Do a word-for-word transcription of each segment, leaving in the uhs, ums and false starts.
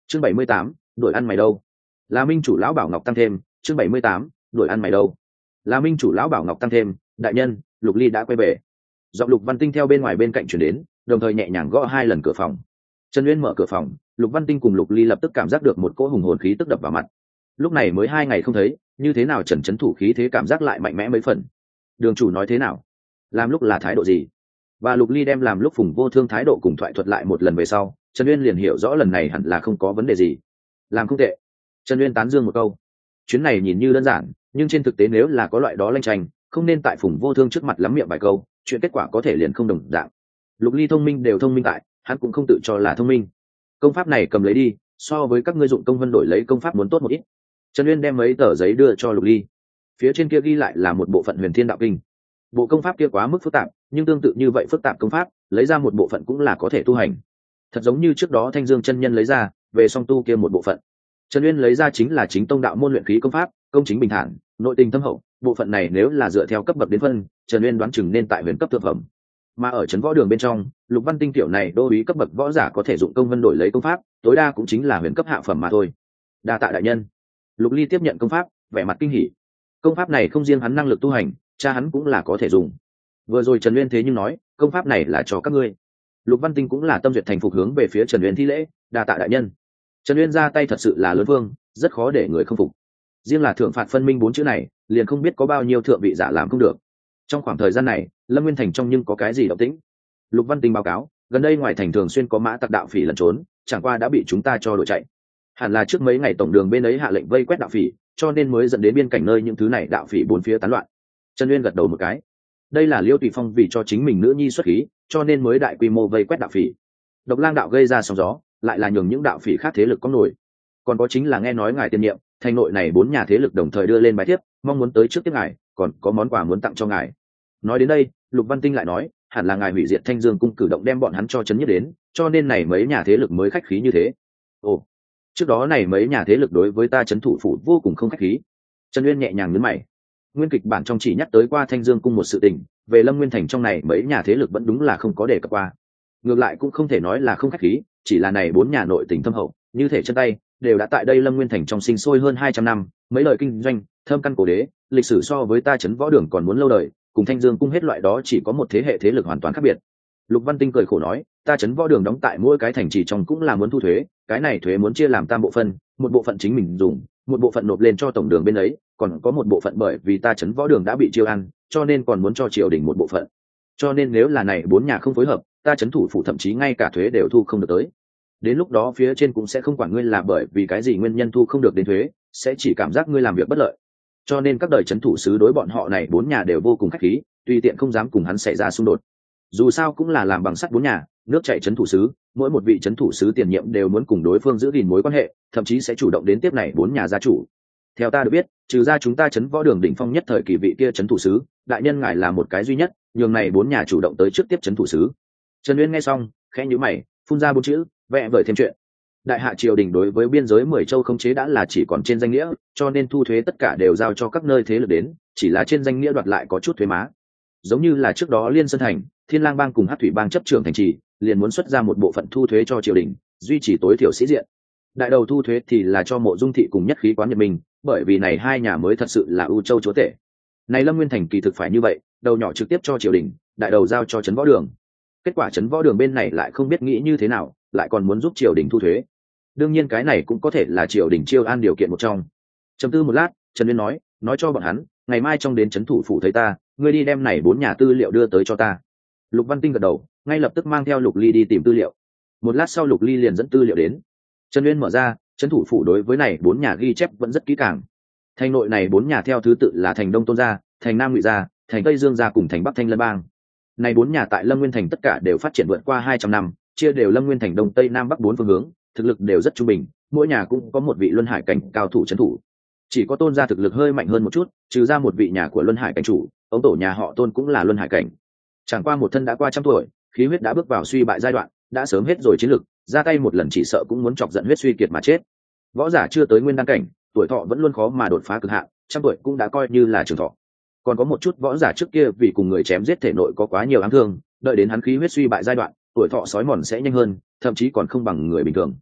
chương bảy mươi tám, đuổi ăn mày đâu? Là minh chủ lão bảo ngọc tăng thêm. chương bảy mươi tám, đuổi ăn mày đâu? Là minh chủ lão bảo ngọc tăng thêm. Đại nhân, Lục Ly đã quay về. Giọng Lục Văn Tinh theo bên ngoài bên cạnh chuyển đến, đồng thời nhẹ nhàng gõ hai lần cửa phòng. Trần Uyên mở cửa phòng, Lục Văn Tinh cùng Lục Ly lập tức cảm giác được một cỗ hùng hồn khí tức đập vào mặt. Lúc này mới hai ngày không thấy, như thế nào Trần Chấn Thủ khí thế cảm giác lại mạnh mẽ mấy phần. Đường chủ nói thế nào? Làm lúc là thái độ gì? Và Lục Ly đem làm lúc Phùng Vô Thương thái độ cùng thoại thuật lại một lần về sau, Trần Uyên liền hiểu rõ lần này hẳn là không có vấn đề gì. Làm không tệ. Trần Uyên tán dương một câu. Chuyến này nhìn như đơn giản, nhưng trên thực tế nếu là có loại đó lanh tranh, không nên tại Phùng Vô Thương trước mặt lắm miệng vài câu, chuyện kết quả có thể liền không đồng dạng. Lục Ly thông minh đều thông minh tại, hắn cũng không tự cho là thông minh. Công pháp này cầm lấy đi, so với các ngươi dụng công vân đổi lấy công pháp muốn tốt một ít. Trần Uyên đem mấy tờ giấy đưa cho Lục Ly. Phía trên kia ghi lại là một bộ phận Huyền Thiên Đạo Kinh. Bộ công pháp kia quá mức phức tạp, nhưng tương tự như vậy phức tạp công pháp, lấy ra một bộ phận cũng là có thể tu hành. Thật giống như trước đó Thanh Dương chân nhân lấy ra, về song tu kia một bộ phận. Trần Uyên lấy ra chính là chính tông đạo môn luyện khí công pháp, công chính bình thản, nội tình thâm hậu, bộ phận này nếu là dựa theo cấp bậc đến phân, Trần Uyên đoán chừng nên tại huyền cấp thượng phẩm. Mà ở trấn võ đường bên trong, Lục Văn Tinh tiểu này đô ý cấp bậc võ giả có thể dụng công vân đổi lấy công pháp, tối đa cũng chính là huyền cấp hạ phẩm mà thôi. Đa tạ đại nhân. Lục Ly tiếp nhận công pháp, vẻ mặt kinh hỉ. Công pháp này không riêng hắn năng lực tu hành, cha hắn cũng là có thể dùng. Vừa rồi Trần Uyên thế nhưng nói, công pháp này là cho các ngươi. Lục Văn Tinh cũng là tâm duyệt thành phục hướng về phía Trần Uyên thi lễ, đa tạ đại nhân. Trần Uyên ra tay thật sự là lớn vương, rất khó để người không phục. Riêng là thượng phạt phân minh bốn chữ này, liền không biết có bao nhiêu thượng vị giả làm không được. Trong khoảng thời gian này, Lâm Nguyên Thành trong nhưng có cái gì động tĩnh? Lục Văn Tinh báo cáo, gần đây ngoài thành thường xuyên có mã tặc đạo phỉ lẩn trốn, chẳng qua đã bị chúng ta cho đuổi chạy. Hẳn là trước mấy ngày tổng đường bên ấy hạ lệnh vây quét đạo phỉ, cho nên mới dẫn đến biên cảnh nơi những thứ này đạo phỉ bốn phía tán loạn. Trần Uyên gật đầu một cái. Đây là Liêu Tùy Phong vì cho chính mình nữ nhi xuất khí, cho nên mới đại quy mô vây quét đạo phỉ. Độc Lang đạo gây ra sóng gió, lại là nhường những đạo phỉ khác thế lực có nổi. Còn có chính là nghe nói ngài tiên nhiệm, thành nội này bốn nhà thế lực đồng thời đưa lên bài thiếp, mong muốn tới trước tiếp ngài, còn có món quà muốn tặng cho ngài. Nói đến đây, Lục Văn Tinh lại nói, hẳn là ngài hủy diệt Thanh Dương cung cử động đem bọn hắn cho chấn nhất đến, cho nên này mấy nhà thế lực mới khách khí như thế. Ồ, trước đó này mấy nhà thế lực đối với ta chấn thủ phủ vô cùng không khách khí. Trần Uyên nhẹ nhàng nhướng mày. Nguyên kịch bản trong chỉ nhắc tới qua Thanh Dương cung một sự tình, về Lâm Nguyên thành trong này mấy nhà thế lực vẫn đúng là không có đề cập qua. Ngược lại cũng không thể nói là không khách khí, chỉ là này bốn nhà nội tình thâm hậu, như thể chân tay, đều đã tại đây Lâm Nguyên thành trong sinh sôi hơn hai trăm năm, mấy lời kinh doanh, thâm căn cổ đế, lịch sử so với ta chấn võ đường còn muốn lâu đời, cùng Thanh Dương cung hết loại đó chỉ có một thế hệ thế lực hoàn toàn khác biệt. Lục Văn Tinh cười khổ nói, ta chấn võ đường đóng tại mỗi cái thành trì trong cũng là muốn thu thuế, cái này thuế muốn chia làm tam bộ phận, một bộ phận chính mình dùng, một bộ phận nộp lên cho tổng đường bên ấy, còn có một bộ phận bởi vì ta chấn võ đường đã bị chiêu ăn, cho nên còn muốn cho triều đình một bộ phận. Cho nên nếu là này bốn nhà không phối hợp, ta chấn thủ phủ thậm chí ngay cả thuế đều thu không được tới. Đến lúc đó phía trên cũng sẽ không quản ngươi là bởi vì cái gì nguyên nhân thu không được đến thuế, sẽ chỉ cảm giác ngươi làm việc bất lợi. Cho nên các đời chấn thủ sứ đối bọn họ này bốn nhà đều vô cùng khách khí, tùy tiện không dám cùng hắn xảy ra xung đột. Dù sao cũng là làm bằng sắt bốn nhà, nước chảy chấn thủ sứ, mỗi một vị chấn thủ sứ tiền nhiệm đều muốn cùng đối phương giữ gìn mối quan hệ, thậm chí sẽ chủ động đến tiếp này bốn nhà gia chủ. Theo ta được biết, trừ ra chúng ta chấn võ đường đỉnh phong nhất thời kỳ vị kia chấn thủ sứ, đại nhân ngài là một cái duy nhất, nhường này bốn nhà chủ động tới trước tiếp chấn thủ sứ. Trần Uyên nghe xong, khẽ nhíu mày, phun ra bốn chữ, vẽ vời thêm chuyện. Đại hạ triều đình đối với biên giới mười châu khống chế đã là chỉ còn trên danh nghĩa, cho nên thu thuế tất cả đều giao cho các nơi thế lực đến, chỉ là trên danh nghĩa đoạt lại có chút thuế má. Giống như là trước đó Liên Sơn thành, Thiên Lang bang cùng Hắc Thủy bang chấp trưởng thành trì, liền muốn xuất ra một bộ phận thu thuế cho triều đình, duy trì tối thiểu sĩ diện. Đại đầu thu thuế thì là cho Mộ Dung thị cùng Nhất Khí quán Nhật Minh, bởi vì này hai nhà mới thật sự là ưu châu chúa tể. Này Lâm Nguyên thành kỳ thực phải như vậy, đầu nhỏ trực tiếp cho triều đình, đại đầu giao cho trấn võ đường. Kết quả trấn võ đường bên này lại không biết nghĩ như thế nào, lại còn muốn giúp triều đình thu thuế. Đương nhiên cái này cũng có thể là triều đình chiêu an điều kiện một trong. Trầm tư một lát, Trần Uyên nói, nói cho bọn hắn, ngày mai trong đến trấn thủ phủ thấy ta, ngươi đi đem này bốn nhà tư liệu đưa tới cho ta. Lục Văn Tinh gật đầu, ngay lập tức mang theo Lục Ly đi tìm tư liệu. Một lát sau Lục Ly liền dẫn tư liệu đến. Trần Uyên mở ra, trấn thủ phủ đối với này bốn nhà ghi chép vẫn rất kỹ càng. Thành nội này bốn nhà theo thứ tự là thành Đông Tôn gia, thành Nam Ngụy gia, thành Tây Dương gia cùng thành Bắc Thanh Lân bang. Này bốn nhà tại Lâm Nguyên thành tất cả đều phát triển vượt qua hai trăm năm, chia đều Lâm Nguyên thành Đông Tây Nam Bắc bốn phương hướng, thực lực đều rất trung bình, mỗi nhà cũng có một vị luân hải cảnh cao thủ trấn thủ. Chỉ có Tôn gia thực lực hơi mạnh hơn một chút, trừ ra một vị nhà của luân hải cảnh chủ, ông tổ nhà họ Tôn cũng là luân hải cảnh. Chẳng qua một thân đã qua trăm tuổi, khí huyết đã bước vào suy bại giai đoạn, đã sớm hết rồi chiến lực, ra tay một lần chỉ sợ cũng muốn chọc giận huyết suy kiệt mà chết. Võ giả chưa tới nguyên đăng cảnh, tuổi thọ vẫn luôn khó mà đột phá cực hạn, trăm tuổi cũng đã coi như là trường thọ. Còn có một chút võ giả trước kia vì cùng người chém giết thể nội có quá nhiều ám thương, đợi đến hắn khí huyết suy bại giai đoạn, tuổi thọ sói mòn sẽ nhanh hơn, thậm chí còn không bằng người bình thường.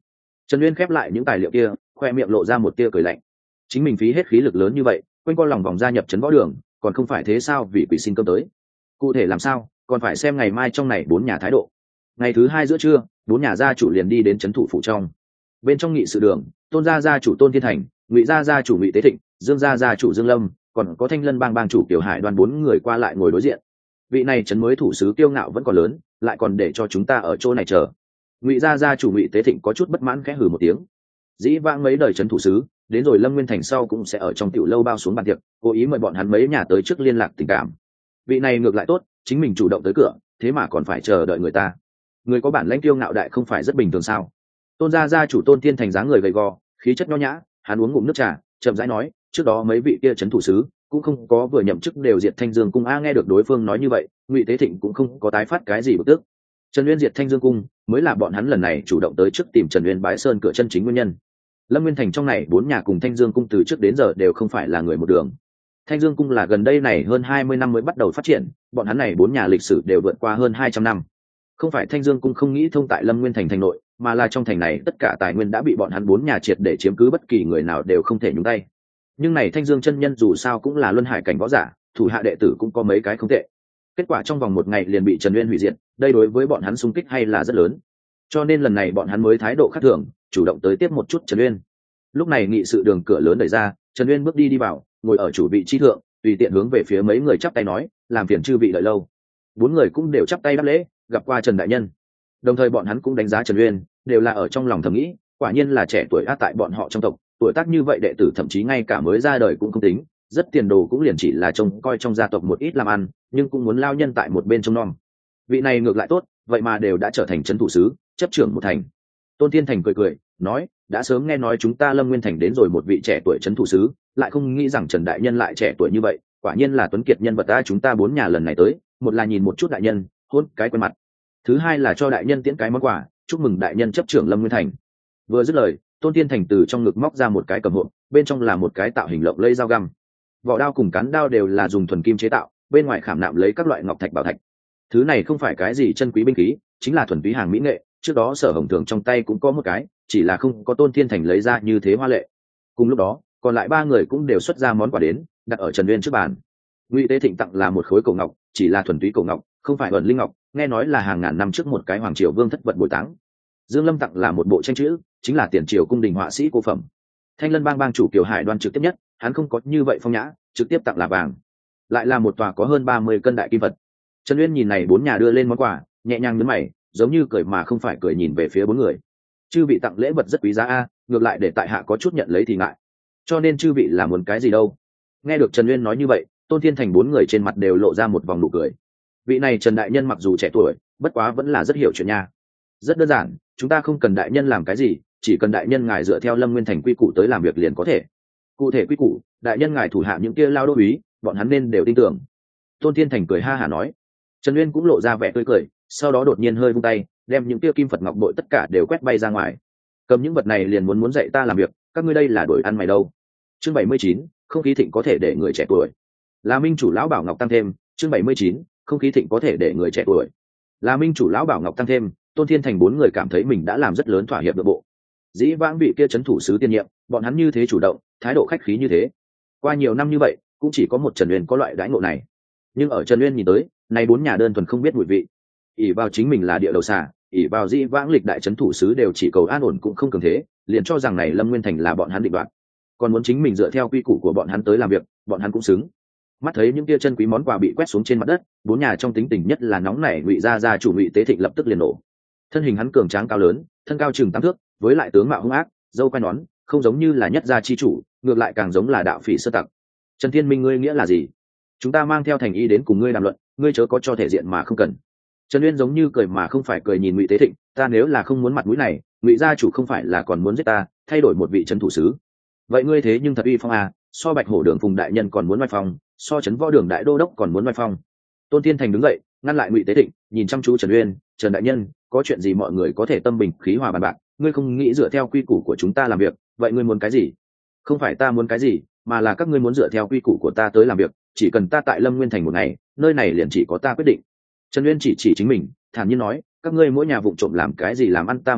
Trần Uyên khép lại những tài liệu kia, khoe miệng lộ ra một tia cười lạnh. Chính mình phí hết khí lực lớn như vậy quanh co lòng vòng gia nhập trấn võ đường, còn không phải thế sao? Vì quỷ xin cơm tới, cụ thể làm sao còn phải xem ngày mai trong này bốn nhà thái độ. Ngày thứ hai giữa trưa, bốn nhà gia chủ liền đi đến trấn thủ phủ trong. Bên trong nghị sự đường, Tôn gia gia chủ Tôn Thiên Thành, Ngụy gia gia chủ Ngụy Tế Thịnh, Dương gia gia chủ Dương Lâm, còn có Thanh Lân bang bang chủ Kiều Hải Đoan bốn người qua lại ngồi đối diện. Vị này trấn mới thủ sứ kiêu ngạo vẫn còn lớn, lại còn để cho chúng ta ở chỗ này chờ. Ngụy gia gia chủ Ngụy Tế Thịnh có chút bất mãn khẽ hừ một tiếng. Dĩ vãng mấy đời trấn thủ sứ đến rồi Lâm Nguyên Thành sau cũng sẽ ở trong tiểu lâu bao xuống bàn tiệc, cố ý mời bọn hắn mấy nhà tới trước liên lạc tình cảm. Vị này ngược lại tốt, chính mình chủ động tới cửa, thế mà còn phải chờ đợi người ta. Người có bản lãnh kiêu ngạo đại không phải rất bình thường sao? Tôn gia gia chủ Tôn Thiên Thành dáng người gầy gò, khí chất nho nhã, hắn uống ngụm nước trà, chậm rãi nói, trước đó mấy vị kia trấn thủ sứ cũng không có vừa nhậm chức đều diệt Thanh Dương cung. A nghe được đối phương nói như vậy, Ngụy Tế Thịnh cũng không có tái phát cái gì bực tức. Trần Uyên diệt Thanh Dương cung mới là bọn hắn lần này chủ động tới trước tìm Trần Uyên bái sơn cửa chân chính nguyên nhân. Lâm Nguyên Thành trong này bốn nhà cùng Thanh Dương cung từ trước đến giờ đều không phải là người một đường. Thanh Dương cung là gần đây này hơn hai mươi năm mới bắt đầu phát triển, bọn hắn này bốn nhà lịch sử đều vượt qua hơn hai trăm năm. Không phải Thanh Dương cung không nghĩ thông tại Lâm Nguyên Thành thành nội, mà là trong thành này tất cả tài nguyên đã bị bọn hắn bốn nhà triệt để chiếm cứ, bất kỳ người nào đều không thể nhúng tay. Nhưng này Thanh Dương chân nhân dù sao cũng là luân hải cảnh võ giả, thủ hạ đệ tử cũng có mấy cái không tệ. Kết quả trong vòng một ngày liền bị Trần Uyên hủy diệt, đây đối với bọn hắn xung kích hay là rất lớn. Cho nên lần này bọn hắn mới thái độ khác thường, chủ động tới tiếp một chút Trần Uyên. Lúc này nghị sự đường cửa lớn đẩy ra, Trần Uyên bước đi đi vào, ngồi ở chủ vị trí thượng, tùy tiện hướng về phía mấy người chắp tay nói, làm phiền chư vị đợi lâu. Bốn người cũng đều chắp tay đáp lễ, gặp qua Trần đại nhân. Đồng thời bọn hắn cũng đánh giá Trần Uyên, đều là ở trong lòng thầm nghĩ, quả nhiên là trẻ tuổi át tại bọn họ trong tộc, tuổi tác như vậy đệ tử thậm chí ngay cả mới ra đời cũng không tính, rất tiền đồ cũng liền chỉ là trông coi trong gia tộc một ít làm ăn, nhưng cũng muốn lao nhân tại một bên trông nom. Vị này ngược lại tốt, vậy mà đều đã trở thành trấn thủ sứ, chấp trưởng một thành. Tôn Thiên Thành cười cười nói, đã sớm nghe nói chúng ta Lâm Nguyên Thành đến rồi một vị trẻ tuổi trấn thủ sứ, lại không nghĩ rằng Trần đại nhân lại trẻ tuổi như vậy, quả nhiên là tuấn kiệt nhân vật. Ta chúng ta bốn nhà lần này tới, một là nhìn một chút đại nhân, hôn cái quen mặt, thứ hai là cho đại nhân tiễn cái món quà, chúc mừng đại nhân chấp trưởng Lâm Nguyên Thành. Vừa dứt lời, Tôn Thiên Thành từ trong ngực móc ra một cái cầm hộp, bên trong là một cái tạo hình lộng lẫy dao găm, vỏ đao cùng cán đao đều là dùng thuần kim chế tạo, bên ngoài khảm nạm lấy các loại ngọc thạch bảo thạch. Thứ này không phải cái gì chân quý binh khí, chính là thuần túy hàng mỹ nghệ. Trước đó Sở Hồng Thường trong tay cũng có một cái, chỉ là không có Tôn Thiên Thành lấy ra như thế hoa lệ. Cùng lúc đó, còn lại ba người cũng đều xuất ra món quà đến, đặt ở Trần Uyên trước bàn. Ngụy Tế Thịnh tặng là một khối cổ ngọc, chỉ là thuần túy cổ ngọc, không phải ẩn linh ngọc, nghe nói là hàng ngàn năm trước một cái hoàng triều vương thất vật bồi táng. Dương Lâm tặng là một bộ tranh chữ, chính là tiền triều cung đình họa sĩ cô phẩm. Thanh Lân bang bang chủ Kiều Hải Đoan trực tiếp nhất, hắn không có như vậy phong nhã, trực tiếp tặng là vàng, lại là một tòa có hơn ba mươi cân đại kim vật. Trần Uyên nhìn này bốn nhà đưa lên món quà, nhẹ nhàng nhướng mày, giống như cười mà không phải cười nhìn về phía bốn người. Chư vị tặng lễ vật rất quý giá a, ngược lại để tại hạ có chút nhận lấy thì ngại. Cho nên chư vị là muốn cái gì đâu? Nghe được Trần Uyên nói như vậy, Tôn Thiên Thành bốn người trên mặt đều lộ ra một vòng nụ cười. Vị này Trần đại nhân mặc dù trẻ tuổi, bất quá vẫn là rất hiểu chuyện nha. Rất đơn giản, chúng ta không cần đại nhân làm cái gì, chỉ cần đại nhân ngài dựa theo Lâm Nguyên Thành quy củ tới làm việc liền có thể. Cụ thể quy củ, đại nhân ngài thủ hạ những kia lao đô úy, bọn hắn nên đều tin tưởng. Tôn Thiên Thành cười ha hả nói. Trần Uyên cũng lộ ra vẻ tươi cười, sau đó đột nhiên hơi vung tay, đem những kia kim Phật ngọc bội tất cả đều quét bay ra ngoài. Cầm những vật này liền muốn muốn dạy ta làm việc, các ngươi đây là đổi ăn mày đâu? Chương bảy mươi chín, không khí thịnh có thể để người trẻ tuổi. Là minh chủ lão bảo ngọc tăng thêm, chương bảy mươi chín, không khí thịnh có thể để người trẻ tuổi. Là minh chủ lão bảo ngọc tăng thêm, Tôn Thiên Thành bốn người cảm thấy mình đã làm rất lớn thỏa hiệp nội bộ. Dĩ vãng vị kia trấn thủ sứ tiên nhiệm, bọn hắn như thế chủ động, thái độ khách khí như thế. Qua nhiều năm như vậy, cũng chỉ có một Trần Uyên có loại đãi ngộ này. Nhưng ở Trần Uyên nhìn tới, nay bốn nhà đơn thuần không biết mùi vị. ỷ vào chính mình là địa đầu xà, ỷ vào dĩ vãng lịch đại trấn thủ sứ đều chỉ cầu an ổn cũng không cường thế, liền cho rằng này Lâm Nguyên Thành là bọn hắn định đoạt. Còn muốn chính mình dựa theo quy củ của bọn hắn tới làm việc, bọn hắn cũng xứng. Mắt thấy những kia chân quý món quà bị quét xuống trên mặt đất, bốn nhà trong tính tình nhất là nóng nảy Ngụy gia gia chủ Ngụy Tế Thịnh lập tức liền nổ. Thân hình hắn cường tráng cao lớn, thân cao chừng tám thước, với lại tướng mạo hung ác, dâu quai nón, không giống như là nhất gia chi chủ, ngược lại càng giống là đạo phỉ sơ tặc. Trần Thiên Minh, ngươi nghĩa là gì? Chúng ta mang theo thành ý đến cùng ngươi đàm luận, ngươi chớ có cho thể diện mà không cần. Trần Uyên giống như cười mà không phải cười nhìn Ngụy Tế Thịnh, ta nếu là không muốn mặt mũi này, Ngụy gia chủ không phải là còn muốn giết ta, thay đổi một vị trấn thủ sứ. Vậy ngươi thế nhưng thật uy phong à, so Bạch Hổ Đường Phùng đại nhân còn muốn oai phong, so Trấn Võ Đường đại đô đốc còn muốn oai phong. Tôn Thiên Thành đứng dậy, ngăn lại Ngụy Tế Thịnh, nhìn chăm chú Trần Uyên, Trần đại nhân, có chuyện gì mọi người có thể tâm bình khí hòa bàn bạc, ngươi không nghĩ dựa theo quy củ của chúng ta làm việc, vậy ngươi muốn cái gì? Không phải ta muốn cái gì, mà là các ngươi muốn dựa theo quy củ của ta tới làm việc, chỉ cần ta tại Lâm Nguyên Thành một ngày, nơi này liền chỉ có ta quyết định. Trần Uyên chỉ chỉ chính mình, thản nhiên nói, các ngươi mỗi nhà vụng trộm làm cái gì làm ăn ta mặc kệ,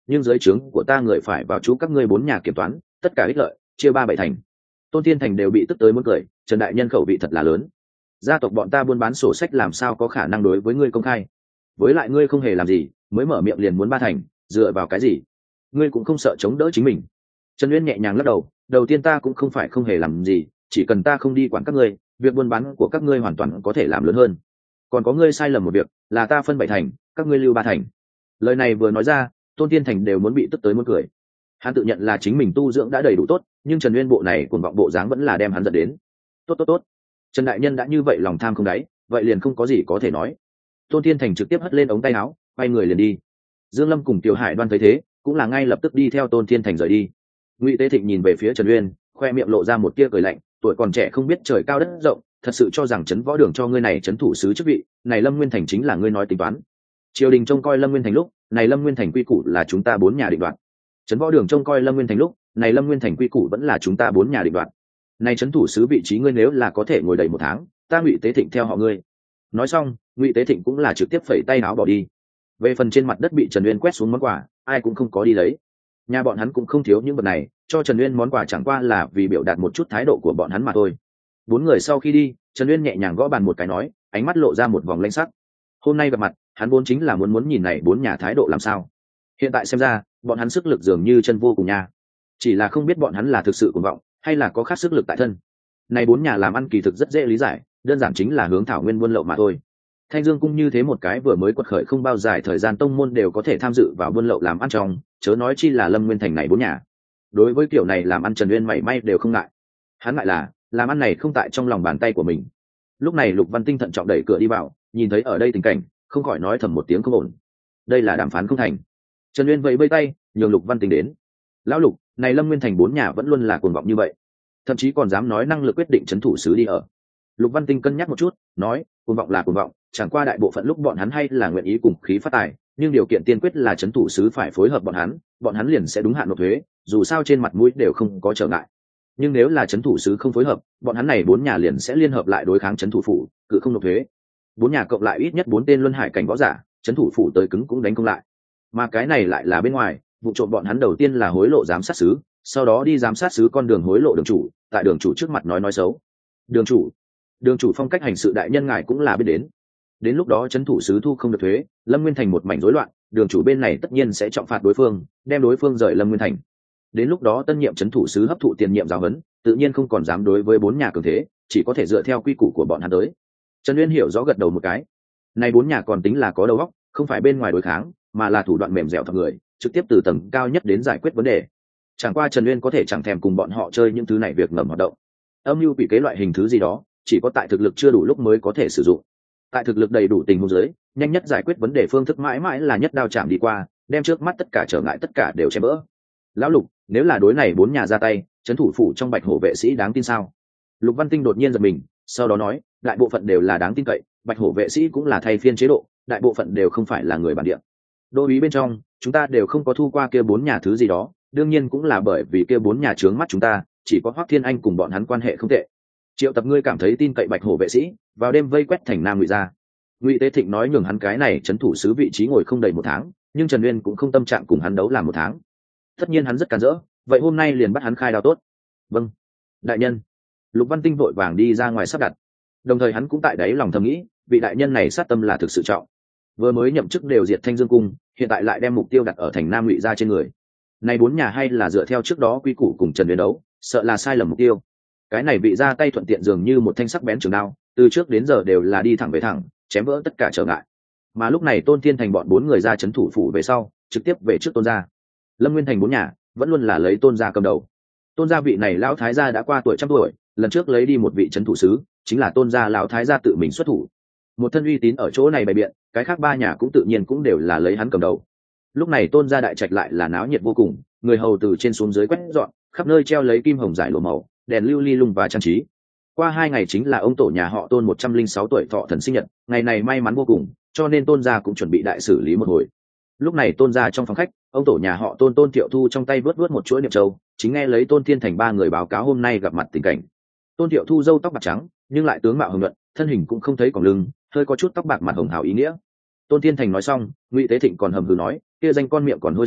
nhưng dưới trướng của ta người phải vào chú các ngươi bốn nhà kiểm toán, tất cả ích lợi chia ba bảy thành. Tôn Thiên Thành đều bị tức tới muốn cười, Trần đại nhân khẩu vị thật là lớn. Gia tộc bọn ta buôn bán sổ sách làm sao có khả năng đối với ngươi công khai? Với lại ngươi không hề làm gì, mới mở miệng liền muốn ba thành, dựa vào cái gì? Ngươi cũng không sợ chống đỡ chính mình. Trần Uyên nhẹ nhàng lắc đầu, đầu tiên ta cũng không phải không hề làm gì, chỉ cần ta không đi quản các ngươi, việc buôn bán của các ngươi hoàn toàn có thể làm lớn hơn. Còn có ngươi sai lầm một việc, là ta phân bảy thành, các ngươi lưu ba thành. Lời này vừa nói ra, Tôn Thiên Thành đều muốn bị tức tới muốn cười. Hắn tự nhận là chính mình tu dưỡng đã đầy đủ tốt, nhưng Trần Uyên bộ này cuồng vọng bộ dáng vẫn là đem hắn giận đến. Tốt tốt tốt, Trần đại nhân đã như vậy lòng tham không đáy, vậy liền không có gì có thể nói. Tôn Thiên Thành trực tiếp hất lên ống tay áo, quay người liền đi. Dương Lâm cùng Tiểu Hải Đoan thấy thế, cũng là ngay lập tức đi theo Tôn Thiên Thành rời đi. Ngụy Tế Thịnh nhìn về phía Trần Uyên, khoe miệng lộ ra một tia cười lạnh, tuổi còn trẻ không biết trời cao đất rộng, thật sự cho rằng trấn võ đường cho ngươi này trấn thủ sứ chức vị, này Lâm Nguyên Thành chính là ngươi nói tính toán. Triều đình trông coi Lâm Nguyên Thành lúc, này Lâm Nguyên Thành quy củ là chúng ta bốn nhà định đoạt. Trấn võ đường trông coi Lâm Nguyên Thành lúc, này Lâm Nguyên Thành quy củ vẫn là chúng ta bốn nhà định đoạt. Này trấn thủ sứ vị trí ngươi nếu là có thể ngồi đầy một tháng, ta Ngụy Tế Thịnh theo họ ngươi. Nói xong, Ngụy Tế Thịnh cũng là trực tiếp phẩy tay áo bỏ đi. Về phần trên mặt đất bị Trần Uyên quét xuống món quà, ai cũng không có đi lấy. Nhà bọn hắn cũng không thiếu những vật này, cho Trần Uyên món quà chẳng qua là vì biểu đạt một chút thái độ của bọn hắn mà thôi. Bốn người sau khi đi, Trần Uyên nhẹ nhàng gõ bàn một cái nói, ánh mắt lộ ra một vòng lanh sắc. Hôm nay gặp mặt, hắn vốn chính là muốn muốn nhìn này bốn nhà thái độ làm sao. Hiện tại xem ra, bọn hắn sức lực dường như chân vô cùng nha. Chỉ là không biết bọn hắn là thực sự cuồng vọng, hay là có khác sức lực tại thân. Này bốn nhà làm ăn kỳ thực rất dễ lý giải, đơn giản chính là hướng thảo nguyên buôn lậu mà thôi. Thanh Dương cung như thế một cái vừa mới quật khởi không bao dài thời gian tông môn đều có thể tham dự vào buôn lậu làm ăn trong, chớ nói chi là Lâm Nguyên Thành này bốn nhà. Đối với kiểu này làm ăn Trần Uyên mảy may đều không ngại. Hắn ngại là làm ăn này không tại trong lòng bàn tay của mình. Lúc này Lục Văn Tinh thận trọng đẩy cửa đi vào, nhìn thấy ở đây tình cảnh, không khỏi nói thầm một tiếng không ổn. Đây là đàm phán không thành. Trần Uyên vẫy vẫy tay, nhường Lục Văn Tinh đến. Lão Lục, này Lâm Nguyên Thành bốn nhà vẫn luôn là cuồng vọng như vậy, thậm chí còn dám nói năng lực quyết định trấn thủ sứ đi ở. Lục Văn Tinh cân nhắc một chút, nói, cuồng vọng là cuồng vọng, chẳng qua đại bộ phận lúc bọn hắn hay là nguyện ý cùng khí phát tài, nhưng điều kiện tiên quyết là trấn thủ sứ phải phối hợp bọn hắn, bọn hắn liền sẽ đúng hạn nộp thuế, dù sao trên mặt mũi đều không có trở ngại. Nhưng nếu là trấn thủ sứ không phối hợp, bọn hắn này bốn nhà liền sẽ liên hợp lại đối kháng trấn thủ phủ, cự không nộp thuế. Bốn nhà cộng lại ít nhất bốn tên luân hải cảnh võ giả, trấn thủ phủ tới cứng cũng đánh không lại. Mà cái này lại là bên ngoài, vụ trộm bọn hắn đầu tiên là hối lộ giám sát sứ, sau đó đi giám sát sứ con đường hối lộ đường chủ, tại đường chủ trước mặt nói nói xấu. Đường chủ, đường chủ phong cách hành sự đại nhân ngài cũng là biết đến. Đến lúc đó trấn thủ sứ thu không được thuế, Lâm Nguyên Thành một mảnh rối loạn, đường chủ bên này tất nhiên sẽ trọng phạt đối phương, đem đối phương rời Lâm Nguyên Thành. Đến lúc đó tân nhiệm trấn thủ sứ hấp thụ tiền nhiệm giáo huấn, tự nhiên không còn dám đối với bốn nhà cường thế, chỉ có thể dựa theo quy củ của bọn hắn tới. Trần Uyên hiểu rõ gật đầu một cái. Này bốn nhà còn tính là có đầu óc, không phải bên ngoài đối kháng, mà là thủ đoạn mềm dẻo thật người, trực tiếp từ tầng cao nhất đến giải quyết vấn đề. Chẳng qua Trần Uyên có thể chẳng thèm cùng bọn họ chơi những thứ này việc ngầm hoạt động. Âm mưu bị kế loại hình thứ gì đó, chỉ có tại thực lực chưa đủ lúc mới có thể sử dụng. Tại thực lực đầy đủ tình huống dưới, nhanh nhất giải quyết vấn đề phương thức mãi mãi là nhất đao chạm đi qua, đem trước mắt tất cả trở ngại tất cả đều chém vỡ. Lão Lục, nếu là đối này bốn nhà ra tay, trấn thủ phủ trong Bạch Hổ vệ sĩ đáng tin sao? Lục Văn Tinh đột nhiên giật mình, sau đó nói, đại bộ phận đều là đáng tin cậy, Bạch Hổ vệ sĩ cũng là thay phiên chế độ, đại bộ phận đều không phải là người bản địa. Đô ý bên trong, chúng ta đều không có thu qua kia bốn nhà thứ gì đó, đương nhiên cũng là bởi vì kia bốn nhà trướng mắt chúng ta, chỉ có Hoắc Thiên Anh cùng bọn hắn quan hệ không tệ. Triệu Tập ngươi cảm thấy tin cậy Bạch Hổ vệ sĩ, vào đêm vây quét thành Nam Ngụy ra. Ngụy Tế Thịnh nói nhường hắn cái này trấn thủ sứ vị trí ngồi không đầy một tháng, nhưng Trần Uyên cũng không tâm trạng cùng hắn đấu làm một tháng. Tất nhiên hắn rất càn rỡ, vậy hôm nay liền bắt hắn khai đao tốt. Vâng, đại nhân. Lục Văn Tinh vội vàng đi ra ngoài sắp đặt, đồng thời hắn cũng tại đáy lòng thầm nghĩ, vị đại nhân này sát tâm là thực sự trọng. Vừa mới nhậm chức đều diệt Thanh Dương cung, hiện tại lại đem mục tiêu đặt ở thành Nam Ngụy ra trên người. Này bốn nhà hay là dựa theo trước đó quy củ cùng Trần Uyên đấu, sợ là sai lầm mục tiêu. Cái này vị ra tay thuận tiện dường như một thanh sắc bén trường đao, từ trước đến giờ đều là đi thẳng về thẳng, chém vỡ tất cả trở ngại. Mà lúc này Tôn Thiên Thành bọn bốn người ra trấn thủ phủ về sau, trực tiếp về trước Tôn gia. Lâm Nguyên Thành bốn nhà vẫn luôn là lấy Tôn gia cầm đầu. Tôn gia vị này lão thái gia đã qua tuổi trăm tuổi, lần trước lấy đi một vị trấn thủ sứ, chính là Tôn gia lão thái gia tự mình xuất thủ. Một thân uy tín ở chỗ này bày biện, cái khác ba nhà cũng tự nhiên cũng đều là lấy hắn cầm đầu. Lúc này Tôn gia đại trạch lại là náo nhiệt vô cùng, người hầu từ trên xuống dưới quét dọn, khắp nơi treo lấy kim hồng giải lụa màu, đèn lưu ly lung và trang trí. Qua hai ngày chính là ông tổ nhà họ Tôn một trăm linh sáu tuổi thọ thần sinh nhật, ngày này may mắn vô cùng, cho nên Tôn gia cũng chuẩn bị đại xử lý một hồi. Lúc này Tôn gia trong phòng khách, ông tổ nhà họ Tôn Tôn Thiệu Thu trong tay vớt vớt một chuỗi niệm châu, chính nghe lấy Tôn Thiên Thành ba người báo cáo hôm nay gặp mặt tình cảnh. Tôn Thiệu Thu râu tóc bạc trắng, nhưng lại tướng mạo hồng nhuận, thân hình cũng không thấy còng lưng, hơi có chút tóc bạc mặt hồng hào ý nghĩa. Tôn Thiên Thành nói xong, Ngụy Tế Thịnh còn hầm hừ nói, kia danh con miệng còn hôi sữa,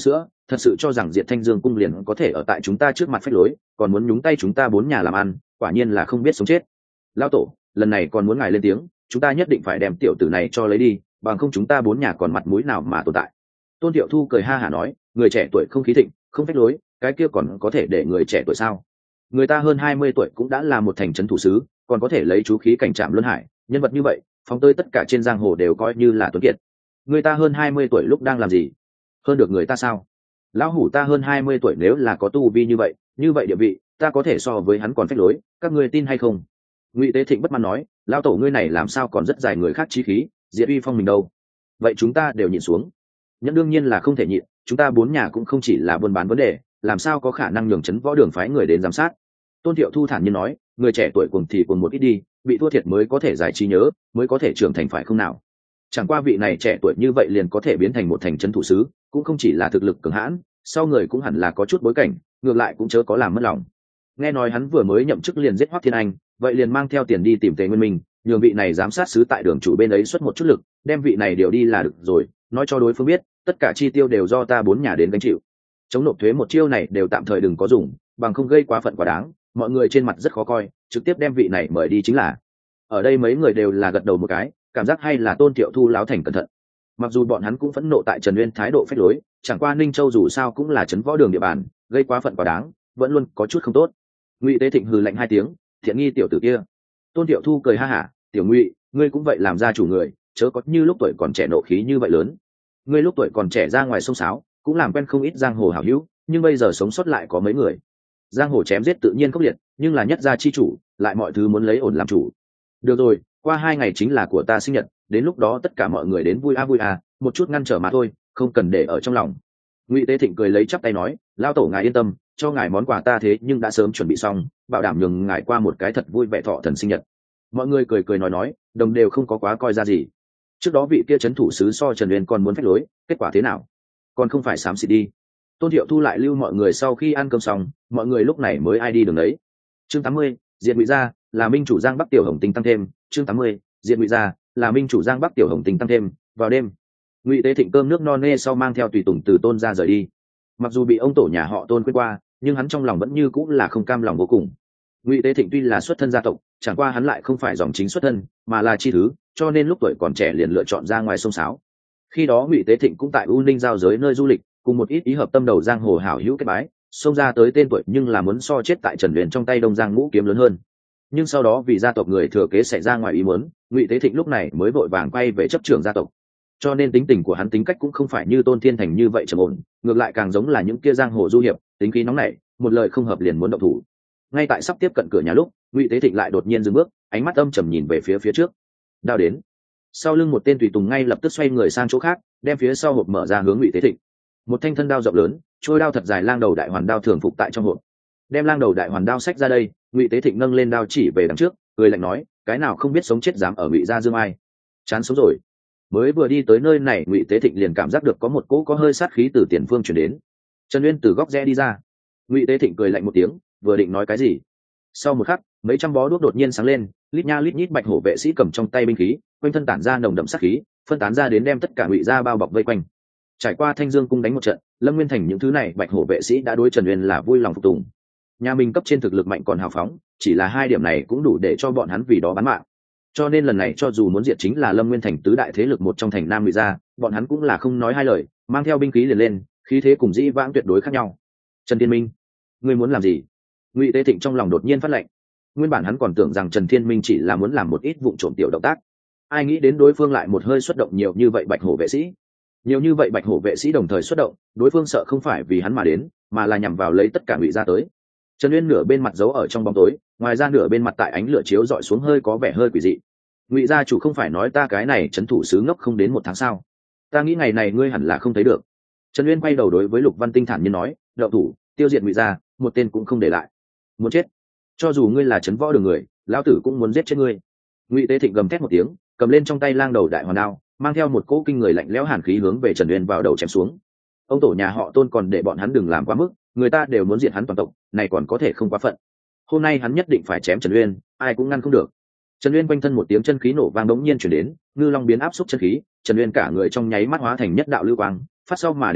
thật sự cho rằng diệt Thanh Dương cung liền có thể ở tại chúng ta trước mặt phách lối, còn muốn nhúng tay chúng ta bốn nhà làm ăn, quả nhiên là không biết sống chết. Lão tổ, lần này còn muốn ngài lên tiếng, chúng ta nhất định phải đem tiểu tử này cho lấy đi, bằng không chúng ta bốn nhà còn mặt mũi nào mà tồn tại. Tôn Thiệu Thu cười ha hả nói, người trẻ tuổi không khí thịnh, không phách lối, cái kia còn có thể để người trẻ tuổi sao? Người ta hơn hai mươi tuổi cũng đã là một thành trấn thủ sứ, còn có thể lấy chú khí cảnh trạm luân hải, nhân vật như vậy, phóng tơi tất cả trên giang hồ đều coi như là tuấn kiệt. Người ta hơn hai mươi tuổi lúc đang làm gì? Hơn được người ta sao? Lão hủ ta hơn hai mươi tuổi nếu là có tu vi như vậy, như vậy địa vị, ta có thể so với hắn còn phách lối, các ngươi tin hay không? Ngụy Tế Thịnh bất mãn nói, lão tổ ngươi này làm sao còn rất dài người khác chí khí, diệt uy phong mình đâu? Vậy chúng ta đều nhịn xuống. Nhẫn đương nhiên là không thể nhịn, chúng ta bốn nhà cũng không chỉ là buôn bán vấn đề, làm sao có khả năng nhường chấn võ đường phái người đến giám sát. Tôn Thiệu Thu thản nhiên nói, người trẻ tuổi cùng thì cùng một ít đi, bị thua thiệt mới có thể giải trí nhớ, mới có thể trưởng thành phải không nào? Chẳng qua vị này trẻ tuổi như vậy liền có thể biến thành một thành trấn thủ sứ, cũng không chỉ là thực lực cường hãn, sau người cũng hẳn là có chút bối cảnh, ngược lại cũng chớ có làm mất lòng. Nghe nói hắn vừa mới nhậm chức liền giết Hoắc Thiên Anh, vậy liền mang theo tiền đi tìm Tề Nguyên Minh, nhường vị này giám sát sứ tại đường chủ bên ấy xuất một chút lực, đem vị này điều đi là được rồi, nói cho đối phương biết, tất cả chi tiêu đều do ta bốn nhà đến gánh chịu. Chống nộp thuế một chiêu này đều tạm thời đừng có dùng, bằng không gây quá phận quá đáng, mọi người trên mặt rất khó coi, trực tiếp đem vị này mời đi chính là. Ở đây mấy người đều là gật đầu một cái, cảm giác hay là Tôn Thiệu Thu láo thành cẩn thận. Mặc dù bọn hắn cũng phẫn nộ tại Trần Uyên thái độ phách lối, chẳng qua Ninh Châu dù sao cũng là trấn võ đường địa bàn, gây quá phận quá đáng, vẫn luôn có chút không tốt. Ngụy Tế Thịnh hừ lạnh hai tiếng, thiện nghi tiểu tử kia. Tôn Thiệu Thu cười ha hả, tiểu Ngụy, ngươi cũng vậy làm ra chủ người, chớ có như lúc tuổi còn trẻ nộ khí như vậy lớn. Ngươi lúc tuổi còn trẻ ra ngoài sông sáo, cũng làm quen không ít giang hồ hảo hữu, nhưng bây giờ sống sót lại có mấy người. Giang hồ chém giết tự nhiên khốc liệt, nhưng là nhất gia chi chủ, lại mọi thứ muốn lấy ổn làm chủ. Được rồi, qua hai ngày chính là của ta sinh nhật, đến lúc đó tất cả mọi người đến vui a vui a, một chút ngăn trở mà thôi, không cần để ở trong lòng. Ngụy Tế Thịnh cười lấy chắp tay nói, lão tổ ngài yên tâm, cho ngài món quà ta thế nhưng đã sớm chuẩn bị xong, bảo đảm nhường ngài qua một cái thật vui vẻ thọ thần sinh nhật. Mọi người cười cười nói nói, đồng đều không có quá coi ra gì. Trước đó vị kia trấn thủ sứ so Trần Uyên còn muốn phách lối, kết quả thế nào? Còn không phải xám xịt đi. Tôn Thiệu Thu lại lưu mọi người sau khi ăn cơm xong, mọi người lúc này mới ai đi đường đấy. Chương tám mươi, Diệt Ngụy gia, là minh chủ Giang Bắc tiểu Hồng Tinh tăng thêm. Chương tám mươi, Diệt Ngụy gia, là minh chủ Giang Bắc tiểu Hồng Tinh tăng thêm. Vào đêm, Ngụy Tế Thịnh cơm nước no nê sau mang theo tùy tùng từ Tôn gia rời đi. Mặc dù bị ông tổ nhà họ Tôn quên qua, nhưng hắn trong lòng vẫn như cũng là không cam lòng vô cùng. Ngụy Tế Thịnh tuy là xuất thân gia tộc, chẳng qua hắn lại không phải dòng chính xuất thân, mà là chi thứ, cho nên lúc tuổi còn trẻ liền lựa chọn ra ngoài sông sáo. Khi đó Ngụy Tế Thịnh cũng tại U Ninh giao giới nơi du lịch, cùng một ít ý hợp tâm đầu giang hồ hảo hữu kết bái, xông ra tới tên tuổi nhưng là muốn so chết tại Trần Uyên trong tay Đông Giang Ngũ Kiếm lớn hơn. Nhưng sau đó vì gia tộc người thừa kế xảy ra ngoài ý muốn, Ngụy Tế Thịnh lúc này mới vội vàng quay về chấp trưởng gia tộc. Cho nên tính tình của hắn tính cách cũng không phải như Tôn Thiên Thành như vậy trầm ổn, ngược lại càng giống là những kia giang hồ du hiệp, tính khí nóng nảy, một lời không hợp liền muốn động thủ. Ngay tại sắp tiếp cận cửa nhà lúc, Ngụy Tế Thịnh lại đột nhiên dừng bước, ánh mắt âm trầm nhìn về phía phía trước. Đao đến. Sau lưng một tên tùy tùng ngay lập tức xoay người sang chỗ khác, đem phía sau hộp mở ra hướng Ngụy Tế Thịnh. Một thanh thân đao rộng lớn, trôi đao thật dài lang đầu đại hoàn đao thường phục tại trong hộp. Đem lang đầu đại hoàn đao xách ra đây, Ngụy Tế Thịnh nâng lên đao chỉ về đằng trước, cười lạnh nói, cái nào không biết sống chết dám ở Ngụy gia dương ai. Chán sống rồi. Mới vừa đi tới nơi này, Ngụy Tế Thịnh liền cảm giác được có một cỗ có hơi sát khí từ tiền phương truyền đến. Trần Uyên từ góc rẽ đi ra. Ngụy Tế Thịnh cười lạnh một tiếng, vừa định nói cái gì, sau một khắc, mấy trăm bó đuốc đột nhiên sáng lên, lít nha lít nhít bạch hổ vệ sĩ cầm trong tay binh khí, quanh thân tản ra nồng đậm sát khí, phân tán ra đến đem tất cả Ngụy gia bao bọc vây quanh. Trải qua Thanh Dương cung đánh một trận, Lâm Nguyên Thành những thứ này bạch hổ vệ sĩ đã đối Trần Uyên là vui lòng phục tùng. Nhà mình cấp trên thực lực mạnh còn hào phóng, chỉ là hai điểm này cũng đủ để cho bọn hắn vì đó bán mạng. Cho nên lần này cho dù muốn diệt chính là Lâm Nguyên Thành tứ đại thế lực một trong thành Nam Ngụy gia, bọn hắn cũng là không nói hai lời, mang theo binh khí liền lên, khí thế cùng dĩ vãng tuyệt đối khác nhau. Trần Thiên Minh, ngươi muốn làm gì? Ngụy Tế Thịnh trong lòng đột nhiên phát lệnh. Nguyên bản hắn còn tưởng rằng Trần Thiên Minh chỉ là muốn làm một ít vụ trộm tiểu động tác, ai nghĩ đến đối phương lại một hơi xuất động nhiều như vậy bạch hổ vệ sĩ. Nhiều như vậy bạch hổ vệ sĩ đồng thời xuất động, đối phương sợ không phải vì hắn mà đến, mà là nhằm vào lấy tất cả Ngụy gia tới. Trần Uyên nửa bên mặt giấu ở trong bóng tối, ngoài ra nửa bên mặt tại ánh lửa chiếu dọi xuống hơi có vẻ hơi quỷ dị. Ngụy gia chủ không phải nói ta cái này trấn thủ sứ ngốc không đến một tháng sao? Ta nghĩ ngày này ngươi hẳn là không thấy được. Trần Uyên quay đầu đối với Lục Văn Tinh thản nhiên nói, đậu thủ, tiêu diệt Ngụy gia, một tên cũng không để lại. Muốn chết? Cho dù ngươi là trấn võ đường người, lão tử cũng muốn giết chết ngươi. Ngụy Tế Thịnh gầm thét một tiếng, cầm lên trong tay lang đầu đại hoàn đao, mang theo một cỗ kinh người lạnh lẽo hàn khí hướng về Trần Uyên vào đầu chém xuống. Ông tổ nhà họ Tôn còn để bọn hắn đừng làm quá mức, người ta đều muốn diệt hắn toàn tộc, này còn có thể không quá phận. Hôm nay hắn nhất định phải chém Trần Uyên, ai cũng ngăn không được. Trần Uyên quanh thân một tiếng chân khí nổ vang đống nhiên truyền đến, ngư long biến áp xúc chân khí, Trần Uyên cả người trong nháy mắt hóa thành nhất đạo lưu quang, phát sau mà đến trước,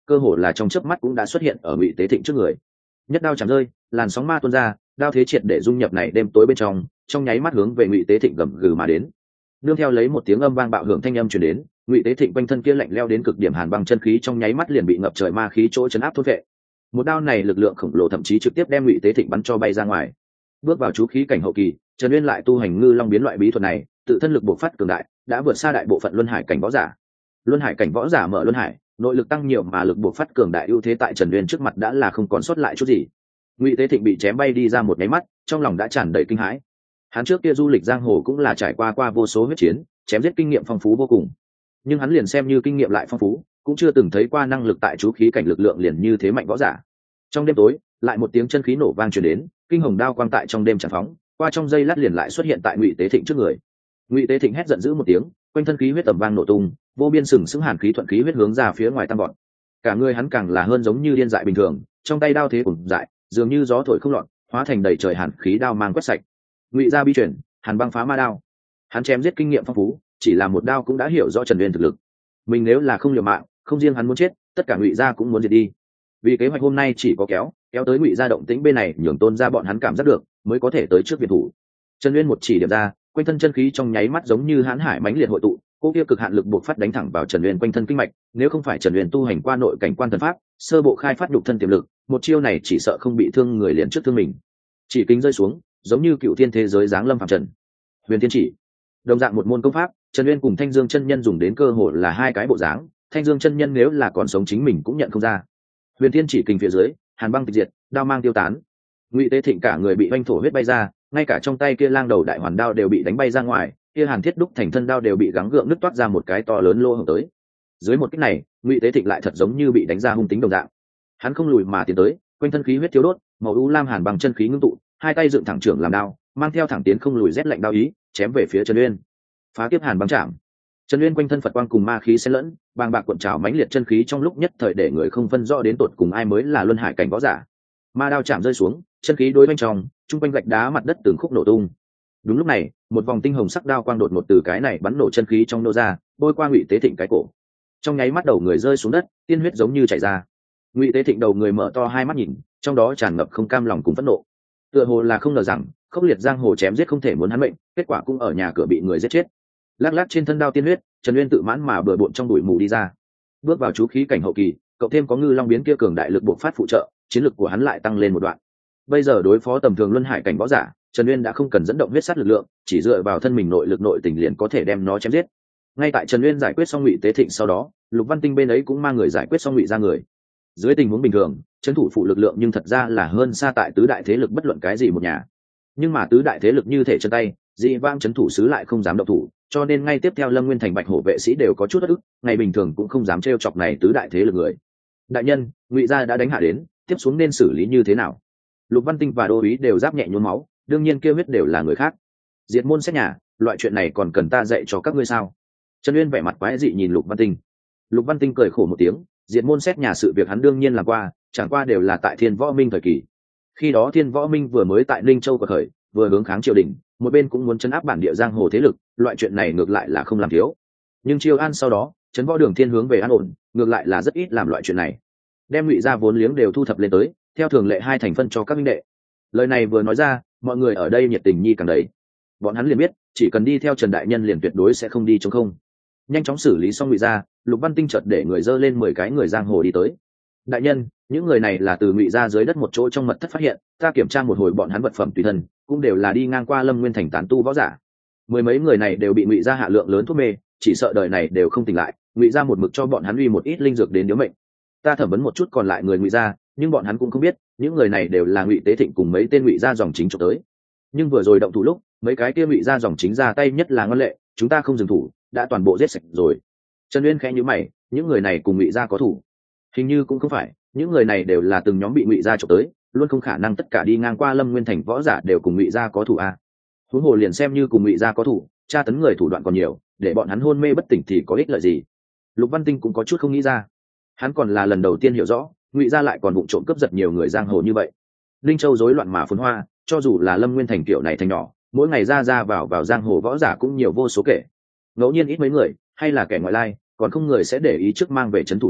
cơ hồ là trong chớp mắt cũng đã xuất hiện ở Ngụy Tế Thịnh trước người. Nhất đao chạm rơi, làn sóng ma tuôn ra, đao thế triệt để dung nhập này đêm tối bên trong, trong nháy mắt hướng về Ngụy Tế Thịnh gầm gừ mà đến. Nương theo lấy một tiếng âm vang bạo hưởng thanh âm truyền đến, Ngụy Tế Thịnh quanh thân kia lạnh leo đến cực điểm hàn băng chân khí trong nháy mắt liền bị ngập trời ma khí chỗ chấn áp thôn vệ. Một đao này lực lượng khổng lồ thậm chí trực tiếp đem Ngụy Tế Thịnh bắn cho bay ra ngoài. Bước vào chú khí cảnh hậu kỳ, Trần Uyên lại tu hành ngư long biến loại bí thuật này, tự thân lực bộc phát cường đại, đã vượt xa đại bộ phận luân hải cảnh võ giả. Luân hải cảnh võ giả mở luân hải, nội lực tăng nhiều mà lực bộc phát cường đại ưu thế tại Trần Uyên trước mặt đã là không còn sót lại chút gì. Ngụy Tế Thịnh bị chém bay đi ra một cái mắt, trong lòng đã tràn đầy kinh hãi. Hắn trước kia du lịch giang hồ cũng là trải qua qua vô số huyết chiến, chém giết kinh nghiệm phong phú vô cùng. Nhưng hắn liền xem như kinh nghiệm lại phong phú, cũng chưa từng thấy qua năng lực tại chú khí cảnh lực lượng liền như thế mạnh võ giả. Trong đêm tối, lại một tiếng chân khí nổ vang truyền đến, kinh hồng đao quang tại trong đêm tràn phóng, qua trong giây lát liền lại xuất hiện tại Ngụy Tế Thịnh trước người. Ngụy Tế Thịnh hét giận dữ một tiếng, quanh thân khí huyết tầm vang nổ tung, vô biên sừng sững hàn khí thuận khí huyết hướng ra phía ngoài tăng vọt. Cả người hắn càng là hơn giống như điên dại bình thường, trong tay đao thế cùng dại, dường như gió thổi không lọt, hóa thành đầy trời hàn khí đao mang quét sạch. Ngụy gia bi chuyển, hàn băng phá ma đao. Hắn chém giết kinh nghiệm phong phú, chỉ là một đao cũng đã hiểu rõ Trần Uyên thực lực. Mình nếu là không liều mạng, không riêng hắn muốn chết, tất cả Ngụy gia cũng muốn diệt đi. Vì kế hoạch hôm nay chỉ có kéo, kéo tới Ngụy gia động tĩnh bên này, nhường Tôn gia bọn hắn cảm giác được, mới có thể tới trước viện thủ. Trần Uyên một chỉ điểm ra, quanh thân chân khí trong nháy mắt giống như hãn hải mãnh liệt hội tụ, cô kia cực hạn lực buộc phát đánh thẳng vào Trần Uyên quanh thân kinh mạch, nếu không phải Trần Uyên tu hành qua nội cảnh quan thần pháp, sơ bộ khai phát nhục thân tiềm lực, một chiêu này chỉ sợ không bị thương người liền trước thương mình. Chỉ kính rơi xuống, giống như cựu thiên thế giới giáng lâm phàm trần. Huyền Thiên Chỉ, đồng dạng một môn công pháp, Trần Uyên cùng Thanh Dương chân nhân dùng đến cơ hội là hai cái bộ dáng, Thanh Dương chân nhân nếu là còn sống chính mình cũng nhận không ra. Huyền Thiên Chỉ kình phía dưới, hàn băng tịch diệt, đao mang tiêu tán. Ngụy Tế Thịnh cả người bị oanh thổ huyết bay ra, ngay cả trong tay kia lang đầu đại hoàn đao đều bị đánh bay ra ngoài, kia hàn thiết đúc thành thân đao đều bị gắng gượng nứt toát ra một cái to lớn lỗ hổng tới. Dưới một kích này, Ngụy Tế Thịnh lại thật giống như bị đánh ra hung tính đồng dạng. Hắn không lùi mà tiến tới, quanh thân khí huyết thiếu đốt, màu u lam hàn bằng chân khí ngưng tụ, hai tay dựng thẳng trưởng làm đao, mang theo thẳng tiến không lùi rét lạnh đao ý, chém về phía Trần Uyên. Phá kiếp hàn băng chạm. Trần Uyên quanh thân Phật quang cùng ma khí xen lẫn, bàng bạc cuộn trào mãnh liệt chân khí trong lúc nhất thời để người không phân rõ đến tột cùng ai mới là luân hải cảnh võ giả. Ma đao chạm rơi xuống, chân khí đối bên trong, trung quanh gạch đá mặt đất từng khúc nổ tung. Đúng lúc này, một vòng tinh hồng sắc đao quang đột ngột từ cái này bắn nổ chân khí trong nô ra, bôi qua Ngụy Tế Thịnh cái cổ. Trong nháy mắt đầu người rơi xuống đất, tiên huyết giống như chảy ra. Ngụy Tế Thịnh đầu người mở to hai mắt nhìn, trong đó tràn ngập không cam lòng cùng phẫn nộ. Tựa hồ là không ngờ rằng, khốc liệt giang hồ chém giết không thể muốn hắn mệnh, kết quả cũng ở nhà cửa bị người giết chết. Lắc lắc trên thân đao tiên huyết, Trần Uyên tự mãn mà bừa bộn trong bụi mù đi ra. Bước vào chú khí cảnh hậu kỳ, cậu thêm có ngư long biến kia cường đại lực bộc phát phụ trợ, chiến lực của hắn lại tăng lên một đoạn. Bây giờ đối phó tầm thường luân hải cảnh võ giả, Trần Uyên đã không cần dẫn động huyết sát lực lượng, chỉ dựa vào thân mình nội lực nội tình liền có thể đem nó chém giết. Ngay tại Trần Uyên giải quyết xong Ngụy Tế Thịnh sau đó, Lục Văn Tinh bên ấy cũng mang người giải quyết xong Ngụy gia người. Dưới tình huống bình thường, trấn thủ phụ lực lượng nhưng thật ra là hơn xa tại tứ đại thế lực bất luận cái gì một nhà. Nhưng mà tứ đại thế lực như thể chân tay, dị vang trấn thủ sứ lại không dám động thủ, cho nên ngay tiếp theo Lâm Nguyên thành Bạch Hổ vệ sĩ đều có chút bất ức, ngày bình thường cũng không dám trêu chọc này tứ đại thế lực người. Đại nhân, Ngụy gia đã đánh hạ đến, tiếp xuống nên xử lý như thế nào? Lục Văn Tinh và Đô Úy đều giáp nhẹ nhuốm máu, đương nhiên kêu huyết đều là người khác. Diệt môn xét nhà, loại chuyện này còn cần ta dạy cho các ngươi sao? Trần Uyên vẻ mặt quái dị nhìn Lục Văn Tinh. Lục Văn Tinh cười khổ một tiếng, diệt môn xét nhà sự việc hắn đương nhiên làm qua, chẳng qua đều là tại Thiên Võ Minh thời kỳ. Khi đó Thiên Võ Minh vừa mới tại Ninh Châu quật khởi, vừa hướng kháng triều đình, một bên cũng muốn chấn áp bản địa giang hồ thế lực, loại chuyện này ngược lại là không làm thiếu. Nhưng Triều An sau đó, trấn võ đường thiên hướng về an ổn, ngược lại là rất ít làm loại chuyện này. Đem Ngụy gia vốn liếng đều thu thập lên tới, theo thường lệ hai thành phân cho các minh đệ. Lời này vừa nói ra, mọi người ở đây nhiệt tình nhi càng đấy. Bọn hắn liền biết, chỉ cần đi theo Trần đại nhân liền tuyệt đối sẽ không đi trống không. Nhanh chóng xử lý xong Ngụy gia, Lục Văn Tinh chợt để người dơ lên mười cái người giang hồ đi tới. Đại nhân, những người này là từ Ngụy gia dưới đất một chỗ trong mật thất phát hiện, ta kiểm tra một hồi bọn hắn vật phẩm tùy thân, cũng đều là đi ngang qua Lâm Nguyên thành tán tu võ giả. Mười mấy người này đều bị Ngụy gia hạ lượng lớn thuốc mê, chỉ sợ đời này đều không tỉnh lại. Ngụy gia một mực cho bọn hắn uy một ít linh dược đến điếu mệnh. Ta thẩm vấn một chút còn lại người Ngụy gia, nhưng bọn hắn cũng không biết, những người này đều là Ngụy Tế Thịnh cùng mấy tên Ngụy gia dòng chính trộm tới. Nhưng vừa rồi động thủ lúc, mấy cái kia Ngụy gia dòng chính ra tay nhất là ngoan lệ, chúng ta không dừng thủ, đã toàn bộ giết sạch rồi. Trần Uyên khẽ nhíu mày, những người này cùng Ngụy gia có thủ? Hình như cũng không phải, những người này đều là từng nhóm bị Ngụy gia trộm tới, luôn không khả năng tất cả đi ngang qua Lâm Nguyên thành võ giả đều cùng Ngụy gia có thủ a. Huống hồ liền xem như cùng Ngụy gia có thủ, tra tấn người thủ đoạn còn nhiều, để bọn hắn hôn mê bất tỉnh thì có ích lợi gì? Lục Văn Tinh cũng có chút không nghĩ ra. Hắn còn là lần đầu tiên hiểu rõ, Ngụy gia lại còn vụng trộm cướp giật nhiều người giang hồ như vậy. Linh Châu rối loạn mà phồn hoa, cho dù là Lâm Nguyên thành kiểu này thành nhỏ, mỗi ngày ra ra vào vào giang hồ võ giả cũng nhiều vô số kể. Ngẫu nhiên ít mấy người, hay là kẻ ngoại lai, còn không người sẽ để ý trước mang về trấn thủ phủ,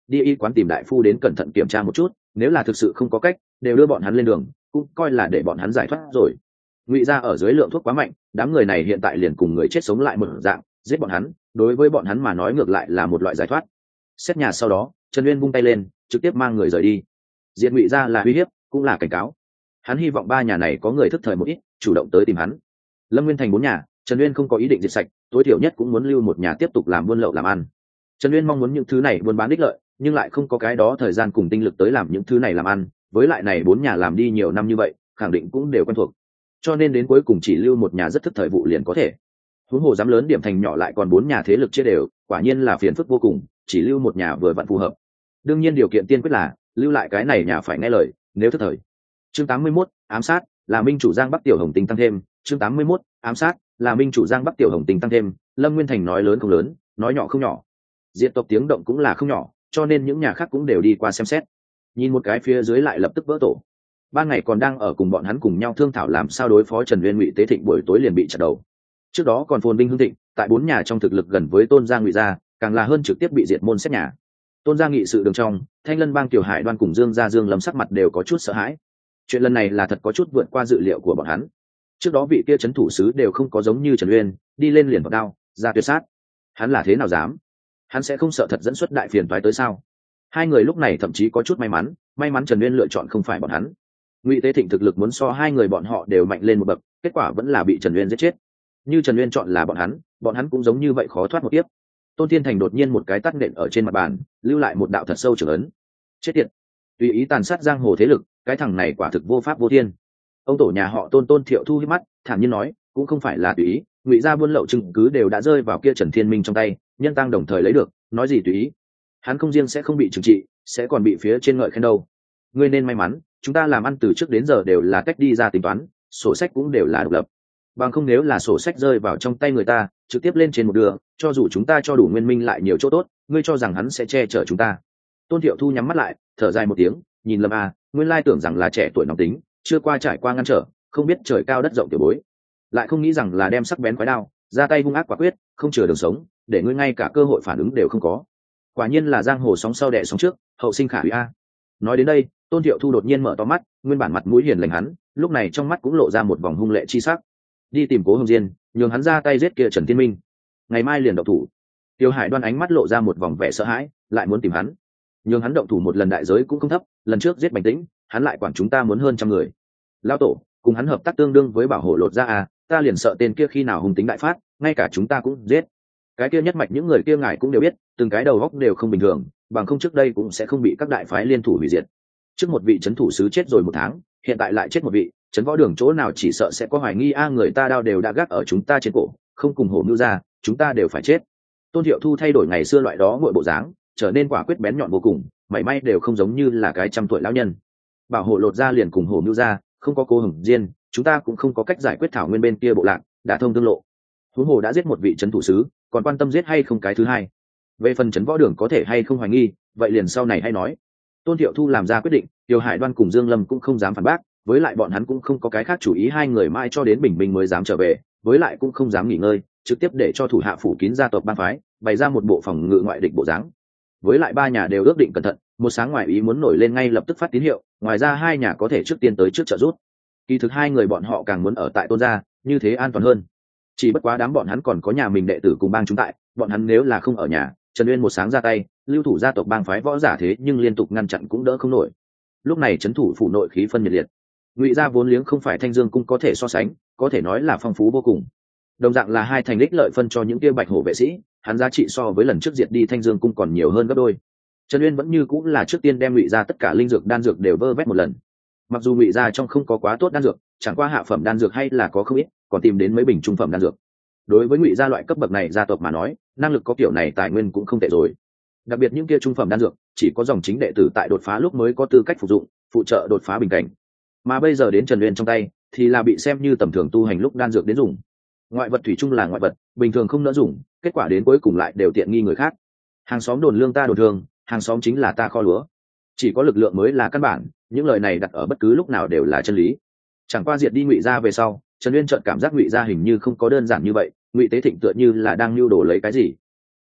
đi y quán tìm đại phu đến cẩn thận kiểm tra một chút, nếu là thực sự không có cách đều đưa bọn hắn lên đường, cũng coi là để bọn hắn giải thoát rồi. Ngụy gia ở dưới lượng thuốc quá mạnh, đám người này hiện tại liền cùng người chết sống lại một dạng, giết bọn hắn đối với bọn hắn mà nói ngược lại là một loại giải thoát. Xét nhà sau đó, Trần Uyên vung tay lên trực tiếp mang người rời đi. Diện Ngụy gia là uy hiếp cũng là cảnh cáo, hắn hy vọng ba nhà này có người thức thời một ít, chủ động tới tìm hắn. Lâm Nguyên thành bốn nhà, Trần Uyên không có ý định diệt sạch, tối thiểu nhất cũng muốn lưu một nhà tiếp tục làm buôn lậu làm ăn. Trần Uyên mong muốn những thứ này buôn bán đích lợi, nhưng lại không có cái đó thời gian cùng tinh lực tới làm những thứ này làm ăn, với lại này bốn nhà làm đi nhiều năm như vậy, khẳng định cũng đều quen thuộc, cho nên đến cuối cùng chỉ lưu một nhà rất thức thời vụ liền có thể. Huống hồ dám lớn điểm thành nhỏ lại còn bốn nhà thế lực chia đều, quả nhiên là phiền phức vô cùng, chỉ lưu một nhà vừa vặn phù hợp. Đương nhiên điều kiện tiên quyết là lưu lại cái này nhà phải nghe lời, nếu thức thời. Chương tám mươi mốt, ám sát, là minh chủ Giang Bắc Tiểu Hồng Tinh tăng thêm. Chương tám mươi mốt, ám sát, là minh chủ Giang Bắc Tiểu Hồng Tinh tăng thêm. Lâm Nguyên thành nói lớn không lớn, nói nhỏ không nhỏ, diện tộc tiếng động cũng là không nhỏ, cho nên những nhà khác cũng đều đi qua xem xét. Nhìn một cái phía dưới lại lập tức vỡ tổ. Ban ngày còn đang ở cùng bọn hắn cùng nhau thương thảo làm sao đối phó Trần Uyên, Ngụy Tế Thịnh buổi tối liền bị chặt đầu. Trước đó còn phồn vinh hưng thịnh, tại bốn nhà trong thực lực gần với Tôn gia Ngụy gia, càng là hơn trực tiếp bị diệt môn xét nhà. Tôn gia nghị sự đường trong, Thanh Lân Bang Tiểu Hải Đoan cùng Dương gia Dương Lâm sắc mặt đều có chút sợ hãi. Chuyện lần này là thật có chút vượt qua dự liệu của bọn hắn. Trước đó vị kia trấn thủ sứ đều không có giống như Trần Uyên, đi lên liền vào đao, ra tuyệt sát. Hắn là thế nào dám? Hắn sẽ không sợ thật dẫn xuất đại phiền toái tới sao? Hai người lúc này thậm chí có chút may mắn, may mắn Trần Uyên lựa chọn không phải bọn hắn. Ngụy Tế Thịnh thực lực muốn so hai người bọn họ đều mạnh lên một bậc, kết quả vẫn là bị Trần Uyên giết chết. Như Trần Uyên chọn là bọn hắn, bọn hắn cũng giống như vậy khó thoát một tiếp. Tôn Thiên Thành đột nhiên một cái tát nện ở trên mặt bàn, lưu lại một đạo thật sâu trưởng ấn. Chết tiệt, tùy ý tàn sát giang hồ thế lực, cái thằng này quả thực vô pháp vô thiên. Ông tổ nhà họ Tôn Tôn Thiệu Thu hít mắt, thản nhiên nói, cũng không phải là tùy ý, Ngụy gia buôn lậu chứng cứ đều đã rơi vào kia Trần Thiên Minh trong tay, nhân tăng đồng thời lấy được, nói gì tùy ý. Hắn không riêng sẽ không bị trừng trị, sẽ còn bị phía trên ngợi khen đâu. Ngươi nên may mắn, chúng ta làm ăn từ trước đến giờ đều là cách đi ra tính toán, sổ sách cũng đều là độc lập. Bằng không nếu là sổ sách rơi vào trong tay người ta, trực tiếp lên trên một đường, cho dù chúng ta cho đủ nguyên minh lại nhiều chỗ tốt, ngươi cho rằng hắn sẽ che chở chúng ta? Tôn Thiệu Thu nhắm mắt lại, thở dài một tiếng, nhìn Lâm A, nguyên lai tưởng rằng là trẻ tuổi nóng tính, chưa qua trải qua ngăn trở, không biết trời cao đất rộng tiểu bối, lại không nghĩ rằng là đem sắc bén quái đao, ra tay hung ác quả quyết, không chừa đường sống, để ngươi ngay cả cơ hội phản ứng đều không có. Quả nhiên là giang hồ sóng sau đẻ sóng trước, hậu sinh khả hủy a. Nói đến đây, Tôn Thiệu Thu đột nhiên mở to mắt, nguyên bản mặt mũi hiền lành hắn, lúc này trong mắt cũng lộ ra một vòng hung lệ chi sắc. Đi tìm Cố Hồng Diên, nhường hắn ra tay giết kia Trần Thiên Minh, ngày mai liền động thủ. Tiêu Hải Đoan ánh mắt lộ ra một vòng vẻ sợ hãi, lại muốn tìm hắn, nhường hắn động thủ một lần đại giới cũng không thấp, lần trước giết Bành Tĩnh, hắn lại quản chúng ta muốn hơn trăm người. Lão tổ, cùng hắn hợp tác tương đương với bảo hộ lột ra à, ta liền sợ tên kia khi nào hung tính đại phát, ngay cả chúng ta cũng giết. Cái kia nhất mạch những người kia ngài cũng đều biết, từng cái đầu góc đều không bình thường, bằng không trước đây cũng sẽ không bị các đại phái liên thủ hủy diệt. Trước một vị trấn thủ sứ chết rồi một tháng, hiện tại lại chết một vị, trấn võ đường chỗ nào chỉ sợ sẽ có hoài nghi a, người ta đao đều đã gác ở chúng ta trên cổ, không cùng hổ mưu ra, chúng ta đều phải chết. Tôn Thiệu Thu thay đổi ngày xưa loại đó ngụy bộ dáng, trở nên quả quyết bén nhọn vô cùng, mảy may đều không giống như là cái trăm tuổi lão nhân. Bảo hộ lột ra liền cùng hổ mưu ra, không có Cô Hồng Diên, chúng ta cũng không có cách giải quyết thảo nguyên bên kia bộ lạc, đã thông tương lộ. Huống hồ đã giết một vị trấn thủ sứ, còn quan tâm giết hay không cái thứ hai. Về phần trấn võ đường có thể hay không hoài nghi, vậy liền sau này hay nói. Tôn Thiệu Thu làm ra quyết định, Tiêu Hải Đoan cùng Dương Lâm cũng không dám phản bác, với lại bọn hắn cũng không có cái khác chủ ý, hai người mãi cho đến bình minh mới dám trở về, với lại cũng không dám nghỉ ngơi, trực tiếp để cho thủ hạ phủ kín gia tộc ban phái, bày ra một bộ phòng ngự ngoại địch bộ dáng. Với lại ba nhà đều ước định cẩn thận, một sáng ngoài ý muốn nổi lên ngay lập tức phát tín hiệu, ngoài ra hai nhà có thể trước tiên tới trước trợ giúp. Kỳ thực hai người bọn họ càng muốn ở tại Tôn gia, như thế an toàn hơn. Chỉ bất quá đám bọn hắn còn có nhà mình đệ tử cùng bang chúng tại, bọn hắn nếu là không ở nhà, Trần Uyên một sáng ra tay, lưu thủ gia tộc bang phái võ giả thế nhưng liên tục ngăn chặn cũng đỡ không nổi. Lúc này trấn thủ phủ nội khí phân nhiệt liệt. Ngụy gia vốn liếng không phải Thanh Dương cung có thể so sánh, có thể nói là phong phú vô cùng. Đồng dạng là hai thành đích lợi phân cho những kia bạch hổ vệ sĩ, hắn giá trị so với lần trước diệt đi Thanh Dương cung còn nhiều hơn gấp đôi. Trần Uyên vẫn như cũng là trước tiên đem Ngụy gia tất cả linh dược đan dược đều vơ vét một lần. Mặc dù Ngụy gia trong không có quá tốt đan dược, chẳng qua hạ phẩm đan dược hay là có không ít, còn tìm đến mấy bình trung phẩm đan dược. Đối với Ngụy gia loại cấp bậc này gia tộc mà nói, năng lực có kiểu này tài nguyên cũng không tệ rồi. Đặc biệt những kia trung phẩm đan dược, chỉ có dòng chính đệ tử tại đột phá lúc mới có tư cách phục dụng, phụ trợ đột phá bình cảnh. Mà bây giờ đến Trần Uyên trong tay, thì là bị xem như tầm thường tu hành lúc đan dược đến dùng. Ngoại vật thủy chung là ngoại vật, bình thường không nỡ dùng, kết quả đến cuối cùng lại đều tiện nghi người khác. Hàng xóm đồn lương ta đồn thường, hàng xóm chính là ta kho lúa. Chỉ có lực lượng mới là căn bản, những lời này đặt ở bất cứ lúc nào đều là chân lý. Chẳng qua diệt đi Ngụy gia về sau, Trần Uyên chợt cảm giác Ngụy gia hình như không có đơn giản như vậy, Ngụy Tế Thịnh tựa như là đang nưu đồ lấy cái gì.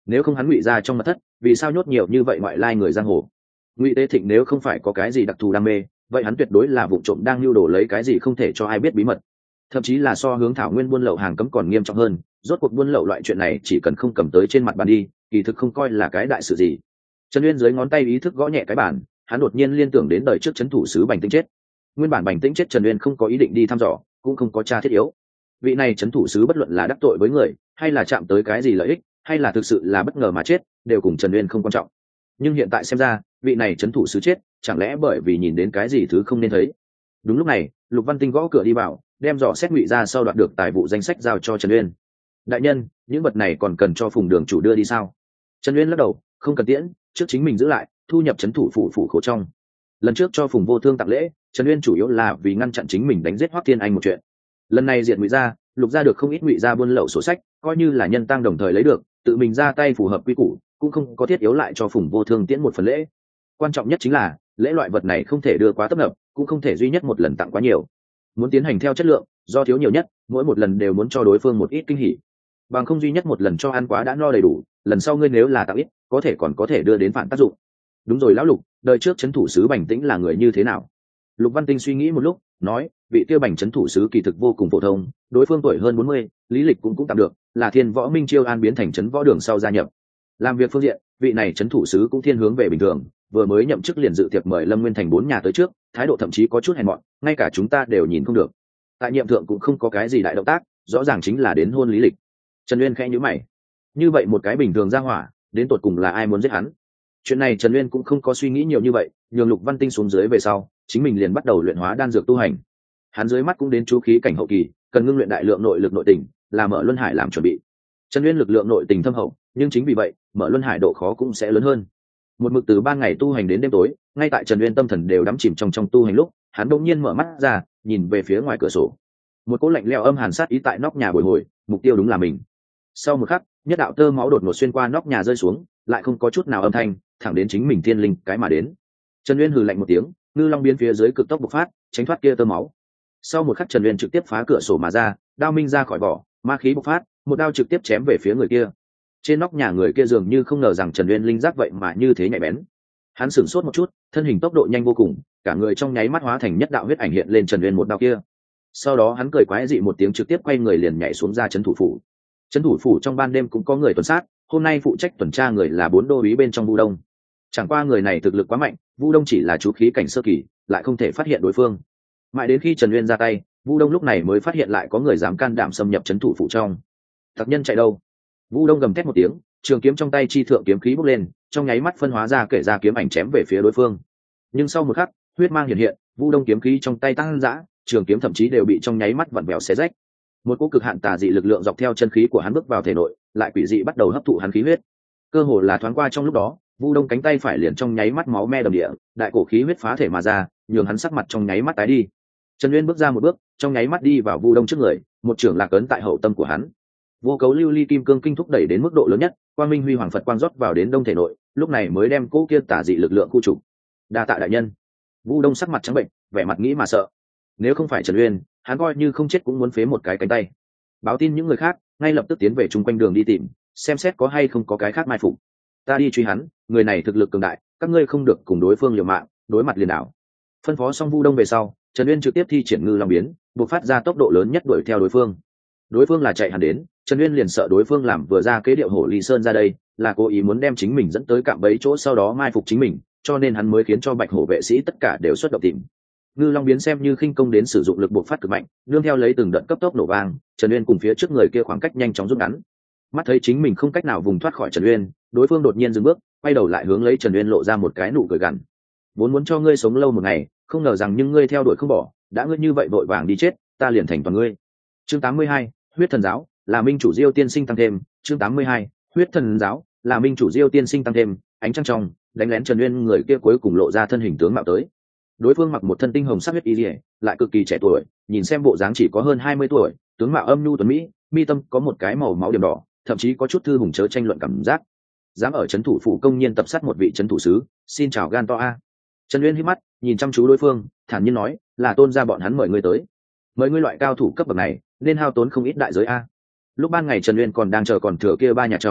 nếu không hắn ngụy ra trong mật thất vì sao nhốt nhiều như vậy ngoại lai người giang hồ? Ngụy Tế Thịnh nếu không phải có cái gì đặc thù đam mê, vậy hắn tuyệt đối là vụ trộm đang lưu đồ lấy cái gì không thể cho ai biết bí mật, thậm chí là so hướng thảo nguyên buôn lậu hàng cấm còn nghiêm trọng hơn. Rốt cuộc buôn lậu loại chuyện này chỉ cần không cầm tới trên mặt bàn đi, kỳ thực không coi là cái đại sự gì. Trần Uyên dưới ngón tay ý thức gõ nhẹ cái bàn, hắn đột nhiên liên tưởng đến đời trước trấn thủ sứ Bành Tĩnh chết. Nguyên bản Bành Tĩnh chết Trần Uyên không có ý định đi thăm dò, cũng không có tra thiết yếu. Vị này trấn thủ sứ bất luận là đắc tội với người, hay là chạm tới cái gì lợi ích, hay là thực sự là bất ngờ mà chết, đều cùng Trần Uyên không quan trọng. Nhưng hiện tại xem ra, vị này trấn thủ sứ chết, chẳng lẽ bởi vì nhìn đến cái gì thứ không nên thấy? Đúng lúc này, Lục Văn Tinh gõ cửa đi vào, đem dò xét ngụy ra sau đoạt được tài vụ danh sách giao cho Trần Uyên. Đại nhân, những vật này còn cần cho Phùng đường chủ đưa đi sao? Trần Uyên lắc đầu, không cần tiễn, trước chính mình giữ lại, thu nhập trấn thủ phủ phủ khổ trong. Lần trước cho Phùng Vô Thương tặng lễ, Trần Uyên chủ yếu là vì ngăn chặn chính mình đánh giết Hoắc Thiên Anh một chuyện. Lần này diệt ngụy gia, Lục gia được không ít ngụy gia buôn lậu sổ sách, coi như là nhân tăng đồng thời lấy được, tự mình ra tay phù hợp quy củ, cũng không có thiết yếu lại cho Phùng Vô Thương tiễn một phần lễ. Quan trọng nhất chính là lễ loại vật này không thể đưa quá tấp nập, cũng không thể duy nhất một lần tặng quá nhiều. Muốn tiến hành theo chất lượng, do thiếu nhiều nhất, mỗi một lần đều muốn cho đối phương một ít kinh hỉ. Bằng không duy nhất một lần cho ăn quá đã no đầy đủ, lần sau ngươi nếu là tặng ít, có thể còn có thể đưa đến phản tác dụng. Đúng rồi lão Lục, đời trước trấn thủ sứ Bành Tĩnh là người như thế nào? Lục Văn Tinh suy nghĩ một lúc, nói, vị tiêu Bành trấn thủ sứ kỳ thực vô cùng phổ thông, đối phương tuổi hơn bốn mươi, lý lịch cũng cũng tạm được, là Thiên Võ Minh Chiêu An biến thành trấn võ đường sau gia nhập. Làm việc phương diện, vị này trấn thủ sứ cũng thiên hướng về bình thường, vừa mới nhậm chức liền dự tiệc mời Lâm Nguyên Thành bốn nhà tới trước, thái độ thậm chí có chút hèn mọn, ngay cả chúng ta đều nhìn không được. Tại nhiệm thượng cũng không có cái gì đại động tác, rõ ràng chính là đến hôn lý lịch. Trần Uyên khẽ nhíu mày, như vậy một cái bình thường ra hỏa, đến tột cùng là ai muốn giết hắn? Chuyện này Trần Uyên cũng không có suy nghĩ nhiều như vậy, nhường Lục Văn Tinh xuống dưới về sau, chính mình liền bắt đầu luyện hóa đan dược tu hành. Hắn dưới mắt cũng đến chú khí cảnh hậu kỳ, cần ngưng luyện đại lượng nội lực nội tình, là mở luân hải làm chuẩn bị. Trần Uyên lực lượng nội tình thâm hậu, nhưng chính vì vậy, mở luân hải độ khó cũng sẽ lớn hơn. Một mực từ ban ngày tu hành đến đêm tối, ngay tại Trần Uyên tâm thần đều đắm chìm trong trong tu hành lúc, hắn đột nhiên mở mắt ra, nhìn về phía ngoài cửa sổ. Một cỗ lạnh lẽo âm hàn sát ý tại nóc nhà bồi hồi, mục tiêu đúng là mình. Sau một khắc, nhất đạo tơ máu đột ngột xuyên qua nóc nhà rơi xuống, lại không có chút nào âm thanh, thẳng đến chính mình thiên linh cái mà đến. Trần Uyên hừ lạnh một tiếng, ngư long biến phía dưới cực tốc bộc phát, tránh thoát kia tơ máu. Sau một khắc Trần Uyên trực tiếp phá cửa sổ mà ra, đao minh ra khỏi vỏ, ma khí bộc phát, một đao trực tiếp chém về phía người kia. Trên nóc nhà người kia dường như không ngờ rằng Trần Uyên linh giác vậy mà như thế nhạy bén. Hắn sửng sốt một chút, thân hình tốc độ nhanh vô cùng, cả người trong nháy mắt hóa thành nhất đạo huyết ảnh hiện lên Trần Uyên một đao kia. Sau đó hắn cười quái dị một tiếng trực tiếp quay người liền nhảy xuống ra trấn thủ phủ. Trấn thủ phủ trong ban đêm cũng có người tuần sát, hôm nay phụ trách tuần tra người là bốn đô úy bên trong Vu Đông. Chẳng qua người này thực lực quá mạnh, Vu Đông chỉ là chú khí cảnh sơ kỳ, lại không thể phát hiện đối phương. Mãi đến khi Trần Uyên ra tay, Vu Đông lúc này mới phát hiện lại có người dám can đảm xâm nhập trấn thủ phủ trong. Tặc nhân chạy đâu? Vu Đông gầm thét một tiếng, trường kiếm trong tay chi thượng kiếm khí bốc lên, trong nháy mắt phân hóa ra kể ra kiếm ảnh chém về phía đối phương. Nhưng sau một khắc, huyết mang hiện hiện, Vu Đông kiếm khí trong tay tăng dã, trường kiếm thậm chí đều bị trong nháy mắt vặn vẹo xé rách. Một cỗ cực hạn tà dị lực lượng dọc theo chân khí của hắn bước vào thể nội, lại quỷ dị bắt đầu hấp thụ hắn khí huyết. Cơ hồ là thoáng qua trong lúc đó, Vu Đông cánh tay phải liền trong nháy mắt máu me đầm địa, đại cổ khí huyết phá thể mà ra, nhường hắn sắc mặt trong nháy mắt tái đi. Trần Uyên bước ra một bước, trong nháy mắt đi vào Vu Đông trước người, một trường lạc ấn tại hậu tâm của hắn. Vô cấu lưu ly kim cương kinh thúc đẩy đến mức độ lớn nhất, quang minh huy hoàng Phật quang rót vào đến đông thể nội, lúc này mới đem cỗ kia tà dị lực lượng khu trục. Đa tạ đại nhân. Vu Đông sắc mặt trắng bệnh, vẻ mặt nghĩ mà sợ. Nếu không phải Trần Uyên, hắn coi như không chết cũng muốn phế một cái cánh tay. Báo tin những người khác, ngay lập tức tiến về chung quanh đường đi tìm, xem xét có hay không có cái khác mai phục. Ta đi truy hắn, người này thực lực cường đại, các ngươi không được cùng đối phương liều mạng, đối mặt liền đảo. Phân phó xong Vu Đông về sau, Trần Uyên trực tiếp thi triển ngư long biến, buộc phát ra tốc độ lớn nhất đuổi theo đối phương. Đối phương là chạy hẳn đến, Trần Uyên liền sợ đối phương làm vừa ra kế điệu hổ ly sơn ra đây, là cố ý muốn đem chính mình dẫn tới cạm bẫy chỗ sau đó mai phục chính mình, cho nên hắn mới khiến cho bạch hổ vệ sĩ tất cả đều xuất động tìm. Ngư long biến xem như khinh công đến sử dụng lực buộc phát cực mạnh, nương theo lấy từng đợt cấp tốc nổ vang, Trần Uyên cùng phía trước người kia khoảng cách nhanh chóng rút ngắn. Mắt thấy chính mình không cách nào vùng thoát khỏi Trần Uyên, đối phương đột nhiên dừng bước, quay đầu lại hướng lấy Trần Uyên lộ ra một cái nụ cười gằn. Vốn muốn cho ngươi sống lâu một ngày, không ngờ rằng nhưng ngươi theo đuổi không bỏ, đã ngươi như vậy vội vàng đi chết, ta liền thành toàn ngươi. Chương tám mươi hai, huyết thần giáo, là minh chủ Diêu tiên sinh tăng thêm. Chương tám mươi hai, huyết thần giáo, là minh chủ Diêu tiên sinh tăng thêm. Ánh trăng trong, đánh lén Trần Uyên người kia cuối cùng lộ ra thân hình tướng mạo tới. Đối phương mặc một thân tinh hồng sắc huyết y liễu, lại cực kỳ trẻ tuổi, nhìn xem bộ dáng chỉ có hơn hai mươi tuổi, tướng mạo âm nhu tuấn mỹ, mi tâm có một cái màu máu điểm đỏ, thậm chí có chút thư hùng chớ tranh luận cảm giác. Dám ở trấn thủ phủ công nhiên tập sát một vị trấn thủ sứ, xin chào gan to a. Trần Uyên hít mắt, nhìn chăm chú đối phương, thản nhiên nói, là Tôn gia bọn hắn mời ngươi tới. Mời ngươi loại cao thủ cấp bậc này, nên hao tốn không ít đại giới a. Lúc ban ngày Trần Uyên còn đang chờ còn thừa kia ba nhà trong,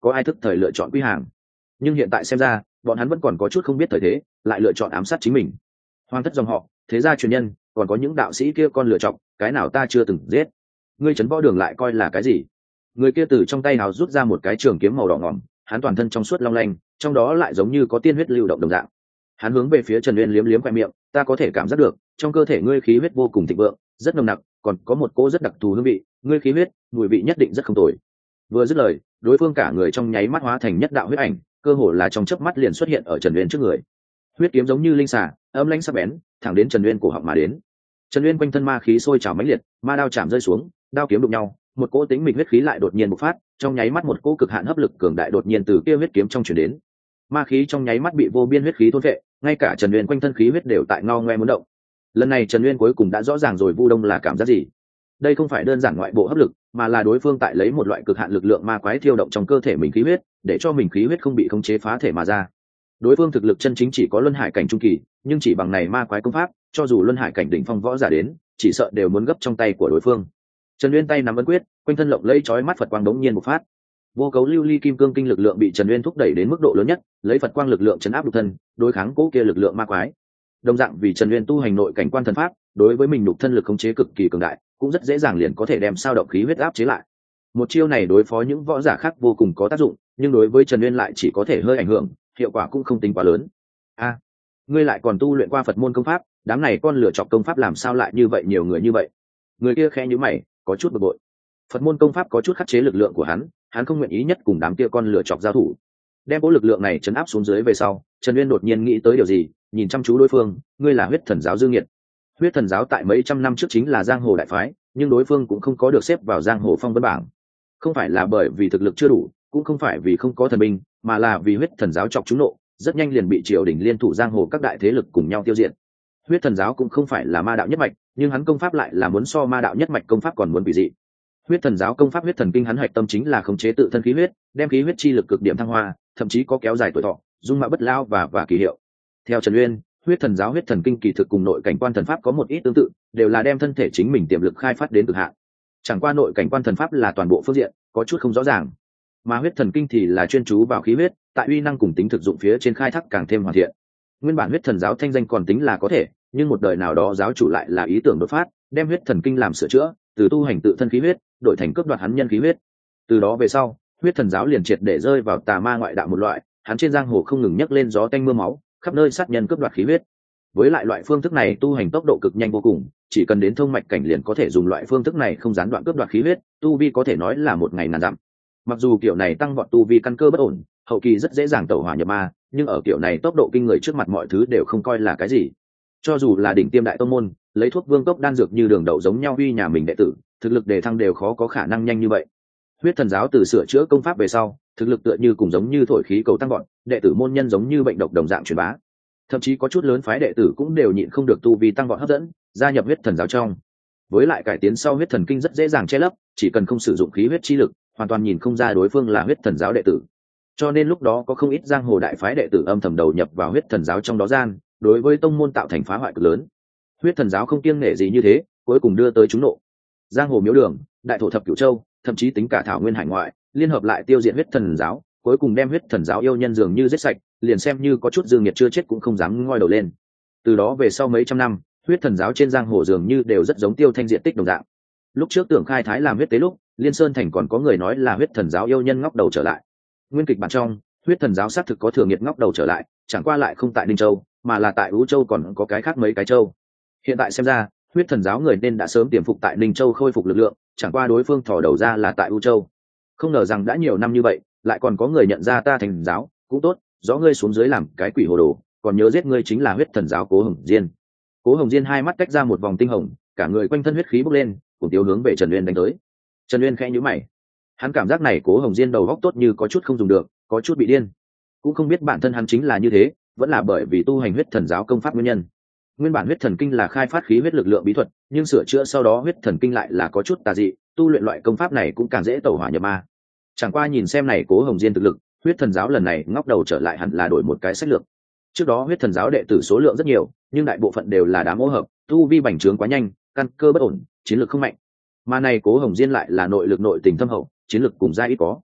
có ai thức thời lựa chọn quy hàng. Nhưng hiện tại xem ra bọn hắn vẫn còn có chút không biết thời thế, lại lựa chọn ám sát chính mình. Hoàng thất dòng họ, thế gia truyền nhân, còn có những đạo sĩ kia con lựa chọn, cái nào ta chưa từng giết. Ngươi Trấn Võ Đường lại coi là cái gì? Người kia từ trong tay hào rút ra một cái trường kiếm màu đỏ ngỏm, hắn toàn thân trong suốt long lanh, trong đó lại giống như có tiên huyết lưu động đồng dạng. Hắn hướng về phía Trần Uyên liếm liếm khoe miệng, ta có thể cảm giác được trong cơ thể ngươi khí huyết vô cùng thịnh vượng, rất nồng nặc, còn có một cỗ rất đặc thù hương vị, ngươi khí huyết mùi vị nhất định rất không tồi. Vừa dứt lời, đối phương cả người trong nháy mắt hóa thành nhất đạo huyết ảnh, cơ hồ là trong chớp mắt liền xuất hiện ở Trần Uyên trước người. Huyết kiếm giống như linh xà, âm lãnh sắc bén, thẳng đến Trần Uyên cổ họng mà đến. Trần Uyên quanh thân ma khí sôi trào mãnh liệt, ma đao chạm rơi xuống, đao kiếm đụng nhau, một cỗ tính mịch huyết khí lại đột nhiên bộc phát, trong nháy mắt một cỗ cực hạn hấp lực cường đại đột nhiên từ kia huyết kiếm trong truyền đến. Ma khí trong nháy mắt bị vô biên huyết khí thôn phệ, ngay cả Trần Uyên quanh thân khí huyết đều tại ngao ngoe muốn động. Lần này Trần Uyên cuối cùng đã rõ ràng rồi Vu Đông là cảm giác gì. Đây không phải đơn giản ngoại bộ hấp lực, mà là đối phương tại lấy một loại cực hạn lực lượng ma quái thiêu động trong cơ thể mình khí huyết, để cho mình khí huyết không bị khống chế phá thể mà ra. Đối phương thực lực chân chính chỉ có luân hải cảnh trung kỳ, nhưng chỉ bằng này ma quái công pháp, cho dù luân hải cảnh đỉnh phong võ giả đến, chỉ sợ đều muốn gấp trong tay của đối phương. Trần Uyên tay nắm ấn quyết, quanh thân lộng lẫy chói mắt Phật quang đống nhiên một phát. Vô cấu lưu ly kim cương kinh lực lượng bị Trần Uyên thúc đẩy đến mức độ lớn nhất, lấy Phật quang lực lượng chấn áp nhục thân, đối kháng cố kia lực lượng ma quái. Đồng dạng vì Trần Uyên tu hành nội cảnh quan thần pháp, đối với mình nhục thân lực khống chế cực kỳ cường đại, cũng rất dễ dàng liền có thể đem sao động khí huyết áp chế lại. Một chiêu này đối phó những võ giả khác vô cùng có tác dụng, nhưng đối với Trần Uyên lại chỉ có thể hơi ảnh hưởng, hiệu quả cũng không tính quá lớn. A, ngươi lại còn tu luyện qua Phật môn công pháp, đám này con lựa chọn công pháp làm sao lại như vậy nhiều người như vậy? Người kia khẽ nhíu mày, có chút bực bội. Phật môn công pháp có chút khắc chế lực lượng của hắn, hắn không nguyện ý nhất cùng đám kia con lựa chọc giao thủ. Đem cố lực lượng này chấn áp xuống dưới về sau, Trần Uyên đột nhiên nghĩ tới điều gì, nhìn chăm chú đối phương, ngươi là Huyết Thần giáo Dương Nghiệt. Huyết Thần giáo tại mấy trăm năm trước chính là giang hồ đại phái, nhưng đối phương cũng không có được xếp vào giang hồ phong vân bảng. Không phải là bởi vì thực lực chưa đủ, cũng không phải vì không có thần binh, mà là vì Huyết Thần giáo chọc chúng nộ, rất nhanh liền bị triều đình liên thủ giang hồ các đại thế lực cùng nhau tiêu diệt. Huyết Thần giáo cũng không phải là ma đạo nhất mạch, nhưng hắn công pháp lại là muốn so ma đạo nhất mạch công pháp còn muốn quỷ dị. Huyết Thần giáo công pháp Huyết Thần kinh hắn hoạch tâm chính là khống chế tự thân khí huyết, đem khí huyết chi lực cực điểm thăng hoa, thậm chí có kéo dài tuổi thọ, dung mạo bất lao và và kỳ hiệu. Theo Trần Uyên, Huyết Thần giáo Huyết Thần kinh kỳ thực cùng nội cảnh quan thần pháp có một ít tương tự, đều là đem thân thể chính mình tiềm lực khai phát đến cực hạn. Chẳng qua nội cảnh quan thần pháp là toàn bộ phương diện, có chút không rõ ràng, mà Huyết Thần kinh thì là chuyên chú vào khí huyết, tại uy năng cùng tính thực dụng phía trên khai thác càng thêm hoàn thiện. Nguyên bản Huyết Thần giáo thanh danh còn tính là có thể, nhưng một đời nào đó giáo chủ lại là ý tưởng đột phát, đem Huyết Thần kinh làm sửa chữa, từ tu hành tự thân khí huyết đổi thành cướp đoạt hắn nhân khí huyết. Từ đó về sau, Huyết Thần giáo liền triệt để rơi vào tà ma ngoại đạo một loại, hắn trên giang hồ không ngừng nhấc lên gió tanh mưa máu, khắp nơi sát nhân cướp đoạt khí huyết. Với lại loại phương thức này tu hành tốc độ cực nhanh vô cùng, chỉ cần đến thông mạch cảnh liền có thể dùng loại phương thức này không gián đoạn cướp đoạt khí huyết, tu vi có thể nói là một ngày ngàn dặm. Mặc dù kiểu này tăng vọt tu vi căn cơ bất ổn, hậu kỳ rất dễ dàng tẩu hỏa nhập ma, nhưng ở kiểu này tốc độ kinh người trước mặt mọi thứ đều không coi là cái gì. Cho dù là đỉnh tiêm đại tông môn, lấy thuốc vương cốc đan dược như đường đậu giống nhau uy nhà mình đệ tử, thực lực đề thăng đều khó có khả năng nhanh như vậy. Huyết Thần giáo từ sửa chữa công pháp về sau, thực lực tựa như cùng giống như thổi khí cầu tăng vọt, đệ tử môn nhân giống như bệnh độc đồng dạng truyền bá. Thậm chí có chút lớn phái đệ tử cũng đều nhịn không được tu vi tăng vọt hấp dẫn, gia nhập Huyết Thần giáo trong. Với lại cải tiến sau Huyết Thần kinh rất dễ dàng che lấp, chỉ cần không sử dụng khí huyết chi lực, hoàn toàn nhìn không ra đối phương là Huyết Thần giáo đệ tử. Cho nên lúc đó có không ít giang hồ đại phái đệ tử âm thầm đầu nhập vào Huyết Thần giáo trong đó gian, đối với tông môn tạo thành phá hoại cực lớn. Huyết Thần giáo không kiêng nể gì như thế, cuối cùng đưa tới chúng nộ. Giang hồ miếu đường, đại thổ thập cửu châu, thậm chí tính cả thảo nguyên hải ngoại, liên hợp lại tiêu diệt Huyết Thần giáo, cuối cùng đem Huyết Thần giáo yêu nhân dường như giết sạch, liền xem như có chút dương nghiệt chưa chết cũng không dám ngoi đầu lên. Từ đó về sau mấy trăm năm, Huyết Thần giáo trên giang hồ dường như đều rất giống tiêu thanh diện tích đồng dạng. Lúc trước tưởng khai thái làm huyết tế lúc, Liên Sơn thành còn có người nói là Huyết Thần giáo yêu nhân ngóc đầu trở lại. Nguyên kịch bản trong, Huyết Thần giáo xác thực có thừa nghiệt ngóc đầu trở lại, chẳng qua lại không tại Ninh Châu, mà là tại Vũ Châu còn có cái khác mấy cái châu. Hiện tại xem ra, Huyết Thần giáo người nên đã sớm tiềm phục tại Ninh Châu khôi phục lực lượng, chẳng qua đối phương thò đầu ra là tại Vũ Châu. Không ngờ rằng đã nhiều năm như vậy, lại còn có người nhận ra ta thành giáo, cũng tốt, rõ ngươi xuống dưới làm cái quỷ hồ đồ, còn nhớ giết ngươi chính là Huyết Thần giáo Cố Hồng Diên. Cố Hồng Diên hai mắt tách ra một vòng tinh hồng, cả người quanh thân huyết khí bốc lên, cùng tiêu hướng về Trần Uyên đánh tới. Trần Uyên khẽ nhíu mày, hắn cảm giác này Cố Hồng Diên đầu óc tốt như có chút không dùng được, có chút bị điên. Cũng không biết bản thân hắn chính là như thế, vẫn là bởi vì tu hành Huyết Thần giáo công pháp nguyên nhân. Nguyên bản Huyết Thần kinh là khai phát khí huyết lực lượng bí thuật, nhưng sửa chữa sau đó Huyết Thần kinh lại là có chút tà dị, tu luyện loại công pháp này cũng càng dễ tẩu hỏa nhập ma. Chẳng qua nhìn xem này Cố Hồng Diên thực lực, Huyết Thần giáo lần này ngóc đầu trở lại hẳn là đổi một cái sách lược. Trước đó Huyết Thần giáo đệ tử số lượng rất nhiều, nhưng đại bộ phận đều là đám ô hợp, tu vi bành trướng quá nhanh, căn cơ bất ổn, chiến lược không mạnh. Mà này Cố Hồng Diên lại là nội lực nội tình thâm hậu, chiến lược cùng gia ít có.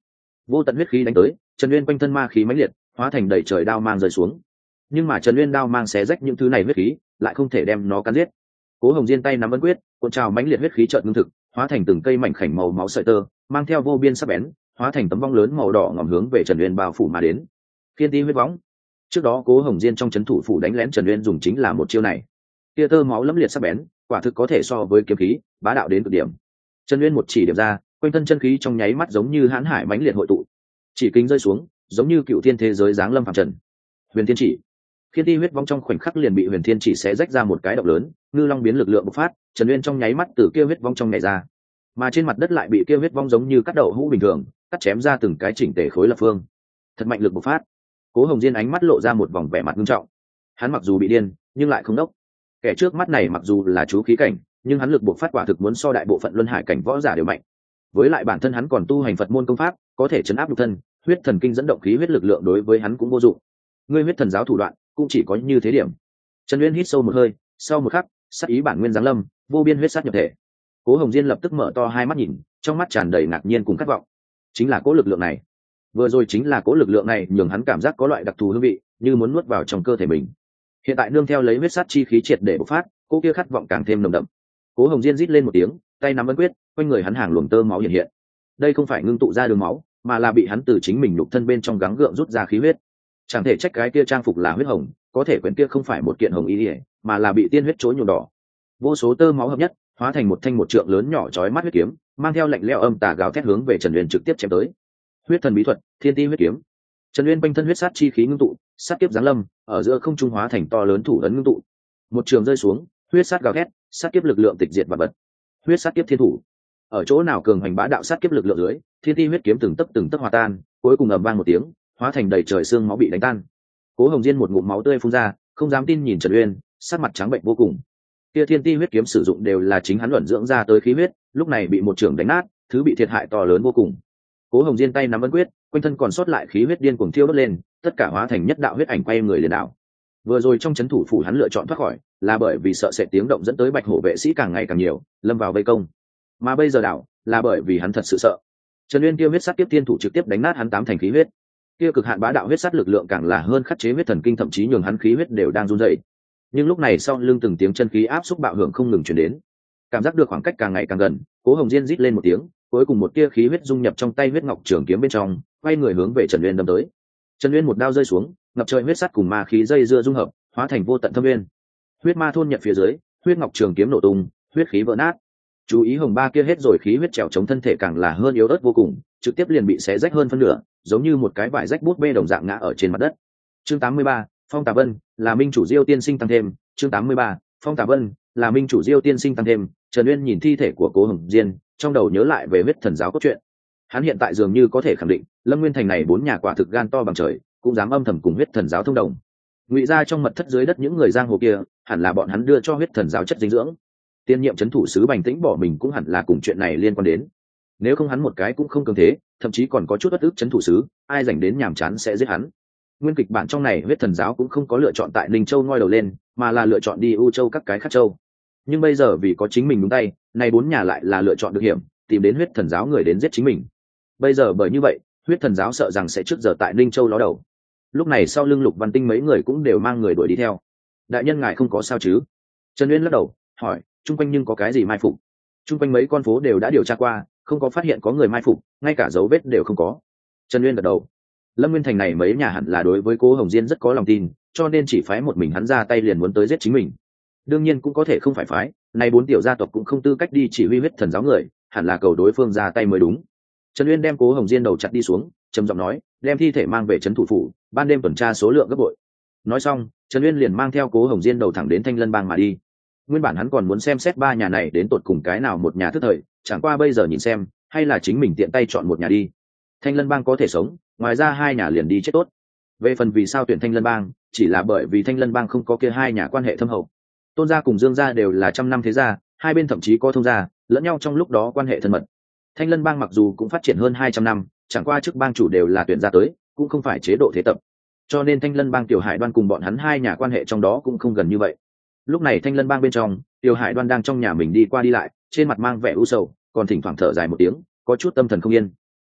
vô tận huyết khí đánh tới, Trần Uyên quanh thân ma khí mãnh liệt, hóa thành đầy trời đao mang rơi xuống. Nhưng mà Trần Uyên đao mang xé rách những thứ này huyết khí, lại không thể đem nó cắn giết. Cố Hồng Diên tay nắm ấn quyết, cuộn trào mãnh liệt huyết khí chợt ngưng thực, hóa thành từng cây mảnh khảnh màu máu sợi tơ, mang theo vô biên sắc bén, hóa thành tấm vong lớn màu đỏ ngòm hướng về Trần Uyên bao phủ mà đến. Thiên ti huyết võng. Trước đó Cố Hồng Diên trong chấn thủ phủ đánh lén Trần Uyên dùng chính là một chiêu này. Tia tơ máu lẫm liệt sắc bén, quả thực có thể so với kiếm khí, bá đạo đến cực điểm. Trần Uyên một chỉ điểm ra, quanh thân chân khí trong nháy mắt giống như hãn hải mãnh liệt hội tụ, chỉ kính rơi xuống, giống như cựu thiên thế giới giáng lâm phàm trần. Huyền Thiên Chỉ. Thiên ti huyết vong trong khoảnh khắc liền bị Huyền Thiên Chỉ xé rách ra một cái động lớn, ngư long biến lực lượng bộc phát, Trần Uyên trong nháy mắt từ kia huyết vong trong nhảy ra, mà trên mặt đất lại bị kia huyết vong giống như cắt đậu hũ bình thường, cắt chém ra từng cái chỉnh tề khối lập phương. Thật mạnh lực bộc phát. Cố Hồng Diên ánh mắt lộ ra một vòng vẻ mặt nghiêm trọng. Hắn mặc dù bị điên, nhưng lại không đốc. Kẻ trước mắt này mặc dù là chú khí cảnh, nhưng hắn lực bộc phát quả thực muốn so đại bộ phận luân hải cảnh võ giả đều mạnh. Với lại bản thân hắn còn tu hành Phật môn công pháp, có thể chấn áp nhục thân, huyết thần kinh dẫn động khí huyết lực lượng đối với hắn cũng vô dụng. Ngươi huyết thần giáo thủ đoạn cũng chỉ có như thế điểm. Trần Uyên hít sâu một hơi, sau một khắc, sát ý bản nguyên giáng lâm, vô biên huyết sát nhập thể. Cố Hồng Diên lập tức mở to hai mắt nhìn, trong mắt tràn đầy ngạc nhiên cùng khát vọng. Chính là cố lực lượng này. Vừa rồi chính là cố lực lượng này nhường hắn cảm giác có loại đặc thù hương vị, như muốn nuốt vào trong cơ thể mình. Hiện tại nương theo lấy huyết sát chi khí triệt để bộc phát, cô kia khát vọng càng thêm nồng đậm. Cố Hồng Diên rít lên một tiếng, tay nắm ấn quyết, quanh người hắn hàng luồng tơ máu hiện hiện. Đây không phải ngưng tụ ra đường máu, mà là bị hắn từ chính mình nhục thân bên trong gắng gượng rút ra khí huyết. Chẳng thể trách cái kia trang phục là huyết hồng, có thể quyển kia không phải một kiện hồng y liễu, mà là bị tiên huyết chối nhuộm đỏ. Vô số tơ máu hợp nhất, hóa thành một thanh một trượng lớn nhỏ chói mắt huyết kiếm, mang theo lạnh lẽo âm tà gào thét hướng về Trần Uyên trực tiếp chém tới. Huyết thần bí thuật, Thiên ti huyết kiếm. Trần Uyên quanh thân huyết sát chi khí ngưng tụ, sát kiếp giáng lâm, ở giữa không trung hóa thành to lớn thủ ấn ngưng tụ. Một trường rơi xuống, huyết sát gào thét, sát kiếp lực lượng tịch diệt và bật. Huyết sát kiếp thiên thủ. Ở chỗ nào cường hành bá đạo sát kiếp lực lượng dưới, Thiên ti huyết kiếm từng tấc từng tấc hòa tan, cuối cùng ầm vang một tiếng, hóa thành đầy trời xương máu bị đánh tan. Cố Hồng Diên một ngụm máu tươi phun ra, không dám tin nhìn Trần Uyên, sắc mặt trắng bệnh vô cùng. Kia Thiên ti huyết kiếm sử dụng đều là chính hắn luận dưỡng ra tới khí huyết, lúc này bị một trường đánh nát, thứ bị thiệt hại to lớn vô cùng. Cố Hồng Diên tay nắm ấn quyết, quanh thân còn sót lại khí huyết điên cuồng thiêu đốt lên, tất cả hóa thành nhất đạo huyết ảnh quay người liền đảo. Vừa rồi trong chấn thủ phủ hắn lựa chọn thoát khỏi, là bởi vì sợ sẽ tiếng động dẫn tới Bạch Hổ vệ sĩ càng ngày càng nhiều, lâm vào vây công. Mà bây giờ đảo, là bởi vì hắn thật sự sợ. Trần Uyên kia huyết sát kiếp thiên thủ trực tiếp đánh nát hắn tám thành khí huyết. Kia cực hạn bá đạo huyết sát lực lượng càng là hơn khắc chế huyết thần kinh, thậm chí nhường hắn khí huyết đều đang run rẩy. Nhưng lúc này sau lưng từng tiếng chân khí áp xúc bạo hưởng không ngừng truyền đến, cảm giác được khoảng cách càng ngày càng gần, Cố Hồng Diên rít lên một tiếng, cuối cùng một tia khí huyết dung nhập trong tay huyết ngọc trường kiếm bên trong, quay người hướng về Trần Uyên đâm tới. Trần Uyên một đao rơi xuống, ngập trời huyết sát cùng ma khí dây dưa dung hợp, hóa thành vô tận thâm nguyên. Huyết ma thôn nhận phía dưới, huyết ngọc trường kiếm nổ tung, huyết khí vỡ nát. Chú ý hồng ba kia hết rồi khí huyết trèo chống thân thể càng là hơn yếu ớt vô cùng, trực tiếp liền bị xé rách hơn phân nửa, giống như một cái vải rách bút bê đồng dạng ngã ở trên mặt đất. Chương tám mươi ba, Phong Tà Vân, là minh chủ Diêu tiên sinh tăng thêm. Chương tám mươi ba, Phong Tà Vân, là minh chủ Diêu tiên sinh tăng thêm. Trần Uyên nhìn thi thể của Cố Hồng Diên, trong đầu nhớ lại về huyết thần giáo cốt truyện. Hắn hiện tại dường như có thể khẳng định, Lâm Nguyên thành này bốn nhà quả thực gan to bằng trời, cũng dám âm thầm cùng huyết thần giáo thông đồng. Ngụy ra trong mật thất dưới đất những người giang hồ kia, hẳn là bọn hắn đưa cho huyết thần giáo chất dinh dưỡng. Tiên nhiệm trấn thủ sứ Bành Tĩnh bỏ mình cũng hẳn là cùng chuyện này liên quan đến. Nếu không hắn một cái cũng không cường thế, thậm chí còn có chút bất ức trấn thủ sứ, ai rảnh đến nhàm chán sẽ giết hắn. Nguyên kịch bản trong này huyết thần giáo cũng không có lựa chọn tại Ninh Châu ngoi đầu lên, mà là lựa chọn đi U Châu các cái khác châu. Nhưng bây giờ vì có chính mình đúng tay, này bốn nhà lại là lựa chọn được hiểm, tìm đến huyết thần giáo người đến giết chính mình. Bây giờ bởi như vậy, huyết thần giáo sợ rằng sẽ trước giờ tại Ninh Châu ló đầu. Lúc này sau lưng Lục Văn Tinh mấy người cũng đều mang người đuổi đi theo. Đại nhân ngài không có sao chứ? Trần Uyên lắc đầu, hỏi, chung quanh nhưng có cái gì mai phục? Chung quanh mấy con phố đều đã điều tra qua, không có phát hiện có người mai phục, ngay cả dấu vết đều không có. Trần Uyên gật đầu. Lâm Nguyên thành này mấy nhà hẳn là đối với Cố Hồng Diên rất có lòng tin, cho nên chỉ phái một mình hắn ra tay liền muốn tới giết chính mình. Đương nhiên cũng có thể không phải phái, này bốn tiểu gia tộc cũng không tư cách đi chỉ huy huyết thần giáo người, hẳn là cầu đối phương ra tay mới đúng. Trần Uyên đem Cố Hồng Diên đầu chặt đi xuống, trầm giọng nói, đem thi thể mang về trấn thủ phủ, ban đêm tuần tra số lượng gấp bội. Nói xong, Trần Uyên liền mang theo Cố Hồng Diên đầu thẳng đến Thanh Lân Bang mà đi. Nguyên bản hắn còn muốn xem xét ba nhà này đến tột cùng cái nào một nhà thức thời, chẳng qua bây giờ nhìn xem, hay là chính mình tiện tay chọn một nhà đi. Thanh Lân Bang có thể sống, ngoài ra hai nhà liền đi chết tốt. Về phần vì sao tuyển Thanh Lân Bang, chỉ là bởi vì Thanh Lân Bang không có kia hai nhà quan hệ thâm hậu. Tôn gia cùng Dương gia đều là trăm năm thế gia, hai bên thậm chí có thông gia, lẫn nhau trong lúc đó quan hệ thân mật. Thanh Lân Bang mặc dù cũng phát triển hơn hai trăm năm, chẳng qua chức bang chủ đều là tuyển ra tới, cũng không phải chế độ thế tập. Cho nên Thanh Lân Bang Tiểu Hải Đoan cùng bọn hắn hai nhà quan hệ trong đó cũng không gần như vậy. Lúc này Thanh Lân Bang bên trong, Tiểu Hải Đoan đang trong nhà mình đi qua đi lại, trên mặt mang vẻ u sầu, còn thỉnh thoảng thở dài một tiếng, có chút tâm thần không yên.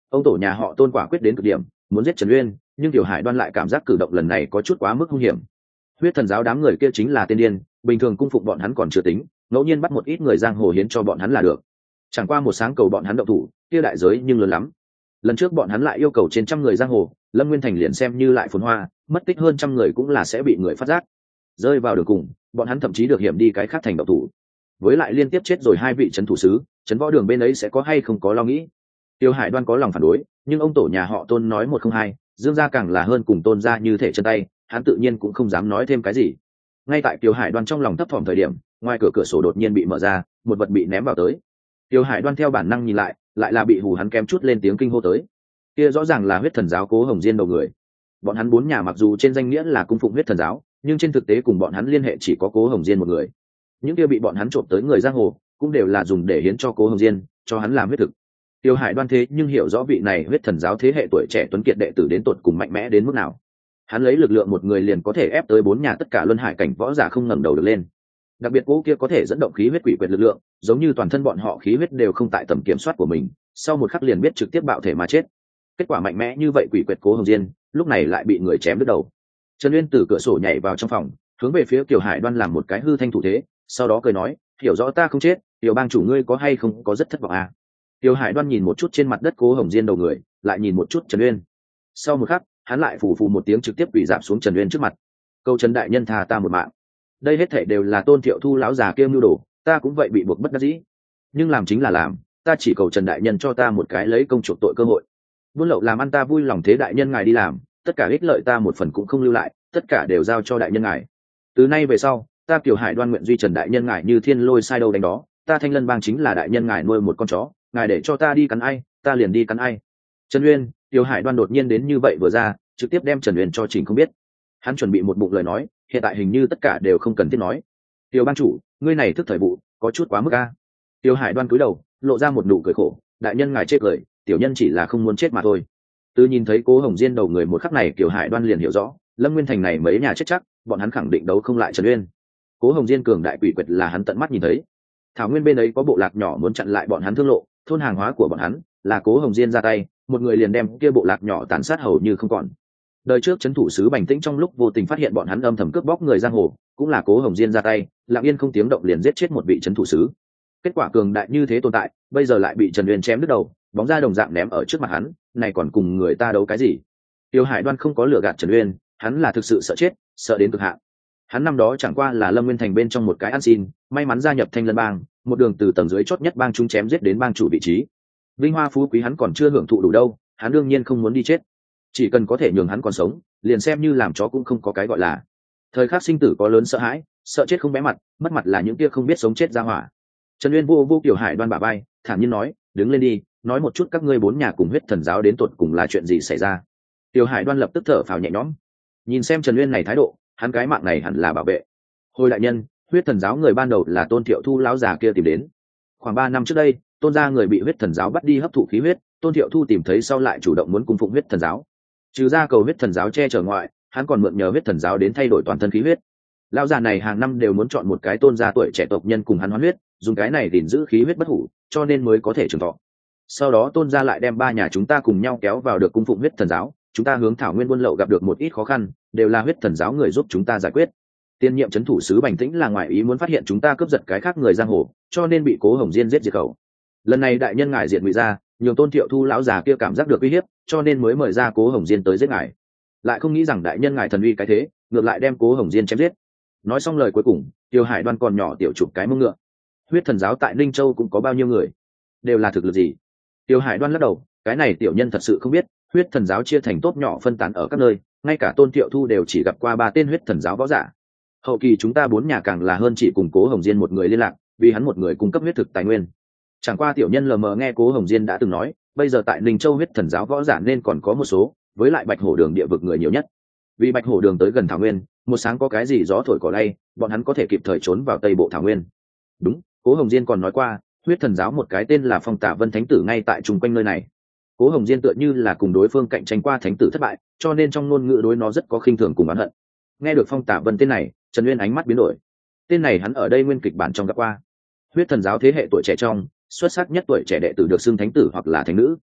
ông tổ nhà họ Tôn quả quyết đến cực điểm, muốn giết Trần Uyên, nhưng Tiểu Hải Đoan lại cảm giác cử động lần này có chút quá mức hung hiểm. Huyết thần giáo đám người kia chính là tiên điên, bình thường cung phụng bọn hắn còn chưa tính, ngẫu nhiên bắt một ít người giang hồ hiến cho bọn hắn là được. Chẳng qua một sáng cầu bọn hắn động thủ, kia đại giới nhưng lớn lắm. Lần trước bọn hắn lại yêu cầu trên trăm người giang hồ, Lâm Nguyên Thành liền xem như lại phồn hoa, mất tích hơn trăm người cũng là sẽ bị người phát giác. Rơi vào đường cùng, bọn hắn thậm chí được hiểm đi cái khác thành động thủ. Với lại liên tiếp chết rồi hai vị trấn thủ sứ, trấn võ đường bên ấy sẽ có hay không có lo nghĩ. Tiêu Hải Đoan có lòng phản đối, nhưng ông tổ nhà họ Tôn nói một không hai, Dương gia càng là hơn cùng Tôn gia như thể chân tay, hắn tự nhiên cũng không dám nói thêm cái gì. Ngay tại Tiêu Hải Đoan trong lòng thấp thỏm thời điểm, ngoài cửa cửa sổ đột nhiên bị mở ra, một vật bị ném vào tới. Tiêu Hải Đoan theo bản năng nhìn lại, lại là bị hù hắn kém chút lên tiếng kinh hô tới. Kia rõ ràng là huyết thần giáo Cố Hồng Diên đầu người. Bọn hắn bốn nhà mặc dù trên danh nghĩa là cung phụng huyết thần giáo, nhưng trên thực tế cùng bọn hắn liên hệ chỉ có Cố Hồng Diên một người. Những kia bị bọn hắn trộm tới người giang hồ, cũng đều là dùng để hiến cho Cố Hồng Diên, cho hắn làm huyết thực. Tiêu Hải Đoan thế nhưng hiểu rõ vị này huyết thần giáo thế hệ tuổi trẻ tuấn kiệt đệ tử đến tột cùng mạnh mẽ đến mức nào. Hắn lấy lực lượng một người liền có thể ép tới bốn nhà tất cả luân hải cảnh võ giả không ngẩng đầu được lên. Đặc biệt cố kia có thể dẫn động khí huyết quỷ quyệt lực lượng, giống như toàn thân bọn họ khí huyết đều không tại tầm kiểm soát của mình, sau một khắc liền biết trực tiếp bạo thể mà chết. Kết quả mạnh mẽ như vậy quỷ quyệt Cố Hồng Diên, lúc này lại bị người chém đứt đầu. Trần Uyên từ cửa sổ nhảy vào trong phòng, hướng về phía Kiều Hải Đoan làm một cái hư thanh thủ thế, sau đó cười nói, hiểu rõ ta không chết, Tiểu bang chủ ngươi có hay không có rất thất vọng à? Tiêu Hải Đoan nhìn một chút trên mặt đất Cố Hồng Diên đầu người, lại nhìn một chút Trần Uyên. Sau một khắc, hắn lại phù phù một tiếng trực tiếp quỳ rạp xuống Trần Uyên trước mặt. Câu Trần đại nhân tha ta một mạng. Đây hết thảy đều là Tôn Thiệu Thu lão già kia mưu đồ, ta cũng vậy bị buộc bất đắc dĩ. Nhưng làm chính là làm, ta chỉ cầu Trần đại nhân cho ta một cái lấy công chuộc tội cơ hội. Buôn lậu làm ăn ta vui lòng thế đại nhân ngài đi làm, tất cả ích lợi ta một phần cũng không lưu lại, tất cả đều giao cho đại nhân ngài. Từ nay về sau, ta Kiều Hải Đoan nguyện duy Trần đại nhân ngài như thiên lôi sai đâu đánh đó, ta Thanh Lân bang chính là đại nhân ngài nuôi một con chó, ngài để cho ta đi cắn ai, ta liền đi cắn ai. Trần Uyên, Tiêu Hải Đoan đột nhiên đến như vậy vừa ra, trực tiếp đem Trần Uyên cho chỉnh không biết. Hắn chuẩn bị một bụng lời nói, hiện tại hình như tất cả đều không cần thiết nói. Tiêu bang chủ, ngươi này thức thời vụ, có chút quá mức a. Tiêu Hải Đoan cúi đầu, lộ ra một nụ cười khổ, đại nhân ngài chết cười, tiểu nhân chỉ là không muốn chết mà thôi. Từ nhìn thấy Cố Hồng Diên đầu người một khắc này, Tiêu Hải Đoan liền hiểu rõ, Lâm Nguyên Thành này mấy nhà chết chắc, bọn hắn khẳng định đấu không lại Trần Uyên. Cố Hồng Diên cường đại quỷ quyệt là hắn tận mắt nhìn thấy. Thảo Nguyên bên ấy có bộ lạc nhỏ muốn chặn lại bọn hắn thương lộ, thôn hàng hóa của bọn hắn, là Cố Hồng Diên ra tay, một người liền đem kia bộ lạc nhỏ tàn sát hầu như không còn. Đời trước trấn thủ sứ Bành Tĩnh trong lúc vô tình phát hiện bọn hắn âm thầm cướp bóc người giang hồ, cũng là Cố Hồng Diên ra tay, lặng yên không tiếng động liền giết chết một vị trấn thủ sứ. Kết quả cường đại như thế tồn tại, bây giờ lại bị Trần Uyên chém đứt đầu, bóng ra đồng dạng ném ở trước mặt hắn, này còn cùng người ta đấu cái gì? Tiêu Hải Đoan không có lừa gạt Trần Uyên, hắn là thực sự sợ chết, sợ đến cực hạn. Hắn năm đó chẳng qua là Lâm Nguyên Thành bên trong một cái ăn xin, may mắn gia nhập Thanh Lân bang, một đường từ tầng dưới chót nhất bang chúng chém giết đến bang chủ vị trí. Vinh hoa phú quý hắn còn chưa hưởng thụ đủ đâu, hắn đương nhiên không muốn đi chết. Chỉ cần có thể nhường hắn còn sống, liền xem như làm chó cũng không có cái gọi là. Thời khắc sinh tử có lớn sợ hãi, sợ chết không bé mặt, mất mặt là những kia không biết sống chết ra hỏa. Trần Uyên vô vô Kiều Hải Đoan bả vai, thản nhiên nói, đứng lên đi, nói một chút các ngươi bốn nhà cùng huyết thần giáo đến tột cùng là chuyện gì xảy ra. Kiều Hải Đoan lập tức thở phào nhẹ nhõm, nhìn xem Trần Uyên này thái độ, hắn cái mạng này hẳn là bảo vệ. Hồi đại nhân, huyết thần giáo người ban đầu là Tôn Thiệu Thu lão già kia tìm đến. Khoảng ba năm trước đây, Tôn gia người bị huyết thần giáo bắt đi hấp thụ khí huyết, Tôn Thiệu Thu tìm thấy sau lại chủ động muốn cung phụng huyết thần giáo. Trừ ra cầu huyết thần giáo che chở ngoại, hắn còn mượn nhờ huyết thần giáo đến thay đổi toàn thân khí huyết. Lão già này hàng năm đều muốn chọn một cái tôn gia tuổi trẻ tộc nhân cùng hắn hoán huyết, dùng cái này gìn giữ khí huyết bất hủ, cho nên mới có thể trường thọ. Sau đó Tôn gia lại đem ba nhà chúng ta cùng nhau kéo vào được cung phụng huyết thần giáo, chúng ta hướng Thảo Nguyên buôn lậu gặp được một ít khó khăn, đều là huyết thần giáo người giúp chúng ta giải quyết. Tiên nhiệm trấn thủ sứ Bành Tĩnh là ngoại ý muốn phát hiện chúng ta cướp giật cái khác người giang hồ, cho nên bị Cố Hồng Diên giết diệt khẩu. Lần này đại nhân ngài diệt ngụy ra, nhường Tôn Thiệu Thu lão già kia cảm giác được uy hiếp, cho nên mới mời ra Cố Hồng Diên tới giết ngài. Lại không nghĩ rằng đại nhân ngài thần uy cái thế, ngược lại đem Cố Hồng Diên chém giết. Nói xong lời cuối cùng, Tiêu Hải Đoan còn nhỏ tiểu chụp cái mông ngựa. Huyết thần giáo tại Ninh Châu cũng có bao nhiêu người, đều là thực lực gì? Tiêu Hải Đoan lắc đầu, cái này tiểu nhân thật sự không biết. Huyết thần giáo chia thành tốt nhỏ phân tán ở các nơi, ngay cả Tôn Thiệu Thu đều chỉ gặp qua ba tên huyết thần giáo võ giả. Hậu kỳ chúng ta bốn nhà càng là hơn chỉ cùng Cố Hồng Diên một người liên lạc, vì hắn một người cung cấp huyết thực tài nguyên. Chẳng qua tiểu nhân lờ mờ nghe Cố Hồng Diên đã từng nói, bây giờ tại Ninh Châu huyết thần giáo võ giả nên còn có một số, với lại Bạch Hổ Đường địa vực người nhiều nhất. Vì Bạch Hổ Đường tới gần Thảo Nguyên, một sáng có cái gì gió thổi cỏ lay, bọn hắn có thể kịp thời trốn vào Tây Bộ Thảo Nguyên. Đúng, Cố Hồng Diên còn nói qua, huyết thần giáo một cái tên là Phong Tả Vân Thánh Tử ngay tại chung quanh nơi này. Cố Hồng Diên tựa như là cùng đối phương cạnh tranh qua thánh tử thất bại, cho nên trong ngôn ngữ đối nó rất có khinh thường cùng oán hận. Nghe được Phong Tả Vân tên này, Trần Uyên ánh mắt biến đổi. Tên này hắn ở đây nguyên kịch bản trong gặp qua. Huyết thần giáo thế hệ tuổi trẻ trong, xuất sắc nhất tuổi trẻ đệ tử được xưng thánh tử hoặc là thánh nữ.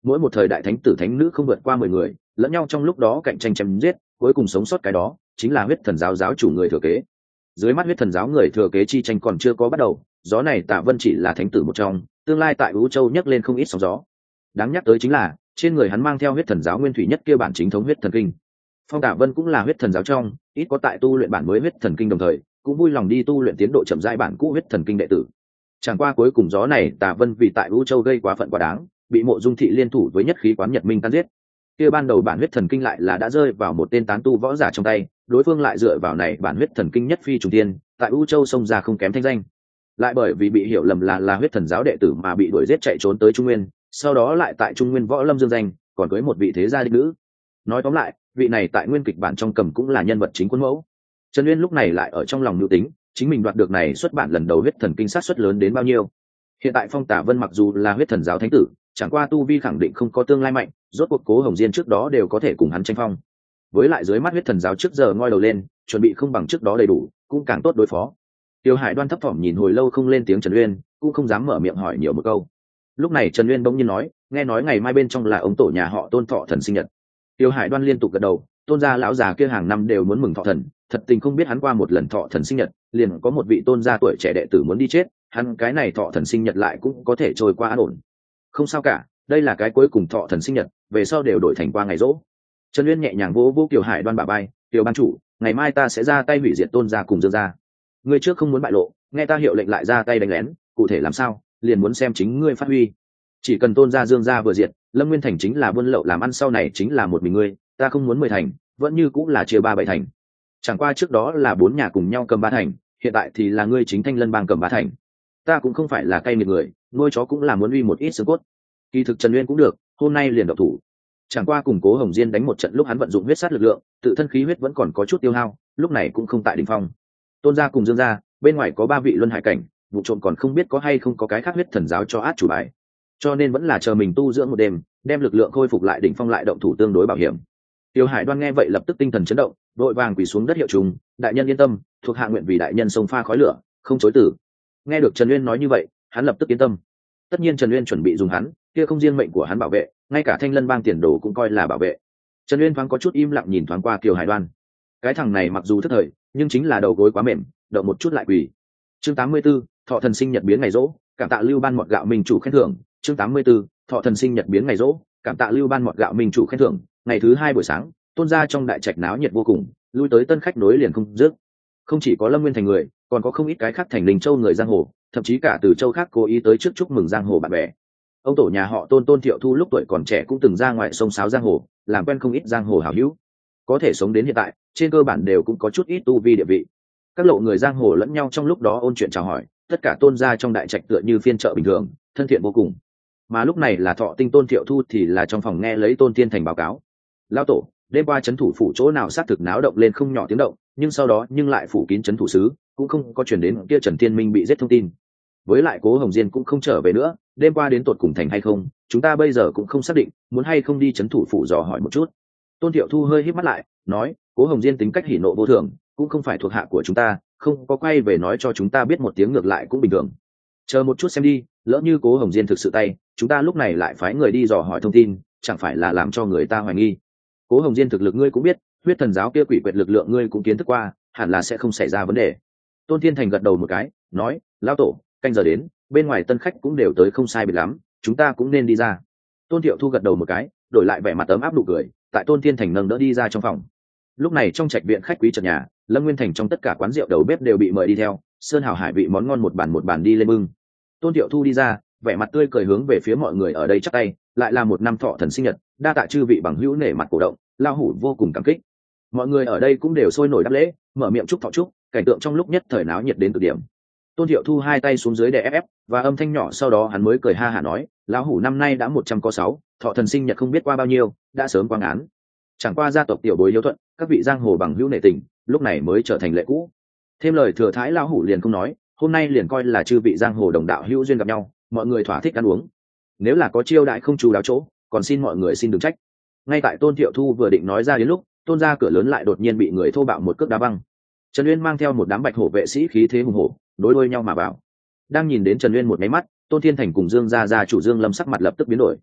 mỗi một thời đại thánh tử thánh nữ không vượt qua mười người, lẫn nhau trong lúc đó cạnh tranh chém giết, cuối cùng sống sót cái đó chính là huyết thần giáo giáo chủ người thừa kế. Dưới mắt huyết thần giáo người thừa kế chi tranh còn chưa có bắt đầu, gió này Tạ Vân chỉ là thánh tử một trong, tương lai tại Vũ Châu nhấc lên không ít sóng gió. Đáng nhắc tới chính là trên người hắn mang theo huyết thần giáo nguyên thủy nhất kia bản chính thống huyết thần kinh. Phong Tạ Vân cũng là huyết thần giáo trong ít có tại tu luyện bản mới huyết thần kinh, đồng thời cũng vui lòng đi tu luyện tiến độ chậm rãi bản cũ huyết thần kinh đệ tử. Chẳng qua cuối cùng gió này Tạ Vân vì tại Vũ Châu gây quá phận quá đáng, bị Mộ Dung thị liên thủ với nhất khí quán Nhật Minh tan giết. Kia ban đầu bản huyết thần kinh lại là đã rơi vào một tên tán tu võ giả trong tay, đối phương lại dựa vào này bản huyết thần kinh nhất phi trùng tiên, tại Vũ Châu xông ra không kém thanh danh. Lại bởi vì bị hiểu lầm là là huyết thần giáo đệ tử mà bị đuổi giết chạy trốn tới Trung Nguyên, sau đó lại tại Trung Nguyên võ lâm dương danh, còn cưới một vị thế gia đích nữ. Nói tóm lại, vị này tại nguyên kịch bản trong cầm cũng là nhân vật chính quân mẫu. Trần Uyên lúc này lại ở trong lòng nhu tính, chính mình đoạt được này xuất bản lần đầu huyết thần kinh sát suất lớn đến bao nhiêu. Hiện tại Phong Tả Vân mặc dù là huyết thần giáo thánh tử, chẳng qua tu vi khẳng định không có tương lai mạnh, rốt cuộc Cố Hồng Diên trước đó đều có thể cùng hắn tranh phong. Với lại dưới mắt huyết thần giáo trước giờ ngoi đầu lên, chuẩn bị không bằng trước đó đầy đủ, cũng càng tốt đối phó. Tiêu Hải Đoan thấp thỏm nhìn hồi lâu không lên tiếng Trần Uyên, cũng không dám mở miệng hỏi nhiều một câu. Lúc này Trần Uyên bỗng nhiên nói, nghe nói ngày mai bên trong là ông tổ nhà họ Tôn thọ thần sinh nhật. Tiêu Hải Đoan liên tục gật đầu, Tôn gia lão già kia hàng năm đều muốn mừng thọ thần, thật tình không biết hắn qua một lần thọ thần sinh nhật, liền có một vị Tôn gia tuổi trẻ đệ tử muốn đi chết, hắn cái này thọ thần sinh nhật lại cũng có thể trôi qua an ổn. Không sao cả, đây là cái cuối cùng thọ thần sinh nhật, về sau đều đổi thành qua ngày rỗ. Trần Uyên nhẹ nhàng vỗ vỗ Kiều Hải Đoan bả vai, "Kiều ban chủ, ngày mai ta sẽ ra tay hủy diệt Tôn gia cùng Dương gia. Ngươi trước không muốn bại lộ, nghe ta hiệu lệnh lại ra tay đánh lén, cụ thể làm sao, liền muốn xem chính ngươi phát huy. Chỉ cần Tôn gia Dương gia vừa diệt, Lâm Nguyên thành chính là buôn lậu làm ăn, sau này chính là một mình ngươi, ta không muốn mười thành, vẫn như cũng là chia ba bảy thành. Chẳng qua trước đó là bốn nhà cùng nhau cầm ba thành, hiện tại thì là ngươi chính Thanh Lân bang cầm ba thành. Ta cũng không phải là cay nghiệt người, nuôi chó cũng là muốn uy một ít xương cốt." Kỳ thực Trần Uyên cũng được, hôm nay liền động thủ. Chẳng qua cùng Cố Hồng Diên đánh một trận lúc hắn vận dụng huyết sát lực lượng, tự thân khí huyết vẫn còn có chút tiêu hao, lúc này cũng không tại đỉnh phong. Tôn gia cùng Dương gia, bên ngoài có ba vị luân hải cảnh, vụ trộm còn không biết có hay không có cái khác huyết thần giáo cho át chủ bài. Cho nên vẫn là chờ mình tu dưỡng một đêm, đem lực lượng khôi phục lại đỉnh phong lại động thủ tương đối bảo hiểm. Tiêu Hải Đoan nghe vậy lập tức tinh thần chấn động, vội vàng quỳ xuống đất hiệu trùng, "Đại nhân yên tâm, thuộc hạ nguyện vì đại nhân xông pha khói lửa, không chối từ." Nghe được Trần Uyên nói như vậy, hắn lập tức yên tâm. Tất nhiên Trần Uyên chuẩn bị dùng hắn, kia không riêng mệnh của hắn bảo vệ, ngay cả Thanh Lân bang tiền đồ cũng coi là bảo vệ. Trần Uyên thoáng có chút im lặng nhìn thoáng qua Kiều Hải Đoan. Cái thằng này mặc dù thất thời, nhưng chính là đầu gối quá mềm, động một chút lại quỳ. Chương tám mươi 84, thọ thần sinh nhật biến ngày rỗ, cảm tạ Lưu Ban Mọt gạo minh chủ khen thưởng. Chương tám mươi 84, thọ thần sinh nhật biến ngày rỗ, cảm tạ Lưu Ban Mọt gạo minh chủ khen thưởng. Ngày thứ hai buổi sáng, Tôn gia trong đại trạch náo nhiệt vô cùng, lui tới tân khách nối liền không dứt. Không chỉ có Lâm Nguyên thành người, còn có không ít cái khác thành Linh Châu người giang hồ, thậm chí cả từ châu khác cố ý tới trước chúc mừng giang hồ bạn bè. Ông tổ nhà họ Tôn Tôn Thiệu Thu lúc tuổi còn trẻ cũng từng ra ngoài sông sáo giang hồ, làm quen không ít giang hồ hảo hữu. Có thể sống đến hiện tại, trên cơ bản đều cũng có chút ít tu vi địa vị. Các lộ người giang hồ lẫn nhau trong lúc đó ôn chuyện chào hỏi, tất cả Tôn gia trong đại trạch tựa như phiên chợ bình thường, thân thiện vô cùng. Mà lúc này là Thọ Tinh Tôn Thiệu Thu thì là trong phòng nghe lấy Tôn Thiên Thành báo cáo. "Lão tổ, đêm qua trấn thủ phủ chỗ nào sát thực náo động lên không nhỏ tiếng động, nhưng sau đó nhưng lại phủ kín trấn thủ sứ, cũng không có truyền đến kia Trần Thiên Minh bị giết thông tin. Với lại Cố Hồng Diên cũng không trở về nữa, đêm qua đến tột cùng thành hay không, chúng ta bây giờ cũng không xác định, muốn hay không đi trấn thủ phủ dò hỏi một chút." Tôn Thiệu Thu hơi híp mắt lại, nói, "Cố Hồng Diên tính cách hỉ nộ vô thường, cũng không phải thuộc hạ của chúng ta, không có quay về nói cho chúng ta biết một tiếng ngược lại cũng bình thường. Chờ một chút xem đi, lỡ như Cố Hồng Diên thực sự tay, chúng ta lúc này lại phái người đi dò hỏi thông tin, chẳng phải là làm cho người ta hoài nghi. Cố Hồng Diên thực lực ngươi cũng biết, huyết thần giáo kia quỷ quyệt lực lượng ngươi cũng kiến thức qua, hẳn là sẽ không xảy ra vấn đề." Tôn Thiên Thành gật đầu một cái, nói, "Lão tổ, canh giờ đến, bên ngoài tân khách cũng đều tới không sai biệt lắm, chúng ta cũng nên đi ra." Tôn Thiệu Thu gật đầu một cái, đổi lại vẻ mặt ấm áp nụ cười, tại Tôn Thiên Thành nâng đỡ đi ra trong phòng. Lúc này trong trạch viện khách quý trật nhà, Lâm Nguyên thành trong tất cả quán rượu đầu bếp đều bị mời đi theo, sơn hào hải vị món ngon một bàn một bàn đi lên bưng. Tôn Thiệu Thu đi ra, vẻ mặt tươi cười hướng về phía mọi người ở đây chắp tay, "Lại là một năm thọ thần sinh nhật, đa tạ chư vị bằng hữu nể mặt cổ động, lao hủ vô cùng cảm kích." Mọi người ở đây cũng đều sôi nổi đáp lễ, mở miệng chúc thọ chúc, cảnh tượng trong lúc nhất thời náo nhiệt đến cực điểm. Tôn Thiệu Thu hai tay xuống dưới để ép ép và âm thanh nhỏ, sau đó hắn mới cười ha hả nói, "Lão hủ năm nay đã một trăm có sáu, thọ thần sinh nhật không biết qua bao nhiêu, đã sớm quang án. Chẳng qua gia tộc tiểu bối hiếu thuận, các vị giang hồ bằng hữu nể tình, lúc này mới trở thành lệ cũ. Thêm lời thừa thãi lão hủ liền không nói, hôm nay liền coi là chư vị giang hồ đồng đạo hữu duyên gặp nhau, mọi người thỏa thích ăn uống. Nếu là có chiêu đại không chú đáo chỗ, còn xin mọi người xin đừng trách." Ngay tại Tôn Thiệu Thu vừa định nói ra đến lúc, Tôn gia cửa lớn lại đột nhiên bị người thô bạo một cước đá văng. Trần Uyên mang theo một đám bạch hổ vệ sĩ khí thế hùng hổ, đối đuôi nhau mà vào. Đang nhìn đến Trần Uyên một máy mắt, Tôn Thiên Thành cùng Dương gia gia chủ Dương Lâm sắc mặt lập tức biến đổi.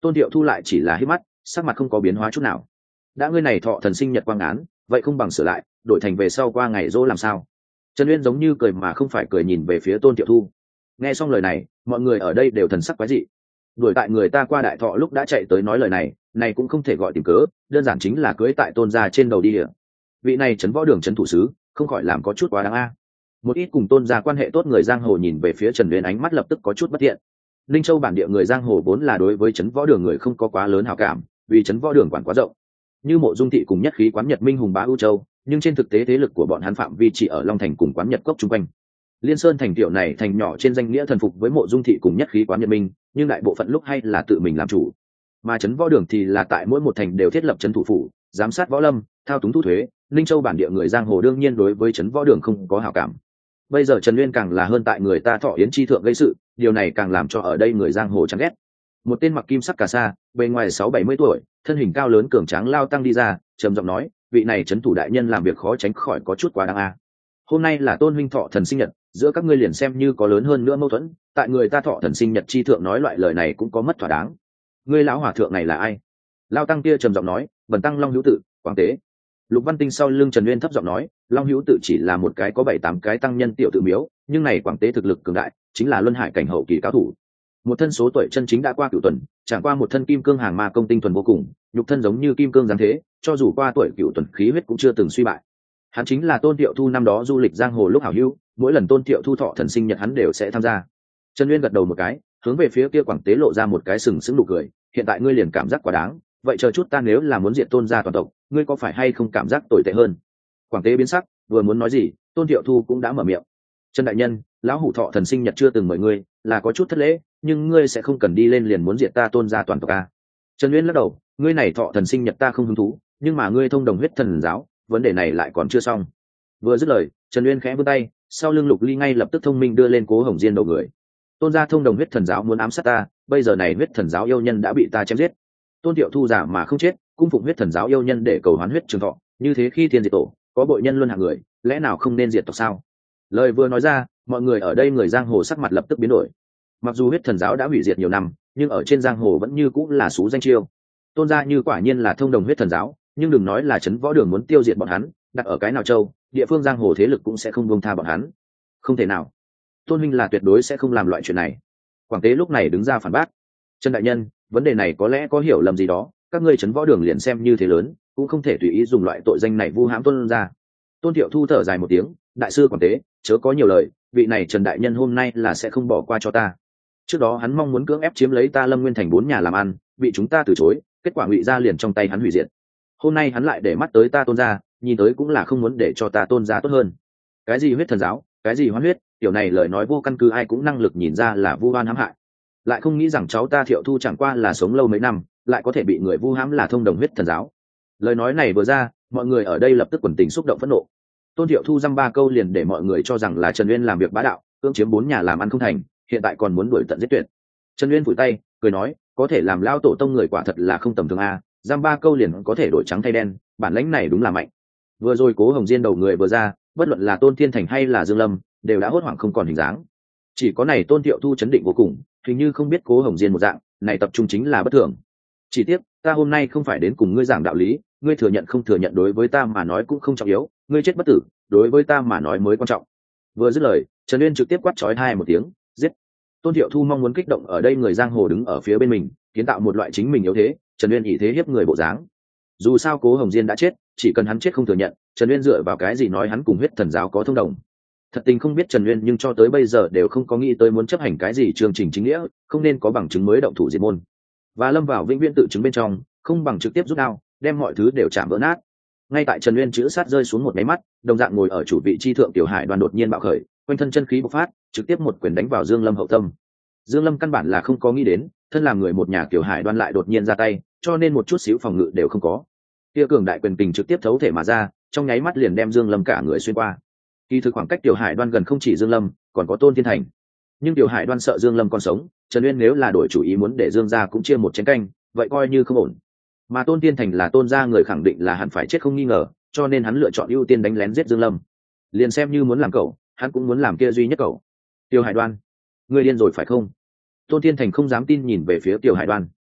Tôn Tiệu Thu lại chỉ là hít mắt, sắc mặt không có biến hóa chút nào. Đã ngươi này thọ thần sinh nhật quang án, vậy không bằng sửa lại, đổi thành về sau qua ngày dỗ làm sao? Trần Uyên giống như cười mà không phải cười nhìn về phía Tôn Tiệu Thu. Nghe xong lời này, mọi người ở đây đều thần sắc quái dị. Đuổi tại người ta qua đại thọ lúc đã chạy tới nói lời này, này cũng không thể gọi tìm cớ, đơn giản chính là cưới tại Tôn gia trên đầu đi địa. Vị này trấn võ đường trấn thủ sứ, không khỏi làm có chút quá đáng a. Một ít cùng Tôn gia quan hệ tốt người giang hồ nhìn về phía Trần Uyên ánh mắt lập tức có chút bất thiện. Linh Châu bản địa người giang hồ vốn là đối với trấn võ đường người không có quá lớn hảo cảm, vì trấn võ đường quản quá rộng. Như Mộ Dung thị cùng Nhất Khí quán Nhật Minh hùng bá ưu châu, nhưng trên thực tế thế lực của bọn hắn phạm vi chỉ ở Long Thành cùng quán Nhật Cốc chung quanh. Liên Sơn thành tiểu này thành nhỏ trên danh nghĩa thần phục với Mộ Dung thị cùng Nhất Khí quán Nhật Minh, nhưng đại bộ phận lúc hay là tự mình làm chủ. Mà trấn võ đường thì là tại mỗi một thành đều thiết lập trấn thủ phủ, giám sát võ lâm, thao túng thu thuế. Linh Châu bản địa người giang hồ đương nhiên đối với trấn võ đường không có hảo cảm. Bây giờ Trần Uyên càng là hơn tại người ta thọ yến chi thượng gây sự, điều này càng làm cho ở đây người giang hồ chán ghét. Một tên mặc kim sắc cà sa, bề ngoài sáu bảy mươi tuổi, thân hình cao lớn cường tráng lao tăng đi ra, trầm giọng nói, vị này trấn thủ đại nhân làm việc khó tránh khỏi có chút quá đáng a. Hôm nay là Tôn huynh thọ thần sinh nhật, giữa các ngươi liền xem như có lớn hơn nữa mâu thuẫn, tại người ta thọ thần sinh nhật chi thượng nói loại lời này cũng có mất thỏa đáng. Ngươi lão hòa thượng này là ai? Lao tăng kia trầm giọng nói, bần tăng Long Hữu Tự, Quảng Tế. Lục Văn Tinh sau lưng Trần Uyên thấp giọng nói, Long Hữu Tự chỉ là một cái có bảy tám cái tăng nhân tiểu tự miếu, nhưng này Quảng Tế thực lực cường đại, chính là luân hải cảnh hậu kỳ cao thủ. Một thân số tuổi chân chính đã qua cửu tuần, chẳng qua một thân kim cương hàng ma công tinh thuần vô cùng, nhục thân giống như kim cương giáng thế, cho dù qua tuổi cửu tuần khí huyết cũng chưa từng suy bại. Hắn chính là Tôn Tiệu Thu năm đó du lịch giang hồ lúc hảo hữu, mỗi lần Tôn Tiệu Thu thọ thần sinh nhật hắn đều sẽ tham gia. Trần Uyên gật đầu một cái, hướng về phía kia Quảng Tế lộ ra một cái sừng sững nụ cười, hiện tại ngươi liền cảm giác quá đáng, vậy chờ chút ta nếu là muốn diệt Tôn gia toàn tộc, ngươi có phải hay không cảm giác tồi tệ hơn? Quảng Tế biến sắc, vừa muốn nói gì, Tôn Tiệu Thu cũng đã mở miệng. Trần đại nhân, lão hủ thọ thần sinh nhật chưa từng mời ngươi, là có chút thất lễ, nhưng ngươi sẽ không cần đi lên liền muốn diệt ta Tôn gia toàn tộc a. Trần Uyên lắc đầu, ngươi này thọ thần sinh nhật ta không hứng thú, nhưng mà ngươi thông đồng huyết thần giáo, vấn đề này lại còn chưa xong. Vừa dứt lời, Trần Uyên khẽ vươn tay, sau lưng Lục Ly ngay lập tức thông minh đưa lên Cố Hồng Diên đầu người. Tôn gia thông đồng huyết thần giáo muốn ám sát ta, bây giờ này huyết thần giáo yêu nhân đã bị ta chém giết. Tôn Tiệu Thu giả mà không chết, cung phụng huyết thần giáo yêu nhân để cầu hoán huyết trường thọ, như thế khi thiên diệt tổ, có bội nhân luân hạng người, lẽ nào không nên diệt tộc sao? Lời vừa nói ra, mọi người ở đây người giang hồ sắc mặt lập tức biến đổi. Mặc dù huyết thần giáo đã hủy diệt nhiều năm, nhưng ở trên giang hồ vẫn như cũng là xú danh chiêu. Tôn gia như quả nhiên là thông đồng huyết thần giáo, nhưng đừng nói là trấn võ đường muốn tiêu diệt bọn hắn, đặt ở cái nào châu, địa phương giang hồ thế lực cũng sẽ không buông tha bọn hắn. Không thể nào. Tôn huynh là tuyệt đối sẽ không làm loại chuyện này. Quảng Tế lúc này đứng ra phản bác. Trần đại nhân, vấn đề này có lẽ có hiểu lầm gì đó, các ngươi trấn võ đường liền xem như thế lớn, cũng không thể tùy ý dùng loại tội danh này vu hãm Tôn gia. Tôn Tiệu Thu thở dài một tiếng, đại sư Quảng Tế, chớ có nhiều lời, vị này Trần đại nhân hôm nay là sẽ không bỏ qua cho ta. Trước đó hắn mong muốn cưỡng ép chiếm lấy ta Lâm Nguyên thành bốn nhà làm ăn, bị chúng ta từ chối, kết quả ngụy gia liền trong tay hắn hủy diệt. Hôm nay hắn lại để mắt tới ta Tôn gia, nhìn tới cũng là không muốn để cho ta Tôn gia tốt hơn. Cái gì huyết thần giáo, cái gì hoán huyết, tiểu này lời nói vô căn cứ, ai cũng năng lực nhìn ra là vu oan hãm hại. Lại không nghĩ rằng cháu ta Thiệu Thu chẳng qua là sống lâu mấy năm, lại có thể bị người vu hãm là thông đồng huyết thần giáo. Lời nói này vừa ra, mọi người ở đây lập tức quần tình xúc động phẫn nộ. Tôn Thiệu Thu dăm ba câu liền để mọi người cho rằng là Trần Uyên làm việc bá đạo, cưỡng chiếm bốn nhà làm ăn không thành, hiện tại còn muốn đuổi tận giết tuyệt. Trần Uyên phủi tay, cười nói, có thể làm lao tổ tông người quả thật là không tầm thường a, dăm ba câu liền có thể đổi trắng thay đen, bản lãnh này đúng là mạnh. Vừa rồi Cố Hồng Diên đầu người vừa ra, bất luận là Tôn Thiên Thành hay là Dương Lâm, đều đã hốt hoảng không còn hình dáng. Chỉ có này Tôn Thiệu Thu chấn định vô cùng, hình như không biết Cố Hồng Diên một dạng, này tập trung chính là bất thường. Chỉ tiếc, ta hôm nay không phải đến cùng ngươi giảng đạo lý, ngươi thừa nhận không thừa nhận đối với ta mà nói cũng không trọng yếu, ngươi chết bất tử, đối với ta mà nói mới quan trọng. Vừa dứt lời, Trần Uyên trực tiếp quát chói tai một tiếng, giết. Tôn Thiệu Thu mong muốn kích động ở đây người giang hồ đứng ở phía bên mình, kiến tạo một loại chính mình yếu thế, Trần Uyên ỷ thế hiếp người bộ dáng. Dù sao Cố Hồng Diên đã chết, chỉ cần hắn chết không thừa nhận, Trần Uyên dựa vào cái gì nói hắn cùng huyết thần giáo có thông đồng? Thật tình không biết Trần Uyên nhưng cho tới bây giờ đều không có nghĩ tới muốn chấp hành cái gì chương trình chính nghĩa, không nên có bằng chứng mới động thủ diệt môn. Và lâm vào vĩnh viễn tự chứng bên trong, không bằng trực tiếp rút đao, đem mọi thứ đều chạm vỡ nát. Ngay tại Trần Uyên chữ sát rơi xuống một máy mắt, đồng dạng ngồi ở chủ vị chi thượng Tiểu Hải Đoàn đột nhiên bạo khởi, quanh thân chân khí bộc phát, trực tiếp một quyền đánh vào Dương Lâm hậu tâm. Dương Lâm căn bản là không có nghĩ đến, thân làm người một nhà Tiểu Hải Đoàn lại đột nhiên ra tay, cho nên một chút xíu phòng ngự đều không có. Kia cường đại quyền kình trực tiếp thấu thể mà ra, trong nháy mắt liền đem Dương Lâm cả người xuyên qua. Kỳ thực khoảng cách Tiểu Hải Đoan gần không chỉ Dương Lâm, còn có Tôn Thiên Thành. Nhưng Tiểu Hải Đoan sợ Dương Lâm còn sống, Trần Uyên nếu là đổi chủ ý muốn để Dương gia cũng chia một chén canh, vậy coi như không ổn. Mà Tôn Thiên Thành là Tôn gia người khẳng định là hẳn phải chết không nghi ngờ, cho nên hắn lựa chọn ưu tiên đánh lén giết Dương Lâm. Liền xem như muốn làm cậu, hắn cũng muốn làm kia duy nhất cậu. Tiểu Hải Đoan, ngươi điên rồi phải không? Tôn Thiên Thành không dám tin nhìn về phía Tiểu Hải Đoan.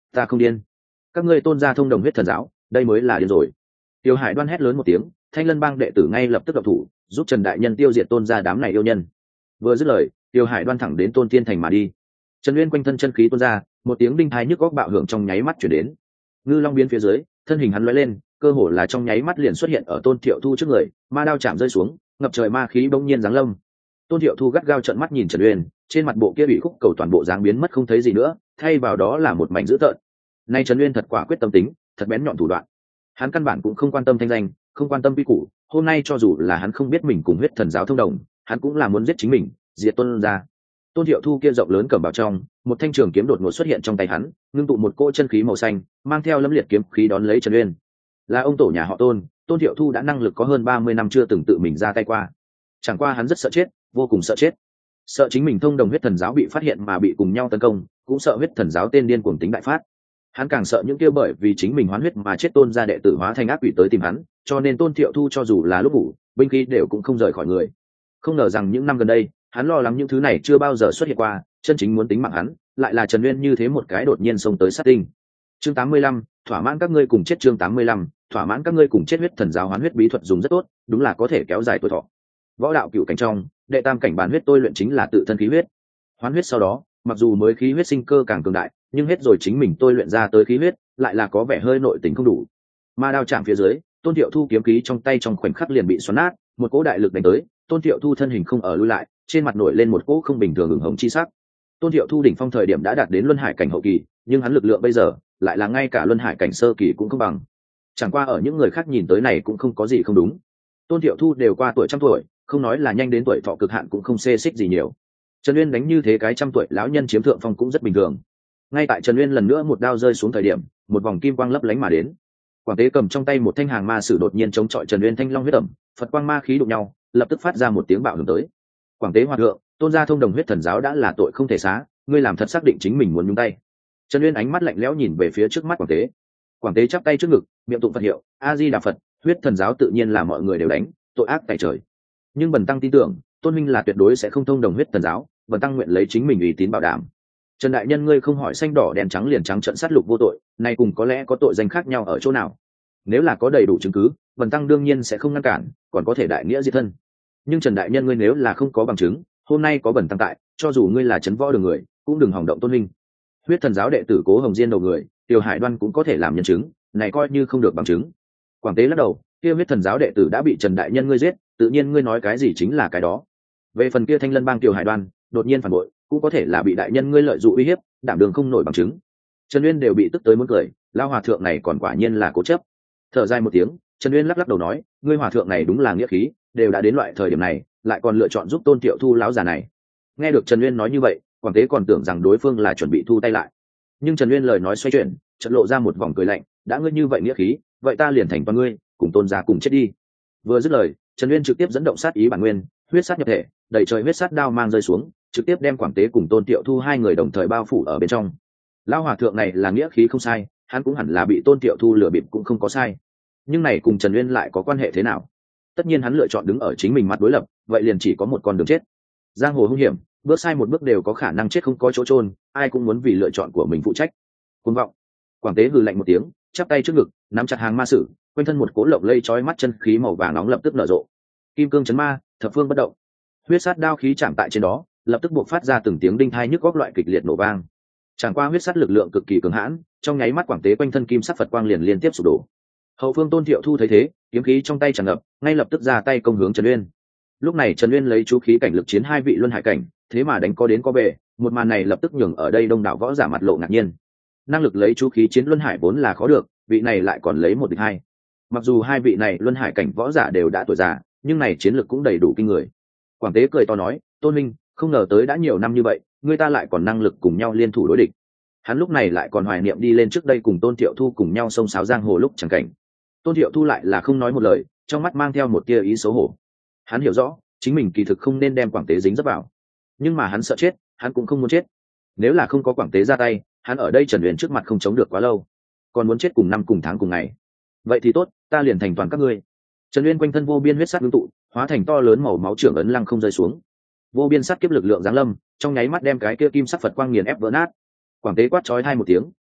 Ta không điên, các ngươi tôn gia thông đồng huyết thần giáo, đây mới là điên rồi. Tiêu Hải Đoan hét lớn một tiếng, Thanh Lân bang đệ tử ngay lập tức động thủ, giúp Trần đại nhân tiêu diệt tôn gia đám này yêu nhân. Vừa dứt lời, Tiêu Hải Đoan thẳng đến Tôn Thiên Thành mà đi. Trần Uyên quanh thân chân khí tuôn ra, một tiếng đinh thái nhức góc bạo hưởng trong nháy mắt chuyển đến. Ngư Long biến phía dưới, thân hình hắn lóe lên, cơ hồ là trong nháy mắt liền xuất hiện ở Tôn Thiệu Thu trước người, ma đao chạm rơi xuống, ngập trời ma khí bỗng nhiên giáng lâm. Tôn Thiệu Thu gắt gao trợn mắt nhìn Trần Uyên, trên mặt bộ kia bị khúc cầu toàn bộ dáng biến mất không thấy gì nữa, thay vào đó là một mảnh dữ tợn. Nay Trần Uyên thật quả quyết tâm tính, thật bén nhọn thủ đoạn. Hắn căn bản cũng không quan tâm thanh danh, không quan tâm quy củ, hôm nay cho dù là hắn không biết mình cùng huyết thần giáo thông đồng, hắn cũng là muốn giết chính mình, diệt Tôn gia. Tôn Thiệu Thu kia rộng lớn cầm bảo trong, một thanh trường kiếm đột ngột xuất hiện trong tay hắn, ngưng tụ một cỗ chân khí màu xanh, mang theo lâm liệt kiếm khí đón lấy Trần Uyên. Là ông tổ nhà họ Tôn, Tôn Thiệu Thu đã năng lực có hơn ba mươi năm chưa từng tự mình ra tay qua. Chẳng qua hắn rất sợ chết, vô cùng sợ chết. Sợ chính mình thông đồng huyết thần giáo bị phát hiện mà bị cùng nhau tấn công, cũng sợ huyết thần giáo tên điên cuồng tính đại phát. Hắn càng sợ những kia bởi vì chính mình hoán huyết mà chết Tôn gia đệ tử hóa thành ác quỷ tới tìm hắn, cho nên Tôn Thiệu Thu cho dù là lúc ngủ, binh khí đều cũng không rời khỏi người. Không ngờ rằng những năm gần đây, hắn lo lắng những thứ này chưa bao giờ xuất hiện qua, chân chính muốn tính mạng hắn, lại là Trần Uyên như thế một cái đột nhiên xông tới sát tinh. Chương tám mươi lăm, thỏa mãn các ngươi cùng chết. Chương tám mươi lăm, thỏa mãn các ngươi cùng chết. Huyết thần giáo hoán huyết bí thuật dùng rất tốt, đúng là có thể kéo dài tuổi thọ. Võ đạo cựu cảnh trong, đệ tam cảnh bản huyết tôi luyện chính là tự thân khí huyết. Hoán huyết sau đó, mặc dù mới khí huyết sinh cơ càng cường đại, nhưng hết rồi chính mình tôi luyện ra tới khí huyết, lại là có vẻ hơi nội tình không đủ. Ma đao chạm phía dưới, Tôn Thiệu Thu kiếm khí trong tay trong khoảnh khắc liền bị xoắn nát, một cỗ đại lực đánh tới, Tôn Thiệu Thu thân hình không ở lui lại, trên mặt nổi lên một cỗ không bình thường ửng hồng chi sắc. Tôn Thiệu Thu đỉnh phong thời điểm đã đạt đến luân hải cảnh hậu kỳ, nhưng hắn lực lượng bây giờ lại là ngay cả luân hải cảnh sơ kỳ cũng không bằng. Chẳng qua ở những người khác nhìn tới này cũng không có gì không đúng. Tôn Thiệu Thu đều qua tuổi trăm tuổi, không nói là nhanh đến tuổi thọ cực hạn cũng không xê xích gì nhiều. Trần Uyên đánh như thế cái trăm tuổi lão nhân chiếm thượng phong cũng rất bình thường. Ngay tại Trần Uyên lần nữa một đao rơi xuống thời điểm, một vòng kim quang lấp lánh mà đến. Quảng Tế cầm trong tay một thanh hàng ma sử đột nhiên chống chọi Trần Uyên thanh long huyết ẩm, Phật quang ma khí đụng nhau, lập tức phát ra một tiếng bạo hưởng tới. Quảng Tế hòa thượng, Tôn gia thông đồng huyết thần giáo đã là tội không thể xá, ngươi làm thật xác định chính mình muốn nhúng tay. Trần Uyên ánh mắt lạnh lẽo nhìn về phía trước mắt Quảng Tế. Quảng Tế chắp tay trước ngực, miệng tụng Phật hiệu, A Di Đà Phật, huyết thần giáo tự nhiên là mọi người đều đánh, tội ác tại trời. Nhưng bần tăng tin tưởng, Tôn minh là tuyệt đối sẽ không thông đồng huyết thần giáo, bần tăng nguyện lấy chính mình uy tín bảo đảm. Trần đại nhân ngươi không hỏi xanh đỏ đèn trắng liền trắng trận sát lục vô tội, nay cùng có lẽ có tội danh khác nhau ở chỗ nào? Nếu là có đầy đủ chứng cứ, bần tăng đương nhiên sẽ không ngăn cản, còn có thể đại nghĩa diệt thân. Nhưng Trần đại nhân ngươi nếu là không có bằng chứng, hôm nay có bần tăng tại, cho dù ngươi là trấn võ đường người, cũng đừng hòng động Tôn minh. Huyết thần giáo đệ tử Cố Hồng Diên đầu người, Tiêu Hải Đoan cũng có thể làm nhân chứng, này coi như không được bằng chứng. Quảng Tế lắc đầu, kia huyết thần giáo đệ tử đã bị Trần đại nhân ngươi giết, tự nhiên ngươi nói cái gì chính là cái đó. Về phần kia Thanh Lân bang Tiêu Hải Đoan, đột nhiên phản bội, cũng có thể là bị đại nhân ngươi lợi dụng uy hiếp, đảm đường không nổi bằng chứng. Trần Uyên đều bị tức tới muốn cười, lao hòa thượng này còn quả nhiên là cố chấp. Thở dài một tiếng, Trần Uyên lắc lắc đầu nói, ngươi hòa thượng này đúng là nghĩa khí, đều đã đến loại thời điểm này, lại còn lựa chọn giúp Tôn Thiệu Thu lão già này. Nghe được Trần Uyên nói như vậy, Quảng Tế còn tưởng rằng đối phương là chuẩn bị thu tay lại. Nhưng Trần Uyên lời nói xoay chuyển, chợt lộ ra một vòng cười lạnh, đã ngươi như vậy nghĩa khí, vậy ta liền thành toàn ngươi, cùng Tôn gia cùng chết đi. Vừa dứt lời, Trần Uyên trực tiếp dẫn động sát ý bản nguyên, huyết sát nhập thể, đẩy trời huyết sát đao mang rơi xuống, trực tiếp đem Quảng Tế cùng Tôn Thiệu Thu hai người đồng thời bao phủ ở bên trong. Lão hòa thượng này là nghĩa khí không sai, hắn cũng hẳn là bị Tôn Thiệu Thu lừa bịp cũng không có sai. Nhưng này cùng Trần Uyên lại có quan hệ thế nào? Tất nhiên hắn lựa chọn đứng ở chính mình mặt đối lập, vậy liền chỉ có một con đường chết. Giang hồ hung hiểm, bước sai một bước đều có khả năng chết không có chỗ chôn, ai cũng muốn vì lựa chọn của mình phụ trách. Cuồng vọng. Quảng Tế hừ lạnh một tiếng, chắp tay trước ngực, nắm chặt hàng ma sử, quanh thân một cỗ lộng lây chói mắt chân khí màu vàng nóng lập tức nở rộ. Kim cương chấn ma, thập phương bất động. Huyết sát đao khí chạm tại trên đó, lập tức buộc phát ra từng tiếng đinh thai nhức góc loại kịch liệt nổ vang. Chẳng qua huyết sát lực lượng cực kỳ cường hãn, trong nháy mắt Quảng Tế quanh thân kim sắc Phật quang liền liên tiếp sụp đổ. Hậu phương Tôn Thiệu Thu thấy thế, kiếm khí trong tay tràn ngập, ngay lập tức ra tay công hướng Trần Uyên. Lúc này Trần Uyên lấy chú khí cảnh lực chiến hai vị luân hải cảnh, thế mà đánh có đến có về, một màn này lập tức nhường ở đây đông đảo võ giả mặt lộ ngạc nhiên. Năng lực lấy chú khí chiến luân hải vốn là khó được, vị này lại còn lấy một địch hai. Mặc dù hai vị này luân hải cảnh võ giả đều đã tuổi già, nhưng này chiến lực cũng đầy đủ kinh người. Quảng Tế cười to nói, Tôn minh, không ngờ tới đã nhiều năm như vậy, người ta lại còn năng lực cùng nhau liên thủ đối địch. Hắn lúc này lại còn hoài niệm đi lên trước đây cùng Tôn Thiệu Thu cùng nhau xông xáo giang hồ lúc chẳng cảnh. Tôn Thiệu Thu lại là không nói một lời, trong mắt mang theo một tia ý xấu hổ. Hắn hiểu rõ, chính mình kỳ thực không nên đem Quảng Tế dính dấp vào, nhưng mà hắn sợ chết, hắn cũng không muốn chết. Nếu là không có Quảng Tế ra tay, hắn ở đây Trần Uyên trước mặt không chống được quá lâu, còn muốn chết cùng năm cùng tháng cùng ngày. Vậy thì tốt, ta liền thành toàn các ngươi. Trần Uyên quanh thân vô biên huyết sát ngưng tụ, hóa thành to lớn màu máu trưởng ấn lăng không rơi xuống. Vô biên sát kiếp lực lượng giáng lâm, trong nháy mắt đem cái kia kim sắc Phật quang nghiền ép vỡ nát. Quảng Tế quát chói hai một tiếng,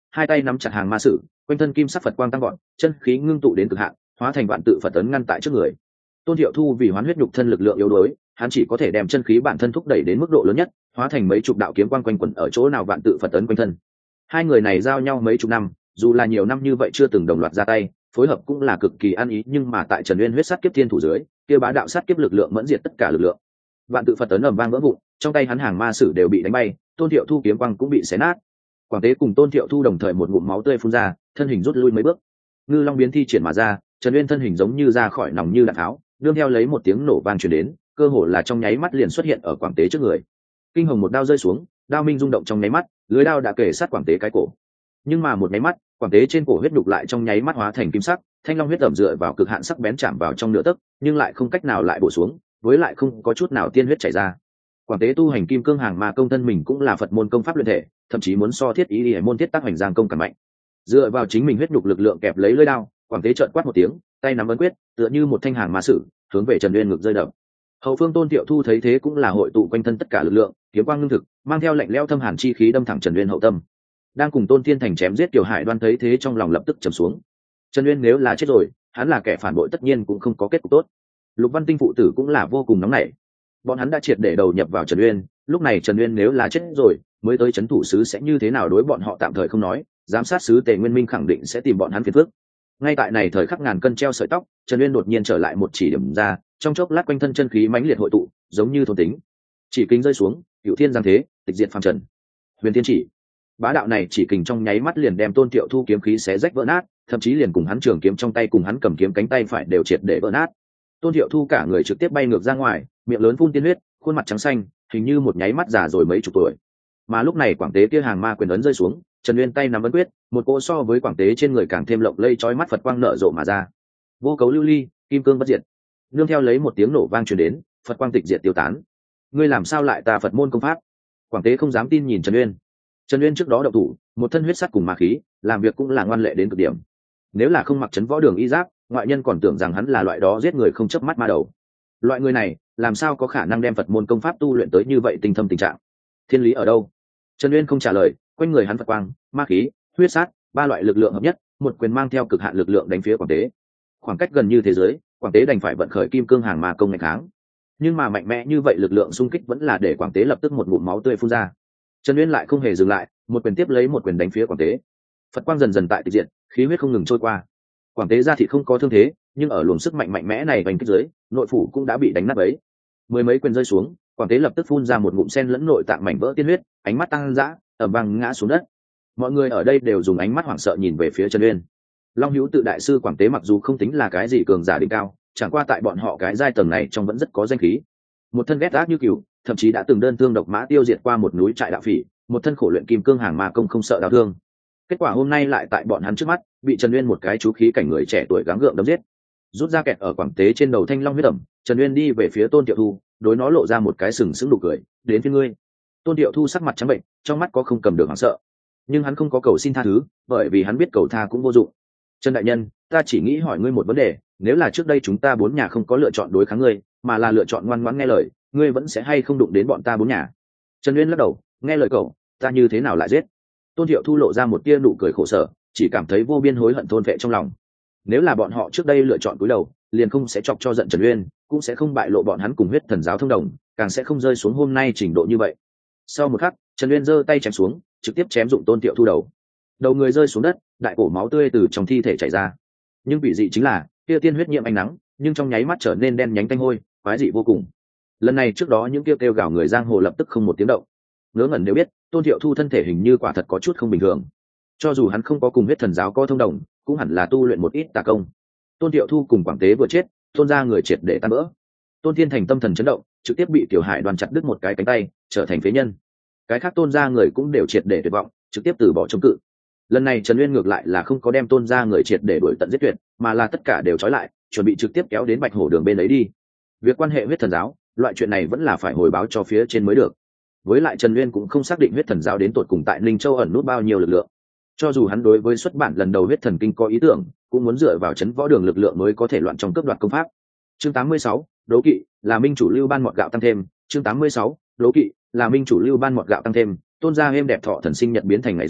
hai tay nắm chặt hàng ma sử, quanh thân kim sắc Phật quang tăng gọn, chân khí ngưng tụ đến cực hạn, hóa thành vạn tự Phật ấn ngăn tại trước người. Tôn Thiệu Thu vì hoán huyết nhục thân lực lượng yếu đuối, hắn chỉ có thể đem chân khí bản thân thúc đẩy đến mức độ lớn nhất, hóa thành mấy chục đạo kiếm quang quanh quẩn ở chỗ nào vạn tự Phật ấn quanh thân. Hai người này giao nhau mấy chục năm, dù là nhiều năm như vậy chưa từng đồng loạt ra tay, phối hợp cũng là cực kỳ ăn ý, nhưng mà tại Trần Uyên huyết sát kiếp thiên thủ dưới, kia bá đạo sát kiếp lực lượng mẫn diệt tất cả lực lượng. Vạn tự Phật ấn ầm vang vỡ vụn, trong tay hắn hàng ma sử đều bị đánh bay, Tôn Thiệu Thu kiếm quang cũng bị xé nát. Quảng Tế cùng Tôn Thiệu Thu đồng thời một ngụm máu tươi phun ra, thân hình rút lui mấy bước. Ngư Long biến thi triển mà ra, Trần Uyên thân hình giống như ra khỏi nòng như đạn tháo, đương theo lấy một tiếng nổ vang truyền đến, cơ hồ là trong nháy mắt liền xuất hiện ở Quảng Tế trước người. Kinh hồng một đao rơi xuống, đao minh rung động trong nháy mắt, lưới đao đã kề sát Quảng Tế cái cổ. Nhưng mà một nháy mắt, Quảng Tế trên cổ huyết đục lại trong nháy mắt hóa thành kim sắc, thanh long huyết ẩm dựa vào cực hạn sắc bén chạm vào trong nửa tấc, nhưng lại không cách nào lại bổ xuống, với lại không có chút nào tiên huyết chảy ra. Quảng Tế tu hành kim cương hàng mà công thân mình cũng là Phật môn công pháp luyện thể, thậm chí muốn so thiết ý đi môn thiết tác hành giang công càng mạnh. Dựa vào chính mình huyết nhục lực lượng kẹp lấy lưỡi đao, Quảng Tế trợn quát một tiếng, tay nắm ấn quyết, tựa như một thanh hàng ma sử, hướng về Trần Uyên ngực rơi đập. Hậu phương Tôn Thiệu Thu thấy thế cũng là hội tụ quanh thân tất cả lực lượng, kiếm quang ngưng thực, mang theo lạnh lẽo thâm hàn chi khí đâm thẳng Trần Uyên hậu tâm. Đang cùng Tôn Thiên Thành chém giết Tiểu Hải Đoan thấy thế trong lòng lập tức trầm xuống. Trần Uyên nếu là chết rồi, hắn là kẻ phản bội tất nhiên cũng không có kết cục tốt. Lục Văn Tinh phụ tử cũng là vô cùng nóng nảy. Bọn hắn đã triệt để đầu nhập vào Trần Uyên, lúc này Trần Uyên nếu là chết rồi, mới tới trấn thủ sứ sẽ như thế nào đối bọn họ tạm thời không nói, giám sát sứ Tề Nguyên Minh khẳng định sẽ tìm bọn hắn phiền phức. Ngay tại này thời khắc ngàn cân treo sợi tóc, Trần Uyên đột nhiên trở lại một chỉ điểm ra, trong chốc lát quanh thân chân khí mãnh liệt hội tụ, giống như thôn tính. Chỉ kính rơi xuống, cựu thiên giang thế, tịch diệt phàm trần. Huyền Thiên chỉ. Bá đạo này chỉ kình trong nháy mắt liền đem Tôn Thiệu Thu kiếm khí xé rách vỡ nát, thậm chí liền cùng hắn trường kiếm trong tay cùng hắn cầm kiếm cánh tay phải đều triệt để vỡ nát. Tôn Thiệu Thu cả người trực tiếp bay ngược ra ngoài, miệng lớn phun tiên huyết, khuôn mặt trắng xanh, hình như một nháy mắt già rồi mấy chục tuổi. Mà lúc này Quảng Tế kia hàng ma quyền ấn rơi xuống, Trần Uyên tay nắm ấn quyết, một cỗ so với Quảng Tế trên người càng thêm lộng lây chói mắt Phật quang nở rộ mà ra. Vô cấu lưu ly, kim cương bất diệt. Nương theo lấy một tiếng nổ vang truyền đến, Phật quang tịch diệt tiêu tán. Ngươi làm sao lại tà Phật môn công pháp? Quảng Tế không dám tin nhìn Trần Uyên. Trần Uyên trước đó động thủ, một thân huyết sắc cùng ma khí, làm việc cũng là ngoan lệ đến cực điểm. Nếu là không mặc trấn võ đường y giáp, ngoại nhân còn tưởng rằng hắn là loại đó giết người không chớp mắt ma đầu. Loại người này, làm sao có khả năng đem Phật môn công pháp tu luyện tới như vậy tinh thâm tình trạng? Thiên lý ở đâu? Trần Uyên không trả lời, quanh người hắn Phật quang, ma khí, huyết sát, ba loại lực lượng hợp nhất, một quyền mang theo cực hạn lực lượng đánh phía Quảng Tế. Khoảng cách gần như thế giới, Quảng Tế đành phải vận khởi kim cương hàng ma công ngày kháng. Nhưng mà mạnh mẽ như vậy lực lượng xung kích vẫn là để Quảng Tế lập tức một ngụm máu tươi phun ra. Trần Uyên lại không hề dừng lại, một quyền tiếp lấy một quyền đánh phía Quảng Tế. Phật quang dần dần tại tịch diện, khí huyết không ngừng trôi qua. Quảng Tế ra thịt không có thương thế, nhưng ở luồng sức mạnh mạnh mẽ này đánh kích dưới, nội phủ cũng đã bị đánh nát bấy. Mười mấy quyền rơi xuống, Quảng Tế lập tức phun ra một ngụm sen lẫn nội tạng mảnh vỡ tiên huyết, ánh mắt tăng dã, ầm vang ngã xuống đất. Mọi người ở đây đều dùng ánh mắt hoảng sợ nhìn về phía Trần Uyên. Long Hữu tự đại sư Quảng Tế mặc dù không tính là cái gì cường giả đỉnh cao, chẳng qua tại bọn họ cái giai tầng này trong vẫn rất có danh khí. Một thân ghét ác như cừu, thậm chí đã từng đơn thương độc mã tiêu diệt qua một núi trại đạo phỉ, một thân khổ luyện kim cương hàng ma công không sợ đau thương. Kết quả hôm nay lại tại bọn hắn trước mắt, bị Trần Uyên một cái chú khí cảnh người trẻ tuổi gắng gượng đấm giết. Rút ra kẹt ở Quảng Tế trên đầu thanh long huyết ẩm, Trần Uyên đi về phía Tôn Thiệu Thu, đối nó lộ ra một cái sừng sững nụ cười, đến phía ngươi. Tôn Thiệu Thu sắc mặt trắng bệnh, trong mắt có không cầm được hoảng sợ, nhưng hắn không có cầu xin tha thứ, bởi vì hắn biết cầu tha cũng vô dụng. Trần đại nhân, ta chỉ nghĩ hỏi ngươi một vấn đề, nếu là trước đây chúng ta bốn nhà không có lựa chọn đối kháng ngươi, mà là lựa chọn ngoan ngoãn nghe lời, ngươi vẫn sẽ hay không đụng đến bọn ta bốn nhà? Trần Uyên lắc đầu, nghe lời cậu, ta như thế nào lại giết? Tôn Thiệu Thu lộ ra một tia nụ cười khổ sở, chỉ cảm thấy vô biên hối hận thôn vệ trong lòng. Nếu là bọn họ trước đây lựa chọn cúi đầu, liền không sẽ chọc cho giận Trần Uyên, cũng sẽ không bại lộ bọn hắn cùng huyết thần giáo thông đồng, càng sẽ không rơi xuống hôm nay trình độ như vậy. Sau một khắc, Trần Uyên giơ tay chém xuống, trực tiếp chém dụng Tôn Thiệu Thu đầu. Đầu người rơi xuống đất, đại cổ máu tươi từ trong thi thể chảy ra. Nhưng bị dị chính là, kia tiên huyết nhiễm ánh nắng, nhưng trong nháy mắt trở nên đen nhánh tanh hôi, quái dị vô cùng. Lần này trước đó những kêu kêu gào người giang hồ lập tức không một tiếng động. Ngớ ngẩn nếu biết, Tôn Thiệu Thu thân thể hình như quả thật có chút không bình thường. Cho dù hắn không có cùng huyết thần giáo có thông đồng, cũng hẳn là tu luyện một ít tà công. Tôn Thiệu Thu cùng Quảng Tế vừa chết, Tôn gia người triệt để tan vỡ. Tôn Thiên Thành tâm thần chấn động, trực tiếp bị Tiểu Hải Đoàn chặt đứt một cái cánh tay, trở thành phế nhân. Cái khác Tôn gia người cũng đều triệt để tuyệt vọng, trực tiếp từ bỏ chống cự. Lần này Trần Uyên ngược lại là không có đem Tôn gia người triệt để đuổi tận giết tuyệt, mà là tất cả đều trói lại, chuẩn bị trực tiếp kéo đến Bạch Hổ đường bên ấy đi. Việc quan hệ huyết thần giáo, loại chuyện này vẫn là phải hồi báo cho phía trên mới được. Với lại Trần Uyên cũng không xác định huyết thần giáo đến tột cùng tại Ninh Châu ẩn nút bao nhiêu lực lượng. Cho dù hắn đối với xuất bản lần đầu huyết thần kinh có ý tưởng, cũng muốn dựa vào chấn võ đường lực lượng mới có thể loạn trong cướp đoạt công pháp. Chương tám mươi sáu, đố kỵ, là minh chủ lưu ban mọt gạo tăng thêm. Chương tám mươi sáu, đố kỵ, là minh chủ lưu ban mọt gạo tăng thêm. Tôn gia êm đẹp thọ thần sinh nhật biến thành ngày rỗ,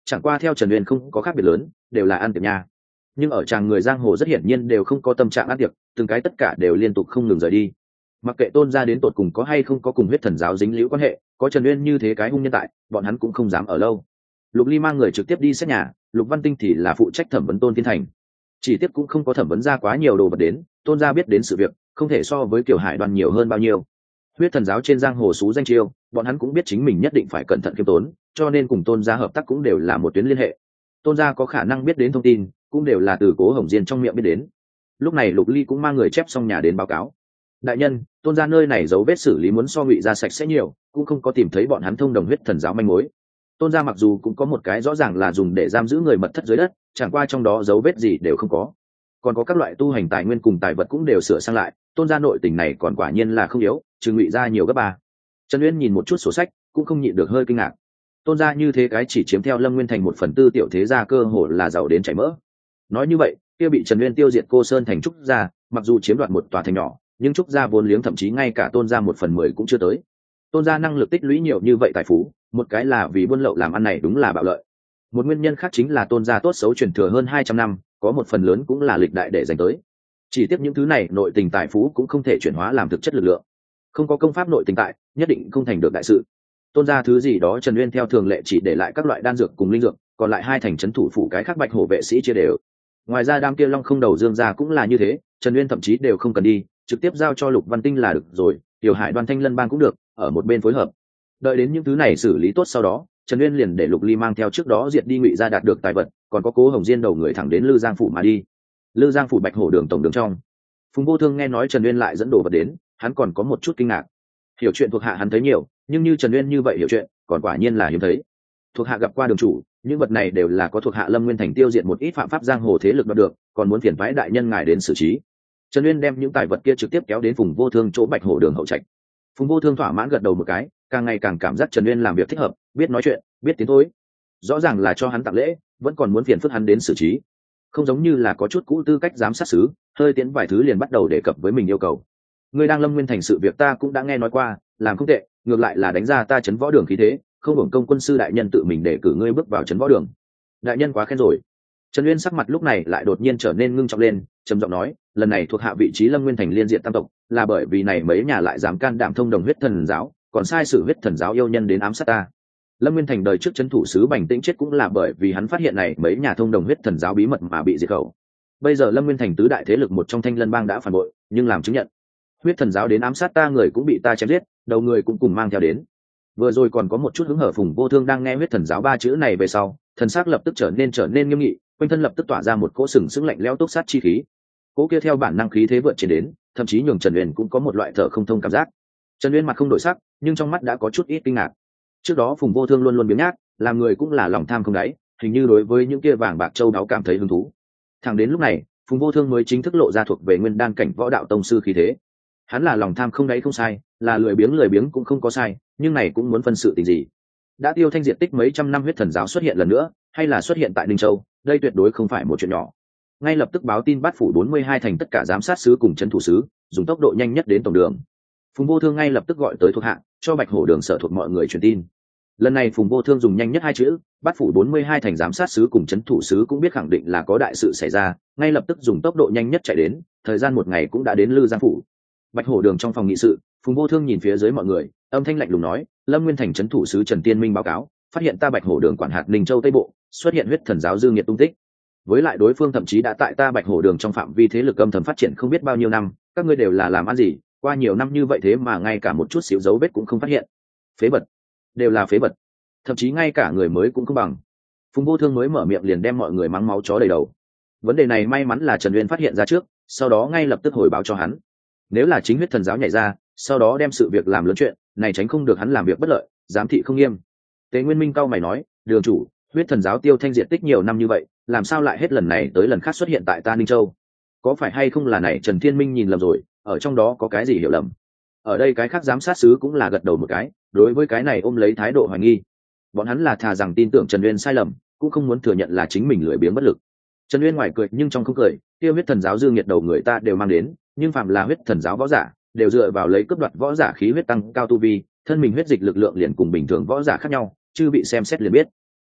chẳng qua theo Trần Uyên không có khác biệt lớn, đều là ăn tiệc nha. Nhưng ở chàng người giang hồ rất hiển nhiên đều không có tâm trạng ăn tiệc, từng cái tất cả đều liên tục không ngừng rời đi. Mặc kệ Tôn gia đến tột cùng có hay không có cùng huyết thần giáo dính líu quan hệ, có Trần Uyên như thế cái hung nhân tại, bọn hắn cũng không dám ở lâu. Lục Ly mang người trực tiếp đi xét nhà, Lục Văn Tinh thì là phụ trách thẩm vấn Tôn Thiên Thành. Chỉ tiếp cũng không có thẩm vấn ra quá nhiều đồ vật đến, Tôn gia biết đến sự việc, không thể so với Kiều Hải Đoàn nhiều hơn bao nhiêu. Huyết thần giáo trên giang hồ xú danh chiêu, bọn hắn cũng biết chính mình nhất định phải cẩn thận khiêm tốn, cho nên cùng Tôn gia hợp tác cũng đều là một tuyến liên hệ. Tôn gia có khả năng biết đến thông tin, cũng đều là từ Cố Hồng Diên trong miệng biết đến. Lúc này Lục Ly cũng mang người chép xong nhà đến báo cáo. Đại nhân, Tôn gia nơi này dấu vết xử lý muốn so Ngụy gia sạch sẽ nhiều, cũng không có tìm thấy bọn hắn thông đồng huyết thần giáo manh mối. Tôn gia mặc dù cũng có một cái rõ ràng là dùng để giam giữ người mật thất dưới đất, chẳng qua trong đó dấu vết gì đều không có. Còn có các loại tu hành tài nguyên cùng tài vật cũng đều sửa sang lại, Tôn gia nội tình này còn quả nhiên là không yếu, trừ Ngụy gia nhiều gấp ba. Trần Uyên nhìn một chút sổ sách, cũng không nhịn được hơi kinh ngạc. Tôn gia như thế cái chỉ chiếm theo Lâm Nguyên Thành một phần tư tiểu thế gia cơ hồ là giàu đến chảy mỡ. Nói như vậy, kia bị Trần Uyên tiêu diệt Cô Sơn thành trúc gia, mặc dù chiếm đoạt một tòa thành nhỏ, nhưng trúc gia vốn liếng thậm chí ngay cả Tôn gia một phần mười cũng chưa tới. Tôn gia năng lực tích lũy nhiều như vậy tài phú, một cái là vì buôn lậu làm ăn này đúng là bạo lợi. Một nguyên nhân khác chính là Tôn gia tốt xấu truyền thừa hơn hai trăm năm, có một phần lớn cũng là lịch đại để dành tới. Chỉ tiếp những thứ này nội tình tài phú cũng không thể chuyển hóa làm thực chất lực lượng. Không có công pháp nội tình tại, nhất định không thành được đại sự. Tôn gia thứ gì đó Trần Uyên theo thường lệ chỉ để lại các loại đan dược cùng linh dược, còn lại hai thành trấn thủ phủ cái khác bạch hổ vệ sĩ chia đều. Ngoài ra đám kia long không đầu dương gia cũng là như thế, Trần Uyên thậm chí đều không cần đi, trực tiếp giao cho Lục Văn Tinh là được rồi, Tiểu Hải Đoan Thanh Lân bang cũng được, ở một bên phối hợp. Đợi đến những thứ này xử lý tốt sau đó, Trần Uyên liền để Lục Ly mang theo trước đó diệt đi Ngụy gia đạt được tài vật, còn có Cố Hồng Diên đầu người thẳng đến Lư Giang phủ mà đi. Lư Giang phủ bạch hổ đường tổng đường trong, Phùng Vô Thương nghe nói Trần Uyên lại dẫn đồ vật đến, hắn còn có một chút kinh ngạc. Hiểu chuyện thuộc hạ hắn thấy nhiều, nhưng như Trần Uyên như vậy hiểu chuyện, còn quả nhiên là hiếm thấy. Thuộc hạ gặp qua đường chủ, những vật này đều là có thuộc hạ Lâm Nguyên Thành tiêu diệt một ít phạm pháp giang hồ thế lực đoạt được, còn muốn phiền phái đại nhân ngài đến xử trí. Trần Uyên đem những tài vật kia trực tiếp kéo đến Phùng Vô Thương chỗ bạch hổ đường hậu trạch. Phùng Vô Thương thỏa mãn gật đầu một cái, càng ngày càng cảm giác Trần Uyên làm việc thích hợp, biết nói chuyện, biết tiến thối. Rõ ràng là cho hắn tặng lễ, vẫn còn muốn phiền phức hắn đến xử trí. Không giống như là có chút cũ tư cách giám sát xứ, hơi tiến vài thứ liền bắt đầu đề cập với mình yêu cầu. Ngươi đang Lâm Nguyên Thành sự việc ta cũng đã nghe nói qua, làm không tệ, ngược lại là đánh ra ta trấn võ đường khí thế, không hưởng công quân sư đại nhân tự mình để cử ngươi bước vào trấn võ đường. Đại nhân quá khen rồi. Trần Uyên sắc mặt lúc này lại đột nhiên trở nên ngưng trọng lên, trầm giọng nói, lần này thuộc hạ vị trí Lâm Nguyên Thành liên diện tam tộc, là bởi vì này mấy nhà lại dám can đảm thông đồng huyết thần giáo, còn sai sử huyết thần giáo yêu nhân đến ám sát ta. Lâm Nguyên Thành đời trước trấn thủ sứ Bành Tĩnh chết cũng là bởi vì hắn phát hiện này mấy nhà thông đồng huyết thần giáo bí mật mà bị diệt khẩu. Bây giờ Lâm Nguyên Thành tứ đại thế lực một trong Thanh Lân bang đã phản bội, nhưng làm chứng nhận huyết thần giáo đến ám sát ta người cũng bị ta chém giết, đầu người cũng cùng mang theo đến. Vừa rồi còn có một chút hứng hở. Phùng Vô Thương đang nghe huyết thần giáo ba chữ này về sau, thần sắc lập tức trở nên trở nên nghiêm nghị, quanh thân lập tức tỏa ra một cỗ sừng sững lạnh lẽo túc sát chi khí. Cỗ kia theo bản năng khí thế vượt trên đến, thậm chí nhường Trần Uyên cũng có một loại thở không thông cảm giác. Trần Uyên mặt không đổi sắc, nhưng trong mắt đã có chút ít kinh ngạc. Trước đó Phùng Vô Thương luôn luôn biếng nhác, làm người cũng là lòng tham không đáy, hình như đối với những kia vàng bạc châu đáo cảm thấy hứng thú. Thẳng đến lúc này, Phùng Vô Thương mới chính thức lộ ra thuộc về nguyên đan cảnh võ đạo tông sư khí thế. Hắn là lòng tham không đáy không sai, là lười biếng lười biếng cũng không có sai, nhưng này cũng muốn phân sự tình gì. Đã tiêu thanh diện tích mấy trăm năm huyết thần giáo xuất hiện lần nữa, hay là xuất hiện tại Ninh Châu, đây tuyệt đối không phải một chuyện nhỏ. Ngay lập tức báo tin bắt phủ bốn mươi hai thành tất cả giám sát sứ cùng trấn thủ sứ, dùng tốc độ nhanh nhất đến tổng đường. Phùng Vô Thương ngay lập tức gọi tới thuộc hạ, cho Bạch Hổ đường sở thuộc mọi người truyền tin. Lần này Phùng Vô Thương dùng nhanh nhất hai chữ, bắt phủ bốn mươi hai thành giám sát sứ cùng trấn thủ sứ cũng biết khẳng định là có đại sự xảy ra, ngay lập tức dùng tốc độ nhanh nhất chạy đến, thời gian một ngày cũng đã đến Lư Giang phủ. Bạch Hổ đường trong phòng nghị sự, Phùng Vô Thương nhìn phía dưới mọi người, âm thanh lạnh lùng nói, Lâm Nguyên Thành trấn thủ sứ Trần Tiên Minh báo cáo, phát hiện ta Bạch Hổ đường quản hạt Ninh Châu Tây Bộ xuất hiện huyết thần giáo dư nghiệt tung tích. Với lại đối phương thậm chí đã tại ta Bạch Hổ đường trong phạm vi thế lực âm thầm phát triển không biết bao nhiêu năm, các ngươi đều là làm ăn gì, qua nhiều năm như vậy thế mà ngay cả một chút xíu dấu vết cũng không phát hiện. Phế vật, đều là phế vật, thậm chí ngay cả người mới cũng không bằng. Phùng Vô Thương mới mở miệng liền đem mọi người mắng máu chó đầy đầu. Vấn đề này may mắn là Trần Uyên phát hiện ra trước, sau đó ngay lập tức hồi báo cho hắn. Nếu là chính huyết thần giáo nhảy ra, sau đó đem sự việc làm lớn chuyện, này tránh không được hắn làm việc bất lợi, giám thị không nghiêm. Tế Nguyên Minh cao mày nói, đường chủ, huyết thần giáo tiêu thanh diện tích nhiều năm như vậy, làm sao lại hết lần này tới lần khác xuất hiện tại ta Ninh Châu? Có phải hay không là này Trần Thiên Minh nhìn lầm rồi, ở trong đó có cái gì hiểu lầm? Ở đây cái khác giám sát sứ cũng là gật đầu một cái, đối với cái này ôm lấy thái độ hoài nghi. Bọn hắn là thà rằng tin tưởng Trần Uyên sai lầm, cũng không muốn thừa nhận là chính mình lười biếng bất lực. Trần Uyên ngoài cười nhưng trong không cười, tiêu huyết thần giáo dư nghiệt đầu người ta đều mang đến, nhưng phạm là huyết thần giáo võ giả, đều dựa vào lấy cướp đoạt võ giả khí huyết tăng cao tu vi, thân mình huyết dịch lực lượng liền cùng bình thường võ giả khác nhau, chưa bị xem xét liền biết.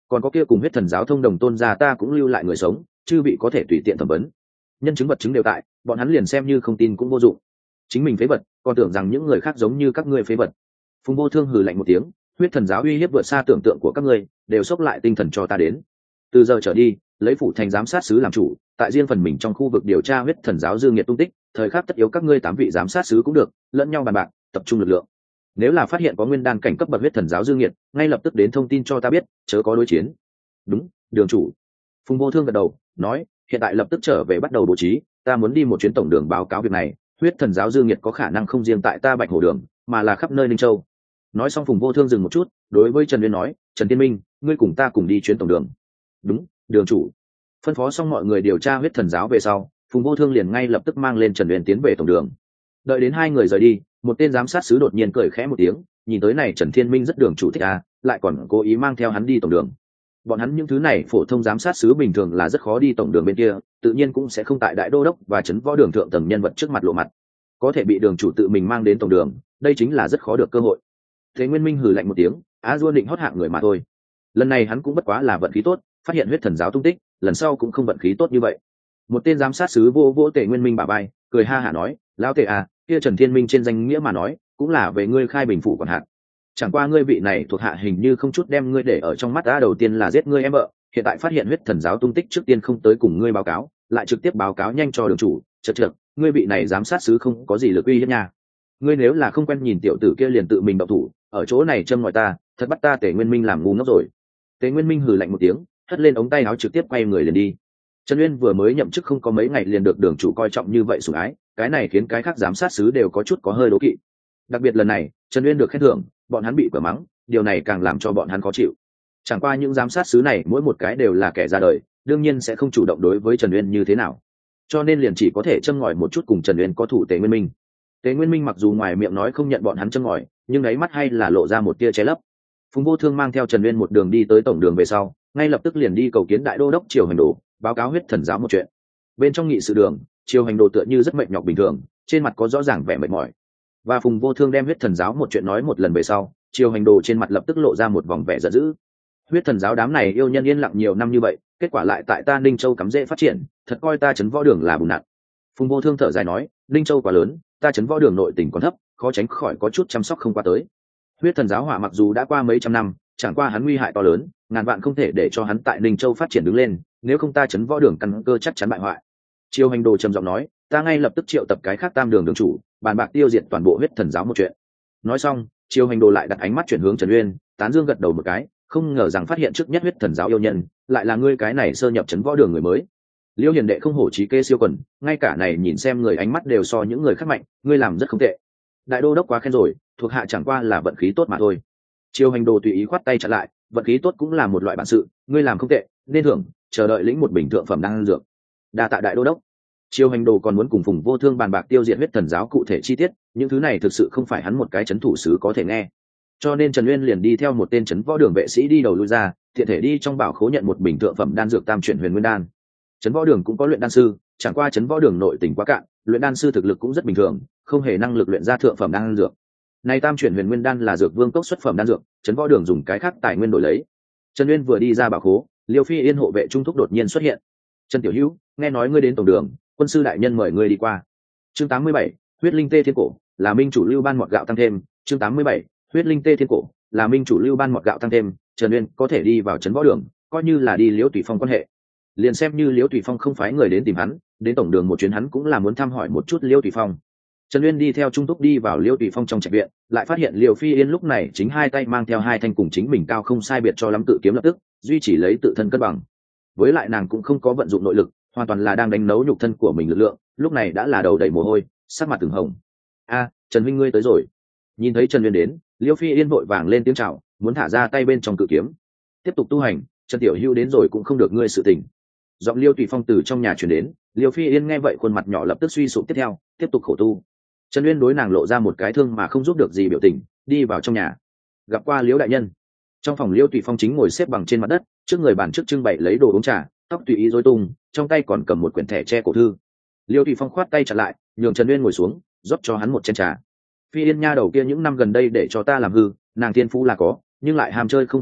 còn có kia cùng huyết thần giáo thông đồng tôn gia ta cũng lưu lại người sống, chư vị có thể tùy tiện thẩm vấn. Nhân chứng vật chứng đều tại, bọn hắn liền xem như không tin cũng vô dụng. Chính mình phế vật, còn tưởng rằng những người khác giống như các ngươi phế vật. Phùng Vô Thương hừ lạnh một tiếng, huyết thần giáo uy hiếp vượt xa tưởng tượng của các ngươi, đều xốc lại tinh thần cho ta đến. Từ giờ trở đi, lấy phủ thành giám sát sứ làm chủ, tại riêng phần mình trong khu vực điều tra huyết thần giáo dương nghiệt tung tích, thời khắc tất yếu các ngươi tám vị giám sát sứ cũng được, lẫn nhau bàn bạc, tập trung lực lượng. Nếu là phát hiện có nguyên đan cảnh cấp bậc huyết thần giáo dương nghiệt, ngay lập tức đến thông tin cho ta biết, chớ có đối chiến. Đúng, đường chủ. Phùng Vô Thương gật đầu, nói, hiện tại lập tức trở về bắt đầu bố trí, ta muốn đi một chuyến tổng đường báo cáo việc này, huyết thần giáo dương nghiệt có khả năng không riêng tại ta Bạch Hổ đường, mà là khắp nơi Ninh Châu. Nói xong Phùng Vô Thương dừng một chút, đối với Trần Uyên nói, Trần Tiên Minh, ngươi cùng ta cùng đi chuyến tổng đường. Đúng, đường chủ. Phân phó xong mọi người điều tra huyết thần giáo về sau, Phùng Vô Thương liền ngay lập tức mang lên Trần Uyên tiến về tổng đường. Đợi đến hai người rời đi, một tên giám sát sứ đột nhiên cười khẽ một tiếng, nhìn tới này Trần Thiên Minh rất đường chủ thích à, lại còn cố ý mang theo hắn đi tổng đường. Bọn hắn những thứ này phổ thông giám sát sứ bình thường là rất khó đi tổng đường bên kia, tự nhiên cũng sẽ không tại đại đô đốc và trấn võ đường thượng tầng nhân vật trước mặt lộ mặt. Có thể bị đường chủ tự mình mang đến tổng đường, đây chính là rất khó được cơ hội. Thế Nguyên Minh hừ lạnh một tiếng, á duôn định hót hạng người mà thôi. Lần này hắn cũng bất quá là vận khí tốt, phát hiện huyết thần giáo tung tích, lần sau cũng không vận khí tốt như vậy. Một tên giám sát sứ vô vô Tề Nguyên Minh bả vai, cười ha hả nói, lão Tề à, kia Trần Thiên Minh trên danh nghĩa mà nói, cũng là về ngươi khai bình phủ quản hạt. Chẳng qua ngươi vị này thuộc hạ hình như không chút đem ngươi để ở trong mắt ta, đầu tiên là giết ngươi em vợ, hiện tại phát hiện huyết thần giáo tung tích trước tiên không tới cùng ngươi báo cáo, lại trực tiếp báo cáo nhanh cho đường chủ, chật chật, ngươi vị này giám sát sứ không có gì lực uy hiếp nha. Ngươi nếu là không quen nhìn tiểu tử kia liền tự mình động thủ, ở chỗ này châm ngòi ta, thật bắt ta Tề Nguyên Minh làm ngu ngốc rồi. Tề Nguyên Minh hừ lạnh một tiếng, hất lên ống tay áo trực tiếp quay người liền đi. Trần Uyên vừa mới nhậm chức không có mấy ngày liền được đường chủ coi trọng như vậy sủng ái, cái này khiến cái khác giám sát sứ đều có chút có hơi đố kỵ. Đặc biệt lần này, Trần Uyên được khen thưởng, bọn hắn bị cửa mắng, điều này càng làm cho bọn hắn khó chịu. Chẳng qua những giám sát sứ này mỗi một cái đều là kẻ ra đời, đương nhiên sẽ không chủ động đối với Trần Uyên như thế nào, cho nên liền chỉ có thể châm ngòi một chút cùng Trần Uyên có thủ Tề Nguyên Minh. Tề Nguyên Minh mặc dù ngoài miệng nói không nhận bọn hắn châm ngòi, nhưng đáy mắt hay là lộ ra một tia che lấp. Phùng Vô Thương mang theo Trần Uyên một đường đi tới tổng đường về sau, ngay lập tức liền đi cầu kiến đại đô đốc Triều Hành Đồ, báo cáo huyết thần giáo một chuyện. Bên trong nghị sự đường, Triều Hành Đồ tựa như rất mệt nhọc bình thường, trên mặt có rõ ràng vẻ mệt mỏi. Và Phùng Vô Thương đem huyết thần giáo một chuyện nói một lần về sau, Triều Hành Đồ trên mặt lập tức lộ ra một vòng vẻ giận dữ. Huyết thần giáo đám này yêu nhân yên lặng nhiều năm như vậy, kết quả lại tại ta Ninh Châu cắm rễ phát triển, thật coi ta trấn võ đường là bùn nặn. Phùng Vô Thương thở dài nói, Ninh Châu quá lớn, ta trấn võ đường nội tình còn thấp, khó tránh khỏi có chút chăm sóc không qua tới. Huyết thần giáo hỏa mặc dù đã qua mấy trăm năm, chẳng qua hắn nguy hại to lớn, ngàn vạn không thể để cho hắn tại Ninh Châu phát triển đứng lên, nếu không ta trấn võ đường căn cơ chắc chắn bại hoại. Triều Hành Đồ trầm giọng nói, ta ngay lập tức triệu tập cái khác tam đường đường chủ, bàn bạc tiêu diệt toàn bộ huyết thần giáo một chuyện. Nói xong, Triều Hành Đồ lại đặt ánh mắt chuyển hướng Trần Uyên, tán dương gật đầu một cái, không ngờ rằng phát hiện trước nhất huyết thần giáo yêu nhân, lại là ngươi cái này sơ nhập trấn võ đường người mới. Liêu Hiền đệ không hổ trí kê siêu quần, ngay cả này nhìn xem người ánh mắt đều so những người khác mạnh, ngươi làm rất không tệ. Đại đô đốc quá khen rồi, thuộc hạ chẳng qua là vận khí tốt mà thôi. Triều Hành Đồ tùy ý khoát tay chặn lại, vận khí tốt cũng là một loại bản sự, ngươi làm không tệ, nên thưởng, chờ đợi lĩnh một bình thượng phẩm đan dược. Đa tạ đại đô đốc. Triều Hành Đồ còn muốn cùng Phùng Vô Thương bàn bạc tiêu diệt huyết thần giáo cụ thể chi tiết, những thứ này thực sự không phải hắn một cái trấn thủ sứ có thể nghe. Cho nên Trần Uyên liền đi theo một tên trấn võ đường vệ sĩ đi đầu lui ra, thiện thể đi trong bảo khố nhận một bình thượng phẩm đan dược tam chuyển huyền nguyên đan. Trấn võ đường cũng có luyện đan sư, chẳng qua trấn võ đường nội tình quá cạn, luyện đan sư thực lực cũng rất bình thường, không hề năng lực luyện ra thượng phẩm đan dược. Này tam chuyển huyền nguyên đan là dược vương cốc xuất phẩm đan dược, trấn võ đường dùng cái khác tài nguyên đổi lấy. Trần Uyên vừa đi ra bảo khố, Liêu Phi Yên hộ vệ trung thúc đột nhiên xuất hiện. Trần Tiểu Hữu, nghe nói ngươi đến tổng đường, quân sư đại nhân mời ngươi đi qua. Chương tám mươi bảy, huyết linh tê thiên cổ, là minh chủ lưu ban mọt gạo tăng thêm. Chương tám mươi bảy, huyết linh tê thiên cổ, là minh chủ lưu ban mọt gạo tăng thêm. Trần Uyên có thể đi vào trấn võ đường, coi như là đi Liễu Tùy Phong quan hệ. Liền xem như Liễu Tùy Phong không phái người đến tìm hắn, đến tổng đường một chuyến hắn cũng là muốn thăm hỏi một chút Liễu Tùy Phong. Trần Uyên đi theo trung túc đi vào Liễu Tùy Phong trong trạch viện, lại phát hiện Liễu Phi Yên lúc này chính hai tay mang theo hai thanh cùng chính mình cao không sai biệt cho lắm tự kiếm lập tức duy trì lấy tự thân cân bằng. Với lại nàng cũng không có vận dụng nội lực, hoàn toàn là đang đánh nấu nhục thân của mình lực lượng, lúc này đã là đầu đầy mồ hôi, sắc mặt từng hồng. A, Trần huynh ngươi tới rồi. Nhìn thấy Trần Uyên đến, Liễu Phi Yên vội vàng lên tiếng chào, muốn thả ra tay bên trong cự kiếm, tiếp tục tu hành. Trần Tiểu Hữu đến rồi cũng không được ngươi sự tình. Giọng Liêu Tùy Phong từ trong nhà truyền đến, Liêu Phi Yên nghe vậy khuôn mặt nhỏ lập tức suy sụp, tiếp theo tiếp tục khổ tu. Trần Uyên đối nàng lộ ra một cái thương mà không giúp được gì biểu tình, đi vào trong nhà, gặp qua Liễu đại nhân. Trong phòng Liêu Tùy Phong chính ngồi xếp bằng trên mặt đất, trước người bàn trước trưng bày lấy đồ uống trà, tóc tùy ý rối tung, trong tay còn cầm một quyển thẻ che cổ thư. Liêu Tùy Phong khoát tay chặn lại, nhường Trần Uyên ngồi xuống, rót cho hắn một chén trà. Phi Yên nha đầu kia những năm gần đây để cho ta làm hư, nàng thiên phú là có, nhưng lại ham chơi không khắc khổ,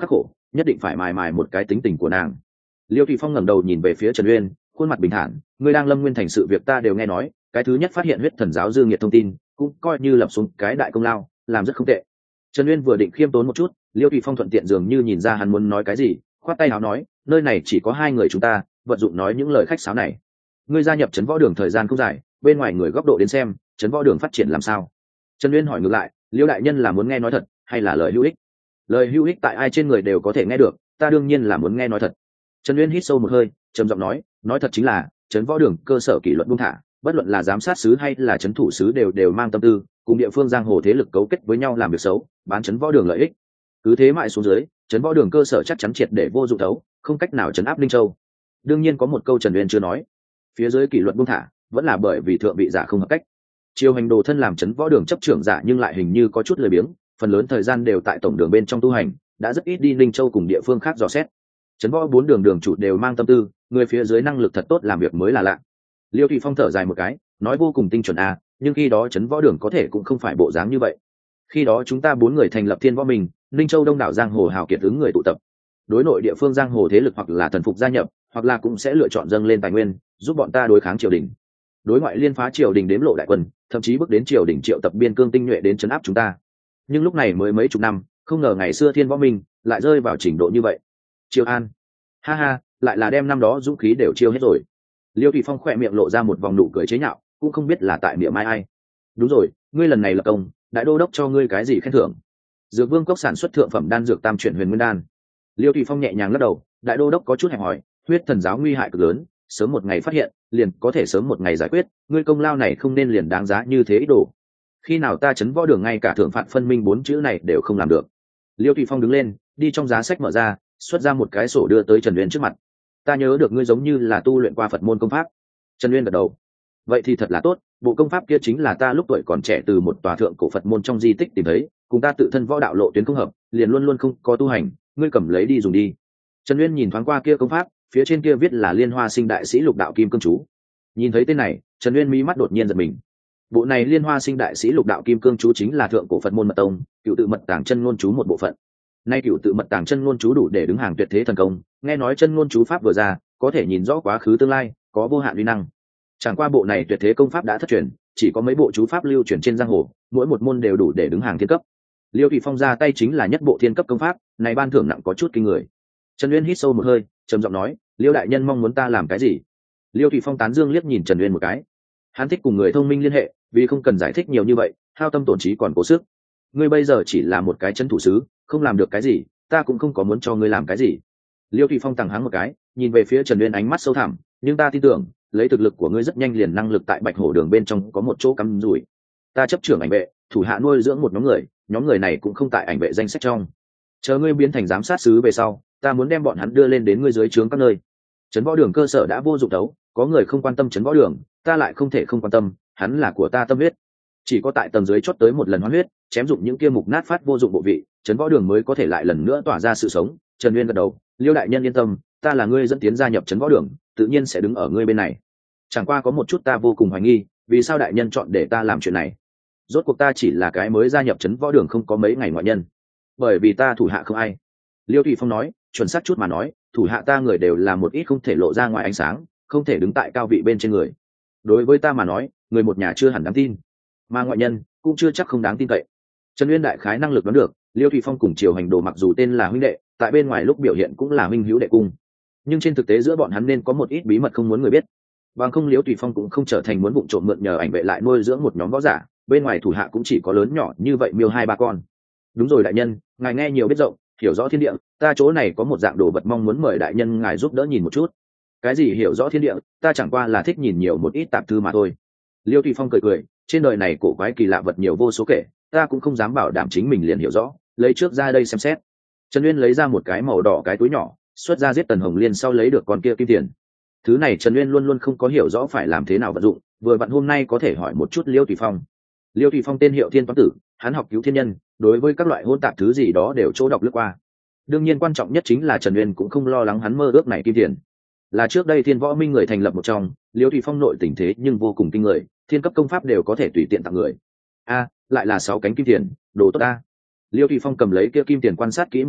nhất định phải mài mài một cái tính tình của nàng. Liêu Thụy Phong ngẩng đầu nhìn về phía Trần Uyên, khuôn mặt bình thản, ngươi đang Lâm Nguyên thành sự việc ta đều nghe nói, cái thứ nhất phát hiện huyết thần giáo dư nghiệt thông tin, cũng coi như lập xuống cái đại công lao, làm rất không tệ. Trần Uyên vừa định khiêm tốn một chút, Liêu Thụy Phong thuận tiện dường như nhìn ra hắn muốn nói cái gì, khoát tay áo nói, nơi này chỉ có hai người chúng ta, vận dụng nói những lời khách sáo này. Ngươi gia nhập trấn võ đường thời gian không dài, bên ngoài người góc độ đến xem, trấn võ đường phát triển làm sao? Trần Uyên hỏi ngược lại, Liêu đại nhân là muốn nghe nói thật, hay là lời hữu ích? Lời hữu ích tại ai trên người đều có thể nghe được, ta đương nhiên là muốn nghe nói thật. Trần Uyên hít sâu một hơi, trầm giọng nói, nói thật chính là trấn võ đường cơ sở kỷ luật buông thả, bất luận là giám sát sứ hay là trấn thủ sứ đều đều mang tâm tư, cùng địa phương giang hồ thế lực cấu kết với nhau làm việc xấu, bán trấn võ đường lợi ích. Cứ thế mãi xuống dưới, trấn võ đường cơ sở chắc chắn triệt để vô dụng thấu, không cách nào trấn áp Linh Châu. Đương nhiên có một câu Trần Uyên chưa nói, phía dưới kỷ luật buông thả, vẫn là bởi vì thượng vị giả không hợp cách. Triều Hành Đồ thân làm trấn võ đường chấp trưởng giả nhưng lại hình như có chút lười biếng, phần lớn thời gian đều tại tổng đường bên trong tu hành, đã rất ít đi Linh Châu cùng địa phương khác dò xét. Trấn võ bốn đường đường chủ đều mang tâm tư, người phía dưới năng lực thật tốt làm việc mới là lạ. Liêu Thụy Phong thở dài một cái, nói vô cùng tinh chuẩn à, nhưng khi đó trấn võ đường có thể cũng không phải bộ dáng như vậy. Khi đó chúng ta bốn người thành lập Thiên Võ Minh, Linh Châu đông đảo giang hồ hào kiệt ứng người tụ tập. Đối nội địa phương giang hồ thế lực hoặc là thần phục gia nhập, hoặc là cũng sẽ lựa chọn dâng lên tài nguyên, giúp bọn ta đối kháng triều đình. Đối ngoại liên phá triều đình đếm lộ đại quân, thậm chí bước đến triều đình triệu tập biên cương tinh nhuệ đến trấn áp chúng ta. Nhưng lúc này mới mấy chục năm, không ngờ ngày xưa Thiên Võ Minh lại rơi vào trình độ như vậy. Triều An, ha ha, lại là đem năm đó dũng khí đều chiêu hết rồi. Liêu Thụy Phong khỏe miệng lộ ra một vòng nụ cười chế nhạo, cũng không biết là tại miệng mai ai. Đúng rồi, ngươi lần này lập công, đại đô đốc cho ngươi cái gì khen thưởng? Dược Vương cốc sản xuất thượng phẩm đan dược tam chuyển huyền nguyên đan. Liêu Thụy Phong nhẹ nhàng lắc đầu, đại đô đốc có chút hẹp hỏi, huyết thần giáo nguy hại cực lớn, sớm một ngày phát hiện, liền có thể sớm một ngày giải quyết, ngươi công lao này không nên liền đáng giá như thế ít đồ. Khi nào ta chấn võ đường ngay cả thượng phạt phân minh bốn chữ này đều không làm được. Liêu Thụy Phong đứng lên, đi trong giá sách mở ra, xuất ra một cái sổ đưa tới Trần Uyên trước mặt. Ta nhớ được ngươi giống như là tu luyện qua Phật môn công pháp. Trần Uyên gật đầu. Vậy thì thật là tốt, bộ công pháp kia chính là ta lúc tuổi còn trẻ từ một tòa thượng cổ Phật môn trong di tích tìm thấy, cùng ta tự thân võ đạo lộ tuyến không hợp, liền luôn luôn không có tu hành, ngươi cầm lấy đi dùng đi. Trần Uyên nhìn thoáng qua kia công pháp, phía trên kia viết là Liên Hoa Sinh Đại Sĩ Lục Đạo Kim Cương Chú. Nhìn thấy tên này, Trần Uyên mí mắt đột nhiên giật mình. Bộ này Liên Hoa Sinh Đại Sĩ Lục Đạo Kim Cương Chú chính là thượng cổ Phật môn mật tông, cựu tự mật tàng chân ngôn chú một bộ phận. Nay cựu tự mật tàng chân ngôn chú đủ để đứng hàng tuyệt thế thần công, nghe nói chân ngôn chú pháp vừa ra, có thể nhìn rõ quá khứ tương lai, có vô hạn uy năng. Chẳng qua bộ này tuyệt thế công pháp đã thất truyền, chỉ có mấy bộ chú pháp lưu truyền trên giang hồ, mỗi một môn đều đủ để đứng hàng thiên cấp. Liêu Thụy Phong ra tay chính là nhất bộ thiên cấp công pháp, này ban thưởng nặng có chút kinh người. Trần Uyên hít sâu một hơi, trầm giọng nói, Liêu đại nhân mong muốn ta làm cái gì? Liêu Thụy Phong tán dương liếc nhìn Trần Uyên một cái. Hắn thích cùng người thông minh liên hệ, vì không cần giải thích nhiều như vậy, hao tâm tổn trí còn cố sức. Ngươi bây giờ chỉ là một cái chân thủ sứ, không làm được cái gì, ta cũng không có muốn cho ngươi làm cái gì. Liêu Thụy Phong tằng hắng một cái, nhìn về phía Trần Uyên ánh mắt sâu thẳm, nhưng ta tin tưởng, lấy thực lực của ngươi rất nhanh liền năng lực tại Bạch Hổ Đường bên trong có một chỗ cắm rủi. Ta chấp trưởng ảnh vệ, thủ hạ nuôi dưỡng một nhóm người, nhóm người này cũng không tại ảnh vệ danh sách trong. Chờ ngươi biến thành giám sát sứ về sau, ta muốn đem bọn hắn đưa lên đến ngươi dưới trướng các nơi. Trấn võ đường cơ sở đã vô dụng đấu, có người không quan tâm trấn võ đường, ta lại không thể không quan tâm, hắn là của ta tâm huyết. Chỉ có tại tầng dưới chót tới một lần hoán huyết, chém dụng những kia mục nát phát vô dụng bộ vị, trấn võ đường mới có thể lại lần nữa tỏa ra sự sống. Trần Uyên gật đầu, Liêu đại nhân yên tâm, ta là ngươi dẫn tiến gia nhập trấn võ đường, tự nhiên sẽ đứng ở ngươi bên này. Chẳng qua có một chút ta vô cùng hoài nghi, vì sao đại nhân chọn để ta làm chuyện này? Rốt cuộc ta chỉ là cái mới gia nhập trấn võ đường không có mấy ngày ngoại nhân, bởi vì ta thủ hạ không ai. Liêu Thụy Phong nói, chuẩn xác chút mà nói, thủ hạ ta người đều là một ít không thể lộ ra ngoài ánh sáng, không thể đứng tại cao vị bên trên người. Đối với ta mà nói, người một nhà chưa hẳn đáng tin, mà ngoại nhân cũng chưa chắc không đáng tin cậy. Trần Uyên đại khái năng lực đoán được, Liêu Thụy Phong cùng Triều Hành Đồ mặc dù tên là huynh đệ, tại bên ngoài lúc biểu hiện cũng là huynh hữu đệ cung, nhưng trên thực tế giữa bọn hắn nên có một ít bí mật không muốn người biết. Bằng không Liêu Thụy Phong cũng không trở thành muốn vụng trộm mượn nhờ ảnh vệ lại nuôi dưỡng một nhóm võ giả, bên ngoài thủ hạ cũng chỉ có lớn nhỏ như vậy miêu hai ba con. Đúng rồi đại nhân, ngài nghe nhiều biết rộng, hiểu rõ thiên địa, ta chỗ này có một dạng đồ vật mong muốn mời đại nhân ngài giúp đỡ nhìn một chút. Cái gì hiểu rõ thiên địa, ta chẳng qua là thích nhìn nhiều một ít tạp thư mà thôi. Liêu Thụy Phong cười cười, trên đời này cổ quái kỳ lạ vật nhiều vô số kể, ta cũng không dám bảo đảm chính mình liền hiểu rõ, lấy trước ra đây xem xét. Trần Uyên lấy ra một cái màu đỏ cái túi nhỏ, xuất ra giết Tần Hồng Liên sau lấy được con kia kim tiền. Thứ này Trần Uyên luôn luôn không có hiểu rõ phải làm thế nào vận dụng, vừa vặn hôm nay có thể hỏi một chút Liêu Thụy Phong. Liêu Thụy Phong tên hiệu Thiên Toán Tử, hắn học cứu thiên nhân, đối với các loại hỗn tạp thứ gì đó đều chỗ đọc lướt qua. Đương nhiên quan trọng nhất chính là Trần Uyên cũng không lo lắng hắn mơ ước này kim tiền. Là trước đây Thiên Võ Minh người thành lập một trong, Liêu Thụy Phong nội tình thế nhưng vô cùng kinh người, thiên cấp công pháp đều có thể tùy tiện tặng người. A, lại là sáu cánh kim tiền, đồ tốt a. Liêu Thụy Phong cầm lấy kia kim tiền quan sát kỹ một chút,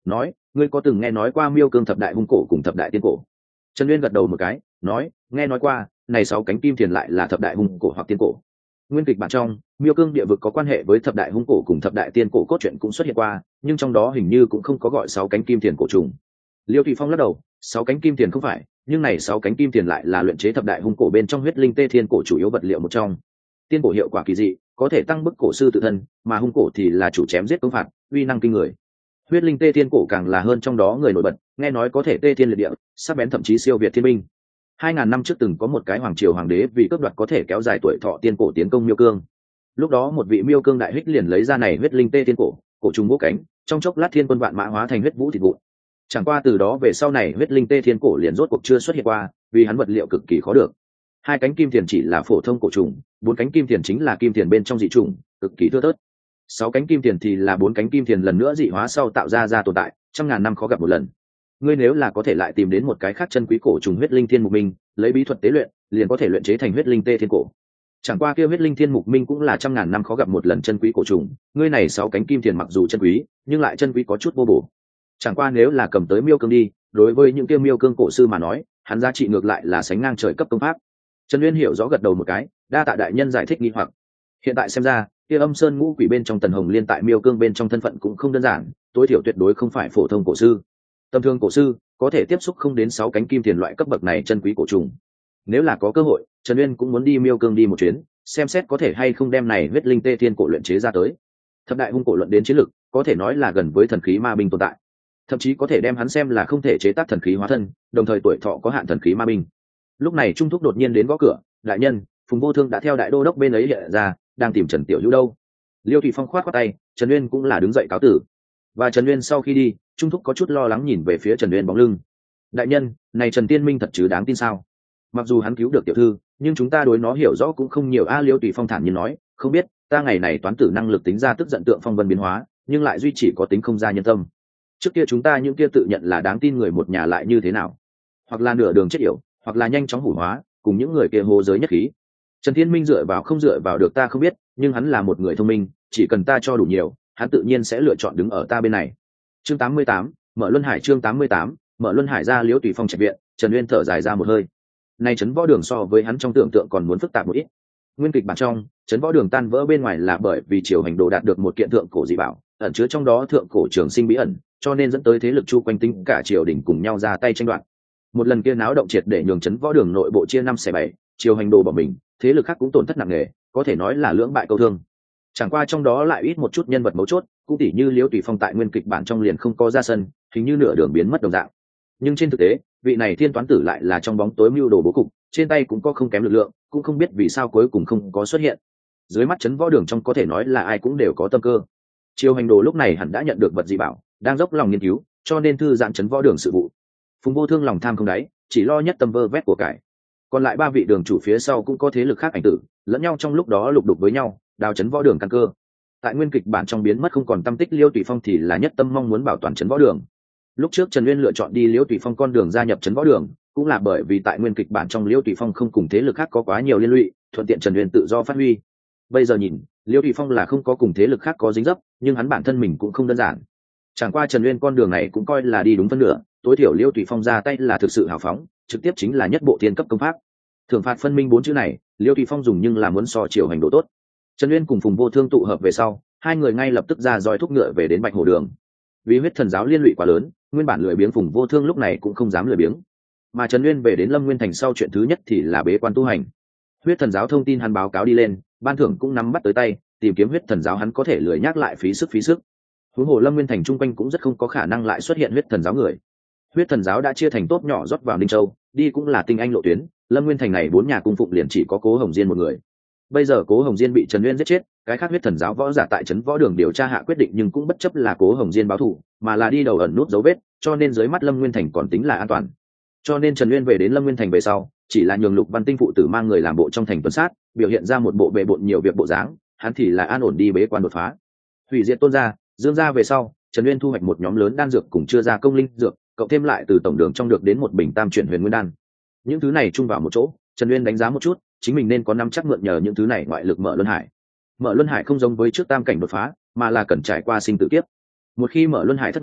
nói ngươi có từng nghe nói qua miêu cương thập đại hung cổ cùng thập đại tiên cổ? Trần Uyên gật đầu một cái nói nghe nói qua, này sáu cánh kim thiền lại là thập đại hung cổ hoặc tiên cổ. Nguyên kịch bản trong miêu cương địa vực có quan hệ với thập đại hung cổ cùng thập đại tiên cổ cốt truyện cũng xuất hiện qua, nhưng trong đó hình như cũng không có gọi sáu cánh kim thiền cổ trùng. Liêu Thụy Phong lắc đầu, sáu cánh kim thiền không phải, nhưng này sáu cánh kim thiền lại là luyện chế thập đại hung cổ bên trong huyết linh tê thiên cổ chủ yếu vật liệu một trong. Tiên cổ hiệu quả kỳ dị, có thể tăng bức cổ sư tự thân, mà hung cổ thì là chủ chém giết công phạt, uy năng kinh người. Huyết linh tê thiên cổ càng là hơn trong đó người nổi bật, nghe nói có thể tê thiên liệt địa, sắc bén thậm chí siêu việt thiên binh. Hai ngàn năm trước từng có một cái hoàng triều hoàng đế vì cướp đoạt có thể kéo dài tuổi thọ tiên cổ tiến công miêu cương. Lúc đó một vị miêu cương đại hích liền lấy ra này huyết linh tê thiên cổ, cổ trùng bố cánh, trong chốc lát thiên quân vạn mã hóa thành huyết vũ thịt vụn. Chẳng qua từ đó về sau này huyết linh tê thiên cổ liền rốt cuộc chưa xuất hiện qua, vì hắn vật liệu cực kỳ khó được. Hai cánh kim thiền chỉ là phổ thông cổ trùng, bốn cánh kim thiền chính là kim thiền bên trong dị trùng, cực kỳ thưa thớt. Sáu cánh kim thiền thì là bốn cánh kim thiền lần nữa dị hóa sau tạo ra ra tồn tại, trăm ngàn năm khó gặp một lần. Ngươi nếu là có thể lại tìm đến một cái khác chân quý cổ trùng huyết linh thiên mục minh, lấy bí thuật tế luyện, liền có thể luyện chế thành huyết linh tê thiên cổ. Chẳng qua kia huyết linh thiên mục minh cũng là trăm ngàn năm khó gặp một lần chân quý cổ trùng, ngươi này sáu cánh kim thiền mặc dù chân quý, nhưng lại chân quý có chút vô bổ. Chẳng qua nếu là cầm tới miêu cương đi, đối với những kia miêu cương cổ sư mà nói, hắn giá trị ngược lại là sánh ngang trời cấp công pháp. Trần Uyên hiểu rõ gật đầu một cái, đa tạ đại nhân giải thích nghi hoặc. Hiện tại xem ra, kia âm sơn ngũ quỷ bên trong tần hồng liên tại miêu cương bên trong thân phận cũng không đơn giản, tối thiểu tuyệt đối không phải phổ thông cổ sư. Tầm thường cổ sư có thể tiếp xúc không đến sáu cánh kim thiền loại cấp bậc này chân quý cổ trùng. Nếu là có cơ hội, Trần Uyên cũng muốn đi miêu cương đi một chuyến, xem xét có thể hay không đem này huyết linh tê thiên cổ luyện chế ra tới. Thập đại hung cổ luận đến chiến lực, có thể nói là gần với thần khí ma binh tồn tại, thậm chí có thể đem hắn xem là không thể chế tác thần khí hóa thân, đồng thời tuổi thọ có hạn thần khí ma binh. Lúc này Trung Thúc đột nhiên đến gõ cửa, đại nhân, Phùng Vô Thương đã theo đại đô đốc bên ấy hiện ra, đang tìm Trần Tiểu Hữu đâu. Liêu Thụy Phong khoát khoát tay, Trần Uyên cũng là đứng dậy cáo tử. Và Trần Uyên sau khi đi, Trung Thúc có chút lo lắng nhìn về phía Trần Uyên bóng lưng. Đại nhân, này Trần Tiên Minh thật chứ đáng tin sao? Mặc dù hắn cứu được tiểu thư, nhưng chúng ta đối nó hiểu rõ cũng không nhiều. A Liêu Thụy Phong thản nhiên nói, không biết, ta ngày này toán tử năng lực tính ra tức giận tượng phong vân biến hóa, nhưng lại duy chỉ có tính không ra nhân tâm. Trước kia chúng ta những kia tự nhận là đáng tin người một nhà lại như thế nào? Hoặc là nửa đường chết yểu, hoặc là nhanh chóng hủ hóa, cùng những người kia hồ giới nhất khí. Trần Thiên Minh dựa vào không dựa vào được ta không biết, nhưng hắn là một người thông minh, chỉ cần ta cho đủ nhiều, hắn tự nhiên sẽ lựa chọn đứng ở ta bên này. Chương tám mươi tám, Mở Luân Hải. Chương tám mươi tám, Mở Luân Hải. Ra Liễu Tùy Phong trạch viện, Trần Uyên thở dài ra một hơi. Nay trấn võ đường so với hắn trong tưởng tượng còn muốn phức tạp một ít. Nguyên kịch bản trong, trấn võ đường tan vỡ bên ngoài là bởi vì triều hành đồ đạt được một kiện thượng cổ dị bảo, ẩn chứa trong đó thượng cổ trường sinh bí ẩn, cho nên dẫn tới thế lực chu quanh tính cả triều đình cùng nhau ra tay tranh đoạt. Một lần kia náo động triệt để nhường trấn võ đường nội bộ chia năm xẻ bảy, triều hành đồ bỏ mình, thế lực khác cũng tổn thất nặng nề, có thể nói là lưỡng bại câu thương. Chẳng qua trong đó lại ít một chút nhân vật mấu chốt, cũng tỉ như Liễu Tùy Phong tại nguyên kịch bản trong liền không có ra sân, hình như nửa đường biến mất đồng dạng. Nhưng trên thực tế, vị này thiên toán tử lại là trong bóng tối mưu đồ bố cục, trên tay cũng có không kém lực lượng, cũng không biết vì sao cuối cùng không có xuất hiện. Dưới mắt trấn võ đường trong có thể nói là ai cũng đều có tâm cơ. Triều hành đồ lúc này hẳn đã nhận được vật dị bảo, đang dốc lòng nghiên cứu, cho nên thư giãn trấn võ đường sự vụ. Phùng Vô Thương lòng tham không đáy, chỉ lo nhất tâm vơ vét của cải. Còn lại ba vị đường chủ phía sau cũng có thế lực khác ảnh tử, lẫn nhau trong lúc đó lục đục với nhau, đào trấn võ đường căn cơ. Tại nguyên kịch bản trong biến mất không còn tâm tích Liêu Tùy Phong thì là nhất tâm mong muốn bảo toàn trấn võ đường. Lúc trước Trần Uyên lựa chọn đi Liêu Tùy Phong con đường gia nhập trấn võ đường, cũng là bởi vì tại nguyên kịch bản trong Liêu Tùy Phong không cùng thế lực khác có quá nhiều liên lụy, thuận tiện Trần Uyên tự do phát huy. Bây giờ nhìn, Liêu Tùy Phong là không có cùng thế lực khác có dính dấp, nhưng hắn bản thân mình cũng không đơn giản. Chẳng qua Trần Uyên con đường này cũng coi là đi đúng phân nửa, tối thiểu Liêu Tùy Phong ra tay là thực sự hào phóng, trực tiếp chính là nhất bộ thiên cấp công pháp. Thưởng phạt phân minh bốn chữ này, Liêu Tùy Phong dùng nhưng là muốn so chiều hành độ tốt. Trần Uyên cùng Phùng Vô Thương tụ hợp về sau, hai người ngay lập tức ra dòi thúc ngựa về đến Bạch Hồ Đường. Vì huyết thần giáo liên lụy quá lớn, nguyên bản lười biếng Phùng Vô Thương lúc này cũng không dám lười biếng. Mà Trần Uyên về đến Lâm Nguyên Thành sau chuyện thứ nhất thì là bế quan tu hành. Huyết thần giáo thông tin hắn báo cáo đi lên, ban thưởng cũng nắm bắt tới tay, tìm kiếm huyết thần giáo hắn có thể lười nhắc lại phí sức phí sức. Huống hồ Lâm Nguyên Thành trung quanh cũng rất không có khả năng lại xuất hiện huyết thần giáo người. Huyết thần giáo đã chia thành tốt nhỏ rót vào Ninh Châu, đi cũng là tinh anh lộ tuyến, Lâm Nguyên Thành này bốn nhà cung phụng liền chỉ có Cố Hồng Diên một người. Bây giờ Cố Hồng Diên bị Trần Uyên giết chết, cái khác huyết thần giáo võ giả tại trấn võ đường điều tra hạ quyết định nhưng cũng bất chấp là Cố Hồng Diên báo thù, mà là đi đầu ẩn nút dấu vết, cho nên dưới mắt Lâm Nguyên Thành còn tính là an toàn. Cho nên Trần Uyên về đến Lâm Nguyên Thành về sau, chỉ là nhường Lục Văn Tinh phụ tử mang người làm bộ trong thành tuần sát, biểu hiện ra một bộ bệ bội nhiều việc bộ dáng, hắn thì là an ổn đi bế quan đột phá. Hủy diệt Tôn gia, Dương gia về sau, Trần Uyên thu hoạch một nhóm lớn đan dược cùng chưa ra công linh dược, cộng thêm lại từ tổng đường trong được đến một bình tam chuyển huyền nguyên đan. Những thứ này chung vào một chỗ, Trần Uyên đánh giá một chút, chính mình nên có nắm chắc mượn nhờ những thứ này ngoại lực mở luân hải. Mở luân hải không giống với trước tam cảnh đột phá, mà là cần trải qua sinh tử kiếp. Một khi mở luân hải thất bại,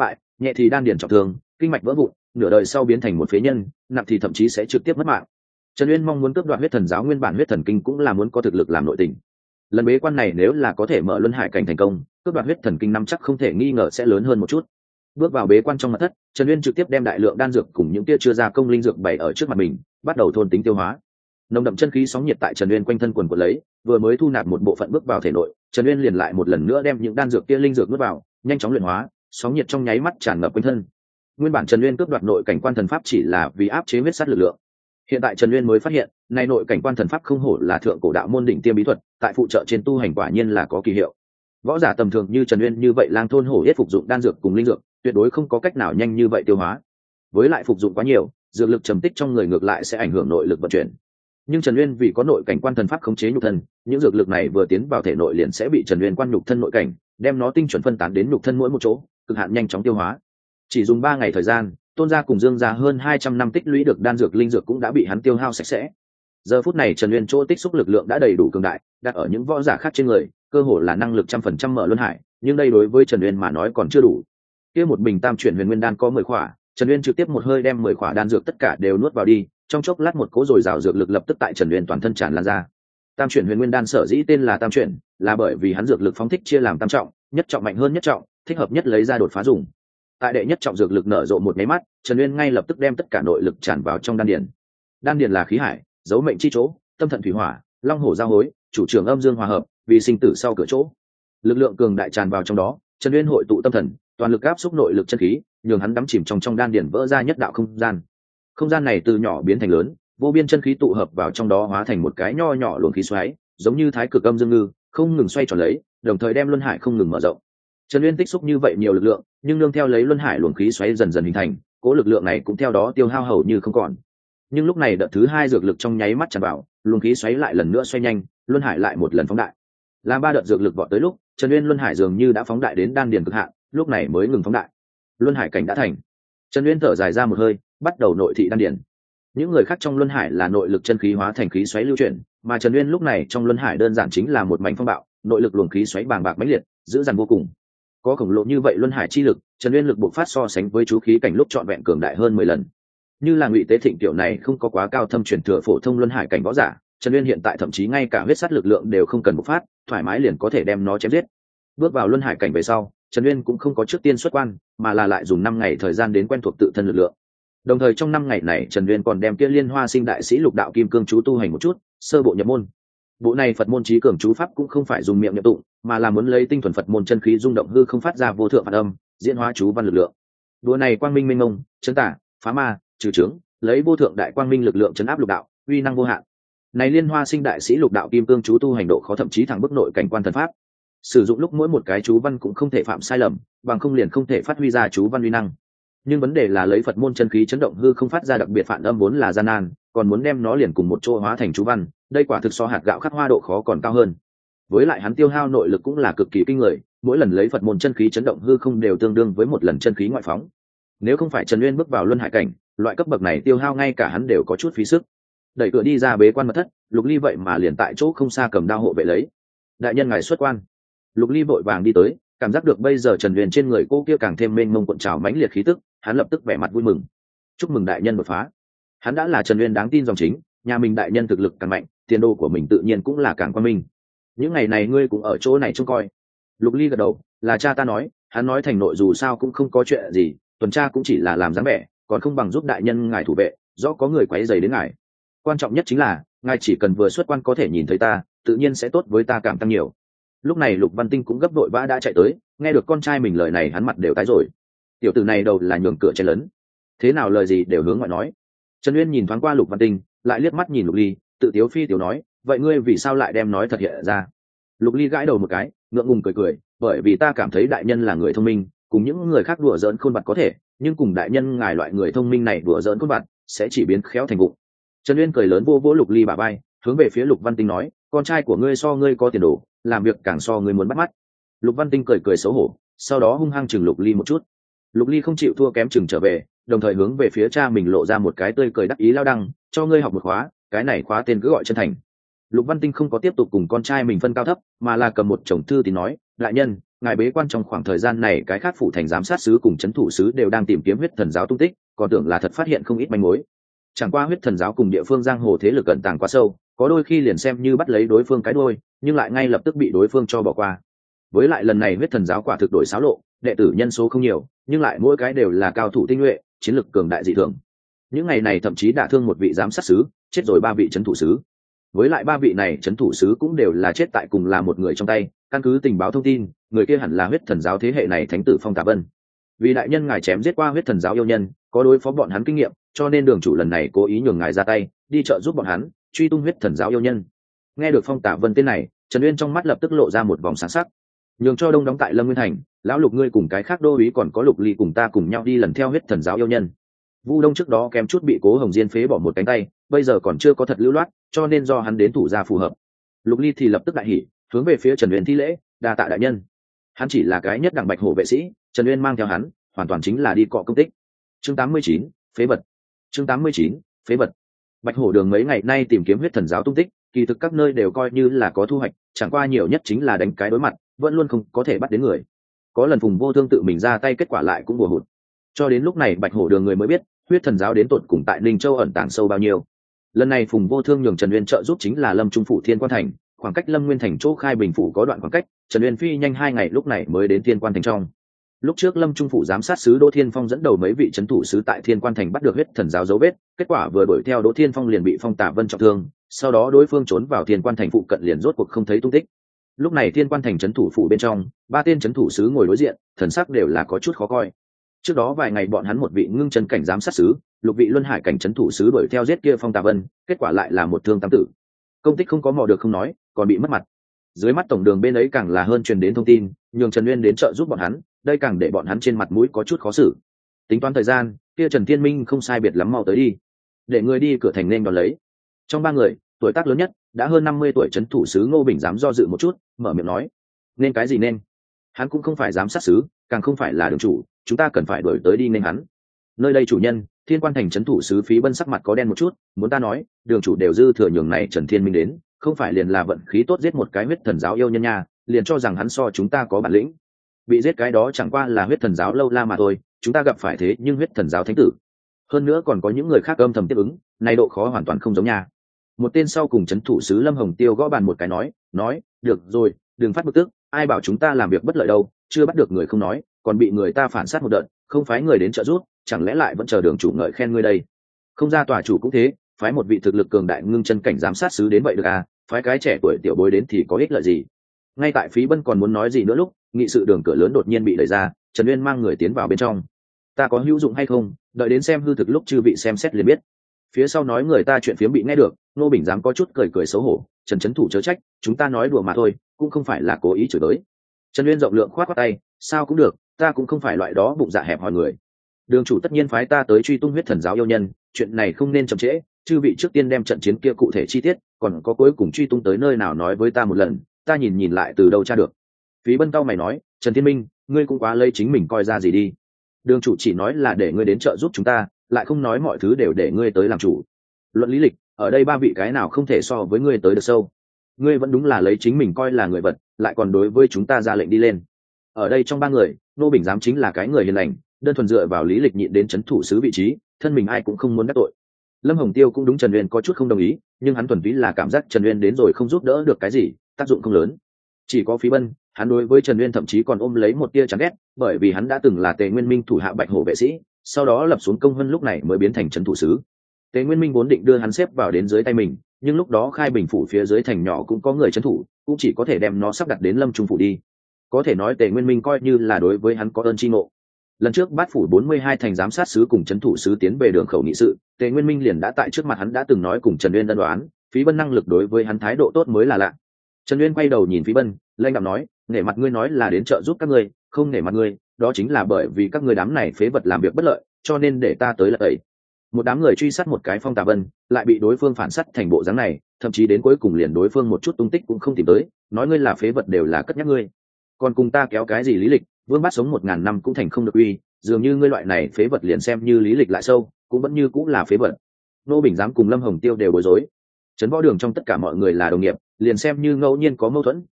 nhẹ thì đan điền trọng thương, kinh mạch vỡ vụn, nửa đời sau biến thành một phế nhân, nặng thì thậm chí sẽ trực tiếp mất mạng. Trần Uyên mong muốn cướp đoạt huyết thần giáo nguyên bản huyết thần kinh cũng là muốn có thực lực làm nội tình. Lần bế quan này nếu là có thể mở luân hải cảnh thành công, cướp đoạt huyết thần kinh năm chắc không thể nghi ngờ sẽ lớn hơn một chút. Bước vào bế quan trong mật thất, Trần Uyên trực tiếp đem đại lượng đan dược cùng những tia chưa ra công linh dược bày ở trước mặt mình, bắt đầu thôn tính tiêu hóa. Nồng đậm chân khí sóng nhiệt tại Trần Uyên quanh thân quần quật lấy, vừa mới thu nạp một bộ phận bước vào thể nội, Trần Uyên liền lại một lần nữa đem những đan dược kia linh dược nuốt vào, nhanh chóng luyện hóa, sóng nhiệt trong nháy mắt tràn ngập quanh thân. Nguyên bản Trần Uyên cướp đoạt nội cảnh quan thần pháp chỉ là vì áp chế huyết sát lực lượng. Hiện tại Trần Uyên mới phát hiện, nay nội cảnh quan thần pháp không hổ là thượng cổ đạo môn đỉnh tiêm bí thuật, tại phụ trợ trên tu hành quả nhiên là có kỳ hiệu. Võ giả tầm thường như Trần Uyên như vậy lang thôn hổ yết phục dụng đan dược cùng linh dược, tuyệt đối không có cách nào nhanh như vậy tiêu hóa. Với lại phục dụng quá nhiều, dược lực trầm tích trong người ngược lại sẽ ảnh hưởng nội lực vận chuyển. Nhưng Trần Uyên vì có nội cảnh quan thần pháp khống chế nhục thân, những dược lực này vừa tiến vào thể nội liền sẽ bị Trần Uyên quan nhục thân nội cảnh, đem nó tinh chuẩn phân tán đến nhục thân mỗi một chỗ, cực hạn nhanh chóng tiêu hóa. Chỉ dùng ba ngày thời gian, Tôn gia cùng Dương gia hơn hai trăm năm tích lũy được đan dược linh dược cũng đã bị hắn tiêu hao sạch sẽ. Giờ phút này Trần Uyên chỗ tích xúc lực lượng đã đầy đủ cường đại, đặt ở những võ giả khác trên người, cơ hồ là năng lực trăm phần trăm mở luân hải, nhưng đây đối với Trần Uyên mà nói còn chưa đủ. Kia một bình tam chuyển huyền nguyên đan có mười khỏa, Trần Uyên trực tiếp một hơi đem mười khỏa đan dược tất cả đều nuốt vào đi, trong chốc lát một cỗ dồi dào dược lực lập tức tại Trần Uyên toàn thân tràn lan ra. Tam chuyển huyền nguyên đan sở dĩ tên là tam chuyển, là bởi vì hắn dược lực phóng thích chia làm tam trọng, nhất trọng mạnh hơn nhất trọng, thích hợp nhất lấy ra đột phá dùng. Tại đệ nhất trọng dược lực nở rộ một máy mắt, Trần Uyên ngay lập tức đem tất cả nội lực tràn vào trong đan điền. Đan điền là khí hải, dấu mệnh chi chỗ, tâm thận thủy hỏa, long hổ giao hối, chủ trường âm dương hòa hợp, vì sinh tử sau cửa chỗ. Lực lượng cường đại tràn vào trong đó, Trần Uyên hội tụ tâm thần, toàn lực áp xúc nội lực chân khí, nhường hắn đắm chìm trong trong đan điền vỡ ra nhất đạo không gian. Không gian này từ nhỏ biến thành lớn, vô biên chân khí tụ hợp vào trong đó hóa thành một cái nho nhỏ luồng khí xoáy, giống như thái cực âm dương ngư, không ngừng xoay tròn lấy, đồng thời đem luân hải không ngừng mở rộng. Trần Uyên tích xúc như vậy nhiều lực lượng, nhưng nương theo lấy luân hải luồng khí xoáy dần dần hình thành, cố lực lượng này cũng theo đó tiêu hao hầu như không còn. Nhưng lúc này đợt thứ hai dược lực trong nháy mắt tràn vào, luồng khí xoáy lại lần nữa xoay nhanh, luân hải lại một lần phóng đại. Làm ba đợt dược lực vọt tới lúc, Trần Uyên luân hải dường như đã phóng đại đến đan điền cực hạn, lúc này mới ngừng phóng đại. Luân hải cảnh đã thành. Trần Uyên thở dài ra một hơi, bắt đầu nội thị đan điền. Những người khác trong luân hải là nội lực chân khí hóa thành khí xoáy lưu chuyển, mà Trần Uyên lúc này trong luân hải đơn giản chính là một mảnh phong bạo, nội lực luồng khí xoáy bàng bạc mãnh liệt, dữ dằn vô cùng. Có khổng lồ như vậy luân hải chi lực, Trần Uyên lực bộc phát so sánh với chú khí cảnh lúc trọn vẹn cường đại hơn mười lần. Như là Ngụy Tế Thịnh tiểu này không có quá cao thâm truyền thừa phổ thông luân hải cảnh võ giả, Trần Uyên hiện tại thậm chí ngay cả huyết sát lực lượng đều không cần bộc phát, thoải mái liền có thể đem nó chém giết. Bước vào luân hải cảnh về sau, Trần Uyên cũng không có trước tiên xuất quan, mà là lại dùng năm ngày thời gian đến quen thuộc tự thân lực lượng. Đồng thời trong năm ngày này Trần Uyên còn đem kia Liên Hoa Sinh đại sĩ lục đạo kim cương chú tu hành một chút, sơ bộ nhập môn. Bộ này Phật môn trí cường chú pháp cũng không phải dùng miệng niệm tụng, mà là muốn lấy tinh thuần Phật môn chân khí rung động hư không phát ra vô thượng phản âm, diễn hóa chú văn lực lượng. Bộ này quang minh minh mông, chấn tả, phá ma, trừ chướng, lấy vô thượng đại quang minh lực lượng chấn áp lục đạo, uy năng vô hạn. Này Liên Hoa Sinh đại sĩ lục đạo kim cương chú tu hành độ khó thậm chí thẳng bức nội cảnh quan thần pháp. Sử dụng lúc mỗi một cái chú văn cũng không thể phạm sai lầm, bằng không liền không thể phát huy ra chú văn uy năng. Nhưng vấn đề là lấy Phật môn chân khí chấn động hư không phát ra đặc biệt phản âm vốn là gian nan, còn muốn đem nó liền cùng một chỗ hóa thành chú văn, đây quả thực so hạt gạo khắc hoa độ khó còn cao hơn. Với lại hắn tiêu hao nội lực cũng là cực kỳ kinh người, mỗi lần lấy Phật môn chân khí chấn động hư không đều tương đương với một lần chân khí ngoại phóng. Nếu không phải Trần Uyên bước vào luân hải cảnh, loại cấp bậc này tiêu hao ngay cả hắn đều có chút phí sức. Đẩy cửa đi ra bế quan mật thất, Lục Ly vậy mà liền tại chỗ không xa cầm đao hộ vệ lấy. Đại nhân ngài xuất quan. Lục Ly vội vàng đi tới, cảm giác được bây giờ Trần Uyên trên người cô kia càng thêm mênh mông cuộn trào mãnh liệt khí tức, hắn lập tức vẻ mặt vui mừng. Chúc mừng đại nhân đột phá. Hắn đã là Trần Uyên đáng tin dòng chính, nhà mình đại nhân thực lực càng mạnh, tiền đồ của mình tự nhiên cũng là càng quan minh. Những ngày này ngươi cũng ở chỗ này trông coi. Lục Ly gật đầu, là cha ta nói, hắn nói thành nội dù sao cũng không có chuyện gì, tuần tra cũng chỉ là làm dáng vẻ, còn không bằng giúp đại nhân ngài thủ vệ, rõ có người quấy rầy đến ngài. Quan trọng nhất chính là, ngài chỉ cần vừa xuất quan có thể nhìn thấy ta, tự nhiên sẽ tốt với ta cảm tăng nhiều. Lúc này Lục Văn Tinh cũng gấp vội vã đã chạy tới, nghe được con trai mình lời này hắn mặt đều tái rồi. Tiểu tử này đầu là nhường cửa chen lớn, thế nào lời gì đều hướng ngoại nói. Trần Uyên nhìn thoáng qua Lục Văn Tinh, lại liếc mắt nhìn Lục Ly, tự tiếu phi tiểu nói, vậy ngươi vì sao lại đem nói thật hiện ra? Lục Ly gãi đầu một cái, ngượng ngùng cười cười, bởi vì ta cảm thấy đại nhân là người thông minh, cùng những người khác đùa giỡn khôn vặt có thể, nhưng cùng đại nhân ngài loại người thông minh này đùa giỡn khôn vặt sẽ chỉ biến khéo thành vụng. Trần Uyên cười lớn vô vỗ Lục Ly bả vai, hướng về phía Lục Văn Tinh nói, con trai của ngươi so ngươi có tiền đồ, làm việc càng so ngươi muốn bắt mắt. Lục Văn Tinh cười cười xấu hổ, sau đó hung hăng chừng Lục Ly một chút. Lục Ly không chịu thua kém chừng trở về, đồng thời hướng về phía cha mình lộ ra một cái tươi cười đắc ý lao đăng, cho ngươi học một khóa, cái này khóa tên cứ gọi chân thành. Lục Văn Tinh không có tiếp tục cùng con trai mình phân cao thấp, mà là cầm một chồng thư tín nói, đại nhân, ngài bế quan trong khoảng thời gian này cái khác phủ thành giám sát sứ cùng c thủ sứ đều đang tìm kiếm huyết thần giáo tung tích, còn tưởng là thật phát hiện không ít manh mối. Chẳng qua huyết thần giáo cùng địa phương giang hồ thế lực cẩn tàng quá sâu, có đôi khi liền xem như bắt lấy đối phương cái đuôi, nhưng lại ngay lập tức bị đối phương cho bỏ qua. Với lại lần này huyết thần giáo quả thực đổi xáo lộ, đệ tử nhân số không nhiều, nhưng lại mỗi cái đều là cao thủ tinh nhuệ, chiến lực cường đại dị thường. Những ngày này thậm chí đả thương một vị giám sát sứ, chết rồi ba vị c thủ sứ. Với lại ba vị này c thủ sứ cũng đều là chết tại cùng là một người trong tay. Căn cứ tình báo thông tin, người kia hẳn là huyết thần giáo thế hệ này thánh tử Phong Tà Vân. Vì đại nhân ngài chém giết qua huyết thần giáo yêu nhân, có đối phó bọn hắn kinh nghiệm, cho nên đường chủ lần này cố ý nhường ngài ra tay, đi trợ giúp bọn hắn truy tung huyết thần giáo yêu nhân. Nghe được Phong Tà Vân tên này, Trần Uyên trong mắt lập tức lộ ra một vòng sáng sắc. Nhường cho đông đóng tại Lâm Nguyên Thành, lão Lục ngươi cùng cái khác đô úy còn có Lục Ly cùng ta cùng nhau đi lần theo huyết thần giáo yêu nhân. Vu Đông trước đó kém chút bị Cố Hồng Diên phế bỏ một cánh tay, bây giờ còn chưa có thật lưu loát, cho nên do hắn đến thủ ra phù hợp. Lục Ly thì lập tức đại hỉ, hướng về phía Trần Uyên thi lễ, đa tạ đại nhân. Hắn chỉ là cái nhất đẳng bạch hổ vệ sĩ, Trần Uyên mang theo hắn, hoàn toàn chính là đi cọ công tích. Chương tám mươi chín, phế vật. Chương tám mươi chín, phế vật. Bạch hổ đường mấy ngày nay tìm kiếm huyết thần giáo tung tích, kỳ thực các nơi đều coi như là có thu hoạch, chẳng qua nhiều nhất chính là đánh cái đối mặt, vẫn luôn không có thể bắt đến người. Có lần Phùng Vô Thương tự mình ra tay, kết quả lại cũng bùa hụt. Cho đến lúc này Bạch hổ đường người mới biết, huyết thần giáo đến tận cùng tại Ninh Châu ẩn tàng sâu bao nhiêu. Lần này Phùng Vô Thương nhường Trần Uyên trợ giúp chính là Lâm Trung phủ Thiên Quan Thành, khoảng cách Lâm Nguyên Thành chỗ Khai Bình phủ có đoạn khoảng cách, Trần Uyên phi nhanh hai ngày lúc này mới đến Thiên Quan Thành trong. Lúc trước Lâm Trung phủ giám sát sứ Đỗ Thiên Phong dẫn đầu mấy vị trấn thủ sứ tại Thiên Quan Thành bắt được huyết thần giáo dấu vết, kết quả vừa đuổi theo Đỗ Thiên Phong liền bị Phong Tả Vân trọng thương, sau đó đối phương trốn vào Thiên Quan Thành phụ cận liền rốt cuộc không thấy tung tích. Lúc này Thiên Quan Thành trấn thủ phủ bên trong, ba tên trấn thủ sứ ngồi đối diện, thần sắc đều là có chút khó coi. Trước đó vài ngày bọn hắn một vị ngưng chân cảnh giám sát sứ, lục vị luân hải cảnh trấn thủ sứ đuổi theo giết kia Phong Tả Vân, kết quả lại là một thương tam tử. Công tích không có mò được không nói, còn bị mất mặt. Dưới mắt tổng đường bên ấy càng là hơn truyền đến thông tin, nhường Trần Uyên đến trợ giúp bọn hắn, đây càng để bọn hắn trên mặt mũi có chút khó xử. Tính toán thời gian, kia Trần Thiên Minh không sai biệt lắm mau tới đi, để người đi cửa thành nên đón lấy. Trong ba người, tuổi tác lớn nhất, đã hơn năm mươi tuổi trấn thủ sứ Ngô Bình dám do dự một chút, mở miệng nói: "Nên cái gì nên? Hắn cũng không phải giám sát sứ, càng không phải là đường chủ, chúng ta cần phải đuổi tới đi nên hắn." Nơi đây chủ nhân, Thiên Quan Thành trấn thủ sứ Phí Bân sắc mặt có đen một chút, muốn ta nói, đường chủ đều dư thừa nhường này Trần Thiên Minh đến, không phải liền là vận khí tốt giết một cái huyết thần giáo yêu nhân nha, liền cho rằng hắn so chúng ta có bản lĩnh. Bị giết cái đó chẳng qua là huyết thần giáo lâu la mà thôi, chúng ta gặp phải thế nhưng huyết thần giáo thánh tử. Hơn nữa còn có những người khác âm thầm tiếp ứng, này độ khó hoàn toàn không giống nha. Một tên sau cùng trấn thủ sứ Lâm Hồng Tiêu gõ bàn một cái nói, nói, được rồi, đừng phát bực tức, ai bảo chúng ta làm việc bất lợi đâu, chưa bắt được người không nói, còn bị người ta phản sát một đợt, không phái người đến trợ giúp, chẳng lẽ lại vẫn chờ đường chủ ngợi khen ngươi đây? Không ra tòa chủ cũng thế, phái một vị thực lực cường đại ngưng chân cảnh giám sát sứ đến vậy được à, phái cái trẻ tuổi tiểu bối đến thì có ích lợi gì? Ngay tại Phí Bân còn muốn nói gì nữa lúc, nghị sự đường cửa lớn đột nhiên bị đẩy ra, Trần Uyên mang người tiến vào bên trong. Ta có hữu dụng hay không, đợi đến xem hư thực lúc chư vị xem xét liền biết. Phía sau nói người ta chuyện phiếm bị nghe được, Nô Bình dám có chút cười cười xấu hổ, Trần Chấn Thủ chớ trách, chúng ta nói đùa mà thôi, cũng không phải là cố ý chửi tới. Trần Uyên rộng lượng khoát khoát tay, sao cũng được, ta cũng không phải loại đó bụng dạ hẹp hòi người. Đường chủ tất nhiên phái ta tới truy tung huyết thần giáo yêu nhân, chuyện này không nên chậm trễ, chư vị trước tiên đem trận chiến kia cụ thể chi tiết, còn có cuối cùng truy tung tới nơi nào nói với ta một lần, ta nhìn nhìn lại từ đâu tra được. Phí Bân cao mày nói, Trần Thiên Minh, ngươi cũng quá lấy chính mình coi ra gì đi. Đường chủ chỉ nói là để ngươi đến trợ giúp chúng ta, lại không nói mọi thứ đều để ngươi tới làm chủ. Luận lý lịch, ở đây ba vị cái nào không thể so với ngươi tới được sâu. Ngươi vẫn đúng là lấy chính mình coi là người vật, lại còn đối với chúng ta ra lệnh đi lên. Ở đây trong ba người, Nô Bình giám chính là cái người hiền lành, đơn thuần dựa vào lý lịch nhịn đến trấn thủ sứ vị trí, thân mình ai cũng không muốn đắc tội. Lâm Hồng Tiêu cũng đúng Trần Uyên có chút không đồng ý, nhưng hắn thuần túy là cảm giác Trần Uyên đến rồi không giúp đỡ được cái gì, tác dụng không lớn. Chỉ có Phí Bân, hắn đối với Trần Uyên thậm chí còn ôm lấy một tia chán ghét, bởi vì hắn đã từng là Tề Nguyên Minh thủ hạ Bạch Hổ vệ sĩ, sau đó lập xuống công vân lúc này mới biến thành trấn thủ sứ. Tề Nguyên Minh vốn định đưa hắn xếp vào đến dưới tay mình, nhưng lúc đó Khai Bình phủ phía dưới thành nhỏ cũng có người trấn thủ, cũng chỉ có thể đem nó sắp đặt đến Lâm Trung phủ đi. Có thể nói Tề Nguyên Minh coi như là đối với hắn có ơn tri ngộ. Lần trước Bát phủ bốn mươi hai thành giám sát sứ cùng trấn thủ sứ tiến về đường khẩu nghị sự, Tề Nguyên Minh liền đã tại trước mặt hắn đã từng nói cùng Trần Uyên ân đoán, Phí Bân năng lực đối với hắn thái độ tốt mới là lạ. Trần Uyên quay đầu nhìn Phí Bân, lanh đạm nói, nể mặt ngươi nói là đến trợ giúp các ngươi, không nể mặt ngươi, đó chính là bởi vì các ngươi đám này phế vật làm việc bất lợi, cho nên để ta tới là tẩy. Một đám người truy sát một cái Phong Tà Vân, lại bị đối phương phản sát thành bộ dáng này, thậm chí đến cuối cùng liền đối phương một chút tung tích cũng không tìm tới, nói ngươi là phế vật đều là cất nhắc ngươi. Còn cùng ta kéo cái gì lý lịch, Vương Bát sống một ngàn năm cũng thành không được uy, dường như ngươi loại này phế vật liền xem như lý lịch lại sâu, cũng vẫn như cũng là phế vật. Nô Bình giám cùng Lâm Hồng Tiêu đều bối rối. Trấn Võ Đường trong tất cả mọi người là đồng nghiệp, liền xem như ngẫu nhiên có mâu thuẫn,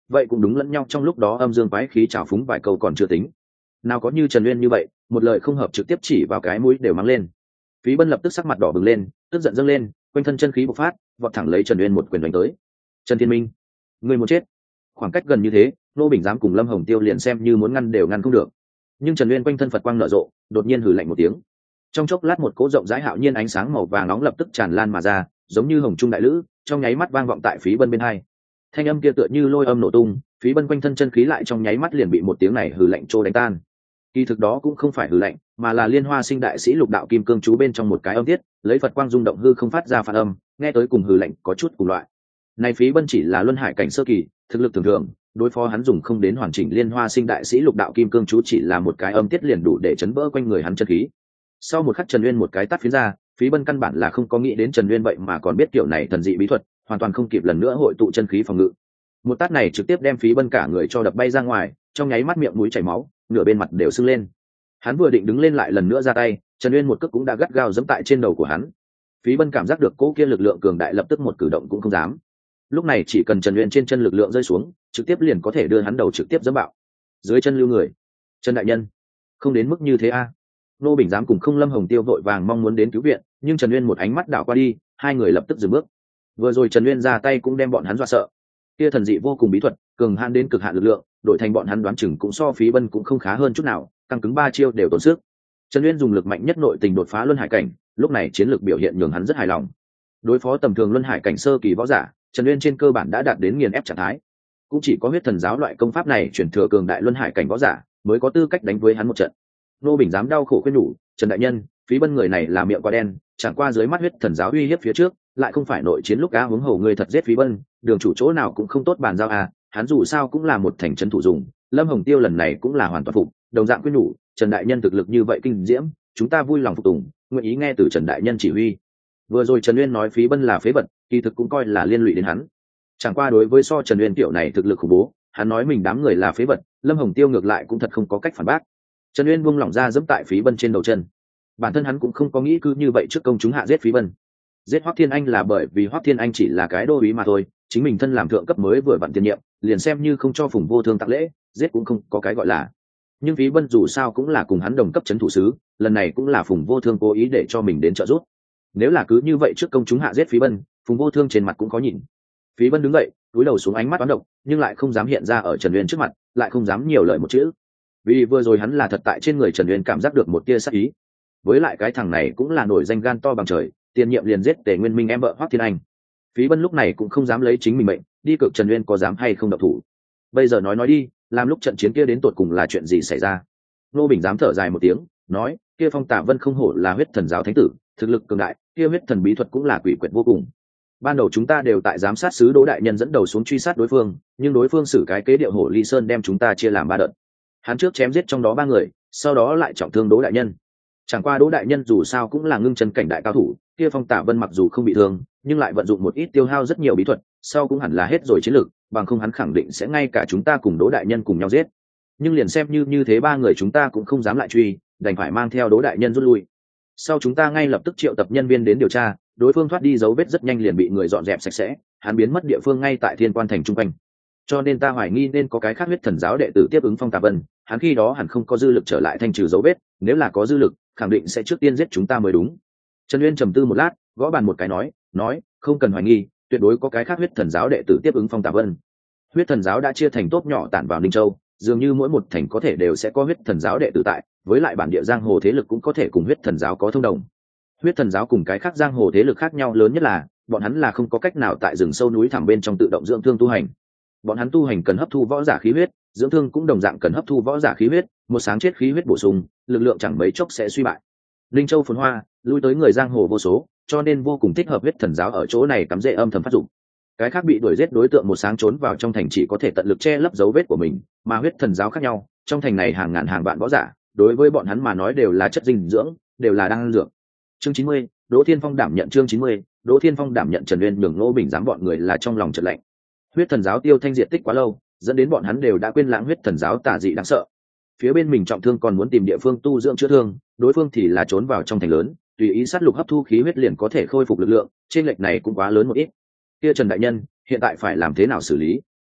vậy cũng đúng lẫn nhau, trong lúc đó âm dương quái khí trào phúng vài câu còn chưa tính, nào có như Trần Uyên như vậy một lời không hợp trực tiếp chỉ vào cái mũi đều mắng lên. Phí Bân lập tức sắc mặt đỏ bừng lên, tức giận dâng lên, quanh thân chân khí bộc phát, vọt thẳng lấy Trần Uyên một quyền đánh tới. Trần Thiên Minh, người muốn chết. Khoảng cách gần như thế, Nô Bình Giám cùng Lâm Hồng Tiêu liền xem như muốn ngăn đều ngăn không được. Nhưng Trần Uyên quanh thân Phật quang nở rộ, đột nhiên hừ lạnh một tiếng. Trong chốc lát một cỗ rộng rãi hạo nhiên ánh sáng màu vàng nóng lập tức tràn lan mà ra, giống như hồng trung đại lữ, trong nháy mắt vang vọng tại Phí Bân bên hai. Thanh âm kia tựa như lôi âm nổ tung, Phí Bân quanh thân chân khí lại trong nháy mắt liền bị một tiếng này hừ lạnh trô đánh tan. Kỳ thực đó cũng không phải hừ lạnh, mà là Liên Hoa Sinh đại sĩ Lục Đạo Kim Cương chú bên trong một cái âm tiết, lấy Phật quang rung động hư không phát ra phản âm, nghe tới cùng hừ lạnh có chút cùng loại. Này Phí Bân chỉ là luân hải cảnh sơ kỳ, thực lực thường thường, đối phó hắn dùng không đến hoàn chỉnh Liên Hoa Sinh đại sĩ Lục Đạo Kim Cương chú chỉ là một cái âm tiết liền đủ để chấn vỡ quanh người hắn chân khí. Sau một khắc Trần Uyên một cái tát phía ra, Phí Bân căn bản là không có nghĩ đến Trần Uyên vậy mà còn biết kiểu này thần dị bí thuật, hoàn toàn không kịp lần nữa hội tụ chân khí phòng ngự. Một tát này trực tiếp đem Phí Bân cả người cho đập bay ra ngoài, trong nháy mắt miệng mũi chảy máu, nửa bên mặt đều sưng lên. Hắn vừa định đứng lên lại lần nữa ra tay, Trần Uyên một cước cũng đã gắt gao giẫm tại trên đầu của hắn. Phí Bân cảm giác được cỗ kia lực lượng cường đại, lập tức một cử động cũng không dám. Lúc này chỉ cần Trần Uyên trên chân lực lượng rơi xuống, trực tiếp liền có thể đưa hắn đầu trực tiếp giẫm bạo. Dưới chân lưu người, Trần đại nhân, không đến mức như thế a. À. Nô Bình Giám cùng Không Lâm Hồng Tiêu vội vàng mong muốn đến cứu viện, nhưng Trần Uyên một ánh mắt đảo qua đi, hai người lập tức dừng bước. Vừa rồi Trần Uyên ra tay cũng đem bọn hắn dọa sợ. Kia thần dị vô cùng bí thuật, cường hãn đến cực hạn lực lượng, đổi thành bọn hắn đoán chừng cũng so Phí Bân cũng không khá hơn chút nào, căng cứng ba chiêu đều tốn sức. Trần Uyên dùng lực mạnh nhất nội tình đột phá luân hải cảnh, lúc này chiến lược biểu hiện nhường hắn rất hài lòng. Đối phó tầm thường luân hải cảnh sơ kỳ võ giả, Trần Uyên trên cơ bản đã đạt đến nghiền ép trạng thái. Cũng chỉ có huyết thần giáo loại công pháp này chuyển thừa cường đại luân hải cảnh võ giả mới có tư cách đánh với hắn một trận. Nô Bình Giám đau khổ khuyên nhủ, Trần đại nhân, Phí Bân người này là miệng quá đen, chẳng qua dưới mắt huyết thần giáo uy hiếp phía trước, lại không phải nội chiến lúc á, huống hồ người thật giết Phí Bân, đường chủ chỗ nào cũng không tốt bàn giao à, hắn dù sao cũng là một thành trấn thủ dùng. Lâm Hồng Tiêu lần này cũng là hoàn toàn phục, đồng dạng khuyên nhủ, Trần đại nhân thực lực như vậy kinh diễm, chúng ta vui lòng phục tùng, nguyện ý nghe từ Trần đại nhân chỉ huy. Vừa rồi Trần Uyên nói Phí Bân là phế vật, kỳ thực cũng coi là liên lụy đến hắn. Chẳng qua đối với so Trần Uyên tiểu này thực lực khủng bố, hắn nói mình đám người là phế vật, Lâm Hồng Tiêu ngược lại cũng thật không có cách phản bác. Trần Uyên buông lỏng ra giẫm tại Phí Bân trên đầu chân. Bản thân hắn cũng không có nghĩ cứ như vậy trước công chúng hạ giết Phí Bân. Giết Hoắc Thiên Anh là bởi vì Hoắc Thiên Anh chỉ là cái đô úy mà thôi, chính mình thân làm thượng cấp mới vừa vặn tiền nhiệm, liền xem như không cho Phùng Vô Thương tặng lễ, giết cũng không có cái gọi là. Nhưng Phí Bân dù sao cũng là cùng hắn đồng cấp trấn thủ sứ, lần này cũng là Phùng Vô Thương cố ý để cho mình đến trợ giúp. Nếu là cứ như vậy trước công chúng hạ giết Phí Bân, Phùng Vô Thương trên mặt cũng có nhìn. Phí Bân đứng dậy, cúi đầu xuống, ánh mắt toán độc, nhưng lại không dám hiện ra ở Trần Uyên trước mặt, lại không dám nhiều lời một chữ. Vì vừa rồi hắn là thật tại trên người Trần Uyên cảm giác được một tia sát ý. Với lại cái thằng này cũng là nổi danh gan to bằng trời, tiền nhiệm liền giết Tề Nguyên Minh em vợ Hoắc Thiên Anh. Phí Bân lúc này cũng không dám lấy chính mình mệnh đi cực Trần Uyên có dám hay không động thủ. Bây giờ nói nói đi, làm lúc trận chiến kia đến tột cùng là chuyện gì xảy ra? Nô Bình dám thở dài một tiếng, nói, kia Phong Tả Vân không hổ là huyết thần giáo thánh tử, thực lực cường đại, kia huyết thần bí thuật cũng là quỷ quyệt vô cùng. Ban đầu chúng ta đều tại giám sát sứ Đỗ đại nhân dẫn đầu xuống truy sát đối phương, nhưng đối phương xử cái kế điệu hổ ly sơn đem chúng ta chia làm ba đợt. Hắn trước chém giết trong đó ba người, sau đó lại trọng thương Đỗ đại nhân. Chẳng qua Đỗ đại nhân dù sao cũng là ngưng chân cảnh đại cao thủ, kia Phong Tả Vân mặc dù không bị thương, nhưng lại vận dụng một ít tiêu hao rất nhiều bí thuật, sau cũng hẳn là hết rồi chiến lực, bằng không hắn khẳng định sẽ ngay cả chúng ta cùng Đỗ đại nhân cùng nhau giết. Nhưng liền xem như như thế ba người chúng ta cũng không dám lại truy, đành phải mang theo Đỗ đại nhân rút lui. Sau chúng ta ngay lập tức triệu tập nhân viên đến điều tra, đối phương thoát đi dấu vết rất nhanh liền bị người dọn dẹp sạch sẽ, hắn biến mất địa phương ngay tại Thiên Quan thành trung quanh. Cho nên ta hoài nghi nên có cái khác huyết thần giáo đệ tử tiếp ứng Phong Tả Vân, hắn khi đó hẳn không có dư lực trở lại thanh trừ dấu vết, nếu là có dư lực, khẳng định sẽ trước tiên giết chúng ta mới đúng. Trần Uyên trầm tư một lát, gõ bàn một cái nói, nói, không cần hoài nghi, tuyệt đối có cái khác huyết thần giáo đệ tử tiếp ứng Phong Tả Vân. Huyết thần giáo đã chia thành tốt nhỏ tản vào Ninh Châu, dường như mỗi một thành có thể đều sẽ có huyết thần giáo đệ tử tại, với lại bản địa giang hồ thế lực cũng có thể cùng huyết thần giáo có thông đồng. Huyết thần giáo cùng cái khác giang hồ thế lực khác nhau lớn nhất là bọn hắn là không có cách nào tại rừng sâu núi thẳm bên trong tự động dưỡng thương tu hành. Bọn hắn tu hành cần hấp thu võ giả khí huyết, dưỡng thương cũng đồng dạng cần hấp thu võ giả khí huyết, một sáng chết khí huyết bổ sung, lực lượng chẳng mấy chốc sẽ suy bại. Linh Châu phồn hoa, lui tới người giang hồ vô số, cho nên vô cùng thích hợp huyết thần giáo ở chỗ này cắm rễ âm thầm phát dụng. Cái khác bị đuổi giết đối tượng một sáng trốn vào trong thành chỉ có thể tận lực che lấp dấu vết của mình, mà huyết thần giáo khác nhau, trong thành này hàng ngàn hàng vạn võ giả, đối với bọn hắn mà nói đều là chất dinh dưỡng, đều là đang dược. Chương chín mươi, Đỗ Thiên Phong đảm nhận chương chín mươi, Đỗ Thiên Phong đảm nhận Trần Uyên nhường Ngô Bình dám bọn người là trong lòng chợt lạnh. Huyết thần giáo tiêu thanh diện tích quá lâu, dẫn đến bọn hắn đều đã quên lãng huyết thần giáo tà dị đáng sợ. Phía bên mình trọng thương còn muốn tìm địa phương tu dưỡng chữa thương, đối phương thì là trốn vào trong thành lớn, tùy ý sát lục hấp thu khí huyết liền có thể khôi phục lực lượng, trên lệch này cũng quá lớn một ít. Kia Trần đại nhân, hiện tại phải làm thế nào xử lý?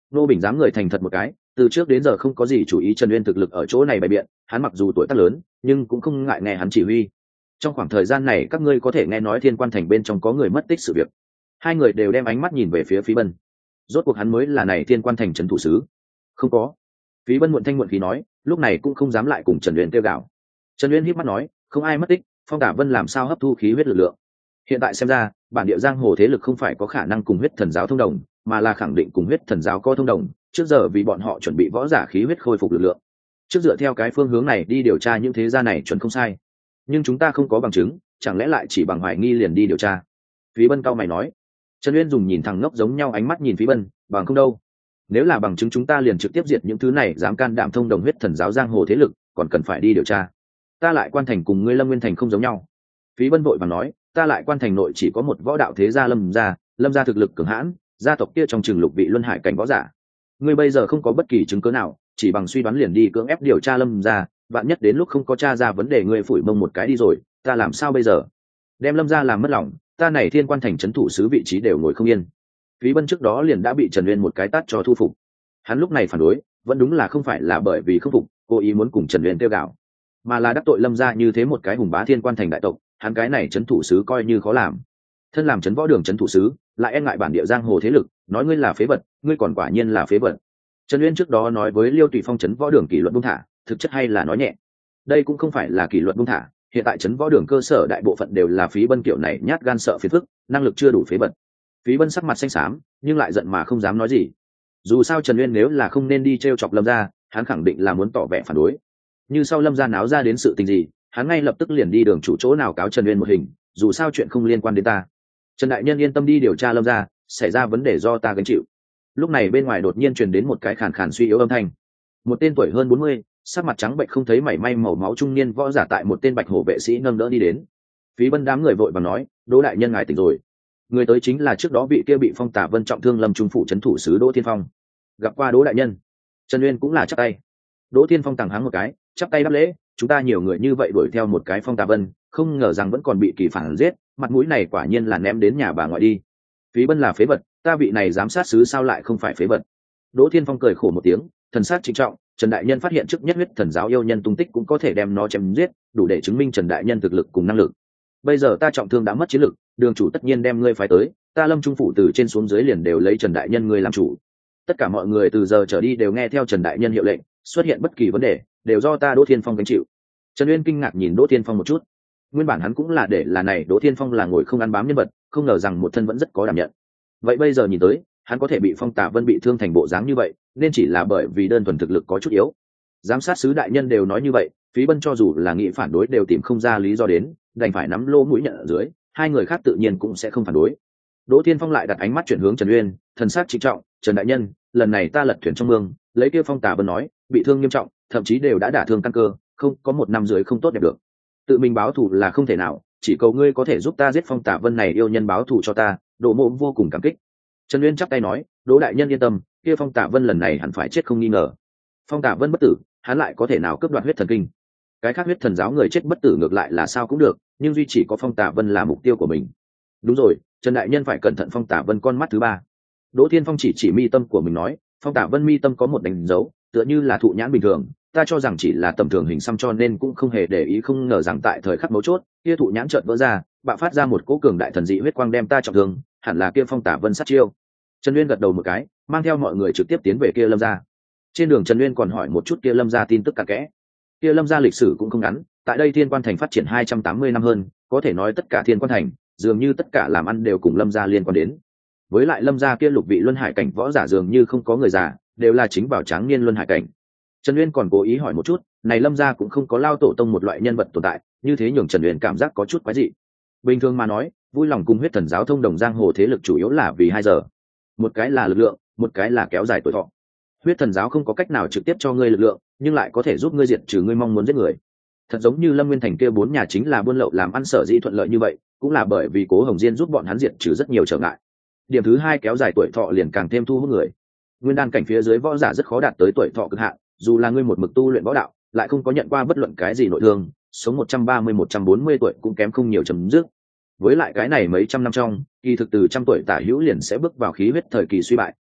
Ngô Bình dám người thành thật một cái, từ trước đến giờ không có gì chú ý Trần Uyên thực lực ở chỗ này bày biện, hắn mặc dù tuổi tác lớn nhưng cũng không ngại nghe hắn chỉ huy. Trong khoảng thời gian này các ngươi có thể nghe nói Thiên Quan Thành bên trong có người mất tích sự việc. Hai người đều đem ánh mắt nhìn về phía Phí Bân. Rốt cuộc hắn mới là này Thiên Quan Thành trấn thủ sứ. Không có. Phí Bân muộn thanh muộn khí nói, lúc này cũng không dám lại cùng Trần Uyên kêu gào. Trần Uyên híp mắt nói, không ai mất tích, Phong Tả Vân làm sao hấp thu khí huyết lực lượng? Hiện tại xem ra, bản địa giang hồ thế lực không phải có khả năng cùng huyết thần giáo thông đồng, mà là khẳng định cùng huyết thần giáo có thông đồng. Trước giờ vì bọn họ chuẩn bị võ giả khí huyết khôi phục lực lượng. Trước dựa theo cái phương hướng này đi điều tra những thế gia này chuẩn không sai. Nhưng chúng ta không có bằng chứng, chẳng lẽ lại chỉ bằng hoài nghi liền đi điều tra? Phí Bân cao mày nói. Trần Uyên dùng nhìn thằng ngốc giống nhau ánh mắt nhìn Phí Bân, bằng không đâu. Nếu là bằng chứng chúng ta liền trực tiếp diệt những thứ này dám can đảm thông đồng huyết thần giáo giang hồ thế lực, còn cần phải đi điều tra. Ta lại Quan Thành cùng ngươi Lâm Nguyên Thành không giống nhau. Phí Bân vội vàng nói, ta lại Quan Thành nội chỉ có một võ đạo thế gia Lâm gia, Lâm gia thực lực cường hãn, gia tộc kia trong trường lục vị luân hải cảnh võ giả. Ngươi bây giờ không có bất kỳ chứng cứ nào, chỉ bằng suy đoán liền đi cưỡng ép điều tra Lâm gia, vạn nhất đến lúc không có tra ra vấn đề ngươi phủi mông một cái đi rồi, ta làm sao bây giờ? Đem Lâm gia làm mất lòng, ta này Thiên Quan Thành trấn thủ sứ vị trí đều ngồi không yên. Phí Bân trước đó liền đã bị Trần Uyên một cái tát cho thu phục. Hắn lúc này phản đối, vẫn đúng là không phải là bởi vì không phục, cố ý muốn cùng Trần Uyên tiêu gạo, mà là đắc tội Lâm gia như thế một cái hùng bá Thiên Quan Thành đại tộc, hắn cái này trấn thủ sứ coi như khó làm. Thân làm trấn võ đường trấn thủ sứ, lại e ngại bản địa giang hồ thế lực, nói ngươi là phế vật, ngươi còn quả nhiên là phế vật. Trần Uyên trước đó nói với Liêu Tùy Phong trấn võ đường kỷ luật buông thả, thực chất hay là nói nhẹ. Đây cũng không phải là kỷ luật buông thả, hiện tại trấn võ đường cơ sở đại bộ phận đều là Phí Bân kiểu này nhát gan sợ phiền phức, năng lực chưa đủ phế vật. Phí Bân sắc mặt xanh xám, nhưng lại giận mà không dám nói gì. Dù sao Trần Uyên nếu là không nên đi trêu chọc Lâm gia, hắn khẳng định là muốn tỏ vẻ phản đối. Như sau Lâm gia náo ra đến sự tình gì, hắn ngay lập tức liền đi đường chủ chỗ nào cáo Trần Uyên một hình, dù sao chuyện không liên quan đến ta. Trần đại nhân yên tâm đi điều tra Lâm gia, xảy ra vấn đề do ta gánh chịu. Lúc này bên ngoài đột nhiên truyền đến một cái khàn khàn suy yếu âm thanh. Một tên tuổi hơn bốn mươi, sắc mặt trắng bệnh không thấy mảy may màu máu trung niên võ giả tại một tên bạch hổ vệ sĩ nâng đỡ đi đến. Phí Bân đám người vội vàng nói, Đỗ đại nhân ngài tỉnh rồi. Người tới chính là trước đó bị kia bị Phong Tả Vân trọng thương Lâm trung phủ trấn thủ sứ Đỗ Thiên Phong. Gặp qua Đỗ đại nhân. Trần Uyên cũng là chắp tay. Đỗ Thiên Phong tàng háng một cái, chắp tay đáp lễ, chúng ta nhiều người như vậy đuổi theo một cái Phong Tả Vân, không ngờ rằng vẫn còn bị kỳ phản giết, mặt mũi này quả nhiên là ném đến nhà bà ngoại đi. Phí Bân là phế vật, ta vị này giám sát sứ sao lại không phải phế vật? Đỗ Thiên Phong cười khổ một tiếng, thần sắc trịnh trọng, Trần đại nhân phát hiện trước nhất huyết thần giáo yêu nhân tung tích cũng có thể đem nó chém giết, đủ để chứng minh Trần đại nhân thực lực cùng năng lực. Bây giờ ta trọng thương đã mất chiến lực, đường chủ tất nhiên đem ngươi phái tới, ta Lâm trung phủ từ trên xuống dưới liền đều lấy Trần đại nhân ngươi làm chủ. Tất cả mọi người từ giờ trở đi đều nghe theo Trần đại nhân hiệu lệnh, xuất hiện bất kỳ vấn đề đều do ta Đỗ Thiên Phong gánh chịu. Trần Uyên kinh ngạc nhìn Đỗ Thiên Phong một chút. Nguyên bản hắn cũng là để là này Đỗ Thiên Phong là ngồi không ăn bám nhân vật, không ngờ rằng một thân vẫn rất có đảm nhận. Vậy bây giờ nhìn tới, hắn có thể bị Phong Tả Vân bị thương thành bộ dáng như vậy, nên chỉ là bởi vì đơn thuần thực lực có chút yếu. Giám sát sứ đại nhân đều nói như vậy, Phí Bân cho dù là nghĩ phản đối đều tìm không ra lý do đến, đành phải nắm lô mũi nhận ở dưới, hai người khác tự nhiên cũng sẽ không phản đối. Đỗ Thiên Phong lại đặt ánh mắt chuyển hướng Trần Uyên, thần sắc trịnh trọng, Trần đại nhân, lần này ta lật thuyền trong mương, lấy kia Phong Tả Vân nói, bị thương nghiêm trọng, thậm chí đều đã đả thương căn cơ, không có một năm dưới không tốt đẹp được. Tự mình báo thù là không thể nào, chỉ cầu ngươi có thể giúp ta giết Phong Tả Vân này yêu nhân báo thù cho ta, Đỗ mộ vô cùng cảm kích. Trần Uyên chắp tay nói, Đỗ đại nhân yên tâm, kia Phong Tả Vân lần này hẳn phải chết không nghi ngờ. Phong Tả Vân bất tử, hắn lại có thể nào cướp đoạt huyết thần kinh? Cái khác huyết thần giáo người chết bất tử ngược lại là sao cũng được, nhưng duy chỉ có Phong Tả Vân là mục tiêu của mình. Đúng rồi, Trần đại nhân phải cẩn thận Phong Tả Vân con mắt thứ ba. Đỗ Thiên Phong chỉ chỉ mi tâm của mình nói, Phong Tả Vân mi tâm có một đánh dấu, tựa như là thụ nhãn bình thường, ta cho rằng chỉ là tầm thường hình xăm cho nên cũng không hề để ý, không ngờ rằng tại thời khắc mấu chốt, kia thụ nhãn chợt vỡ ra, bạo phát ra một cỗ cường đại thần dị huyết quang đem ta trọng thương, hẳn là kia Phong Tả Vân sát chiêu. Trần Uyên gật đầu một cái, mang theo mọi người trực tiếp tiến về kia Lâm gia. Trên đường Trần Uyên còn hỏi một chút kia Lâm gia tin tức cặn kẽ. Kia Lâm gia lịch sử cũng không ngắn, tại đây Thiên Quan Thành phát triển hai trăm tám mươi năm hơn, có thể nói tất cả Thiên Quan Thành, dường như tất cả làm ăn đều cùng Lâm gia liên quan đến. Với lại Lâm gia kia lục vị luân hải cảnh võ giả dường như không có người già, đều là chính bảo tráng niên luân hải cảnh. Trần Uyên còn cố ý hỏi một chút, này Lâm gia cũng không có lao tổ tông một loại nhân vật tồn tại, như thế nhường Trần Uyên cảm giác có chút quái dị. Bình thường mà nói, vui lòng cùng huyết thần giáo thông đồng giang hồ thế lực chủ yếu là vì hai giờ. Một cái là lực lượng, một cái là kéo dài tuổi thọ. Huyết thần giáo không có cách nào trực tiếp cho ngươi lực lượng, nhưng lại có thể giúp ngươi diệt trừ ngươi mong muốn giết người. Thật giống như Lâm Nguyên Thành kia bốn nhà chính là buôn lậu làm ăn sở dĩ thuận lợi như vậy, cũng là bởi vì Cố Hồng Diên giúp bọn hắn diệt trừ rất nhiều trở ngại. Điểm thứ hai, kéo dài tuổi thọ liền càng thêm thu hút người. Nguyên đan cảnh phía dưới võ giả rất khó đạt tới tuổi thọ cực hạn, dù là ngươi một mực tu luyện võ đạo, lại không có nhận qua bất luận cái gì nội thương, sống một trăm ba mươi một trăm bốn mươi tuổi cũng kém không nhiều chấm dứt. Với lại cái này mấy trăm năm trong, kỳ thực từ trăm tuổi tả hữu liền sẽ bước vào khí huyết thời kỳ suy bại,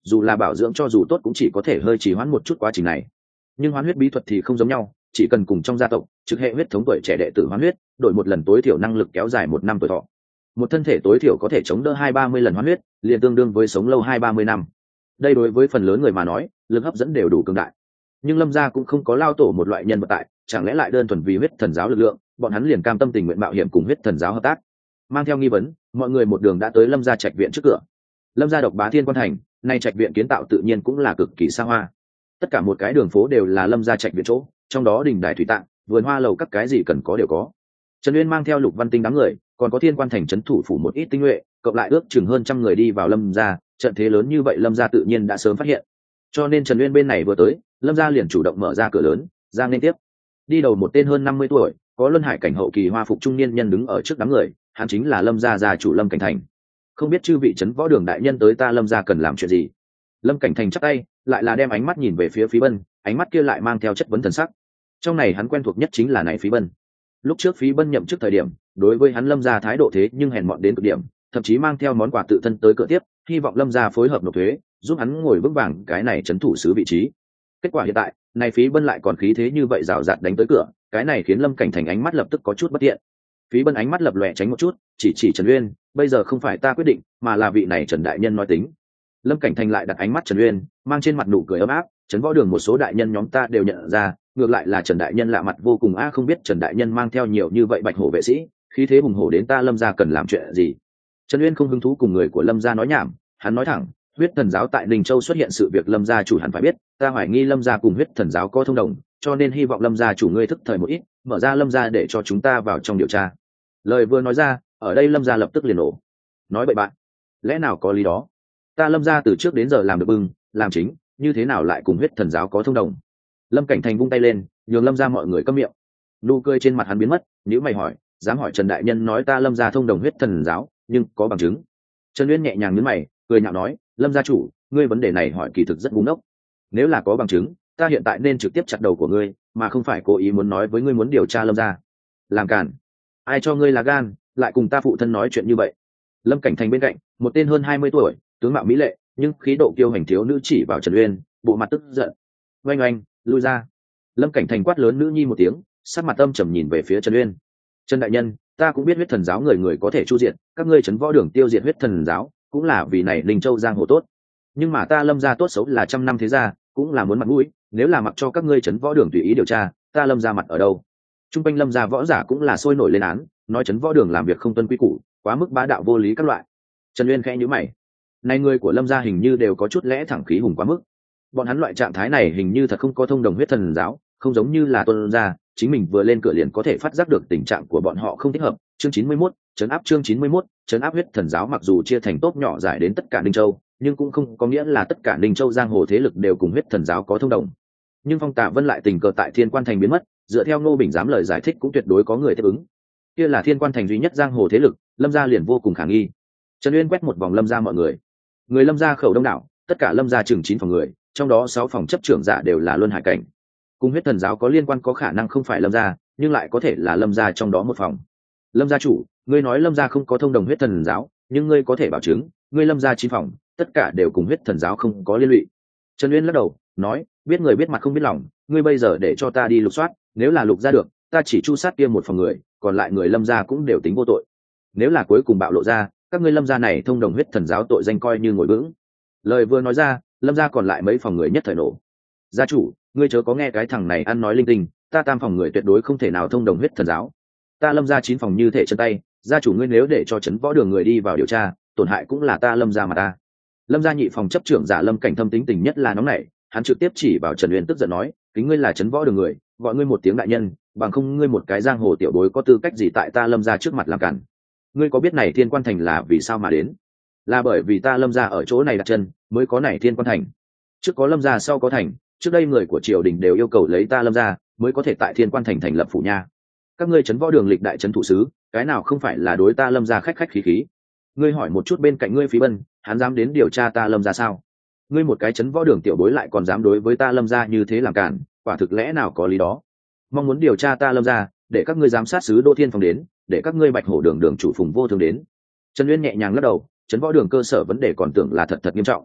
dù là bảo dưỡng cho dù tốt cũng chỉ có thể hơi trì hoãn một chút quá trình này. Nhưng hoán huyết bí thuật thì không giống nhau, chỉ cần cùng trong gia tộc trực hệ huyết thống tuổi trẻ đệ tử hoán huyết, đổi một lần tối thiểu năng lực kéo dài một năm tuổi thọ. Một thân thể tối thiểu có thể chống đỡ hai ba mươi lần hoán huyết, liền tương đương với sống lâu hai ba mươi năm. Đây đối với phần lớn người mà nói, lực hấp dẫn đều đủ cường đại. Nhưng Lâm gia cũng không có lao tổ một loại nhân vật tại, chẳng lẽ lại đơn thuần vì huyết thần giáo lực lượng, bọn hắn liền cam tâm tình nguyện mạo hiểm cùng huyết thần giáo hợp tác? Mang theo nghi vấn, mọi người một đường đã tới Lâm gia trạch viện trước cửa. Lâm gia độc bá thiên quan thành, nay trạch viện kiến tạo tự nhiên cũng là cực kỳ xa hoa. Tất cả một cái đường phố đều là Lâm gia trạch viện chỗ, trong đó đình đài thủy tạng, vườn hoa lầu các cái gì cần có đều có. Trần Uyên mang theo Lục Văn Tinh đám người, còn có thiên quan thành trấn thủ phủ một ít tinh nhuệ, cộng lại ước chừng hơn trăm người đi vào Lâm gia, trận thế lớn như vậy Lâm gia tự nhiên đã sớm phát hiện. Cho nên Trần Uyên bên này vừa tới, Lâm gia liền chủ động mở ra cửa lớn, ra nên tiếp. Đi đầu một tên hơn năm mươi tuổi, có luân hải cảnh hậu kỳ hoa phục trung niên nhân đứng ở trước đám người, hắn chính là Lâm gia gia chủ Lâm Cảnh Thành. Không biết chư vị trấn võ đường đại nhân tới ta Lâm gia cần làm chuyện gì? Lâm Cảnh Thành chắp tay, lại là đem ánh mắt nhìn về phía Phí Bân, ánh mắt kia lại mang theo chất vấn thần sắc. Trong này hắn quen thuộc nhất chính là này Phí Bân. Lúc trước Phí Bân nhậm chức thời điểm, đối với hắn Lâm gia thái độ thế nhưng hèn mọn đến cực điểm, thậm chí mang theo món quà tự thân tới cửa tiếp, hy vọng Lâm gia phối hợp nộp thuế, giúp hắn ngồi vững vàng cái này trấn thủ sứ vị trí. Kết quả hiện tại, này Phí Bân lại còn khí thế như vậy rào rạt đánh tới cửa, cái này khiến Lâm Cảnh Thành ánh mắt lập tức có chút bất tiện. Phí Bân ánh mắt lập lòe tránh một chút, chỉ chỉ Trần Uyên, bây giờ không phải ta quyết định, mà là vị này Trần đại nhân nói tính. Lâm Cảnh Thành lại đặt ánh mắt Trần Uyên, mang trên mặt nụ cười ấm áp, trấn võ đường một số đại nhân nhóm ta đều nhận ra, ngược lại là Trần đại nhân lạ mặt vô cùng a, không biết Trần đại nhân mang theo nhiều như vậy bạch hổ vệ sĩ, khí thế hùng hổ đến ta Lâm gia cần làm chuyện gì? Trần Uyên không hứng thú cùng người của Lâm gia nói nhảm, hắn nói thẳng, huyết thần giáo tại Ninh Châu xuất hiện sự việc Lâm gia chủ hẳn phải biết, ta hoài nghi Lâm gia cùng huyết thần giáo có thông đồng, cho nên hy vọng Lâm gia chủ ngươi thức thời một ít, mở ra Lâm gia để cho chúng ta vào trong điều tra. Lời vừa nói ra, ở đây Lâm gia lập tức liền nổ. Nói bậy bạn, lẽ nào có lý đó? Ta Lâm gia từ trước đến giờ làm được bưng, làm chính, như thế nào lại cùng huyết thần giáo có thông đồng? Lâm Cảnh Thành vung tay lên, nhường Lâm gia mọi người câm miệng. Nụ cười trên mặt hắn biến mất, nếu mày hỏi, dám hỏi Trần đại nhân nói ta Lâm gia thông đồng huyết thần giáo, nhưng có bằng chứng? Trần Uyên nhẹ nhàng nhướng mày, cười nhạo nói, Lâm gia chủ, ngươi vấn đề này hỏi kỳ thực rất ngu ngốc. Nếu là có bằng chứng, ta hiện tại nên trực tiếp chặt đầu của ngươi, mà không phải cố ý muốn nói với ngươi muốn điều tra Lâm gia. Làm cản, ai cho ngươi là gan, lại cùng ta phụ thân nói chuyện như vậy? Lâm Cảnh Thành bên cạnh, một tên hơn hai mươi tuổi, tướng mạo mỹ lệ, nhưng khí độ kiêu hành thiếu nữ chỉ vào Trần Uyên, bộ mặt tức giận. Oanh oanh, lui ra. Lâm Cảnh Thành quát lớn nữ nhi một tiếng, sắc mặt âm trầm nhìn về phía Trần Uyên. Trần đại nhân, ta cũng biết huyết thần giáo người người có thể chu diệt, các ngươi trấn võ đường tiêu diệt huyết thần giáo, cũng là vì này Ninh Châu giang hồ tốt. Nhưng mà ta Lâm gia tốt xấu là trăm năm thế gia, cũng là muốn mặt mũi, nếu là mặc cho các ngươi trấn võ đường tùy ý điều tra, ta Lâm gia mặt ở đâu? Trung quanh Lâm gia võ giả cũng là sôi nổi lên án, nói trấn võ đường làm việc không tuân quy củ, quá mức bá đạo vô lý các loại. Trần Uyên khẽ nhíu mày. Này người của Lâm gia hình như đều có chút lẽ thẳng khí hùng quá mức. Bọn hắn loại trạng thái này hình như thật không có thông đồng huyết thần giáo, không giống như là tuân gia, chính mình vừa lên cửa liền có thể phát giác được tình trạng của bọn họ không thích hợp. Chương chín mươi mốt, trấn áp chương chín mươi mốt, trấn áp huyết thần giáo mặc dù chia thành tốt nhỏ giải đến tất cả Ninh Châu, nhưng cũng không có nghĩa là tất cả Ninh Châu giang hồ thế lực đều cùng huyết thần giáo có thông đồng. Nhưng Phong Tạ Vân lại tình cờ tại Thiên Quan Thành biến mất, dựa theo Ngô Bình giám lời giải thích cũng tuyệt đối có người tiếp ứng. Kia là Thiên Quan Thành duy nhất giang hồ thế lực, Lâm gia liền vô cùng khả nghi. Trần Uyên quét một vòng Lâm gia mọi người. Người Lâm gia khẩu đông đảo, tất cả Lâm gia chừng chín phòng người, trong đó sáu phòng chấp trưởng giả đều là luân hải cảnh. Cùng huyết thần giáo có liên quan có khả năng không phải Lâm gia, nhưng lại có thể là Lâm gia trong đó một phòng. Lâm gia chủ, ngươi nói Lâm gia không có thông đồng huyết thần giáo, nhưng ngươi có thể bảo chứng, ngươi Lâm gia chín phòng, tất cả đều cùng huyết thần giáo không có liên lụy. Trần Uyên lắc đầu, nói, biết người biết mặt không biết lòng, ngươi bây giờ để cho ta đi lục soát, nếu là lục ra được, ta chỉ chu sát kia một phòng người, còn lại người Lâm gia cũng đều tính vô tội. Nếu là cuối cùng bạo lộ ra, các ngươi Lâm gia này thông đồng huyết thần giáo tội danh coi như ngồi vững. Lời vừa nói ra, Lâm gia còn lại mấy phòng người nhất thời nổ. Gia chủ, ngươi chớ có nghe cái thằng này ăn nói linh tinh, ta tam phòng người tuyệt đối không thể nào thông đồng huyết thần giáo. Ta Lâm gia chín phòng như thể chân tay, gia chủ ngươi nếu để cho trấn võ đường người đi vào điều tra, tổn hại cũng là ta Lâm gia mà ta. Lâm gia nhị phòng chấp trưởng giả Lâm Cảnh Thâm tính tình nhất là nóng nảy, hắn trực tiếp chỉ vào Trần Uyên tức giận nói, kính ngươi là trấn võ đường người, gọi ngươi một tiếng đại nhân, bằng không ngươi một cái giang hồ tiểu bối có tư cách gì tại ta Lâm gia trước mặt làm cản? Ngươi có biết này Thiên Quan Thành là vì sao mà đến? Là bởi vì ta Lâm gia ở chỗ này đặt chân, mới có này Thiên Quan Thành. Trước có Lâm gia sau có thành, trước đây người của triều đình đều yêu cầu lấy ta Lâm gia mới có thể tại Thiên Quan Thành thành lập phủ nha. Các ngươi trấn võ đường lịch đại trấn thủ sứ, cái nào không phải là đối ta Lâm gia khách khách khí khí? Ngươi hỏi một chút bên cạnh ngươi Phí Bân, hắn dám đến điều tra ta Lâm gia sao? Ngươi một cái trấn võ đường tiểu bối lại còn dám đối với ta Lâm gia như thế làm cản, quả thực lẽ nào có lý đó? Mong muốn điều tra ta Lâm gia, để các ngươi giám sát sứ Đỗ Thiên Phong đến, để các ngươi Bạch Hổ đường đường chủ Phùng Vô Thương đến. Trần Uyên nhẹ nhàng lắc đầu, trấn võ đường cơ sở vấn đề còn tưởng là thật thật nghiêm trọng.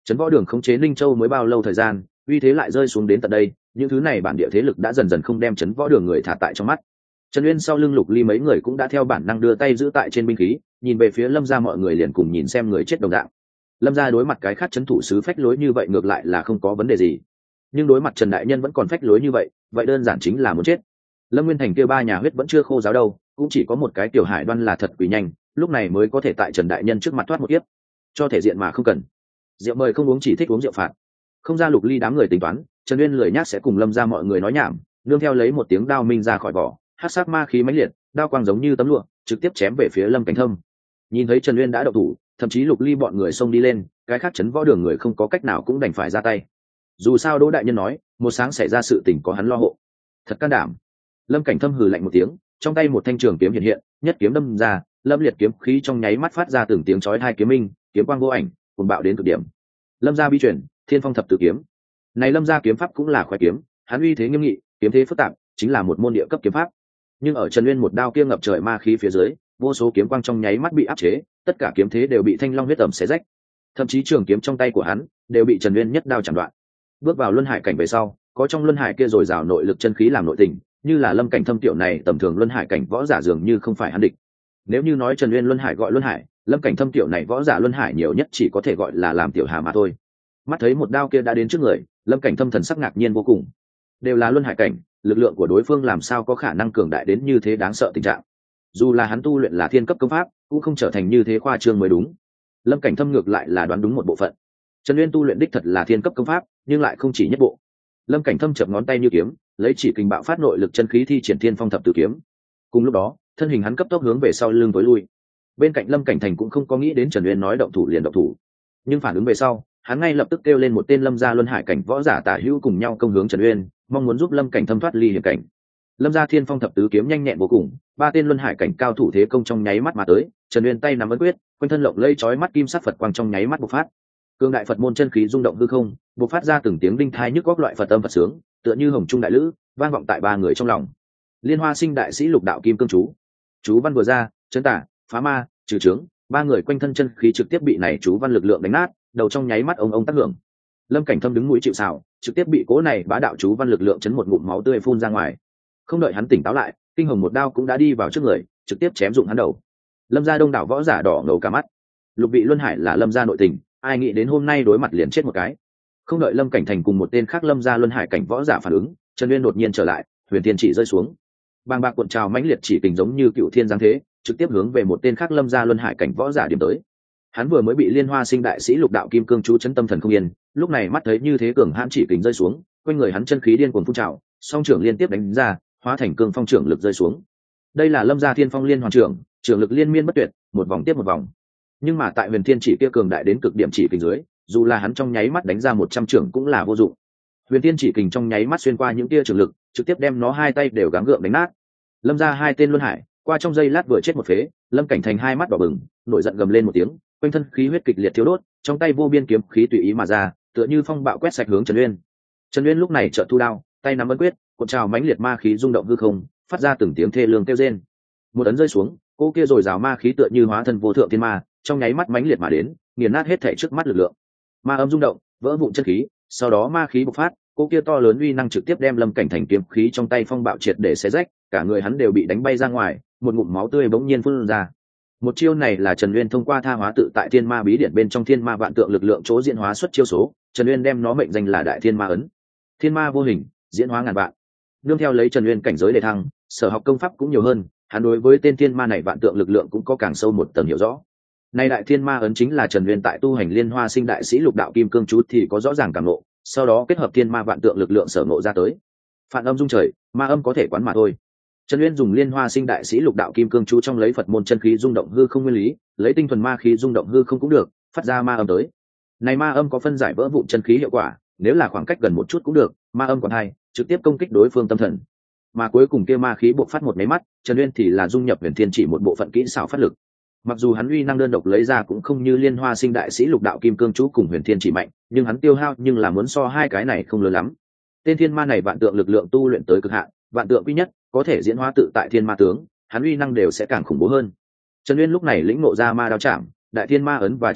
trấn võ đường khống chế Ninh Châu mới bao lâu thời gian, uy thế lại rơi xuống đến tận đây, những thứ này bản địa thế lực đã dần dần không đem trấn võ đường người thả tại trong mắt. Trần Uyên sau lưng Lục Ly mấy người cũng đã theo bản năng đưa tay giữ tại trên binh khí, nhìn về phía Lâm gia, mọi người liền cùng nhìn xem người chết đồng dạng. Lâm gia đối mặt cái khác trấn thủ sứ phách lối như vậy ngược lại là không có vấn đề gì, nhưng đối mặt Trần đại nhân vẫn còn phách lối như vậy, vậy đơn giản chính là muốn chết. Lâm Nguyên Thành kia ba nhà huyết vẫn chưa khô ráo đâu, cũng chỉ có một cái Tiểu Hải Đoan là thật quỷ nhanh, lúc này mới có thể tại Trần đại nhân trước mặt thoát một kiếp. Cho thể diện mà không cần. Rượu mời không uống, chỉ thích uống rượu phạt. Không ra Lục Ly đám người tính toán, Trần Uyên lười nhác sẽ cùng Lâm gia mọi người nói nhảm, nương theo lấy một tiếng đao minh ra khỏi vỏ, hắc sắc ma khí mãnh liệt, đao quang giống như tấm lụa, trực tiếp chém về phía Lâm Cảnh Thâm. Nhìn thấy Trần Uyên đã động thủ, thậm chí Lục Ly bọn người xông đi lên, cái khác trấn võ đường người không có cách nào cũng đành phải ra tay. Dù sao Đỗ đại nhân nói, một sáng xảy ra sự tình có hắn lo hộ. Thật can đảm. Lâm Cảnh Thâm hừ lạnh một tiếng, trong tay một thanh trường kiếm hiện hiện, nhất kiếm đâm ra, Lâm liệt kiếm khí trong nháy mắt phát ra từng tiếng chói tai kiếm minh, kiếm quang vô ảnh, cuồng bạo đến cực điểm. Lâm gia bi truyền, Thiên Phong thập tự kiếm. Này Lâm gia kiếm pháp cũng là khoái kiếm, hắn uy thế nghiêm nghị, kiếm thế phức tạp, chính là một môn địa cấp kiếm pháp. Nhưng ở Trần Uyên một đao kia ngập trời ma khí phía dưới, vô số kiếm quang trong nháy mắt bị áp chế, tất cả kiếm thế đều bị thanh long huyết tẩm xé rách. Thậm chí trường kiếm trong tay của hắn đều bị Trần Uyên nhất đao chặt đoạn. Bước vào luân hải cảnh về sau, có trong luân hải kia dồi dào nội lực chân khí làm nội tình, như là Lâm Cảnh Thâm tiểu này tầm thường luân hải cảnh võ giả dường như không phải hắn địch. Nếu như nói Trần Uyên luân hải gọi luân hải, Lâm Cảnh Thâm tiểu này võ giả luân hải nhiều nhất chỉ có thể gọi là làm tiểu hà mà thôi. Mắt thấy một đao kia đã đến trước người, Lâm Cảnh Thâm thần sắc ngạc nhiên vô cùng. Đều là luân hải cảnh, lực lượng của đối phương làm sao có khả năng cường đại đến như thế đáng sợ tình trạng. Dù là hắn tu luyện là thiên cấp công pháp, cũng không trở thành như thế khoa trương mới đúng. Lâm Cảnh Thâm ngược lại là đoán đúng một bộ phận. Trần Uyên tu luyện đích thật là thiên cấp công pháp, nhưng lại không chỉ nhất bộ. Lâm Cảnh Thâm chập ngón tay như kiếm, lấy chỉ kình bạo phát nội lực chân khí thi triển Thiên Phong thập tự kiếm. Cùng lúc đó, thân hình hắn cấp tốc hướng về sau lưng tối lui. Bên cạnh Lâm Cảnh Thành cũng không có nghĩ đến Trần Uyên nói động thủ liền động thủ, nhưng phản ứng về sau, hắn ngay lập tức kêu lên một tên Lâm gia luân hải cảnh võ giả tả hữu cùng nhau công hướng Trần Uyên, mong muốn giúp Lâm Cảnh Thâm thoát ly hiểm cảnh. Lâm gia Thiên Phong thập tứ kiếm nhanh nhẹn vô cùng, ba tên luân hải cảnh cao thủ thế công trong nháy mắt mà tới, Trần Uyên tay nắm ấn quyết, quanh thân lộng lây chói mắt kim sắc Phật quang trong nháy mắt bộc phát. Cương đại Phật môn chân khí rung động hư không, bộc phát ra từng tiếng đinh thai nhức góc loại Phật âm Phật sướng, tựa như hồng trung đại lữ, vang vọng tại ba người trong lòng. Liên Hoa Sinh đại sĩ Lục đạo kim cương chú. Chú văn vừa ra, chấn tả, phá ma, trừ trướng, ba người quanh thân chân khí trực tiếp bị này chú văn lực lượng đánh nát, đầu trong nháy mắt ông ông tác hưởng. Lâm Cảnh Thâm đứng mũi chịu sào, trực tiếp bị cố này bá đạo chú văn lực lượng chấn một ngụm máu tươi phun ra ngoài. Không đợi hắn tỉnh táo lại, kinh hồng một đao cũng đã đi vào trước người, trực tiếp chém dụng hắn đầu. Lâm gia đông đảo võ giả đỏ ngầu cả mắt. Lục vị luân hải là Lâm gia nội tình, ai nghĩ đến hôm nay đối mặt liền chết một cái. Không đợi Lâm Cảnh Thành cùng một tên khác Lâm gia luân hải cảnh võ giả phản ứng, Trần Uyên đột nhiên trở lại, huyền thiên chỉ rơi xuống. Bàng bạc cuộn trào mãnh liệt chỉ kình giống như cựu thiên giáng thế, trực tiếp hướng về một tên khác Lâm gia luân hải cảnh võ giả điểm tới. Hắn vừa mới bị Liên Hoa Sinh đại sĩ Lục đạo kim cương chú chấn tâm thần không yên, lúc này mắt thấy như thế cường hãn chỉ kình rơi xuống, quanh người hắn chân khí điên cuồng phun trào, song trưởng liên tiếp đánh ra, hóa thành cương phong trưởng lực rơi xuống. Đây là Lâm gia Thiên Phong Liên Hoàn trưởng, trưởng lực liên miên bất tuyệt, một vòng tiếp một vòng. Nhưng mà tại huyền thiên chỉ kia cường đại đến cực điểm chỉ kình dưới, dù là hắn trong nháy mắt đánh ra một trăm trưởng cũng là vô dụng. Huyền thiên chỉ kình trong nháy mắt xuyên qua những tia trưởng lực, trực tiếp đem nó hai tay đều gắng gượng đánh nát. Lâm gia hai tên luân hải, qua trong giây lát vừa chết một phế. Lâm Cảnh Thành hai mắt đỏ bừng, nổi giận gầm lên một tiếng, quanh thân khí huyết kịch liệt thiếu đốt, trong tay vô biên kiếm khí tùy ý mà ra, tựa như phong bạo quét sạch hướng Trần Uyên. Trần Uyên lúc này chợt thu đao, tay nắm ấn quyết, cuộn trào mãnh liệt ma khí rung động hư không, phát ra từng tiếng thê lương kêu rên. Một ấn rơi xuống, cô kia rồi rào ma khí tựa như hóa thân vô thượng thiên ma, trong nháy mắt mãnh liệt mà đến, nghiền nát hết thảy trước mắt lực lượng. Ma âm rung động, vỡ vụn chân khí, sau đó ma khí bộc phát, cô kia to lớn uy năng trực tiếp đem Lâm Cảnh Thành kiếm khí trong tay phong bạo triệt để xé rách, cả người hắn đều bị đánh bay ra ngoài, một ngụm máu tươi bỗng nhiên phun ra. Một chiêu này là Trần Uyên thông qua tha hóa tự tại thiên ma bí điển bên trong thiên ma vạn tượng lực lượng chỗ diễn hóa xuất chiêu số, Trần Uyên đem nó mệnh danh là đại thiên ma ấn. Thiên ma vô hình, diễn hóa ngàn vạn. Nương theo lấy Trần Uyên cảnh giới đề thăng, sở học công pháp cũng nhiều hơn, hắn đối với tên thiên ma này vạn tượng lực lượng cũng có càng sâu một tầng hiểu rõ. Này đại thiên ma ấn chính là Trần Uyên tại tu hành Liên Hoa Sinh đại sĩ Lục đạo kim cương chú thì có rõ ràng cảm ngộ, sau đó kết hợp thiên ma vạn tượng lực lượng sở ngộ ra tới. Phản âm dung trời, ma âm có thể quán mà thôi. Trần Uyên dùng Liên Hoa Sinh đại sĩ Lục đạo kim cương chú trong lấy Phật môn chân khí rung động hư không nguyên lý, lấy tinh thuần ma khí rung động hư không cũng được, phát ra ma âm tới. Này ma âm có phân giải vỡ vụn chân khí hiệu quả, nếu là khoảng cách gần một chút cũng được, ma âm còn hay, trực tiếp công kích đối phương tâm thần. Mà cuối cùng kia ma khí bộc phát một máy mắt, Trần Uyên thì là dung nhập huyền thiên chỉ một bộ phận kỹ xảo phát lực. Mặc dù hắn uy năng đơn độc lấy ra cũng không như Liên Hoa Sinh đại sĩ Lục đạo kim cương chú cùng huyền thiên chỉ mạnh, nhưng hắn tiêu hao nhưng là muốn so hai cái này không lớn lắm. Tên thiên ma này vạn tượng lực lượng tu luyện tới cực hạn, vạn tượng quy nhất, có thể diễn hóa tự tại thiên ma tướng, hắn uy năng đều sẽ càng khủng bố hơn. Trần Uyên lúc này lĩnh ngộ ra ma đao chạm, đại thiên ma ấn và chiêu thức,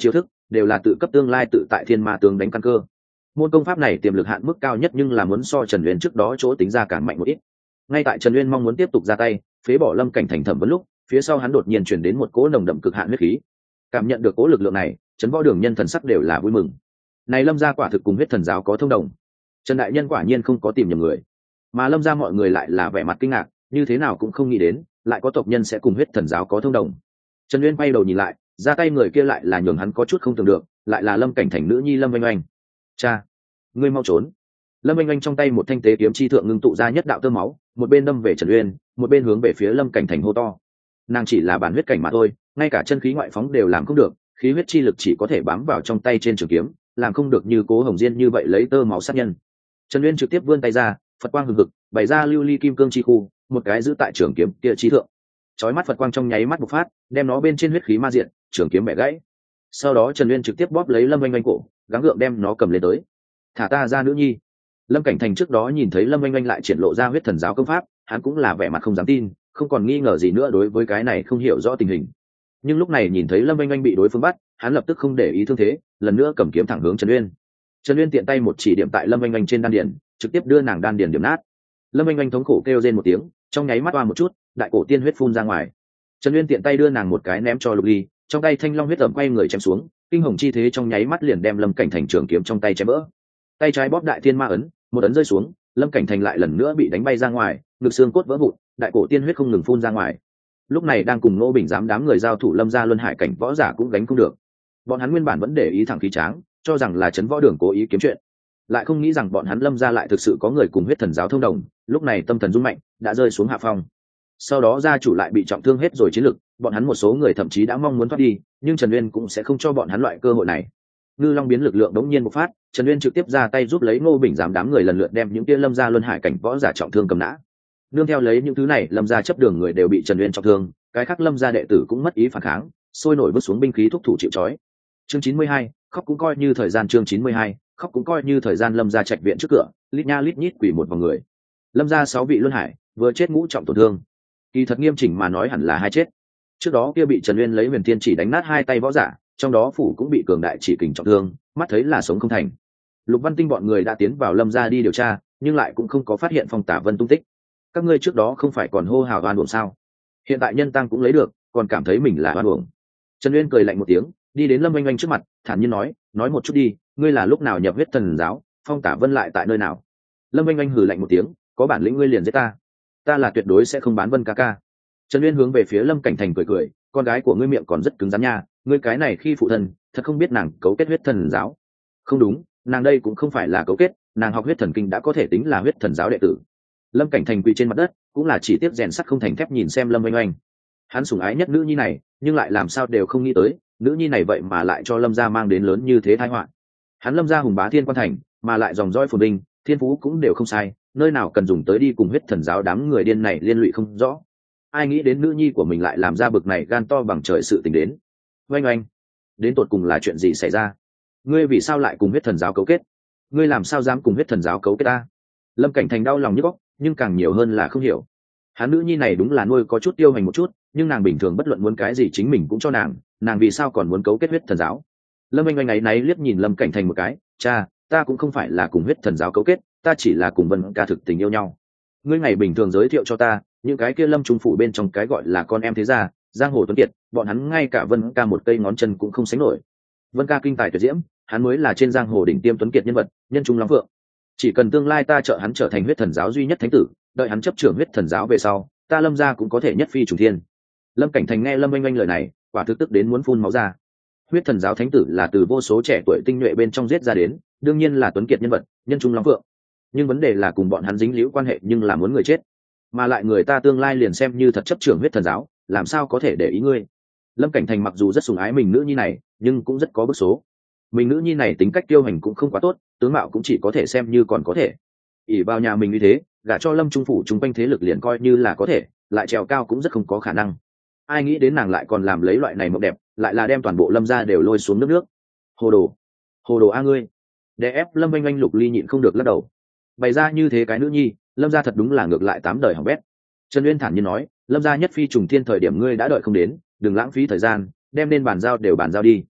đều là tự cấp tương lai tự tại thiên ma tướng đánh căn cơ. Môn công pháp này tiềm lực hạn mức cao nhất, nhưng là muốn so Trần Uyên trước đó chỗ tính ra cản mạnh một ít. Ngay tại Trần Uyên mong muốn tiếp tục ra tay phế bỏ Lâm Cảnh Thành thẩm vấn lúc, phía sau hắn đột nhiên chuyển đến một cỗ nồng đậm cực hạn huyết khí. Cảm nhận được cỗ lực lượng này, Trấn Võ Đường nhân thần sắc đều là vui mừng. Này Lâm gia quả thực cùng huyết thần giáo có thông đồng. Trần đại nhân quả nhiên không có tìm nhầm người. Mà Lâm gia mọi người lại là vẻ mặt kinh ngạc, như thế nào cũng không nghĩ đến, lại có tộc nhân sẽ cùng huyết thần giáo có thông đồng. Trần Uyên quay đầu nhìn lại, ra tay người kia lại là nhường hắn có chút không tưởng được, lại là Lâm Cảnh Thành nữ nhi Lâm Oanh Oanh. Cha, ngươi mau trốn! Lâm Oanh Oanh trong tay một thanh tế kiếm chi thượng ngưng tụ ra nhất đạo tơ máu, một bên đâm về Trần Uyên, một bên hướng về phía Lâm Cảnh Thành hô to. Nàng chỉ là bản huyết cảnh mà thôi, ngay cả chân khí ngoại phóng đều làm không được, khí huyết chi lực chỉ có thể bám vào trong tay trên trường kiếm, làm không được như Cố Hồng Diên như vậy lấy tơ máu sát nhân. Trần Uyên trực tiếp vươn tay ra, Phật quang hừng hực, bày ra lưu ly kim cương chi khu, một cái giữ tại trường kiếm kia chi thượng. Chói mắt Phật quang trong nháy mắt bộc phát, đem nó bên trên huyết khí ma diện, trường kiếm bẻ gãy. Sau đó Trần Uyên trực tiếp bóp lấy Lâm Oanh Oanh cổ, gắng gượng đem nó cầm lên tới. Thả ta ra nữ nhi. Lâm Cảnh Thành trước đó nhìn thấy Lâm Oanh Oanh lại triển lộ ra huyết thần giáo công pháp, hắn cũng là vẻ mặt không dám tin, không còn nghi ngờ gì nữa đối với cái này không hiểu rõ tình hình. Nhưng lúc này nhìn thấy Lâm Oanh Oanh bị đối phương bắt, hắn lập tức không để ý thương thế, lần nữa cầm kiếm thẳng hướng Trần Uyên. Trần Uyên tiện tay một chỉ điểm tại Lâm Oanh Oanh trên đan điền, trực tiếp đưa nàng đan điền điểm nát. Lâm Oanh Oanh thống khổ kêu rên một tiếng, trong nháy mắt oa một chút, đại cổ tiên huyết phun ra ngoài. Trần Uyên tiện tay đưa nàng một cái ném cho Lục Ly, trong tay thanh long huyết ẩm quay người chém xuống, kinh hồng chi thế trong nháy mắt liền đem Lâm Cảnh Thành trường kiếm trong tay chém vỡ. Tay trái bóp đại thiên ma ấn, một ấn rơi xuống, Lâm Cảnh Thành lại lần nữa bị đánh bay ra ngoài, ngực xương cốt vỡ vụn, đại cổ tiên huyết không ngừng phun ra ngoài. Lúc này đang cùng Ngô Bình giám đám người giao thủ Lâm gia luân hải cảnh võ giả cũng gánh không được. Bọn hắn nguyên bản vẫn để ý thẳng khí tráng, cho rằng là Trấn Võ Đường cố ý kiếm chuyện, lại không nghĩ rằng bọn hắn Lâm gia lại thực sự có người cùng huyết thần giáo thông đồng, lúc này tâm thần rung mạnh, đã rơi xuống hạ phong. Sau đó gia chủ lại bị trọng thương hết rồi chiến lực, bọn hắn một số người thậm chí đã mong muốn thoát đi, nhưng Trần Uyên cũng sẽ không cho bọn hắn loại cơ hội này. Ngư Long biến lực lượng đống nhiên bộc phát, Trần Uyên trực tiếp ra tay giúp lấy Ngô Bình giám đám người lần lượt đem những kia Lâm gia luân hải cảnh võ giả trọng thương cầm nã. Nương theo lấy những thứ này, Lâm gia chấp đường người đều bị Trần Uyên trọng thương, cái khác Lâm gia đệ tử cũng mất ý phản kháng, sôi nổi vứt xuống binh khí thúc thủ chịu trói. Chương chín mươi hai, khóc cũng coi như thời gian chương chín mươi hai, khóc cũng coi như thời gian Lâm gia trạch viện trước cửa, lít nha lít nhít quỷ một vòng người. Lâm gia sáu vị luân hải, vừa chết ngũ trọng tổn thương. Kỳ thật nghiêm chỉnh mà nói hẳn là hai chết. Trước đó kia bị Trần Uyên lấy huyền thiên chỉ đánh nát hai tay võ giả, trong đó phủ cũng bị cường đại chỉ kình trọng thương, mắt thấy là sống không thành. Lục Văn Tinh bọn người đã tiến vào Lâm gia đi điều tra, nhưng lại cũng không có phát hiện Phong Tả Vân tung tích. Các ngươi trước đó không phải còn hô hào oan uổng sao? Hiện tại nhân tăng cũng lấy được, còn cảm thấy mình là oan uổng. Trần Uyên cười lạnh một tiếng, đi đến Lâm Oanh Oanh trước mặt, thản nhiên nói, nói một chút đi, ngươi là lúc nào nhập huyết thần giáo, Phong Tả Vân lại tại nơi nào? Lâm Oanh Oanh hừ lạnh một tiếng, có bản lĩnh ngươi liền giết ta, ta là tuyệt đối sẽ không bán Vân ca ca. Trần Uyên hướng về phía Lâm Cảnh Thành cười cười, con gái của ngươi miệng còn rất cứng rắn nha, ngươi cái này khi phụ thân, thật không biết nàng cấu kết huyết thần giáo. Không đúng, nàng đây cũng không phải là cấu kết, nàng học huyết thần kinh đã có thể tính là huyết thần giáo đệ tử. Lâm Cảnh Thành quỳ trên mặt đất, cũng là chỉ tiếp rèn sắt không thành thép nhìn xem Lâm Oanh Oanh. Hắn sủng ái nhất nữ nhi này, nhưng lại làm sao đều không nghĩ tới, nữ nhi này vậy mà lại cho Lâm gia mang đến lớn như thế tai họa. Hắn Lâm gia hùng bá thiên quan thành, mà lại dòng dõi phồn vinh, thiên phú cũng đều không sai, nơi nào cần dùng tới đi cùng huyết thần giáo đám người điên này liên lụy không rõ. Ai nghĩ đến nữ nhi của mình lại làm ra bực này gan to bằng trời sự tình đến. Oanh Oanh, đến tột cùng là chuyện gì xảy ra? Ngươi vì sao lại cùng huyết thần giáo cấu kết? Ngươi làm sao dám cùng huyết thần giáo cấu kết ta? Lâm Cảnh Thành đau lòng nhức óc, nhưng càng nhiều hơn là không hiểu. Hắn nữ nhi này đúng là nuôi có chút tiêu hành một chút, nhưng nàng bình thường bất luận muốn cái gì chính mình cũng cho nàng, nàng vì sao còn muốn cấu kết huyết thần giáo? Lâm Oanh Oanh ấy náy liếc nhìn Lâm Cảnh Thành một cái, cha, ta cũng không phải là cùng huyết thần giáo cấu kết, ta chỉ là cùng Vân ca thực tình yêu nhau. Ngươi ngày bình thường giới thiệu cho ta, những cái kia Lâm Trung phủ bên trong cái gọi là con em thế gia, giang hồ tuấn kiệt, bọn hắn ngay cả Vân ca một cây ngón chân cũng không sánh nổi. Vân ca kinh tài tuyệt diễm, hắn mới là trên giang hồ đỉnh tiêm tuấn kiệt nhân vật, nhân trung lắm vượng. Chỉ cần tương lai ta trợ hắn trở thành huyết thần giáo duy nhất thánh tử, đợi hắn chấp trưởng huyết thần giáo về sau, ta Lâm gia cũng có thể nhất phi trùng thiên. Lâm Cảnh Thành nghe Lâm Oanh Oanh lời này, quả thực tức đến muốn phun máu ra. Huyết thần giáo thánh tử là từ vô số trẻ tuổi tinh nhuệ bên trong giết ra đến, đương nhiên là tuấn kiệt nhân vật, nhân trung lắm vượng. Nhưng vấn đề là cùng bọn hắn dính liễu quan hệ, nhưng là muốn người chết, mà lại người ta tương lai liền xem như thật chấp trưởng huyết thần giáo, làm sao có thể để ý ngươi? Lâm Cảnh Thành mặc dù rất sủng ái mình nữ nhi này, nhưng cũng rất có bức số. Mình nữ nhi này tính cách tiêu hành cũng không quá tốt, tướng mạo cũng chỉ có thể xem như còn có thể. ỷ vào nhà mình như thế, gả cho Lâm Trung phủ chung quanh thế lực liền coi như là có thể, lại trèo cao cũng rất không có khả năng. Ai nghĩ đến nàng lại còn làm lấy loại này mộng đẹp, lại là đem toàn bộ Lâm gia đều lôi xuống nước nước. Hồ đồ, hồ đồ a ngươi! Để ép Lâm Oanh Oanh Lục Ly nhịn không được lắc đầu. Bày ra như thế cái nữ nhi, Lâm gia thật đúng là ngược lại tám đời hỏng bét. Trần Uyên thản nhiên nói, Lâm gia nhất phi trùng thiên thời điểm ngươi đã đợi không đến, đừng lãng phí thời gian, đem nên bàn giao đều bàn giao đi.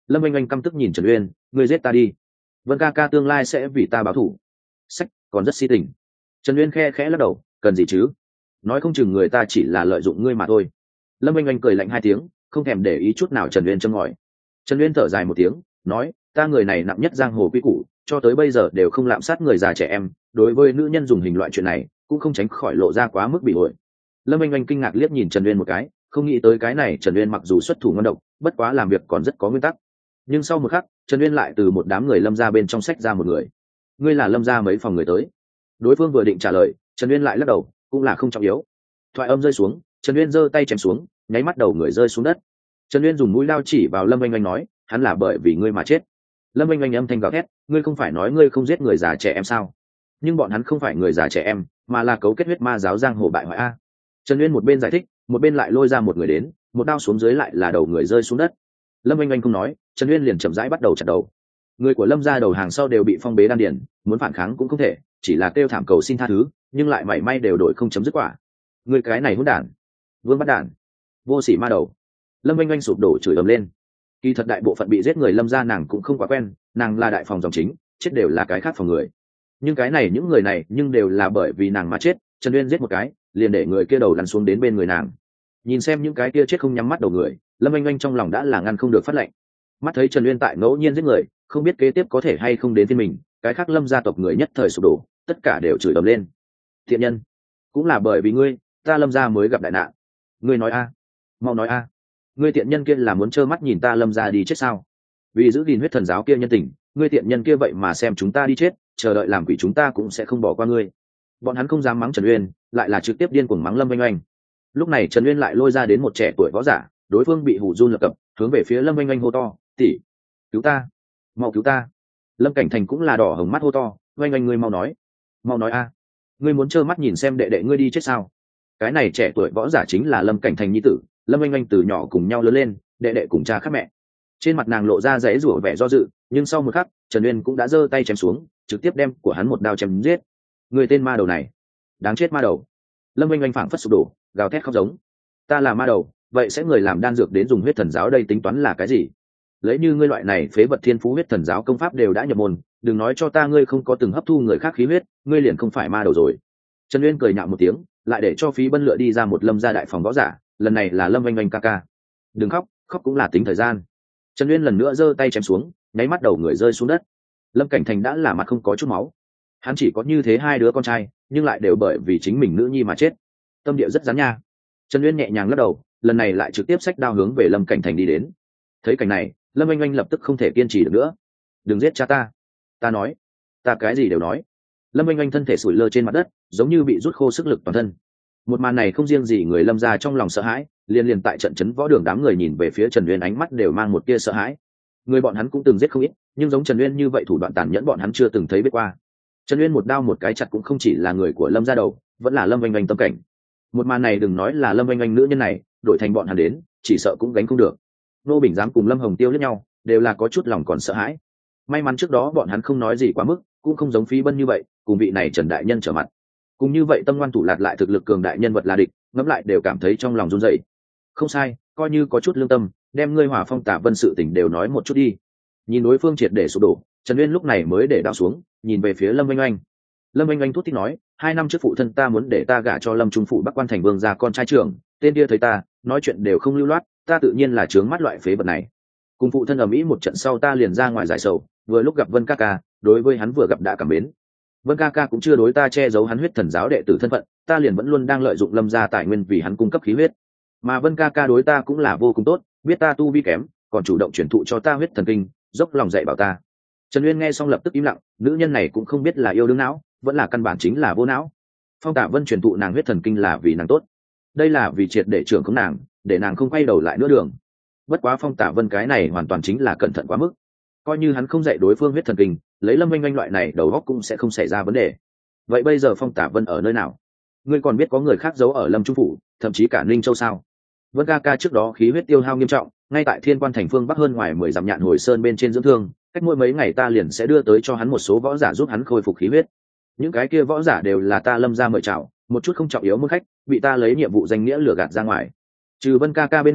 Lâm Anh Anh căm tức nhìn Trần Uyên, ngươi giết ta đi, Vân ca ca tương lai sẽ vì ta báo thù. Sách còn rất si tình. Trần Uyên khe khẽ lắc đầu, cần gì chứ, nói không chừng người ta chỉ là lợi dụng ngươi mà thôi. Lâm Anh Anh cười lạnh hai tiếng, không thèm để ý chút nào Trần Uyên châm ngòi. Trần Uyên thở dài một tiếng, nói, ta người này nặng nhất giang hồ quy củ, cho tới bây giờ đều không lạm sát người già trẻ em, đối với nữ nhân dùng hình loại chuyện này cũng không tránh khỏi lộ ra quá mức bị ổi. Lâm Anh Anh kinh ngạc liếc nhìn Trần Uyên một cái, không nghĩ tới cái này Trần Uyên mặc dù xuất thủ ngon độc, bất quá làm việc còn rất có nguyên tắc. Nhưng sau một khắc, Trần Uyên lại từ một đám người Lâm gia bên trong sách ra một người. Ngươi là Lâm gia mấy phòng người tới? Đối phương vừa định trả lời, Trần Uyên lại lắc đầu, cũng là không trọng yếu. Thoại âm rơi xuống, Trần Uyên giơ tay chém xuống, nháy mắt đầu người rơi xuống đất. Trần Uyên dùng mũi lao chỉ vào Lâm Anh Anh nói, hắn là bởi vì ngươi mà chết. Lâm Anh Anh âm thanh gào thét, ngươi không phải nói ngươi không giết người già trẻ em sao? Nhưng bọn hắn không phải người già trẻ em, mà là cấu kết huyết ma giáo giang hồ bại hoại a. Trần Uyên một bên giải thích, một bên lại lôi ra một người đến, một đao xuống dưới lại là đầu người rơi xuống đất. Lâm Anh Anh không nói, Trần Uyên liền chậm rãi bắt đầu chặt đầu. Người của Lâm gia đầu hàng sau đều bị phong bế đan điền, muốn phản kháng cũng không thể, chỉ là kêu thảm cầu xin tha thứ, nhưng lại mảy may đều đổi không chấm dứt quả. Người cái này hỗn đản, vương bắt đản, vô sỉ ma đầu. Lâm Anh Anh sụp đổ chửi ầm lên. Kỳ thật đại bộ phận bị giết người Lâm gia nàng cũng không quá quen, nàng là đại phòng dòng chính, chết đều là cái khác phòng người. Nhưng cái này những người này nhưng đều là bởi vì nàng mà chết. Trần Uyên giết một cái, liền để người kia đầu lăn xuống đến bên người nàng. Nhìn xem những cái kia chết không nhắm mắt đầu người, Lâm Anh Anh trong lòng đã là ngăn không được phát lệnh. Mắt thấy Trần Uyên tại ngẫu nhiên giết người, không biết kế tiếp có thể hay không đến phiên mình, cái khác Lâm gia tộc người nhất thời sụp đổ, tất cả đều chửi ầm lên. Thiện nhân, cũng là bởi vì ngươi, ta Lâm gia mới gặp đại nạn. Ngươi nói a, mau nói a, ngươi tiện nhân kia là muốn trơ mắt nhìn ta Lâm gia đi chết sao? Vì giữ gìn huyết thần giáo kia nhân tình, ngươi tiện nhân kia vậy mà xem chúng ta đi chết, chờ đợi làm quỷ chúng ta cũng sẽ không bỏ qua ngươi. Bọn hắn không dám mắng Trần Uyên, lại là trực tiếp điên cuồng mắng Lâm Anh Anh. Lúc này Trần Uyên lại lôi ra đến một trẻ tuổi võ giả, đối phương bị hù run lập cập, hướng về phía Lâm Anh Anh hô to, tỷ, cứu ta, mau cứu ta. Lâm Cảnh Thành cũng là đỏ hồng mắt hô to, Anh Anh ngươi mau nói, mau nói a, ngươi muốn trơ mắt nhìn xem đệ đệ ngươi đi chết sao? Cái này trẻ tuổi võ giả chính là Lâm Cảnh Thành nhi tử, Lâm Anh Anh từ nhỏ cùng nhau lớn lên, đệ đệ cùng cha khác mẹ. Trên mặt nàng lộ ra dãy rủa vẻ do dự, nhưng sau một khắc, Trần Uyên cũng đã giơ tay chém xuống, trực tiếp đem của hắn một đao chém giết. Người tên ma đầu này, đáng chết ma đầu. Lâm Anh Anh phảng phất sụp đổ, gào thét khóc giống. Ta là ma đầu, vậy sẽ người làm đan dược đến dùng huyết thần giáo đây tính toán là cái gì? Lấy như ngươi loại này phế vật thiên phú huyết thần giáo công pháp đều đã nhập môn, đừng nói cho ta ngươi không có từng hấp thu người khác khí huyết, ngươi liền không phải ma đầu rồi. Trần Uyên cười nhạo một tiếng, lại để cho Phí Bân lựa đi ra một Lâm gia đại phòng võ giả, lần này là Lâm Anh Anh ca ca. Đừng khóc, khóc cũng là tính thời gian. Trần Uyên lần nữa giơ tay chém xuống, nháy mắt đầu người rơi xuống đất. Lâm Cảnh Thành đã là mặt không có chút máu. Hắn chỉ có như thế hai đứa con trai, nhưng lại đều bởi vì chính mình nữ nhi mà chết. Tâm địa rất rắn nha. Trần Uyên nhẹ nhàng lắc đầu, lần này lại trực tiếp xách đao hướng về Lâm Cảnh Thành đi đến. Thấy cảnh này, Lâm Anh Anh lập tức không thể kiên trì được nữa. Đừng giết cha ta. Ta nói, ta cái gì đều nói. Lâm Anh Anh thân thể sủi lơ trên mặt đất, giống như bị rút khô sức lực toàn thân. Một màn này không riêng gì người Lâm gia trong lòng sợ hãi, liên liên tại trận chấn võ đường đám người nhìn về phía Trần Uyên ánh mắt đều mang một tia sợ hãi. Người bọn hắn cũng từng giết không ít, nhưng giống Trần Uyên như vậy thủ đoạn tàn nhẫn bọn hắn chưa từng thấy biết qua. Trần Uyên một đao một cái chặt cũng không chỉ là người của Lâm gia đầu, vẫn là Lâm Anh Anh tâm cảnh. Một màn này đừng nói là Lâm Anh Anh nữ nhân này, đổi thành bọn hắn đến, chỉ sợ cũng gánh không được. Nô Bình dám cùng Lâm Hồng Tiêu liếc nhau, đều là có chút lòng còn sợ hãi. May mắn trước đó bọn hắn không nói gì quá mức, cũng không giống Phí Bân như vậy, cùng vị này Trần đại nhân trở mặt. Cùng như vậy tâm ngoan thủ lạt lại thực lực cường đại nhân vật là địch, ngẫm lại đều cảm thấy trong lòng run rẩy. Không sai, coi như có chút lương tâm, đem ngươi Hỏa Phong Tả Vân sự tình đều nói một chút đi. Nhìn đối phương triệt để sụp đổ, Trần Uyên lúc này mới để đao xuống, nhìn về phía Lâm Anh Anh. Lâm Anh Anh thút thít nói, hai năm trước phụ thân ta muốn để ta gả cho Lâm Trung phụ Bắc Quan thành vương gia con trai trưởng, tên kia thấy ta, nói chuyện đều không lưu loát, ta tự nhiên là chướng mắt loại phế vật này. Cùng phụ thân ầm ĩ một trận sau ta liền ra ngoài giải sầu, vừa lúc gặp Vân ca ca, đối với hắn vừa gặp đã cảm mến. Vân ca ca cũng chưa đối ta che giấu hắn huyết thần giáo đệ tử thân phận, ta liền vẫn luôn đang lợi dụng Lâm gia tài nguyên vì hắn cung cấp khí huyết. Mà Vân ca ca đối ta cũng là vô cùng tốt, biết ta tu vi kém, còn chủ động truyền thụ cho ta huyết thần kinh, dốc lòng dạy bảo ta. Trần Uyên nghe xong lập tức im lặng, nữ nhân này cũng không biết là yêu đương não, vẫn là căn bản chính là vô não. Phong Tả Vân truyền thụ nàng huyết thần kinh là vì nàng tốt, đây là vì triệt để trưởng khống nàng, để nàng không quay đầu lại nữa đường. Bất quá Phong Tả Vân cái này hoàn toàn chính là cẩn thận quá mức, coi như hắn không dạy đối phương huyết thần kinh, lấy Lâm Anh Anh loại này đầu óc cũng sẽ không xảy ra vấn đề. Vậy bây giờ Phong Tả Vân ở nơi nào? Ngươi còn biết có người khác giấu ở Lâm Trung phủ, thậm chí cả Ninh Châu sao? Vân ca ca trước đó khí huyết tiêu hao nghiêm trọng, ngay tại Thiên Quan thành phương bắc hơn ngoài mười dặm Nhạn Hồi Sơn bên trên dưỡng thương, cách mỗi mấy ngày ta liền sẽ đưa tới cho hắn một số võ giả giúp hắn khôi phục khí huyết. Những cái kia võ giả đều là ta Lâm gia mời chào, một chút không trọng yếu muốn khách, bị ta lấy nhiệm vụ danh nghĩa lừa gạt ra ngoài. Trừ Vân ca ca bên ngoài,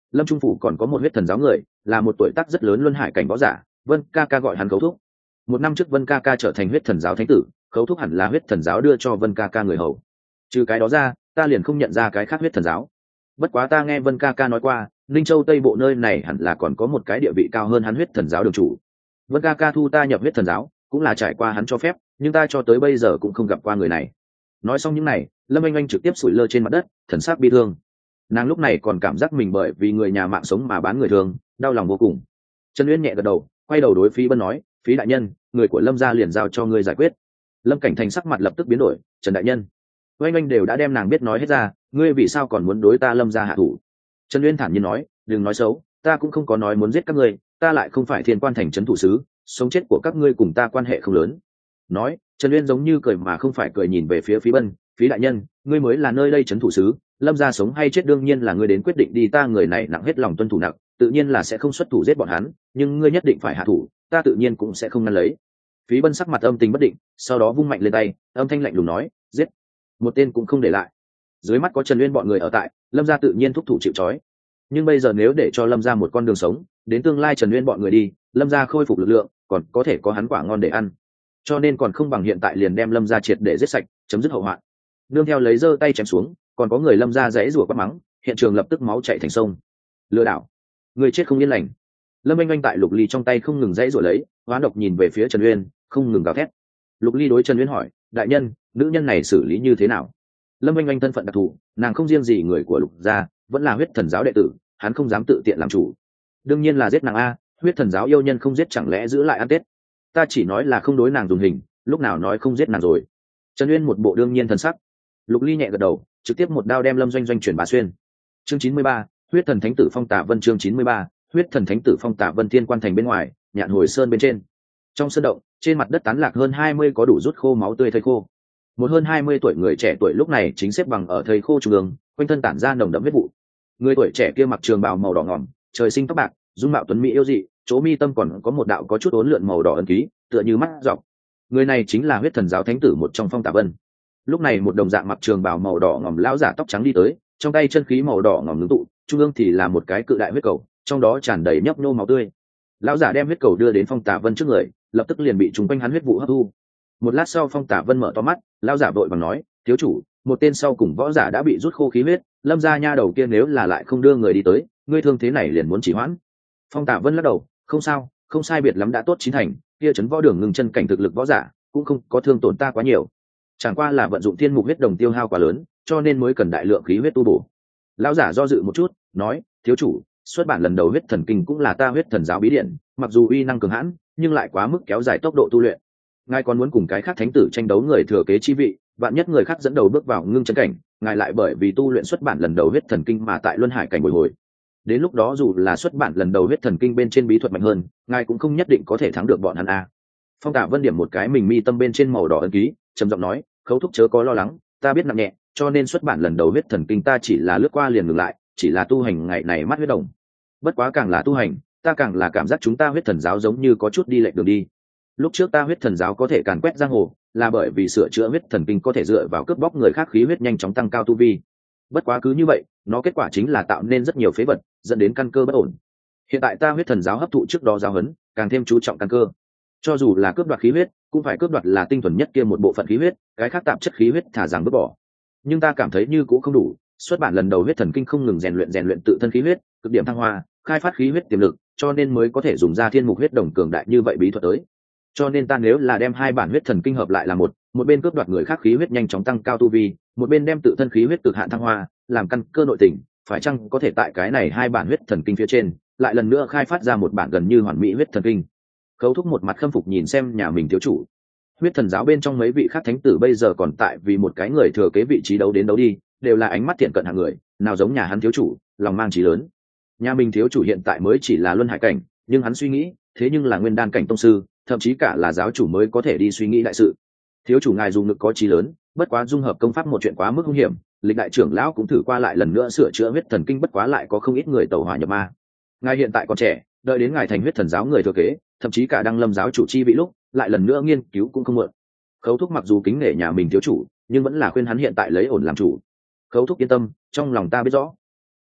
Lâm Trung phủ còn có một huyết thần giáo người, là một tuổi tác rất lớn luân hải cảnh võ giả, Vân ca ca gọi hắn Khấu Thúc. Một năm trước Vân ca ca trở thành huyết thần giáo thánh tử, Khấu Thúc hẳn là huyết thần giáo đưa cho Vân ca ca người hầu. Trừ cái đó ra, ta liền không nhận ra cái khác huyết thần giáo. Bất quá ta nghe Vân ca ca nói qua, Linh Châu Tây Bộ nơi này hẳn là còn có một cái địa vị cao hơn hắn huyết thần giáo đường chủ. Vân ca ca thu ta nhập huyết thần giáo, cũng là trải qua hắn cho phép, nhưng ta cho tới bây giờ cũng không gặp qua người này. Nói xong những này, Lâm Anh Anh trực tiếp sủi lơ trên mặt đất, thần sắc bi thương. Nàng lúc này còn cảm giác mình bởi vì người nhà mạng sống mà bán người thường, đau lòng vô cùng. Trần Uyên nhẹ gật đầu, quay đầu đối Phí Bân nói, Phí đại nhân, người của Lâm gia liền giao cho ngươi giải quyết. Lâm Cảnh Thành sắc mặt lập tức biến đổi, Trần đại nhân, Oanh Oanh đều đã đem nàng biết nói hết ra, ngươi vì sao còn muốn đối ta Lâm gia hạ thủ? Trần Uyên thản nhiên nói, đừng nói xấu, ta cũng không có nói muốn giết các ngươi, ta lại không phải Thiên Quan thành trấn thủ sứ, sống chết của các ngươi cùng ta quan hệ không lớn. Nói, Trần Uyên giống như cười mà không phải cười nhìn về phía Phí Bân, Phí đại nhân, ngươi mới là nơi đây trấn thủ sứ, Lâm gia sống hay chết đương nhiên là ngươi đến quyết định đi, ta người này nặng hết lòng tuân thủ nặng, tự nhiên là sẽ không xuất thủ giết bọn hắn, nhưng ngươi nhất định phải hạ thủ, ta tự nhiên cũng sẽ không ngăn lấy. Phí Bân sắc mặt âm tình bất định, sau đó vung mạnh lên tay, âm thanh lạnh lùng nói, giết, một tên cũng không để lại. Dưới mắt có Trần Uyên bọn người ở tại, Lâm gia tự nhiên thúc thủ chịu trói. Nhưng bây giờ nếu để cho Lâm gia một con đường sống, đến tương lai Trần Uyên bọn người đi, Lâm gia khôi phục lực lượng, còn có thể có hắn quả ngon để ăn. Cho nên còn không bằng hiện tại liền đem Lâm gia triệt để giết sạch, chấm dứt hậu hoạn. Nương theo lấy giơ tay chém xuống, còn có người Lâm gia giãy rủa quát mắng, hiện trường lập tức máu chảy thành sông. Lừa đảo, người chết không yên lành. Lâm Anh Anh tại Lục Ly trong tay không ngừng giãy rủa lấy, hoán độc nhìn về phía Trần Uyên, không ngừng gào thét. Lục Ly đối Trần Uyên hỏi, đại nhân, nữ nhân này xử lý như thế nào? Lâm Anh Anh thân phận đặc thù, nàng không riêng gì người của Lục gia, vẫn là huyết thần giáo đệ tử, hắn không dám tự tiện làm chủ. Đương nhiên là giết nàng a, huyết thần giáo yêu nhân không giết chẳng lẽ giữ lại ăn tết? Ta chỉ nói là không đối nàng dùng hình, lúc nào nói không giết nàng rồi? Trần Uyên một bộ đương nhiên thần sắc. Lục Ly nhẹ gật đầu, trực tiếp một đao đem Lâm Doanh Doanh chuyển bá xuyên. Chương chín mươi ba, huyết thần thánh tử phong Tạ Vân. Chương chín mươi ba, huyết thần thánh tử phong Tạ Vân. Thiên Quan thành bên ngoài, Nhạn Hồi Sơn bên trên. Trong sơn động, trên mặt đất tán lạc hơn hai mươi có đủ rút khô máu tươi thây khô. Một hơn hai mươi tuổi người trẻ tuổi lúc này chính xếp bằng ở thây khô trung ương, quanh thân tản ra nồng đậm huyết vụ. Người tuổi trẻ kia mặc trường bào màu đỏ ngòm, trời sinh tóc bạc, dung mạo tuấn mỹ yêu dị, chỗ mi tâm còn có một đạo có chút uốn lượn màu đỏ ấn ký, tựa như mắt dọc. Người này chính là huyết thần giáo thánh tử một trong Phong Tạ Vân. Lúc này một đồng dạng mặc trường bào màu đỏ ngòm lão giả tóc trắng đi tới, trong tay chân khí màu đỏ ngòm ngưng tụ, trung ương thì là một cái cự đại huyết cầu, trong đó tràn đầy nhấp nhô máu tươi. Lão giả đem huyết cầu đưa đến Phong Tạ Vân trước người, lập tức liền bị trùng quanh hắn huyết vụ hấp thu. Một lát sau Phong Tạ Vân mở to mắt, lão giả vội vàng nói, thiếu chủ, một tên sau cùng võ giả đã bị rút khô khí huyết, Lâm gia nha đầu kia nếu là lại không đưa người đi tới, ngươi thương thế này liền muốn chỉ hoãn. Phong Tạ Vân lắc đầu, không sao, không sai biệt lắm đã tốt chín thành, kia chấn võ đường ngừng chân cảnh thực lực võ giả, cũng không có thương tổn ta quá nhiều. Chẳng qua là vận dụng thiên mục huyết đồng tiêu hao quá lớn, cho nên mới cần đại lượng khí huyết tu bổ. Lão giả do dự một chút, nói, thiếu chủ, xuất bản lần đầu huyết thần kinh cũng là ta huyết thần giáo bí điển, mặc dù uy năng cường hãn, nhưng lại quá mức kéo dài tốc độ tu luyện. Ngài còn muốn cùng cái khác thánh tử tranh đấu người thừa kế chi vị, vạn nhất người khác dẫn đầu bước vào ngưng chân cảnh, ngài lại bởi vì tu luyện xuất bản lần đầu huyết thần kinh mà tại luân hải cảnh bồi hồi. Đến lúc đó dù là xuất bản lần đầu huyết thần kinh bên trên bí thuật mạnh hơn, ngài cũng không nhất định có thể thắng được bọn hắn a. Phong Tạ Vân điểm một cái mình mi tâm bên trên màu đỏ ấn ký, trầm giọng nói, Khấu thúc chớ có lo lắng, ta biết nặng nhẹ, cho nên xuất bản lần đầu huyết thần kinh ta chỉ là lướt qua liền ngừng lại, chỉ là tu hành ngày này mắt huyết đồng. Bất quá càng là tu hành, ta càng là cảm giác chúng ta huyết thần giáo giống như có chút đi lệch đường đi. Lúc trước ta huyết thần giáo có thể càn quét giang hồ, là bởi vì sửa chữa huyết thần kinh có thể dựa vào cướp bóc người khác khí huyết nhanh chóng tăng cao tu vi. Bất quá cứ như vậy, nó kết quả chính là tạo nên rất nhiều phế vật, dẫn đến căn cơ bất ổn. Hiện tại ta huyết thần giáo hấp thụ trước đó giáo huấn, càng thêm chú trọng căn cơ. Cho dù là cướp đoạt khí huyết, cũng phải cướp đoạt là tinh thuần nhất kia một bộ phận khí huyết, cái khác tạp chất khí huyết thả rằng vứt bỏ. Nhưng ta cảm thấy như cũng không đủ, xuất bản lần đầu huyết thần kinh không ngừng rèn luyện rèn luyện tự thân khí huyết, cực điểm thăng hoa, khai phát khí huyết tiềm lực, cho nên mới có thể dùng ra thiên mục huyết đồng cường đại như vậy bí thuật tới. Cho nên ta nếu là đem hai bản huyết thần kinh hợp lại là một, một bên cướp đoạt người khác khí huyết nhanh chóng tăng cao tu vi, một bên đem tự thân khí huyết cực hạn thăng hoa, làm căn cơ nội tình, phải chăng có thể tại cái này hai bản huyết thần kinh phía trên, lại lần nữa khai phát ra một bản gần như hoàn mỹ huyết thần kinh. Khấu thúc một mặt khâm phục nhìn xem nhà mình thiếu chủ. Huyết thần giáo bên trong mấy vị khác thánh tử bây giờ còn tại vì một cái người thừa kế vị trí đấu đến đấu đi, đều là ánh mắt thiện cận hạng người, nào giống nhà hắn thiếu chủ, lòng mang trí lớn. Nhà mình thiếu chủ hiện tại mới chỉ là luân hải cảnh, nhưng hắn suy nghĩ, thế nhưng là nguyên đan cảnh tông sư, thậm chí cả là giáo chủ mới có thể đi suy nghĩ đại sự. Thiếu chủ ngài dùng ngực có trí lớn, bất quá dung hợp công pháp một chuyện quá mức nguy hiểm, lịch đại trưởng lão cũng thử qua lại lần nữa sửa chữa huyết thần kinh, bất quá lại có không ít người tẩu hỏa nhập ma. Ngài hiện tại còn trẻ, đợi đến ngài thành huyết thần giáo người thừa kế, thậm chí cả đăng lâm giáo chủ chi vị lúc, lại lần nữa nghiên cứu cũng không muộn. Khấu thúc mặc dù kính nể nhà mình thiếu chủ, nhưng vẫn là khuyên hắn hiện tại lấy ổn làm chủ. Khấu thúc yên tâm, trong lòng ta biết rõ.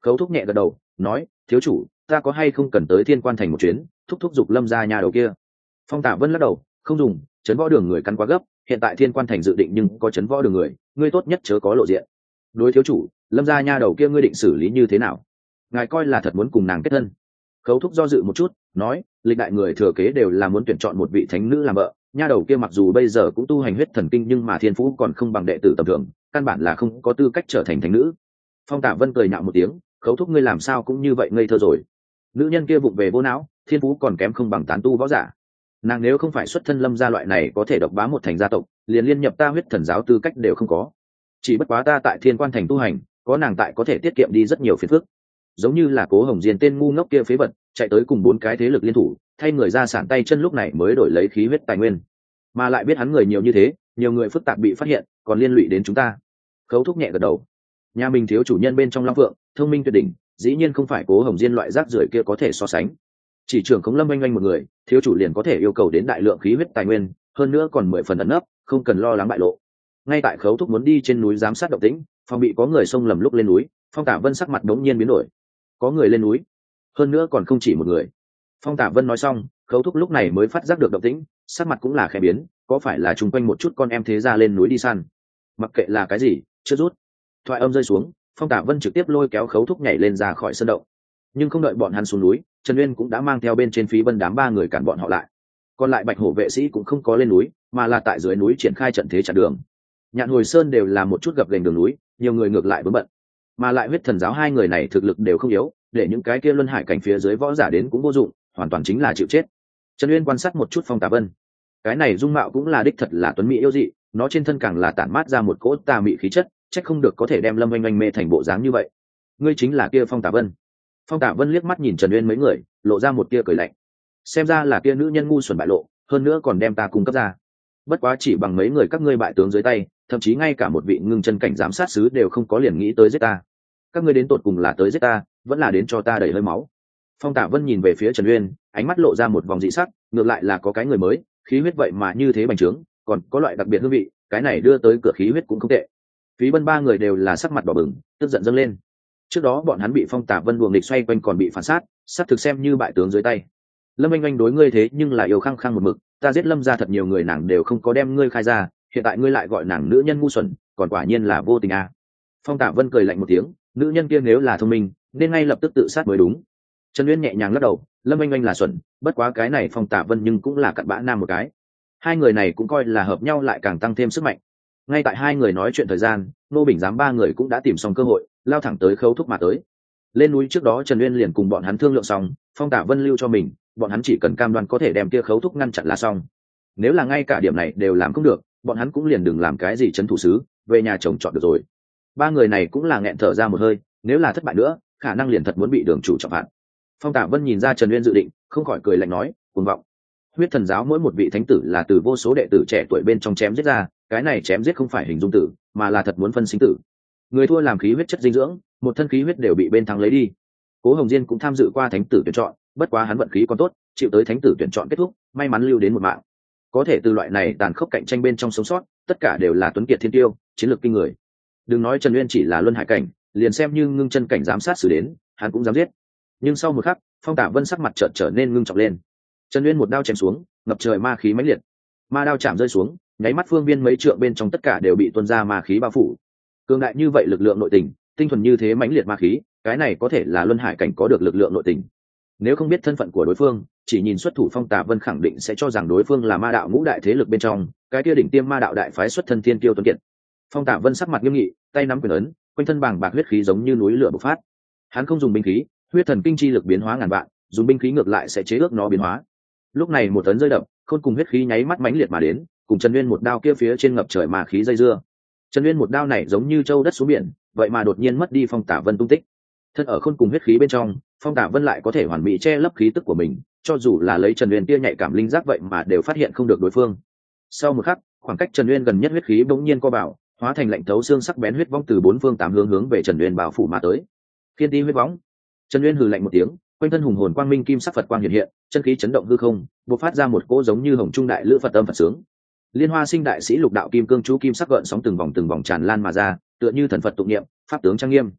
Khấu thúc nhẹ gật đầu nói, thiếu chủ, ta có hay không cần tới thiên quan thành một chuyến, thúc thúc giục lâm ra nhà đầu kia. Phong Tả Vân lắc đầu, không dùng, trấn võ đường người cắn quá gấp, hiện tại thiên quan thành dự định nhưng có trấn võ đường người, ngươi tốt nhất chớ có lộ diện. Đối thiếu chủ, lâm ra nha đầu kia ngươi định xử lý như thế nào? Ngài coi là thật muốn cùng nàng kết thân? Khấu thúc do dự một chút, nói, lịch đại người thừa kế đều là muốn tuyển chọn một vị thánh nữ làm vợ, nha đầu kia mặc dù bây giờ cũng tu hành huyết thần kinh nhưng mà thiên phú còn không bằng đệ tử tầm thường, căn bản là không có tư cách trở thành thánh nữ. Phong Tả Vân cười nhạo một tiếng, Khấu thúc ngươi làm sao cũng như vậy ngây thơ rồi. Nữ nhân kia vụng về vô não, thiên phú còn kém không bằng tán tu võ giả. Nàng nếu không phải xuất thân lâm gia loại này có thể độc bá một thành gia tộc, liền liên nhập ta huyết thần giáo tư cách đều không có. Chỉ bất quá ta tại thiên quan thành tu hành, có nàng tại có thể tiết kiệm đi rất nhiều phiền phức. Giống như là Cố Hồng Diên tên ngu ngốc kia phế vật, chạy tới cùng bốn cái thế lực liên thủ, thay người ra sản tay chân lúc này mới đổi lấy khí huyết tài nguyên, mà lại biết hắn người nhiều như thế, nhiều người phức tạp bị phát hiện, còn liên lụy đến chúng ta. Khấu thúc nhẹ gật đầu. Nhà mình thiếu chủ nhân bên trong Long Phượng, thông minh tuyệt đỉnh, dĩ nhiên không phải Cố Hồng Diên loại rác rưởi kia có thể so sánh. Chỉ trưởng khống lâm oanh oanh một người, thiếu chủ liền có thể yêu cầu đến đại lượng khí huyết tài nguyên, hơn nữa còn mười phần ẩn nấp, không cần lo lắng bại lộ. Ngay tại Khấu thúc muốn đi trên núi giám sát động tĩnh, phòng bị có người xông lầm lúc lên núi, Phong Tả Vân sắc mặt đống nhiên biến đổi. Có người lên núi, hơn nữa còn không chỉ một người. Phong Tả Vân nói xong, Khấu thúc lúc này mới phát giác được động tĩnh, sắc mặt cũng là khẽ biến, có phải là chung quanh một chút con em thế gia lên núi đi săn? Mặc kệ là cái gì, chưa rút. Thoại âm rơi xuống, Phong Tả Vân trực tiếp lôi kéo Khấu thúc nhảy lên ra khỏi sân động. Nhưng không đợi bọn hắn xuống núi, Trần Uyên cũng đã mang theo bên trên Phí Vân đám ba người cản bọn họ lại. Còn lại Bạch Hổ vệ sĩ cũng không có lên núi, mà là tại dưới núi triển khai trận thế chặn đường. Nhạn Hồi Sơn đều là một chút gập ghềnh đường núi, nhiều người ngược lại vướng bận. Mà lại huyết thần giáo hai người này thực lực đều không yếu, để những cái kia luân hải cảnh phía dưới võ giả đến cũng vô dụng, hoàn toàn chính là chịu chết. Trần Uyên quan sát một chút Phong Tả Vân, cái này dung mạo cũng là đích thật là tuấn mỹ yêu dị, nó trên thân càng là tản mát ra một cỗ tà mị khí chất, chắc không được có thể đem Lâm Oanh Oanh mê thành bộ dáng như vậy. Ngươi chính là kia Phong Tả Vân? Phong Tả Vân liếc mắt nhìn Trần Uyên mấy người, lộ ra một tia cười lạnh. Xem ra là kia nữ nhân ngu xuẩn bại lộ, hơn nữa còn đem ta cung cấp ra. Bất quá chỉ bằng mấy người các ngươi bại tướng dưới tay, thậm chí ngay cả một vị ngưng chân cảnh giám sát sứ đều không có liền nghĩ tới giết ta. Các ngươi đến tột cùng là tới giết ta, vẫn là đến cho ta đầy hơi máu? Phong Tả Vân nhìn về phía Trần Uyên, ánh mắt lộ ra một vòng dị sắc, ngược lại là có cái người mới, khí huyết vậy mà như thế bành trướng, còn có loại đặc biệt hương vị, cái này đưa tới cửa khí huyết cũng không tệ. Phí Vân ba người đều là sắc mặt đỏ bừng, tức giận dâng lên. Trước đó bọn hắn bị Phong Tả Vân buồng địch xoay quanh còn bị phản sát, sát thực xem như bại tướng dưới tay. Lâm Oanh Oanh đối ngươi thế nhưng là yêu khăng khăng một mực, ta giết Lâm gia thật nhiều người nàng đều không có đem ngươi khai ra, hiện tại ngươi lại gọi nàng nữ nhân ngu xuẩn, còn quả nhiên là vô tình à. Phong Tả Vân cười lạnh một tiếng, nữ nhân kia nếu là thông minh, nên ngay lập tức tự sát mới đúng. Trần Uyên nhẹ nhàng lắc đầu, Lâm Oanh Oanh là xuẩn, bất quá cái này Phong Tả Vân nhưng cũng là cặn bã nam một cái. Hai người này cũng coi là hợp nhau lại càng tăng thêm sức mạnh. Ngay tại hai người nói chuyện thời gian, Nô Bình giám ba người cũng đã tìm xong cơ hội, lao thẳng tới Khấu thúc mà tới. Lên núi trước đó Trần Uyên liền cùng bọn hắn thương lượng xong, Phong Tả Vân lưu cho mình, bọn hắn chỉ cần cam đoan có thể đem kia Khấu thúc ngăn chặn là xong. Nếu là ngay cả điểm này đều làm không được, bọn hắn cũng liền đừng làm cái gì trấn thủ sứ, về nhà chồng chọn được rồi. Ba người này cũng là nghẹn thở ra một hơi, nếu là thất bại nữa, khả năng liền thật muốn bị đường chủ trọng phạt. Phong Tả Vân nhìn ra Trần Uyên dự định, không khỏi cười lạnh nói, cuồng vọng. Huyết thần giáo mỗi một vị thánh tử là từ vô số đệ tử trẻ tuổi bên trong chém giết ra, cái này chém giết không phải hình dung tử, mà là thật muốn phân sinh tử. Người thua làm khí huyết chất dinh dưỡng, một thân khí huyết đều bị bên thắng lấy đi. Cố Hồng Diên cũng tham dự qua thánh tử tuyển chọn, bất quá hắn vận khí còn tốt, chịu tới thánh tử tuyển chọn kết thúc, may mắn lưu đến một mạng. Có thể từ loại này tàn khốc cạnh tranh bên trong sống sót, tất cả đều là tuấn kiệt thiên tiêu, chiến lược kinh người. Đừng nói Trần Uyên chỉ là luân hải cảnh, liền xem như ngưng chân cảnh giám sát xử đến, hắn cũng dám giết. Nhưng sau một khắc, Phong Tả Vân sắc mặt chợt trở nên ngưng trọng lên. Trần Uyên một đao chém xuống, ngập trời ma khí mãnh liệt. Ma đao chạm rơi xuống, nháy mắt phương viên mấy trượng bên trong tất cả đều bị tuôn ra ma khí bao phủ. Cường đại như vậy lực lượng nội tình, tinh thuần như thế mãnh liệt ma khí, cái này có thể là luân hải cảnh có được lực lượng nội tình. Nếu không biết thân phận của đối phương, chỉ nhìn xuất thủ Phong Tả Vân khẳng định sẽ cho rằng đối phương là ma đạo ngũ đại thế lực bên trong, cái kia đỉnh tiêm ma đạo đại phái xuất thân thiên kiêu tuấn kiệt. Phong Tả Vân sắc mặt nghiêm nghị, tay nắm quyền ấn, quanh thân bàng bạc huyết khí giống như núi lửa bộc phát. Hắn không dùng binh khí, huyết thần kinh chi lực biến hóa ngàn vạn, dùng binh khí ngược lại sẽ chế ước nó biến hóa. Lúc này một tấn rơi đập, khôn cùng huyết khí nháy mắt mãnh liệt mà đến, cùng Trần Uyên một đao kia phía trên ngập trời ma khí dây dưa. Trần Uyên một đao này giống như châu đất xuống biển, vậy mà đột nhiên mất đi Phong Tả Vân tung tích. Thân ở khôn cùng huyết khí bên trong, Phong Tả Vân lại có thể hoàn mỹ che lấp khí tức của mình, cho dù là lấy Trần Uyên kia nhạy cảm linh giác vậy mà đều phát hiện không được đối phương. Sau một khắc, khoảng cách Trần Uyên gần nhất huyết khí bỗng nhiên co vào, hóa thành lạnh thấu xương sắc bén huyết vong từ bốn phương tám hướng hướng về Trần Uyên bao phủ mà tới. Thiên ti huyết vong. Trần Uyên hừ lạnh một tiếng, quanh thân hùng hồn quang minh kim sắc Phật quang hiện hiện, chân khí chấn động hư không, bộc phát ra một cỗ giống như hồng trung đại lữ Phật âm Phật sướng. Liên Hoa Sinh đại sĩ lục đạo kim cương chú kim sắc gợn sóng từng vòng từng vòng tràn lan mà ra, tựa như thần Phật tụng niệm, pháp tướng trang nghiêm.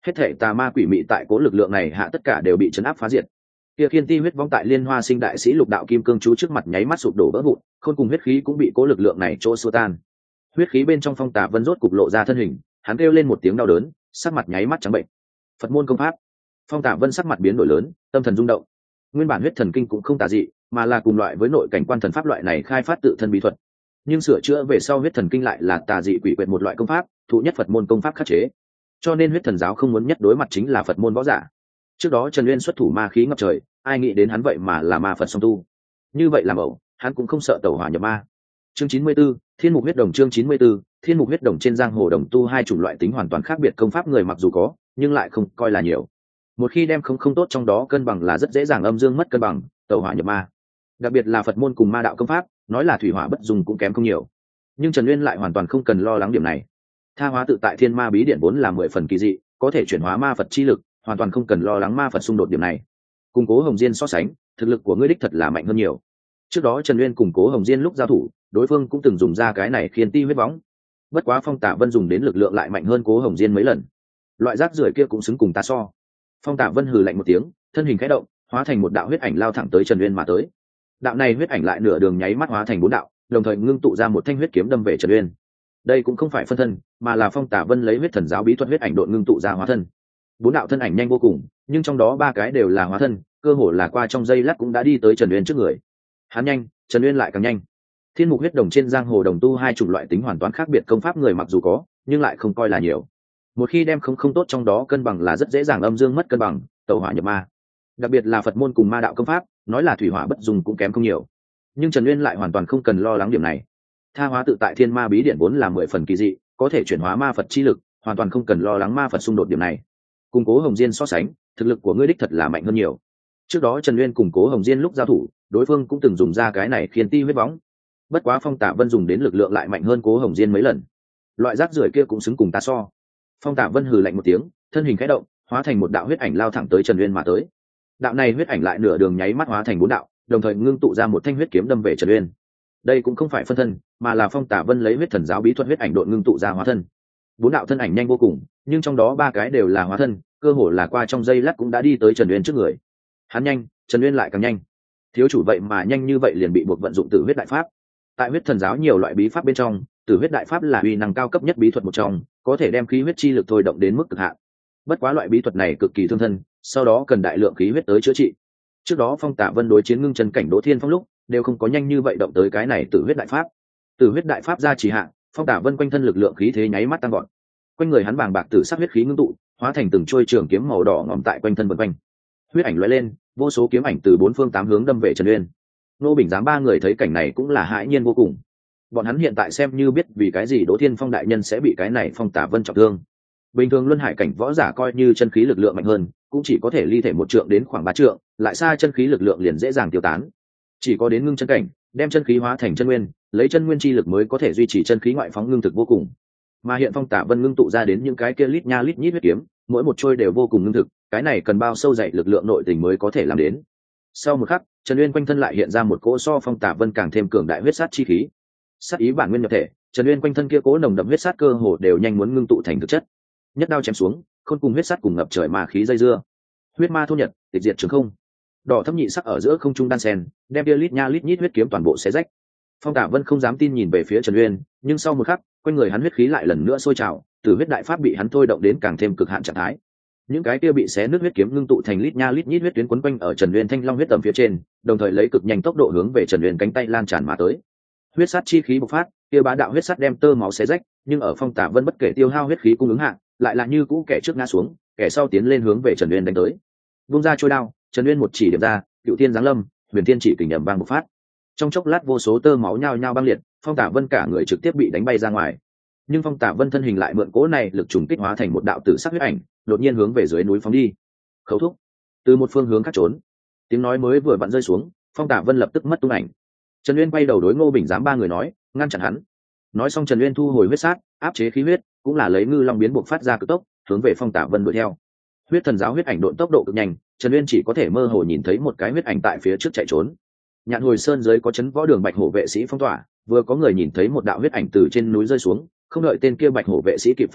Hết thể tà ma quỷ mị tại cố lực lượng này hạ tất cả đều bị chấn áp phá diệt. Kia Khiên Ti huyết vong tại Liên Hoa Sinh đại sĩ lục đạo kim cương chú trước mặt nháy mắt sụp đổ vỡ vụn, khôn cùng huyết khí cũng bị cố lực lượng này chỗ xua tan. Huyết khí bên trong Phong Tả Vân rốt cục lộ ra thân hình, hắn kêu lên một tiếng đau đớn, sắc mặt nháy mắt trắng bệnh. Phật môn công pháp. Phong Tả Vân sắc mặt biến đổi lớn, tâm thần rung động. Nguyên bản huyết thần kinh cũng không tà dị, mà là cùng loại với nội cảnh quan thần pháp loại này khai phát tự thân bí thuật. Nhưng sửa chữa về sau huyết thần kinh lại là tà dị quỷ quyệt một loại công pháp, thụ nhất Phật môn công pháp khắc chế. Cho nên huyết thần giáo không muốn nhất đối mặt chính là Phật môn võ giả. Trước đó Trần Uyên xuất thủ ma khí ngập trời, ai nghĩ đến hắn vậy mà là ma Phật song tu. Như vậy làm ẩu, hắn cũng không sợ tẩu hỏa nhập ma. Chương chín mươi 94, Thiên mục huyết đồng. Chương chín mươi 94, Thiên mục huyết đồng. Trên giang hồ đồng tu hai chủng loại tính hoàn toàn khác biệt công pháp người mặc dù có, nhưng lại không coi là nhiều. Một khi đem không không tốt trong đó cân bằng là rất dễ dàng âm dương mất cân bằng, tẩu hỏa nhập ma. Đặc biệt là Phật môn cùng ma đạo công pháp, nói là thủy hỏa bất dung cũng kém không nhiều. Nhưng Trần Uyên lại hoàn toàn không cần lo lắng điểm này. Tha hóa tự tại Thiên Ma bí điển vốn là mười phần kỳ dị, có thể chuyển hóa ma Phật chi lực, hoàn toàn không cần lo lắng ma Phật xung đột điểm này. Cùng Cố Hồng Diên so sánh, thực lực của ngươi đích thật là mạnh hơn nhiều. Trước đó Trần Uyên cùng Cố Hồng Diên lúc giao thủ, đối phương cũng từng dùng ra cái này Khiên Ti huyết võng. Bất quá Phong Tả Vân dùng đến lực lượng lại mạnh hơn Cố Hồng Diên mấy lần. Loại rác rưởi kia cũng xứng cùng ta so. Phong Tả Vân hừ lạnh một tiếng, thân hình khẽ động, hóa thành một đạo huyết ảnh lao thẳng tới Trần Uyên mà tới. Đạo này huyết ảnh lại nửa đường nháy mắt hóa thành bốn đạo, đồng thời ngưng tụ ra một thanh huyết kiếm đâm về Trần Uyên. Đây cũng không phải phân thân, mà là Phong Tả Vân lấy huyết thần giáo bí thuật huyết ảnh độn ngưng tụ ra hóa thân. Bốn đạo thân ảnh nhanh vô cùng, nhưng trong đó ba cái đều là hóa thân, cơ hồ là qua trong giây lát cũng đã đi tới Trần Uyên trước người. Hắn nhanh, Trần Uyên lại càng nhanh. Thiên mục huyết đồng. Trên giang hồ đồng tu hai chủng loại tính hoàn toàn khác biệt công pháp người mặc dù có, nhưng lại không coi là nhiều. Một khi đem không không tốt trong đó cân bằng là rất dễ dàng âm dương mất cân bằng, tẩu hỏa nhập ma. Đặc biệt là Phật môn cùng ma đạo công pháp, nói là thủy hỏa bất dung cũng kém không nhiều. Nhưng Trần Uyên lại hoàn toàn không cần lo lắng điểm này. Tha hóa tự tại Thiên Ma bí điển vốn là mười phần kỳ dị, có thể chuyển hóa ma Phật chi lực, hoàn toàn không cần lo lắng ma Phật xung đột điểm này. Cùng Cố Hồng Diên so sánh, thực lực của ngươi đích thật là mạnh hơn nhiều. Trước đó Trần Uyên cùng Cố Hồng Diên lúc giao thủ, đối phương cũng từng dùng ra cái này Khiên Ti huyết võng. Bất quá Phong Tả Vân dùng đến lực lượng lại mạnh hơn Cố Hồng Diên mấy lần. Loại rác rưởi kia cũng xứng cùng ta so. Phong Tả Vân hừ lạnh một tiếng, thân hình khẽ động, hóa thành một đạo huyết ảnh lao thẳng tới Trần Uyên mà tới. Đạo này huyết ảnh lại nửa đường nháy mắt hóa thành bốn đạo, đồng thời ngưng tụ ra một thanh huyết kiếm đâm về Trần Uyên. Đây cũng không phải phân thân, mà là Phong Tả Vân lấy huyết thần giáo bí thuật huyết ảnh độn ngưng tụ ra hóa thân. Bốn đạo thân ảnh nhanh vô cùng, nhưng trong đó ba cái đều là hóa thân, cơ hồ là qua trong giây lát cũng đã đi tới Trần Uyên trước người. Hắn nhanh, Trần Uyên lại càng nhanh. Thiếu chủ vậy mà nhanh như vậy liền bị buộc vận dụng Tử huyết đại pháp. Tại huyết thần giáo nhiều loại bí pháp bên trong, Tử huyết đại pháp là uy năng cao cấp nhất bí thuật một trong, có thể đem khí huyết chi lực thôi động đến mức cực hạn. Bất quá loại bí thuật này cực kỳ thương thân, sau đó cần đại lượng khí huyết tới chữa trị. Trước đó Phong Tả Vân đối chiến ngưng chân cảnh Đỗ Thiên Phong lúc, đều không có nhanh như vậy động tới cái này Tử huyết đại pháp. Tử huyết đại pháp ra chỉ hạ, Phong Tả Vân quanh thân lực lượng khí thế nháy mắt tăng gọn. Quanh người hắn bàng bạc tử sắc huyết khí ngưng tụ, hóa thành từng trôi trường kiếm màu đỏ ngòm tại quanh thân vần quanh. Huyết ảnh lóe lên, vô số kiếm ảnh từ bốn phương tám hướng đâm về Trần Uyên. Nô Bình Giám ba người thấy cảnh này cũng là hãi nhiên vô cùng. Bọn hắn hiện tại xem như biết vì cái gì Đỗ Thiên Phong đại nhân sẽ bị cái này Phong Tả Vân trọng thương. Bình thường luân hải cảnh võ giả coi như chân khí lực lượng mạnh hơn, cũng chỉ có thể ly thể một trượng đến khoảng ba trượng, lại xa chân khí lực lượng liền dễ dàng tiêu tán. Chỉ có đến ngưng chân cảnh, đem chân khí hóa thành chân nguyên, lấy chân nguyên chi lực mới có thể duy trì chân khí ngoại phóng ngưng thực vô cùng. Mà hiện Phong Tả Vân ngưng tụ ra đến những cái kia lít nha lít nhít huyết kiếm, mỗi một trôi đều vô cùng ngưng thực, cái này cần bao sâu dày lực lượng nội tình mới có thể làm đến. Sau một khắc, Trần Uyên quanh thân lại hiện ra một cỗ so Phong Tả Vân càng thêm cường đại huyết sát chi khí. Sát ý bản nguyên nhập thể, Trần Uyên quanh thân kia cỗ nồng đậm huyết sát cơ hồ đều nhanh muốn ngưng tụ thành thực chất. Nhất đao chém xuống, khôn cùng huyết sát cùng ngập trời ma khí dây dưa. Huyết ma thu nhật, tịch diệt trường không. Đỏ thâm nhị sắc ở giữa không trung đan sen, đem kia lít nha lít nhít huyết kiếm toàn bộ xé rách. Phong Tả Vân không dám tin nhìn về phía Trần Uyên, nhưng sau một khắc, quanh người hắn huyết khí lại lần nữa sôi trào, Tử huyết đại pháp bị hắn thôi động đến càng thêm cực hạn trạng thái. Những cái kia bị xé nứt huyết kiếm ngưng tụ thành lít nha lít nhít huyết tuyến quấn quanh ở Trần Uyên thanh long huyết tầm phía trên, đồng thời lấy cực nhanh tốc độ hướng về Trần Uyên cánh tay lan tràn mà tới. Huyết sát chi khí bộc phát, kia bá đạo huyết sát đem tơ máu xé rách, nhưng ở Phong Tả Vân bất kể tiêu hao huyết khí cung ứng hạ, lại là như cũ kẻ trước ngã xuống, kẻ sau tiến lên hướng về Trần Uyên đánh tới. Vung ra trôi đao, Trần Uyên một chỉ điểm ra, Cựu Thiên giáng lâm, Huyền Thiên chỉ kình ầm vang bộc phát. Trong chốc lát vô số tơ máu nhao nhao băng liệt, Phong Tả Vân cả người trực tiếp bị đánh bay ra ngoài. Nhưng Phong Tả Vân thân hình lại mượn cỗ này lực trùng kích hóa thành một đạo tử sắc huyết ảnh, đột nhiên hướng về dưới núi phóng đi. Khấu thúc, từ một phương hướng khác trốn. Tiếng nói mới vừa vặn rơi xuống, Phong Tả Vân lập tức mất tung ảnh. Trần Uyên quay đầu đối Ngô Bình Giám ba người nói, ngăn chặn hắn. Nói xong Trần Uyên thu hồi huyết sát, áp chế khí huyết, cũng là lấy ngư long biến buộc phát ra cực tốc, hướng về Phong Tả Vân đuổi theo. Huyết thần giáo huyết ảnh độn tốc độ cực nhanh, Trần Uyên chỉ có thể mơ hồ nhìn thấy một cái huyết ảnh tại phía trước chạy trốn. Nhạn Hồi Sơn dưới có chấn võ đường Bạch Hổ vệ sĩ phong tỏa, vừa có người nhìn thấy một đạo huyết ảnh từ trên núi rơi xuống, không đợi tên kia Bạch Hổ vệ sĩ kịp phản ứng,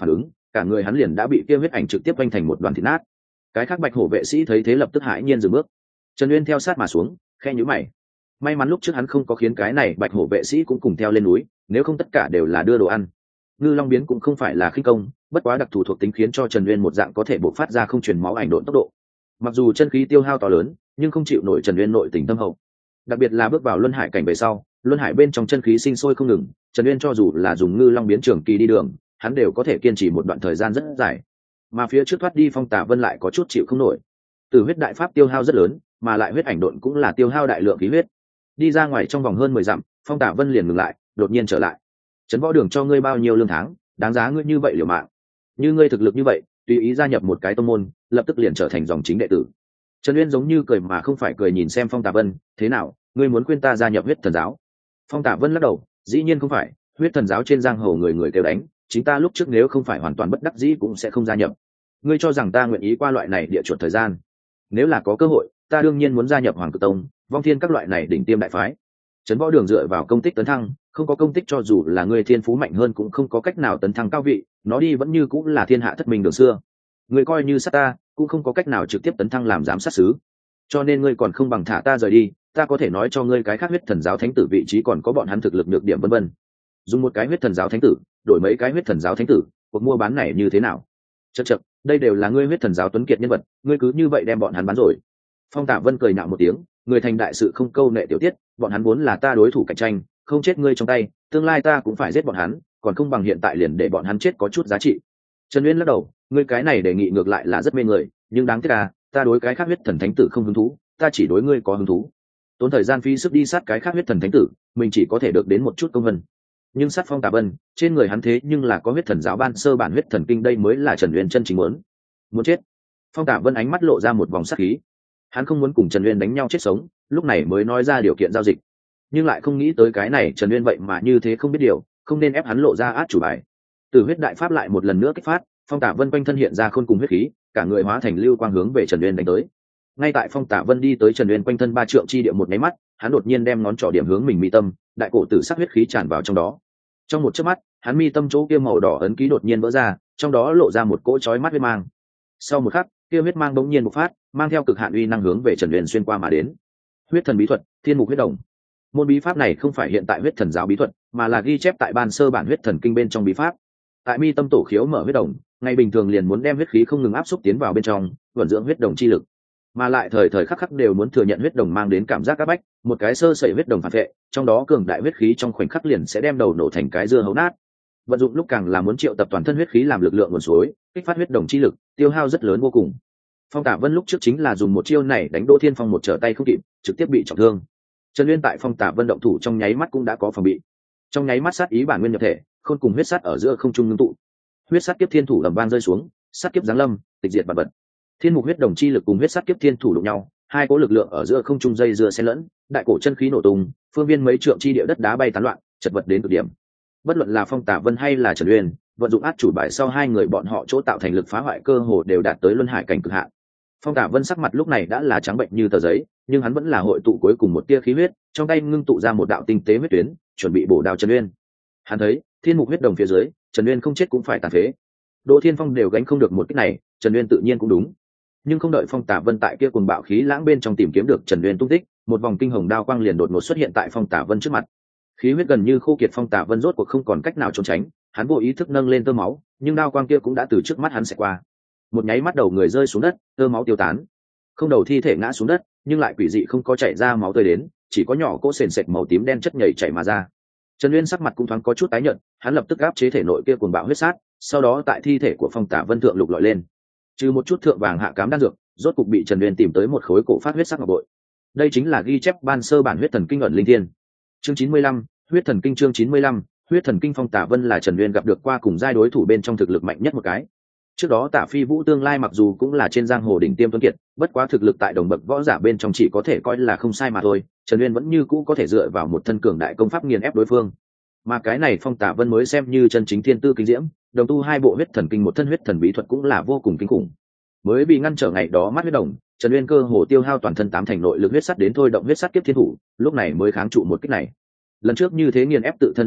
cả người hắn liền đã bị kia huyết ảnh trực tiếp quanh thành một đoàn thịt nát. Cái khác bạch hổ vệ sĩ thấy thế lập tức hãi nhiên dừng bước. Trần Uyên theo sát mà xuống, khe nhíu mày. May mắn lúc trước hắn không có khiến cái này bạch hổ vệ sĩ cũng cùng theo lên núi, nếu không tất cả đều là đưa đồ ăn. Ngư Long biến cũng không phải là khinh công, bất quá đặc thù thuộc tính khiến cho Trần Uyên một dạng có thể bộc phát ra không truyền máu ảnh độn tốc độ. Mặc dù chân khí tiêu hao to lớn, nhưng không chịu nổi Trần Uyên nội tình tâm hậu. Đặc biệt là bước vào luân hải cảnh về sau, luân hải bên trong chân khí sinh sôi không ngừng, Trần Uyên cho dù là dùng Ngư Long biến trường kỳ đi đường, hắn đều có thể kiên trì một đoạn thời gian rất dài. Mà phía trước thoát đi Phong Tả Vân lại có chút chịu không nổi. Từ huyết đại pháp tiêu hao rất lớn, mà lại huyết ảnh độn cũng là tiêu hao đại lượng khí huyết. Đi ra ngoài trong vòng hơn mười dặm, Phong Tả Vân liền ngừng lại, đột nhiên trở lại. Trấn Võ Đường cho ngươi bao nhiêu lương tháng, đáng giá ngươi như vậy liều mạng. Như ngươi thực lực như vậy, tùy ý gia nhập một cái tông môn, lập tức liền trở thành dòng chính đệ tử. Trần Uyên giống như cười mà không phải cười nhìn xem Phong Tả Vân, thế nào, ngươi muốn khuyên ta gia nhập huyết thần giáo? Phong Tả Vân lắc đầu, dĩ nhiên không phải, huyết thần giáo trên giang hồ người người kêu đánh, chính ta lúc trước nếu không phải hoàn toàn bất đắc dĩ cũng sẽ không gia nhập. Ngươi cho rằng ta nguyện ý qua loại này địa chuột thời gian? Nếu là có cơ hội, ta đương nhiên muốn gia nhập Hoàng Cực Tông, Vong Thiên các loại này đỉnh tiêm đại phái. Trấn Võ Đường dựa vào công tích tấn thăng, không có công tích cho dù là người thiên phú mạnh hơn cũng không có cách nào tấn thăng cao vị, nó đi vẫn như cũng là thiên hạ thất minh đường xưa. Người coi như sát ta, cũng không có cách nào trực tiếp tấn thăng làm giám sát sứ. Cho nên ngươi còn không bằng thả ta rời đi, ta có thể nói cho ngươi cái khác huyết thần giáo thánh tử vị trí còn có bọn hắn thực lực nhược điểm vân vân. Dùng một cái huyết thần giáo thánh tử, đổi mấy cái huyết thần giáo thánh tử, cuộc mua bán này như thế nào? Chậc chậc, đây đều là ngươi huyết thần giáo tuấn kiệt nhân vật, ngươi cứ như vậy đem bọn hắn bán rồi. Phong Tả Vân cười nhạo một tiếng, người thành đại sự không câu nệ tiểu tiết, bọn hắn vốn là ta đối thủ cạnh tranh, không chết ngươi trong tay, tương lai ta cũng phải giết bọn hắn, còn không bằng hiện tại liền để bọn hắn chết có chút giá trị. Trần Uyên lắc đầu, ngươi cái này đề nghị ngược lại là rất mê người, nhưng đáng tiếc là, ta đối cái khác huyết thần thánh tử không hứng thú, ta chỉ đối ngươi có hứng thú. Tốn thời gian phí sức đi sát cái khác huyết thần thánh tử, mình chỉ có thể được đến một chút công vân. Nhưng sát Phong Tả Vân, trên người hắn thế nhưng là có huyết thần giáo ban sơ bản huyết thần kinh, đây mới là Trần Uyên chân chính muốn. Muốn chết. Phong Tả Vân ánh mắt lộ ra một vòng sát khí. Hắn không muốn cùng Trần Uyên đánh nhau chết sống, lúc này mới nói ra điều kiện giao dịch. Nhưng lại không nghĩ tới cái này Trần Uyên vậy mà như thế không biết điều, không nên ép hắn lộ ra át chủ bài. Từ huyết đại pháp lại một lần nữa kích phát, Phong Tả Vân quanh thân hiện ra khôn cùng huyết khí, cả người hóa thành lưu quang hướng về Trần Uyên đánh tới. Ngay tại Phong Tả Vân đi tới Trần Uyên quanh thân ba trượng chi địa một máy mắt, hắn đột nhiên đem ngón trỏ điểm hướng mình mi tâm, đại cổ tử sắc huyết khí tràn vào trong đó. Trong một chớp mắt, hắn mi tâm chỗ kia màu đỏ ấn ký đột nhiên vỡ ra, trong đó lộ ra một cỗ chói mắt huyết mang. Sau một khắc, kia huyết mang bỗng nhiên bộc phát, mang theo cực hạn uy năng hướng về Trần Uyên xuyên qua mà đến. Huyết thần bí thuật, Thiên Mục huyết đồng. Môn bí pháp này không phải hiện tại huyết thần giáo bí thuật, mà là ghi chép tại ban sơ bản huyết thần kinh bên trong bí pháp. Tại mi tâm tổ khiếu mở huyết đồng, ngày bình thường liền muốn đem huyết khí không ngừng áp xúc tiến vào bên trong, vận dưỡng huyết đồng chi lực. Mà lại thời thời khắc khắc đều muốn thừa nhận huyết đồng mang đến cảm giác áp bách, một cái sơ sẩy huyết đồng phản vệ, trong đó cường đại huyết khí trong khoảnh khắc liền sẽ đem đầu nổ thành cái dưa hấu nát. Vận dụng lúc càng là muốn triệu tập toàn thân huyết khí làm lực lượng nguồn suối, kích phát huyết đồng chi lực, tiêu hao rất lớn vô cùng. Phong Tả Vân lúc trước chính là dùng một chiêu này đánh Đỗ Thiên Phong một trở tay không kịp, trực tiếp bị trọng thương. Trần Uyên tại Phong Tả Vân động thủ trong nháy mắt cũng đã có phòng bị. Trong nháy mắt sát ý bản nguyên nhập thể, khôn cùng huyết sát ở giữa không trung ngưng tụ. Huyết sát kiếp thiên thủ lầm vang rơi xuống, sát kiếp giáng lâm, tịch diệt vạn vật. Thiên mục huyết đồng chi lực cùng huyết sát kiếp thiên thủ đụng nhau, hai cỗ lực lượng ở giữa không trung dây dưa xen lẫn, đại cổ chân khí nổ tung, phương viên mấy trượng chi địa đất đá bay tán loạn, chật vật đến cực điểm. Bất luận là Phong Tả Vân hay là Trần Uyên, vận dụng át chủ bài sau hai người bọn họ chỗ tạo thành lực phá hoại cơ hồ đều đạt tới luân hải cảnh cực hạn. Phong Tả Vân sắc mặt lúc này đã là trắng bệnh như tờ giấy, nhưng hắn vẫn là hội tụ cuối cùng một tia khí huyết, trong tay ngưng tụ ra một đạo tinh tế huyết tuyến, chuẩn bị bổ đao Trần Uyên. Hắn thấy, thiên mục huyết đồng phía dưới, Trần Uyên không chết cũng phải tàn phế. Đỗ Thiên Phong đều gánh không được một kích này, Trần Uyên tự nhiên cũng đúng. Nhưng không đợi Phong Tả Vân tại kia cuồng bạo khí lãng bên trong tìm kiếm được Trần Uyên tung tích, một vòng kinh hồng đao quang liền đột ngột xuất hiện tại Phong Tả Vân trước mặt. Khí huyết gần như khô kiệt, Phong Tả Vân rốt cuộc không còn cách nào trốn tránh, hắn vô ý thức nâng lên tơ máu, nhưng đao quang kia cũng đã từ trước mắt hắn xẹt qua. Một nháy mắt đầu người rơi xuống đất, tơ máu tiêu tán. Không đầu thi thể ngã xuống đất, nhưng lại quỷ dị không có chảy ra máu tươi đến, chỉ có nhỏ cỗ sền sệt màu tím đen chất nhảy chảy mà ra. Trần Uyên sắc mặt cũng thoáng có chút tái nhợt, hắn lập tức áp chế thể nội kia cuồng bạo huyết sát, sau đó tại thi thể của Phong Tả Vân thượng lục lọi lên. Trừ một chút thượng vàng hạ cám đan dược, rốt cục bị Trần Uyên tìm tới một khối cổ phát huyết sắc ngọc bội. Đây chính là ghi chép ban sơ bản huyết thần kinh ẩn linh thiên. Chương chín mươi lăm, huyết thần kinh. Chương chín mươi lăm, huyết thần kinh. Phong Tả Vân là Trần Uyên gặp được qua cùng giai đối thủ bên trong thực lực mạnh nhất một cái. Trước đó Tả Phi Vũ tương lai mặc dù cũng là trên giang hồ đỉnh tiêm tuấn kiệt, bất quá thực lực tại đồng bậc võ giả bên trong chỉ có thể coi là không sai mà thôi, Trần Uyên vẫn như cũ có thể dựa vào một thân cường đại công pháp nghiền ép đối phương. Mà cái này Phong Tả Vân mới xem như chân chính thiên tư kinh diễm, đồng tu hai bộ huyết thần kinh một thân huyết thần bí thuật cũng là vô cùng kinh khủng. Mới vì ngăn trở ngày đó mắt huyết đồng, Trần Uyên cơ hồ tiêu hao toàn thân tám thành nội lực huyết sắt đến thôi động huyết sắt kiếp thiên thủ, lúc này mới kháng trụ một kích này. Lần trước như thế nghiền ép tự thân lực lượng,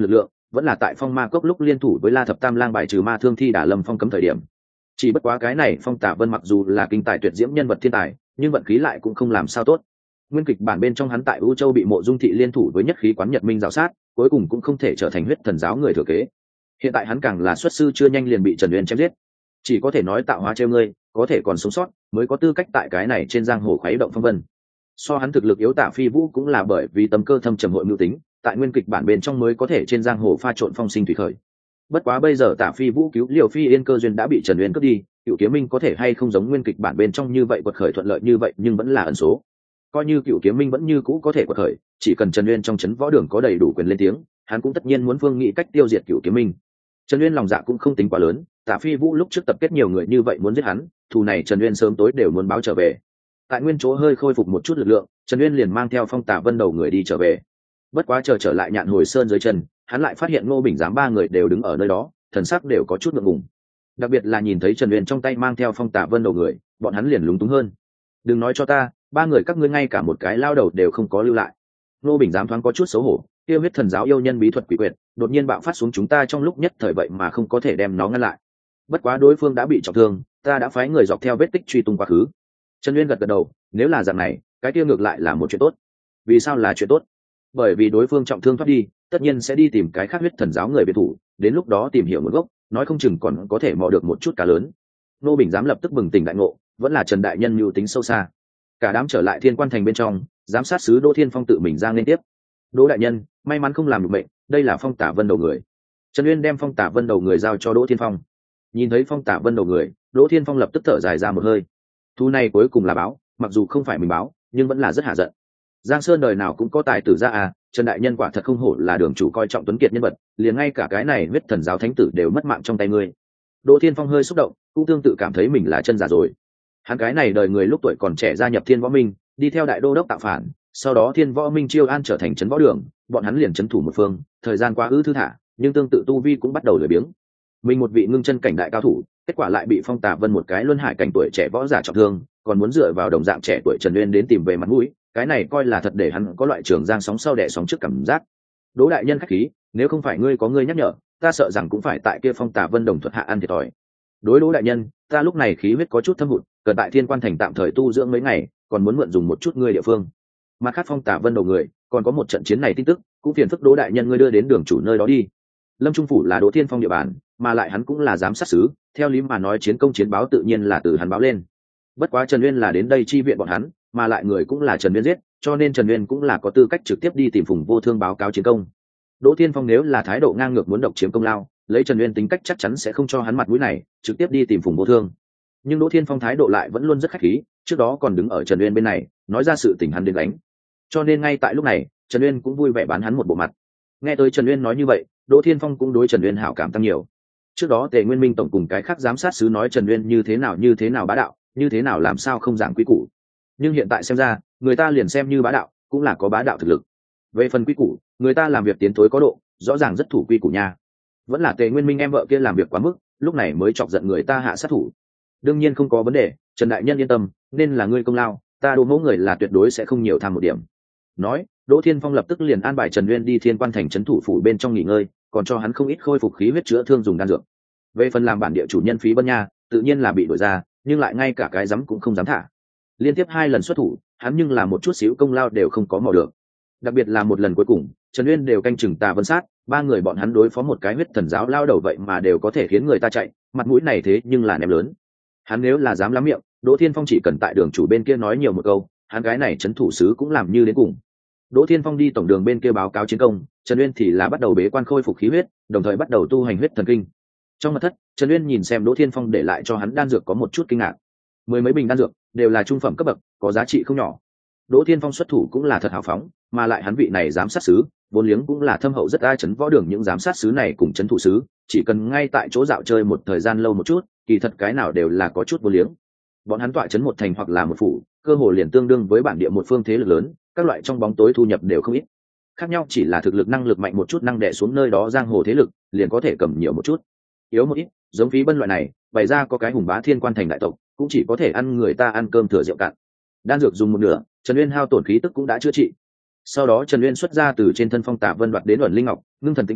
vẫn là tại phong ma cốc lúc liên thủ với La Thập Tam Lang bài trừ ma thương thi đả lâm phong cấm thời điểm. Chỉ bất quá cái này Phong Tả Vân mặc dù là kinh tài tuyệt diễm nhân vật thiên tài, nhưng vận khí lại cũng không làm sao tốt. Nguyên kịch bản bên trong hắn tại U Châu bị Mộ Dung thị liên thủ với nhất khí quán Nhật Minh rào sát, cuối cùng cũng không thể trở thành huyết thần giáo người thừa kế. Hiện tại hắn càng là xuất sư chưa nhanh liền bị Trần Uyên chém giết, chỉ có thể nói tạo hóa trêu ngươi, có thể còn sống sót mới có tư cách tại cái này trên giang hồ khuấy động phong vân. So hắn thực lực yếu Tạ Phi Vũ cũng là bởi vì tâm cơ thâm trầm hội mưu tính, tại nguyên kịch bản bên trong mới có thể trên giang hồ pha trộn phong sinh thủy khởi. Bất quá bây giờ Tạ Phi Vũ cứu Liều Phi Yên cơ duyên đã bị Trần Uyên cướp đi, Cựu Kiếm Minh có thể hay không giống nguyên kịch bản bên trong như vậy quật khởi thuận lợi như vậy, nhưng vẫn là ẩn số. Coi như Cựu Kiếm Minh vẫn như cũ có thể quật khởi, chỉ cần Trần Uyên trong trấn võ đường có đầy đủ quyền lên tiếng, hắn cũng tất nhiên muốn phương nghị cách tiêu diệt Cựu Kiếm Minh. Trần Uyên lòng dạ cũng không tính quá lớn, Tạ Phi Vũ lúc trước tập kết nhiều người như vậy muốn giết hắn, thù này Trần Uyên sớm tối đều muốn báo trở về. Tại nguyên chỗ hơi khôi phục một chút lực lượng, Trần Uyên liền mang theo Phong Tả Vân đầu người đi trở về. Bất quá chờ trở lại Nhạn Hồi Sơn dưới chân, hắn lại phát hiện Ngô Bình Giám ba người đều đứng ở nơi đó, thần sắc đều có chút ngượng ngùng. Đặc biệt là nhìn thấy Trần Uyên trong tay mang theo Phong Tả Vân đầu người, bọn hắn liền lúng túng hơn. Đừng nói cho ta, ba người các ngươi ngay cả một cái lao đầu đều không có lưu lại. Ngô Bình Giám thoáng có chút xấu hổ, kia huyết thần giáo yêu nhân bí thuật quỷ quyệt, đột nhiên bạo phát xuống chúng ta trong lúc nhất thời vậy mà không có thể đem nó ngăn lại. Bất quá đối phương đã bị trọng thương, ta đã phái người dọc theo vết tích truy tung quá khứ. Trần Uyên gật gật đầu, nếu là dạng này, cái kia ngược lại là một chuyện tốt. Vì sao là chuyện tốt? Bởi vì đối phương trọng thương thoát đi, tất nhiên sẽ đi tìm cái khác huyết thần giáo người biệt thủ, đến lúc đó tìm hiểu nguồn gốc, nói không chừng còn có thể mò được một chút cá lớn. Nô Bình Giám lập tức bừng tỉnh đại ngộ, vẫn là Trần đại nhân mưu tính sâu xa. Cả đám trở lại Thiên Quan thành bên trong, giám sát sứ Đỗ Thiên Phong tự mình ra liên tiếp. Đỗ đại nhân, may mắn không làm được bệnh, đây là Phong Tả Vân đầu người. Trần Uyên đem Phong Tả Vân đầu người giao cho Đỗ Thiên Phong. Nhìn thấy Phong Tả Vân đầu người, Đỗ Thiên Phong lập tức thở dài ra một hơi. Thu này cuối cùng là báo, mặc dù không phải mình báo, nhưng vẫn là rất hạ giận. Giang Sơn đời nào cũng có tài tử ra à, Trần đại nhân quả thật không hổ là đường chủ coi trọng tuấn kiệt nhân vật, liền ngay cả cái này huyết thần giáo thánh tử đều mất mạng trong tay ngươi. Đỗ Thiên Phong hơi xúc động, cũng tương tự cảm thấy mình là chân giả rồi. Hắn cái này đời người lúc tuổi còn trẻ gia nhập Thiên Võ Minh, đi theo đại đô đốc tạo phản, sau đó Thiên Võ Minh chiêu an trở thành trấn võ đường, bọn hắn liền trấn thủ một phương, thời gian qua ư thư thả, nhưng tương tự tu vi cũng bắt đầu lười biếng. Mình một vị ngưng chân cảnh đại cao thủ, kết quả lại bị Phong Tả Vân một cái luân hải cảnh tuổi trẻ võ giả trọng thương, còn muốn dựa vào đồng dạng trẻ tuổi Trần Uyên đến tìm về mặt mũi, cái này coi là thật để hắn có loại trường giang sóng sau đẻ sóng trước cảm giác. Đỗ đại nhân khách khí, nếu không phải ngươi có ngươi nhắc nhở, ta sợ rằng cũng phải tại kia Phong Tả Vân đồng thuật hạ ăn thiệt thòi. Đối Đỗ đại nhân, ta lúc này khí huyết có chút thâm hụt, cần tại Thiên Quan thành tạm thời tu dưỡng mấy ngày, còn muốn mượn dùng một chút ngươi địa phương. Mặt khác Phong Tả Vân đầu người, còn có một trận chiến này tin tức, cũng phiền phức Đỗ đại nhân ngươi đưa đến đường chủ nơi đó đi. Lâm Trung phủ là Đỗ Thiên Phong địa bàn, mà lại hắn cũng là giám sát sứ, theo lý mà nói chiến công chiến báo tự nhiên là từ hắn báo lên. Bất quá Trần Uyên là đến đây chi viện bọn hắn, mà lại người cũng là Trần Uyên giết, cho nên Trần Uyên cũng là có tư cách trực tiếp đi tìm Phùng Vô Thương báo cáo chiến công. Đỗ Thiên Phong nếu là thái độ ngang ngược muốn độc chiếm công lao, lấy Trần Uyên tính cách chắc chắn sẽ không cho hắn mặt mũi này, trực tiếp đi tìm Phùng Vô Thương. Nhưng Đỗ Thiên Phong thái độ lại vẫn luôn rất khách khí, trước đó còn đứng ở Trần Uyên bên này, nói ra sự tình hắn đến đánh. Cho nên ngay tại lúc này, Trần Uyên cũng vui vẻ bán hắn một bộ mặt. Nghe tới Trần Uyên nói như vậy, Đỗ Thiên Phong cũng đối Trần Uyên hảo cảm tăng nhiều. Trước đó Tề Nguyên Minh tổng cùng cái khác giám sát sứ nói Trần Uyên như thế nào như thế nào bá đạo, như thế nào làm sao không giảng quy củ. Nhưng hiện tại xem ra, người ta liền xem như bá đạo, cũng là có bá đạo thực lực. Về phần quy củ, người ta làm việc tiến thối có độ, rõ ràng rất thủ quy củ nha. Vẫn là Tề Nguyên Minh em vợ kia làm việc quá mức, lúc này mới chọc giận người ta hạ sát thủ. Đương nhiên không có vấn đề, Trần đại nhân yên tâm, nên là ngươi công lao, ta Đỗ mẫu người là tuyệt đối sẽ không nhiều tham một điểm. Nói, Đỗ Thiên Phong lập tức liền an bài Trần Uyên đi Thiên Quan thành trấn thủ phủ bên trong nghỉ ngơi, còn cho hắn không ít khôi phục khí huyết chữa thương dùng đan dược. Về phần làm bản địa chủ nhân Phí Bân Nha, tự nhiên là bị đuổi ra, nhưng lại ngay cả cái dám cũng không dám thả. Liên tiếp hai lần xuất thủ, hắn nhưng là một chút xíu công lao đều không có mò được. Đặc biệt là một lần cuối cùng, Trần Uyên đều canh chừng Tà Vân Sát, ba người bọn hắn đối phó một cái huyết thần giáo lao đầu vậy mà đều có thể khiến người ta chạy, mặt mũi này thế nhưng là ném lớn. Hắn nếu là dám lắm miệng, Đỗ Thiên Phong chỉ cần tại đường chủ bên kia nói nhiều một câu, hắn cái này trấn thủ sứ cũng làm như đến cùng. Đỗ Thiên Phong đi tổng đường bên kia báo cáo chiến công, Trần Uyên thì là bắt đầu bế quan khôi phục khí huyết, đồng thời bắt đầu tu hành huyết thần kinh. Trong mật thất, Trần Uyên nhìn xem Đỗ Thiên Phong để lại cho hắn đan dược có một chút kinh ngạc. Mười mấy bình đan dược đều là trung phẩm cấp bậc, có giá trị không nhỏ. Đỗ Thiên Phong xuất thủ cũng là thật hào phóng, mà lại hắn vị này giám sát sứ, vốn liếng cũng là thâm hậu rất ai trấn võ đường những giám sát sứ này cùng trấn thủ sứ, chỉ cần ngay tại chỗ dạo chơi một thời gian lâu một chút, kỳ thật cái nào đều là có chút vô liếng. Bọn hắn tọa trấn một thành hoặc là một phủ, cơ hồ liền tương đương với bản địa một phương thế lực lớn, các loại trong bóng tối thu nhập đều không ít. Khác nhau chỉ là thực lực năng lực mạnh một chút năng đè xuống nơi đó giang hồ thế lực, liền có thể cầm nhiều một chút. Yếu một ít, giống Phí Bân loại này, bày ra có cái hùng bá Thiên Quan thành đại tộc, cũng chỉ có thể ăn người ta ăn cơm thừa rượu cạn. Đan dược dùng một nửa, Trần Uyên hao tổn khí tức cũng đã chữa trị. Sau đó Trần Uyên xuất ra từ trên thân Phong Tả Vân đoạt đến ẩn linh ngọc, ngưng thần tinh khí,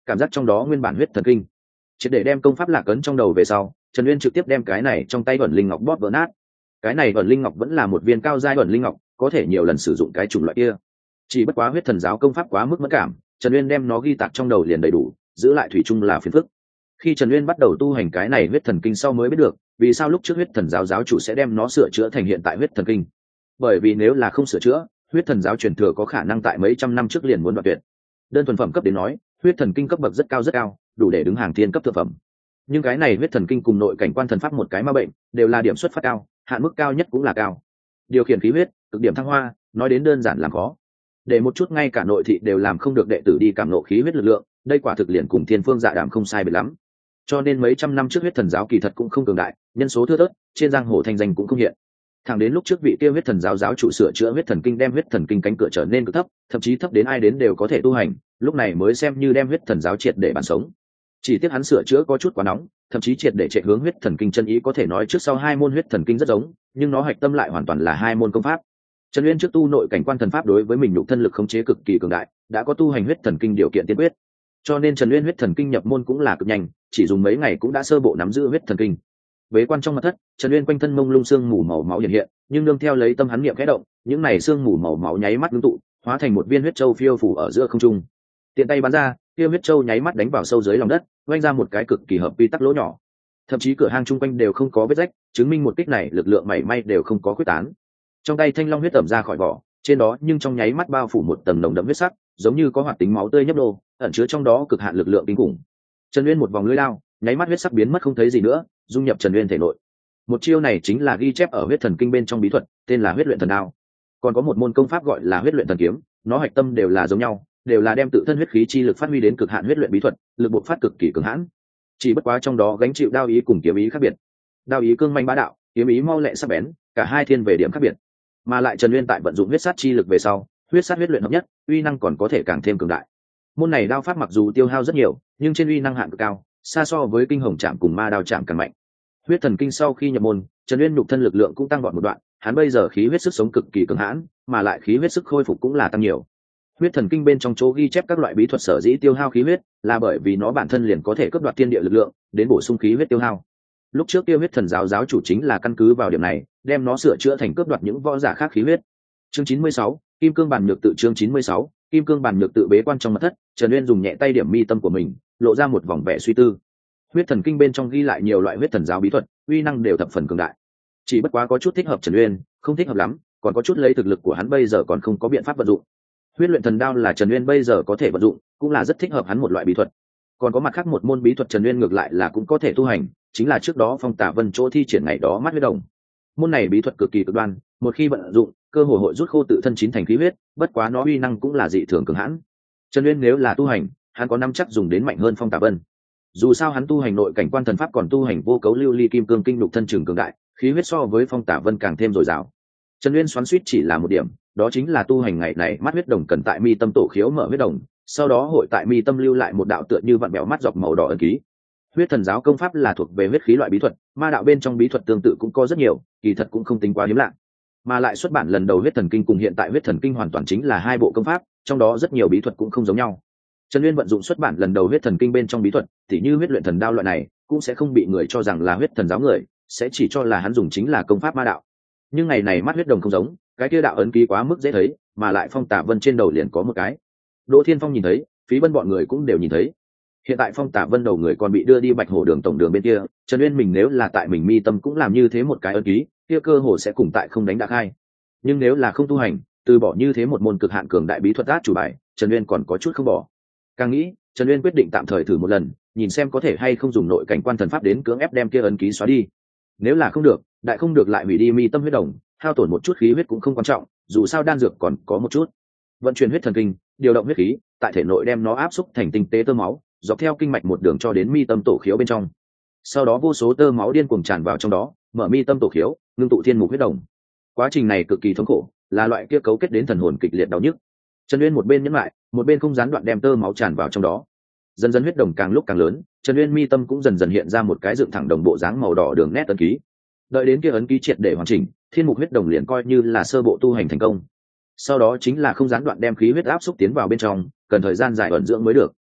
cảm giác trong đó nguyên bản huyết thần kinh. Triệt để đem công pháp lạc ấn trong đầu về sau, Trần Uyên trực tiếp đem cái này trong tay ẩn linh ngọc bóp vỡ nát. Cái này ẩn linh ngọc vẫn là một viên cao giai ẩn linh ngọc, có thể nhiều lần sử dụng cái chủng loại kia. Chỉ bất quá huyết thần giáo công pháp quá mức mẫn cảm, Trần Uyên đem nó ghi tạc trong đầu liền đầy đủ, giữ lại thủy chung là phiền phức. Khi Trần Uyên bắt đầu tu hành cái này huyết thần kinh sau mới biết được, vì sao lúc trước huyết thần giáo giáo chủ sẽ đem nó sửa chữa thành hiện tại huyết thần kinh. Bởi vì nếu là không sửa chữa, huyết thần giáo truyền thừa có khả năng tại mấy trăm năm trước liền muốn đoạt tuyệt. Đơn thuần phẩm cấp đến nói, huyết thần kinh cấp bậc rất cao rất cao, đủ để đứng hàng tiên cấp thượng phẩm. Nhưng cái này huyết thần kinh cùng nội cảnh quan thần pháp một cái ma bệnh, đều là điểm xuất phát cao, hạn mức cao nhất cũng là cao. Điều khiển khí huyết, cực điểm thăng hoa, nói đến đơn giản làm khó. Để một chút ngay cả nội thị đều làm không được đệ tử đi cảm nộ khí huyết lực lượng, đây quả thực liền cùng thiên phương dạ đàm không sai biệt lắm. Cho nên mấy trăm năm trước huyết thần giáo kỳ thật cũng không cường đại, nhân số thưa thớt, trên giang hồ thanh danh cũng không hiện. Thẳng đến lúc trước vị kia huyết thần giáo giáo chủ sửa chữa huyết thần kinh, đem huyết thần kinh cánh cửa trở nên cực thấp, thậm chí thấp đến ai đến đều có thể tu hành, lúc này mới xem như đem huyết thần giáo triệt để bản sống. Chỉ tiếc hắn sửa chữa có chút quá nóng, thậm chí triệt để chạy hướng huyết thần kinh chân ý, có thể nói trước sau hai môn huyết thần kinh rất giống, nhưng nó hạch tâm lại hoàn toàn là hai môn công pháp. Trần Uyên trước tu nội cảnh quan thần pháp đối với mình nhục thân lực khống chế cực kỳ cường đại, đã có tu hành huyết thần kinh điều kiện tiên quyết. Cho nên Trần Uyên huyết thần kinh nhập môn cũng là cực nhanh, chỉ dùng mấy ngày cũng đã sơ bộ nắm giữ huyết thần kinh. Bế quan trong mật thất, Trần Uyên quanh thân mông lung xương mù màu máu hiện hiện, nhưng nương theo lấy tâm hắn niệm khẽ động, những này xương mù màu máu nháy mắt ngưng tụ, hóa thành một viên huyết châu phiêu phù ở giữa không trung. Tiện tay bắn ra, kia huyết châu nháy mắt đánh vào sâu dưới lòng đất, vung ra một cái cực kỳ hợp quy tắc lỗ nhỏ. Thậm chí cửa hang chung quanh đều không có vết rách, chứng minh một kích này lực lượng mảy may đều không có quyết tán. Trong tay thanh long huyết ẩm ra khỏi vỏ, trên đó nhưng trong nháy mắt bao phủ một tầng nồng đậm huyết sắc, giống như có hoạt tính máu tươi nhấp nô, ẩn chứa trong đó cực hạn lực lượng kinh khủng. Trần Uyên một vòng lưỡi lao, nháy mắt huyết sắc biến mất không thấy gì nữa, dung nhập Trần Uyên thể nội. Một chiêu này chính là ghi chép ở huyết thần kinh bên trong bí thuật, tên là huyết luyện thần đao. Còn có một môn công pháp gọi là huyết luyện thần kiếm, nó hạch tâm đều là giống nhau, đều là đem tự thân huyết khí chi lực phát huy đến cực hạn huyết luyện bí thuật, lực bộc phát cực kỳ cường hãn. Chỉ bất quá trong đó gánh chịu đao ý cùng kiếm ý khác biệt. Đao ý cương manh bá đạo, kiếm ý mau lẹ sắc bén, cả hai thiên về điểm khác biệt. Mà lại Trần Uyên tại vận dụng huyết sát chi lực về sau, huyết sát huyết luyện hợp nhất, uy năng còn có thể càng thêm cường đại. Môn này đao pháp mặc dù tiêu hao rất nhiều, nhưng trên uy năng hạn cực cao, xa so với kinh hồng trảm cùng ma đao trảm càng mạnh. Huyết thần kinh sau khi nhập môn, Trần Uyên nhục thân lực lượng cũng tăng vọt một đoạn, hắn bây giờ khí huyết sức sống cực kỳ cường hãn, mà lại khí huyết sức khôi phục cũng là tăng nhiều. Huyết thần kinh bên trong chỗ ghi chép các loại bí thuật sở dĩ tiêu hao khí huyết, là bởi vì nó bản thân liền có thể cướp đoạt thiên địa lực lượng, đến bổ sung khí huyết tiêu hao. Lúc trước tiêu huyết thần giáo giáo chủ chính là căn cứ vào điểm này, đem nó sửa chữa thành cướp đoạt những võ giả khác khí huyết. Chương chín mươi sáu, Kim cương bản nhược tự. Chương chín mươi sáu, Kim cương bản nhược tự. Bế quan trong mật thất, Trần Uyên dùng nhẹ tay điểm mi tâm của mình, lộ ra một vòng vẻ suy tư. Huyết thần kinh bên trong ghi lại nhiều loại huyết thần giáo bí thuật, uy năng đều thập phần cường đại. Chỉ bất quá có chút thích hợp Trần Uyên, không thích hợp lắm, còn có chút lấy thực lực của hắn bây giờ còn không có biện pháp vận dụng. Huyết luyện thần đao là Trần Uyên bây giờ có thể vận dụng, cũng là rất thích hợp hắn một loại bí thuật. Còn có mặt khác một môn bí thuật Trần Uyên ngược lại là cũng có thể tu hành, chính là trước đó Phong Tả Vân chỗ thi triển ngày đó mắt huyết đồng. Môn này bí thuật cực kỳ cực đoan, một khi vận dụng, cơ hội hội rút khô tự thân chín thành khí huyết, bất quá nó uy năng cũng là dị thường cường hãn. Trần Uyên nếu là tu hành, hắn có năm chắc dùng đến mạnh hơn Phong Tả Vân. Dù sao hắn tu hành nội cảnh quan thần pháp còn tu hành vô cấu lưu ly kim cương kinh lục thân trường cường đại, khí huyết so với Phong Tả Vân càng thêm dồi dào. Trần Uyên xoắn suýt chỉ là một điểm, đó chính là tu hành ngày này mắt huyết đồng cần tại mi tâm tổ khiếu mở huyết đồng, sau đó hội tại mi tâm lưu lại một đạo tựa như vặn bèo mắt dọc màu đỏ ấn ký. Huyết thần giáo công pháp là thuộc về huyết khí loại bí thuật, ma đạo bên trong bí thuật tương tự cũng có rất nhiều, kỳ thật cũng không tính quá hiếm lạ. Mà lại xuất bản lần đầu huyết thần kinh cùng hiện tại huyết thần kinh hoàn toàn chính là hai bộ công pháp, trong đó rất nhiều bí thuật cũng không giống nhau. Trần Uyên vận dụng xuất bản lần đầu huyết thần kinh bên trong bí thuật, tỉ như huyết luyện thần đao loại này, cũng sẽ không bị người cho rằng là huyết thần giáo người, sẽ chỉ cho là hắn dùng chính là công pháp ma đạo. Nhưng ngày này mắt huyết đồng không giống, cái kia đạo ấn ký quá mức dễ thấy, mà lại Phong Tả Vân trên đầu liền có một cái. Đỗ Thiên Phong nhìn thấy, Phí Vân bọn người cũng đều nhìn thấy. Hiện tại Phong Tả Vân đầu người còn bị đưa đi Bạch Hổ đường tổng đường bên kia, Trần Uyên mình nếu là tại mình mi tâm cũng làm như thế một cái ấn ký, kia cơ hồ sẽ cùng tại không đánh đã khai. Nhưng nếu là không tu hành, từ bỏ như thế một môn cực hạn cường đại bí thuật át chủ bài, Trần Uyên còn có chút không bỏ. Càng nghĩ, Trần Uyên quyết định tạm thời thử một lần, nhìn xem có thể hay không dùng nội cảnh quan thần pháp đến cưỡng ép đem kia ấn ký xóa đi. Nếu là không được, đại không được lại hủy đi mi tâm huyết đồng, hao tổn một chút khí huyết cũng không quan trọng, dù sao đan dược còn có một chút. Vận chuyển huyết thần kinh, điều động huyết khí, tại thể nội đem nó áp xúc thành tinh tế tơ máu, dọc theo kinh mạch một đường cho đến mi tâm tổ khiếu bên trong. Sau đó vô số tơ máu điên cuồng tràn vào trong đó, mở mi tâm tổ khiếu, ngưng tụ thiên mục huyết đồng. Quá trình này cực kỳ thống khổ, là loại kia cấu kết đến thần hồn kịch liệt đau nhức. Trần Uyên một bên nhẫn lại, một bên không gián đoạn đem tơ máu tràn vào trong đó. Dần dần huyết đồng càng lúc càng lớn, Trần Uyên mi tâm cũng dần dần hiện ra một cái dựng thẳng đồng bộ dáng màu đỏ đường nét ấn ký. Đợi đến kia ấn ký triệt để hoàn chỉnh, thiên mục huyết đồng liền coi như là sơ bộ tu hành thành công. Sau đó chính là không gián đoạn đem khí huyết áp xúc tiến vào bên trong, cần thời gian dài ẩn dưỡng mới được.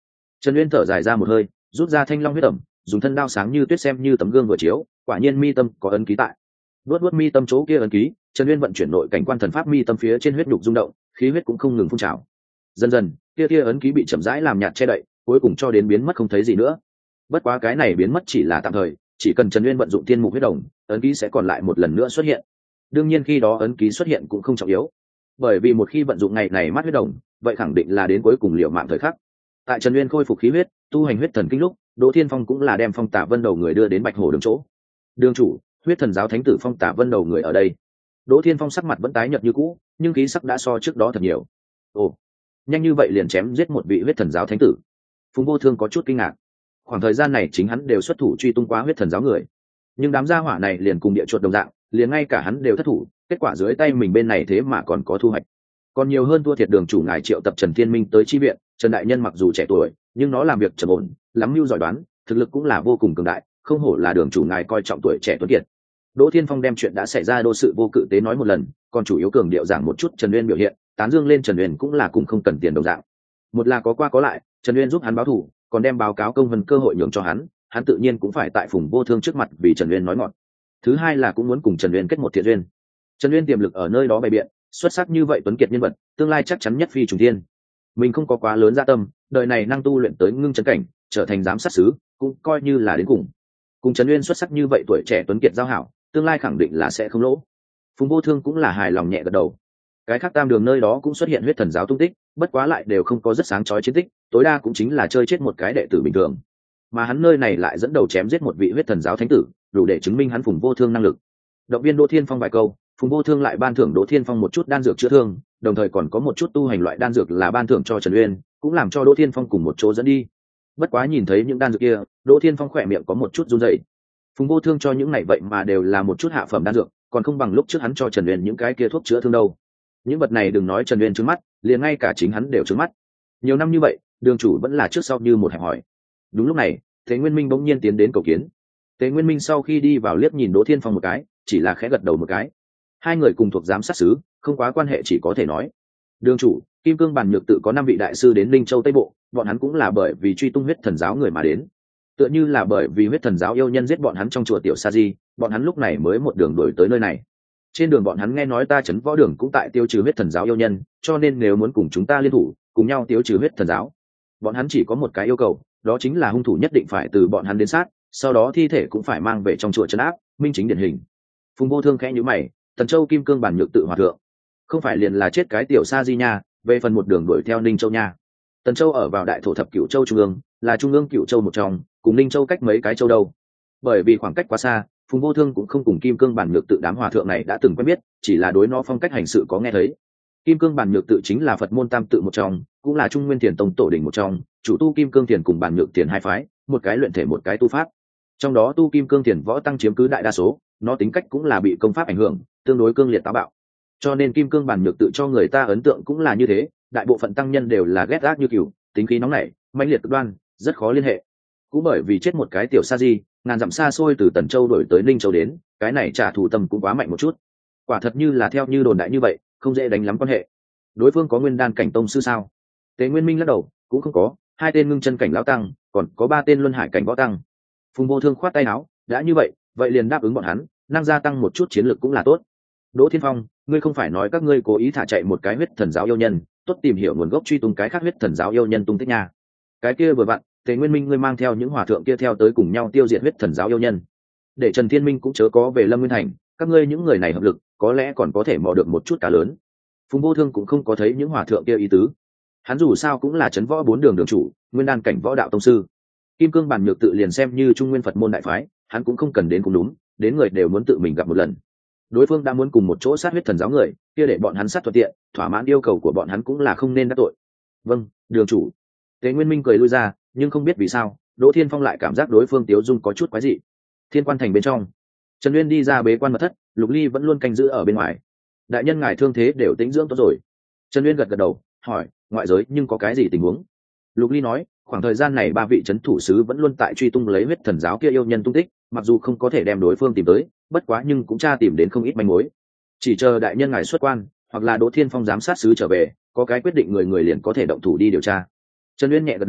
Trần Uyên thở dài ra một hơi, rút ra thanh long huyết ẩm, dùng thân đao sáng như tuyết xem như tấm gương vừa chiếu, quả nhiên mi tâm có ấn ký tại. Vuốt vuốt mi tâm chỗ kia ấn ký, Trần Uyên vận chuyển nội cảnh quan thần pháp mi tâm phía trên huyết nhục rung động, khí huyết cũng không ngừng phun trào. Dần dần, kia kia ấn ký bị chậm rãi làm nhạt che đậy, cuối cùng cho đến biến mất không thấy gì nữa. Bất quá cái này biến mất chỉ là tạm thời, chỉ cần Trần Uyên vận dụng tiên mục huyết đồng, ấn ký sẽ còn lại một lần nữa xuất hiện. Đương nhiên khi đó ấn ký xuất hiện cũng không trọng yếu, bởi vì một khi vận dụng ngày này mắt huyết đồng, vậy khẳng định là đến cuối cùng liều mạng thời khắc. Tại Trần Uyên khôi phục khí huyết, tu hành huyết thần kinh lúc, Đỗ Thiên Phong cũng là đem Phong Tả Vân đầu người đưa đến Bạch Hổ đường chỗ. Đường chủ, huyết thần giáo thánh tử Phong Tả Vân đầu người ở đây. Đỗ Thiên Phong sắc mặt vẫn tái nhợt như cũ, nhưng khí sắc đã so trước đó thật nhiều. Ồ, nhanh như vậy liền chém giết một vị huyết thần giáo thánh tử. Phùng Vô Thương có chút kinh ngạc. Khoảng thời gian này chính hắn đều xuất thủ truy tung quá huyết thần giáo người, nhưng đám gia hỏa này liền cùng địa chuột đồng dạng, liền ngay cả hắn đều thất thủ, kết quả dưới tay mình bên này thế mà còn có thu hoạch. Còn nhiều hơn thua thiệt đường chủ ngài triệu tập Trần Thiên Minh tới chi viện. Trần đại nhân mặc dù trẻ tuổi, nhưng nó làm việc trầm ổn, lắm mưu giỏi đoán, thực lực cũng là vô cùng cường đại, không hổ là đường chủ ngài coi trọng tuổi trẻ tuấn kiệt. Đỗ Thiên Phong đem chuyện đã xảy ra đô sự vô cự tế nói một lần, còn chủ yếu cường điệu giảng một chút Trần Uyên biểu hiện, tán dương lên Trần Uyên cũng là cùng không cần tiền đồng dạng. Một là có qua có lại, Trần Uyên giúp hắn báo thù, còn đem báo cáo công vân cơ hội nhường cho hắn, hắn tự nhiên cũng phải tại Phùng Vô Thương trước mặt vì Trần Uyên nói ngọn. Thứ hai là cũng muốn cùng Trần Uyên kết một thiện duyên. Trần Uyên tiềm lực ở nơi đó bày biện, xuất sắc như vậy tuấn kiệt nhân vật, tương lai chắc chắn nhất phi trùng thiên. Mình không có quá lớn dạ tâm, đời này năng tu luyện tới ngưng chân cảnh, trở thành giám sát sứ, cũng coi như là đến cùng. Cùng Trần Uyên xuất sắc như vậy tuổi trẻ tuấn kiệt giao hảo, tương lai khẳng định là sẽ không lỗ. Phùng Vô Thương cũng là hài lòng nhẹ gật đầu. Cái khác tam đường nơi đó cũng xuất hiện huyết thần giáo tung tích, bất quá lại đều không có rất sáng chói chiến tích, tối đa cũng chính là chơi chết một cái đệ tử bình thường. Mà hắn nơi này lại dẫn đầu chém giết một vị huyết thần giáo thánh tử, đủ để chứng minh hắn Phùng Vô Thương năng lực. Động viên Đỗ Thiên Phong vài câu, Phùng Vô Thương lại ban thưởng Đỗ Thiên Phong một chút đan dược chữa thương, đồng thời còn có một chút tu hành loại đan dược là ban thưởng cho Trần Uyên, cũng làm cho Đỗ Thiên Phong cùng một chỗ dẫn đi. Bất quá nhìn thấy những đan dược kia, Đỗ Thiên Phong khỏe miệng có một chút run rẩy. Phùng Vô Thương cho những này vậy mà đều là một chút hạ phẩm đan dược, còn không bằng lúc trước hắn cho Trần Uyên những cái kia thuốc chữa thương đâu. Những vật này đừng nói Trần Uyên trướng mắt, liền ngay cả chính hắn đều trướng mắt. Nhiều năm như vậy, đường chủ vẫn là trước sau như một hẹp hỏi. Đúng lúc này, Tế Nguyên Minh bỗng nhiên tiến đến cầu kiến. Tế Nguyên Minh sau khi đi vào liếc nhìn Đỗ Thiên Phong một cái, chỉ là khẽ gật đầu một cái. Hai người cùng thuộc giám sát sứ, không quá quan hệ chỉ có thể nói. Đường chủ, Kim Cương Bản Nhược tự có năm vị đại sư đến Linh Châu Tây Bộ, bọn hắn cũng là bởi vì truy tung huyết thần giáo người mà đến. Tựa như là bởi vì huyết thần giáo yêu nhân giết bọn hắn trong chùa Tiểu Sa Di, bọn hắn lúc này mới một đường đuổi tới nơi này. Trên đường bọn hắn nghe nói ta trấn võ đường cũng tại tiêu trừ huyết thần giáo yêu nhân, cho nên nếu muốn cùng chúng ta liên thủ, cùng nhau tiêu trừ huyết thần giáo. Bọn hắn chỉ có một cái yêu cầu, đó chính là hung thủ nhất định phải từ bọn hắn đến sát, sau đó thi thể cũng phải mang về trong chùa trấn áp, minh chính điển hình. Phùng Vô Thương khẽ nhíu mày, Tần Châu Kim Cương Bản Nhược tự hòa thượng, không phải liền là chết cái Tiểu Sa Di nha, về phần một đường đuổi theo Ninh Châu nha. Tần Châu ở vào đại thổ thập cửu châu trung ương, là trung ương cửu châu một trong, cùng Ninh Châu cách mấy cái châu đâu. Bởi vì khoảng cách quá xa, Phùng Vô Thương cũng không cùng Kim Cương Bản Nhược tự đám hòa thượng này đã từng quen biết, chỉ là đối nó phong cách hành sự có nghe thấy. Kim Cương Bản Nhược tự chính là Phật môn tam tự một trong, cũng là Trung Nguyên Thiền Tông tổ đỉnh một trong, chủ tu Kim Cương Thiền cùng Bản Nhược Thiền hai phái, một cái luyện thể một cái tu pháp. Trong đó tu Kim Cương Thiền võ tăng chiếm cứ đại đa số, nó tính cách cũng là bị công pháp ảnh hưởng, tương đối cương liệt táo bạo. Cho nên Kim Cương Bản Nhược tự cho người ta ấn tượng cũng là như thế, đại bộ phận tăng nhân đều là ghét ác như cừu, tính khí nóng nảy, mãnh liệt cực đoan, rất khó liên hệ. Cũng bởi vì chết một cái Tiểu Sa Di, ngàn dặm xa xôi từ Tần Châu đổi tới Ninh Châu đến, cái này trả thù tâm cũng quá mạnh một chút. Quả thật như là theo như đồn đại như vậy, không dễ đánh lắm quan hệ. Đối phương có nguyên đan cảnh tông sư sao? Tế Nguyên Minh lắc đầu, cũng không có, hai tên ngưng chân cảnh lão tăng, còn có ba tên luân hải cảnh võ tăng. Phùng Vô Thương khoát tay áo, đã như vậy, vậy liền đáp ứng bọn hắn, năng gia tăng một chút chiến lược cũng là tốt. Đỗ Thiên Phong, ngươi không phải nói các ngươi cố ý thả chạy một cái huyết thần giáo yêu nhân, tốt tìm hiểu nguồn gốc truy tung cái khác huyết thần giáo yêu nhân tung tích nha. Cái kia vừa vặn, Tế Nguyên Minh ngươi mang theo những hòa thượng kia theo tới cùng nhau tiêu diệt huyết thần giáo yêu nhân, để Trần Thiên Minh cũng chớ có về Lâm Nguyên Thành, các ngươi những người này hợp lực, có lẽ còn có thể mò được một chút cá lớn. Phùng Vô Thương cũng không có thấy những hòa thượng kia ý tứ, hắn dù sao cũng là trấn võ bốn đường đường chủ, nguyên đan cảnh võ đạo tông sư. Kim Cương Bản Nhược tự liền xem như Trung Nguyên Phật môn đại phái, hắn cũng không cần đến cũng đúng, đến người đều muốn tự mình gặp một lần. Đối phương đã muốn cùng một chỗ sát huyết thần giáo người, kia để bọn hắn sát thuận tiện, thỏa mãn yêu cầu của bọn hắn cũng là không nên đắc tội. Vâng, đường chủ. Tế Nguyên Minh cười lui ra, nhưng không biết vì sao, Đỗ Thiên Phong lại cảm giác đối phương tiếu dung có chút quái dị. Thiên Quan thành bên trong, Trần Uyên đi ra bế quan mật thất, Lục Ly vẫn luôn canh giữ ở bên ngoài. Đại nhân ngài thương thế đều tĩnh dưỡng tốt rồi. Trần Uyên gật gật đầu, hỏi, ngoại giới nhưng có cái gì tình huống? Lục Ly nói, khoảng thời gian này ba vị trấn thủ sứ vẫn luôn tại truy tung lấy huyết thần giáo kia yêu nhân tung tích, mặc dù không có thể đem đối phương tìm tới, bất quá nhưng cũng tra tìm đến không ít manh mối. Chỉ chờ đại nhân ngài xuất quan, hoặc là Đỗ Thiên Phong giám sát sứ trở về, có cái quyết định người người liền có thể động thủ đi điều tra. Trần Uyên nhẹ gật đầu,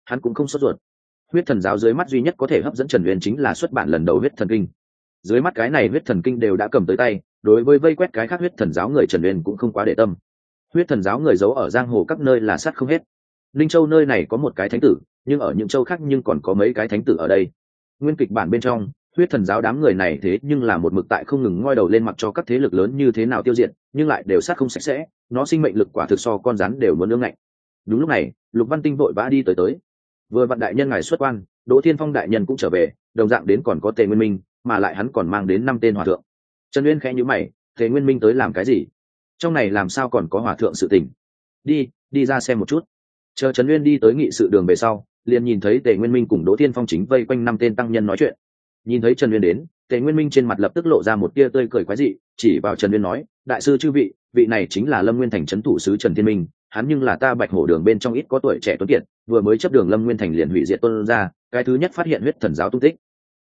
hắn cũng không sốt ruột. Huyết thần giáo dưới mắt duy nhất có thể hấp dẫn Trần Uyên chính là xuất bản lần đầu huyết thần kinh. Dưới mắt cái này huyết thần kinh đều đã cầm tới tay, đối với vây quét cái khác huyết thần giáo người Trần Uyên cũng không quá để tâm. Huyết thần giáo người giấu ở giang hồ các nơi là sát không hết. Linh Châu nơi này có một cái thánh tử, nhưng ở những châu khác nhưng còn có mấy cái thánh tử ở đây. Nguyên kịch bản bên trong, huyết thần giáo đám người này thế nhưng là một mực tại không ngừng ngoi đầu lên mặc cho các thế lực lớn như thế nào tiêu diệt, nhưng lại đều sát không sạch sẽ, nó sinh mệnh lực quả thực so con rắn đều muốn nương ngạnh. Đúng lúc này, Lục Văn Tinh vội vã đi tới tới. Vừa vặn đại nhân ngài xuất quan, Đỗ Thiên Phong đại nhân cũng trở về, đồng dạng đến còn có Tề Nguyên Minh, mà lại hắn còn mang đến năm tên hòa thượng. Trần Uyên khẽ nhíu mày, Tề Nguyên Minh tới làm cái gì? Trong này làm sao còn có hòa thượng sự tình? Đi, đi ra xem một chút. Chờ Trần Uyên đi tới nghị sự đường về sau, liền nhìn thấy Tề Nguyên Minh cùng Đỗ Thiên Phong chính vây quanh năm tên tăng nhân nói chuyện. Nhìn thấy Trần Uyên đến, Tề Nguyên Minh trên mặt lập tức lộ ra một tia tươi cười quái dị, chỉ vào Trần Uyên nói: "Đại sư chư vị, vị này chính là Lâm Nguyên Thành trấn thủ sứ Trần Thiên Minh, hắn nhưng là ta Bạch Hổ đường bên trong ít có tuổi trẻ tuấn kiệt, vừa mới chấp đường Lâm Nguyên Thành liền hủy diệt tôn ra, cái thứ nhất phát hiện huyết thần giáo tung tích.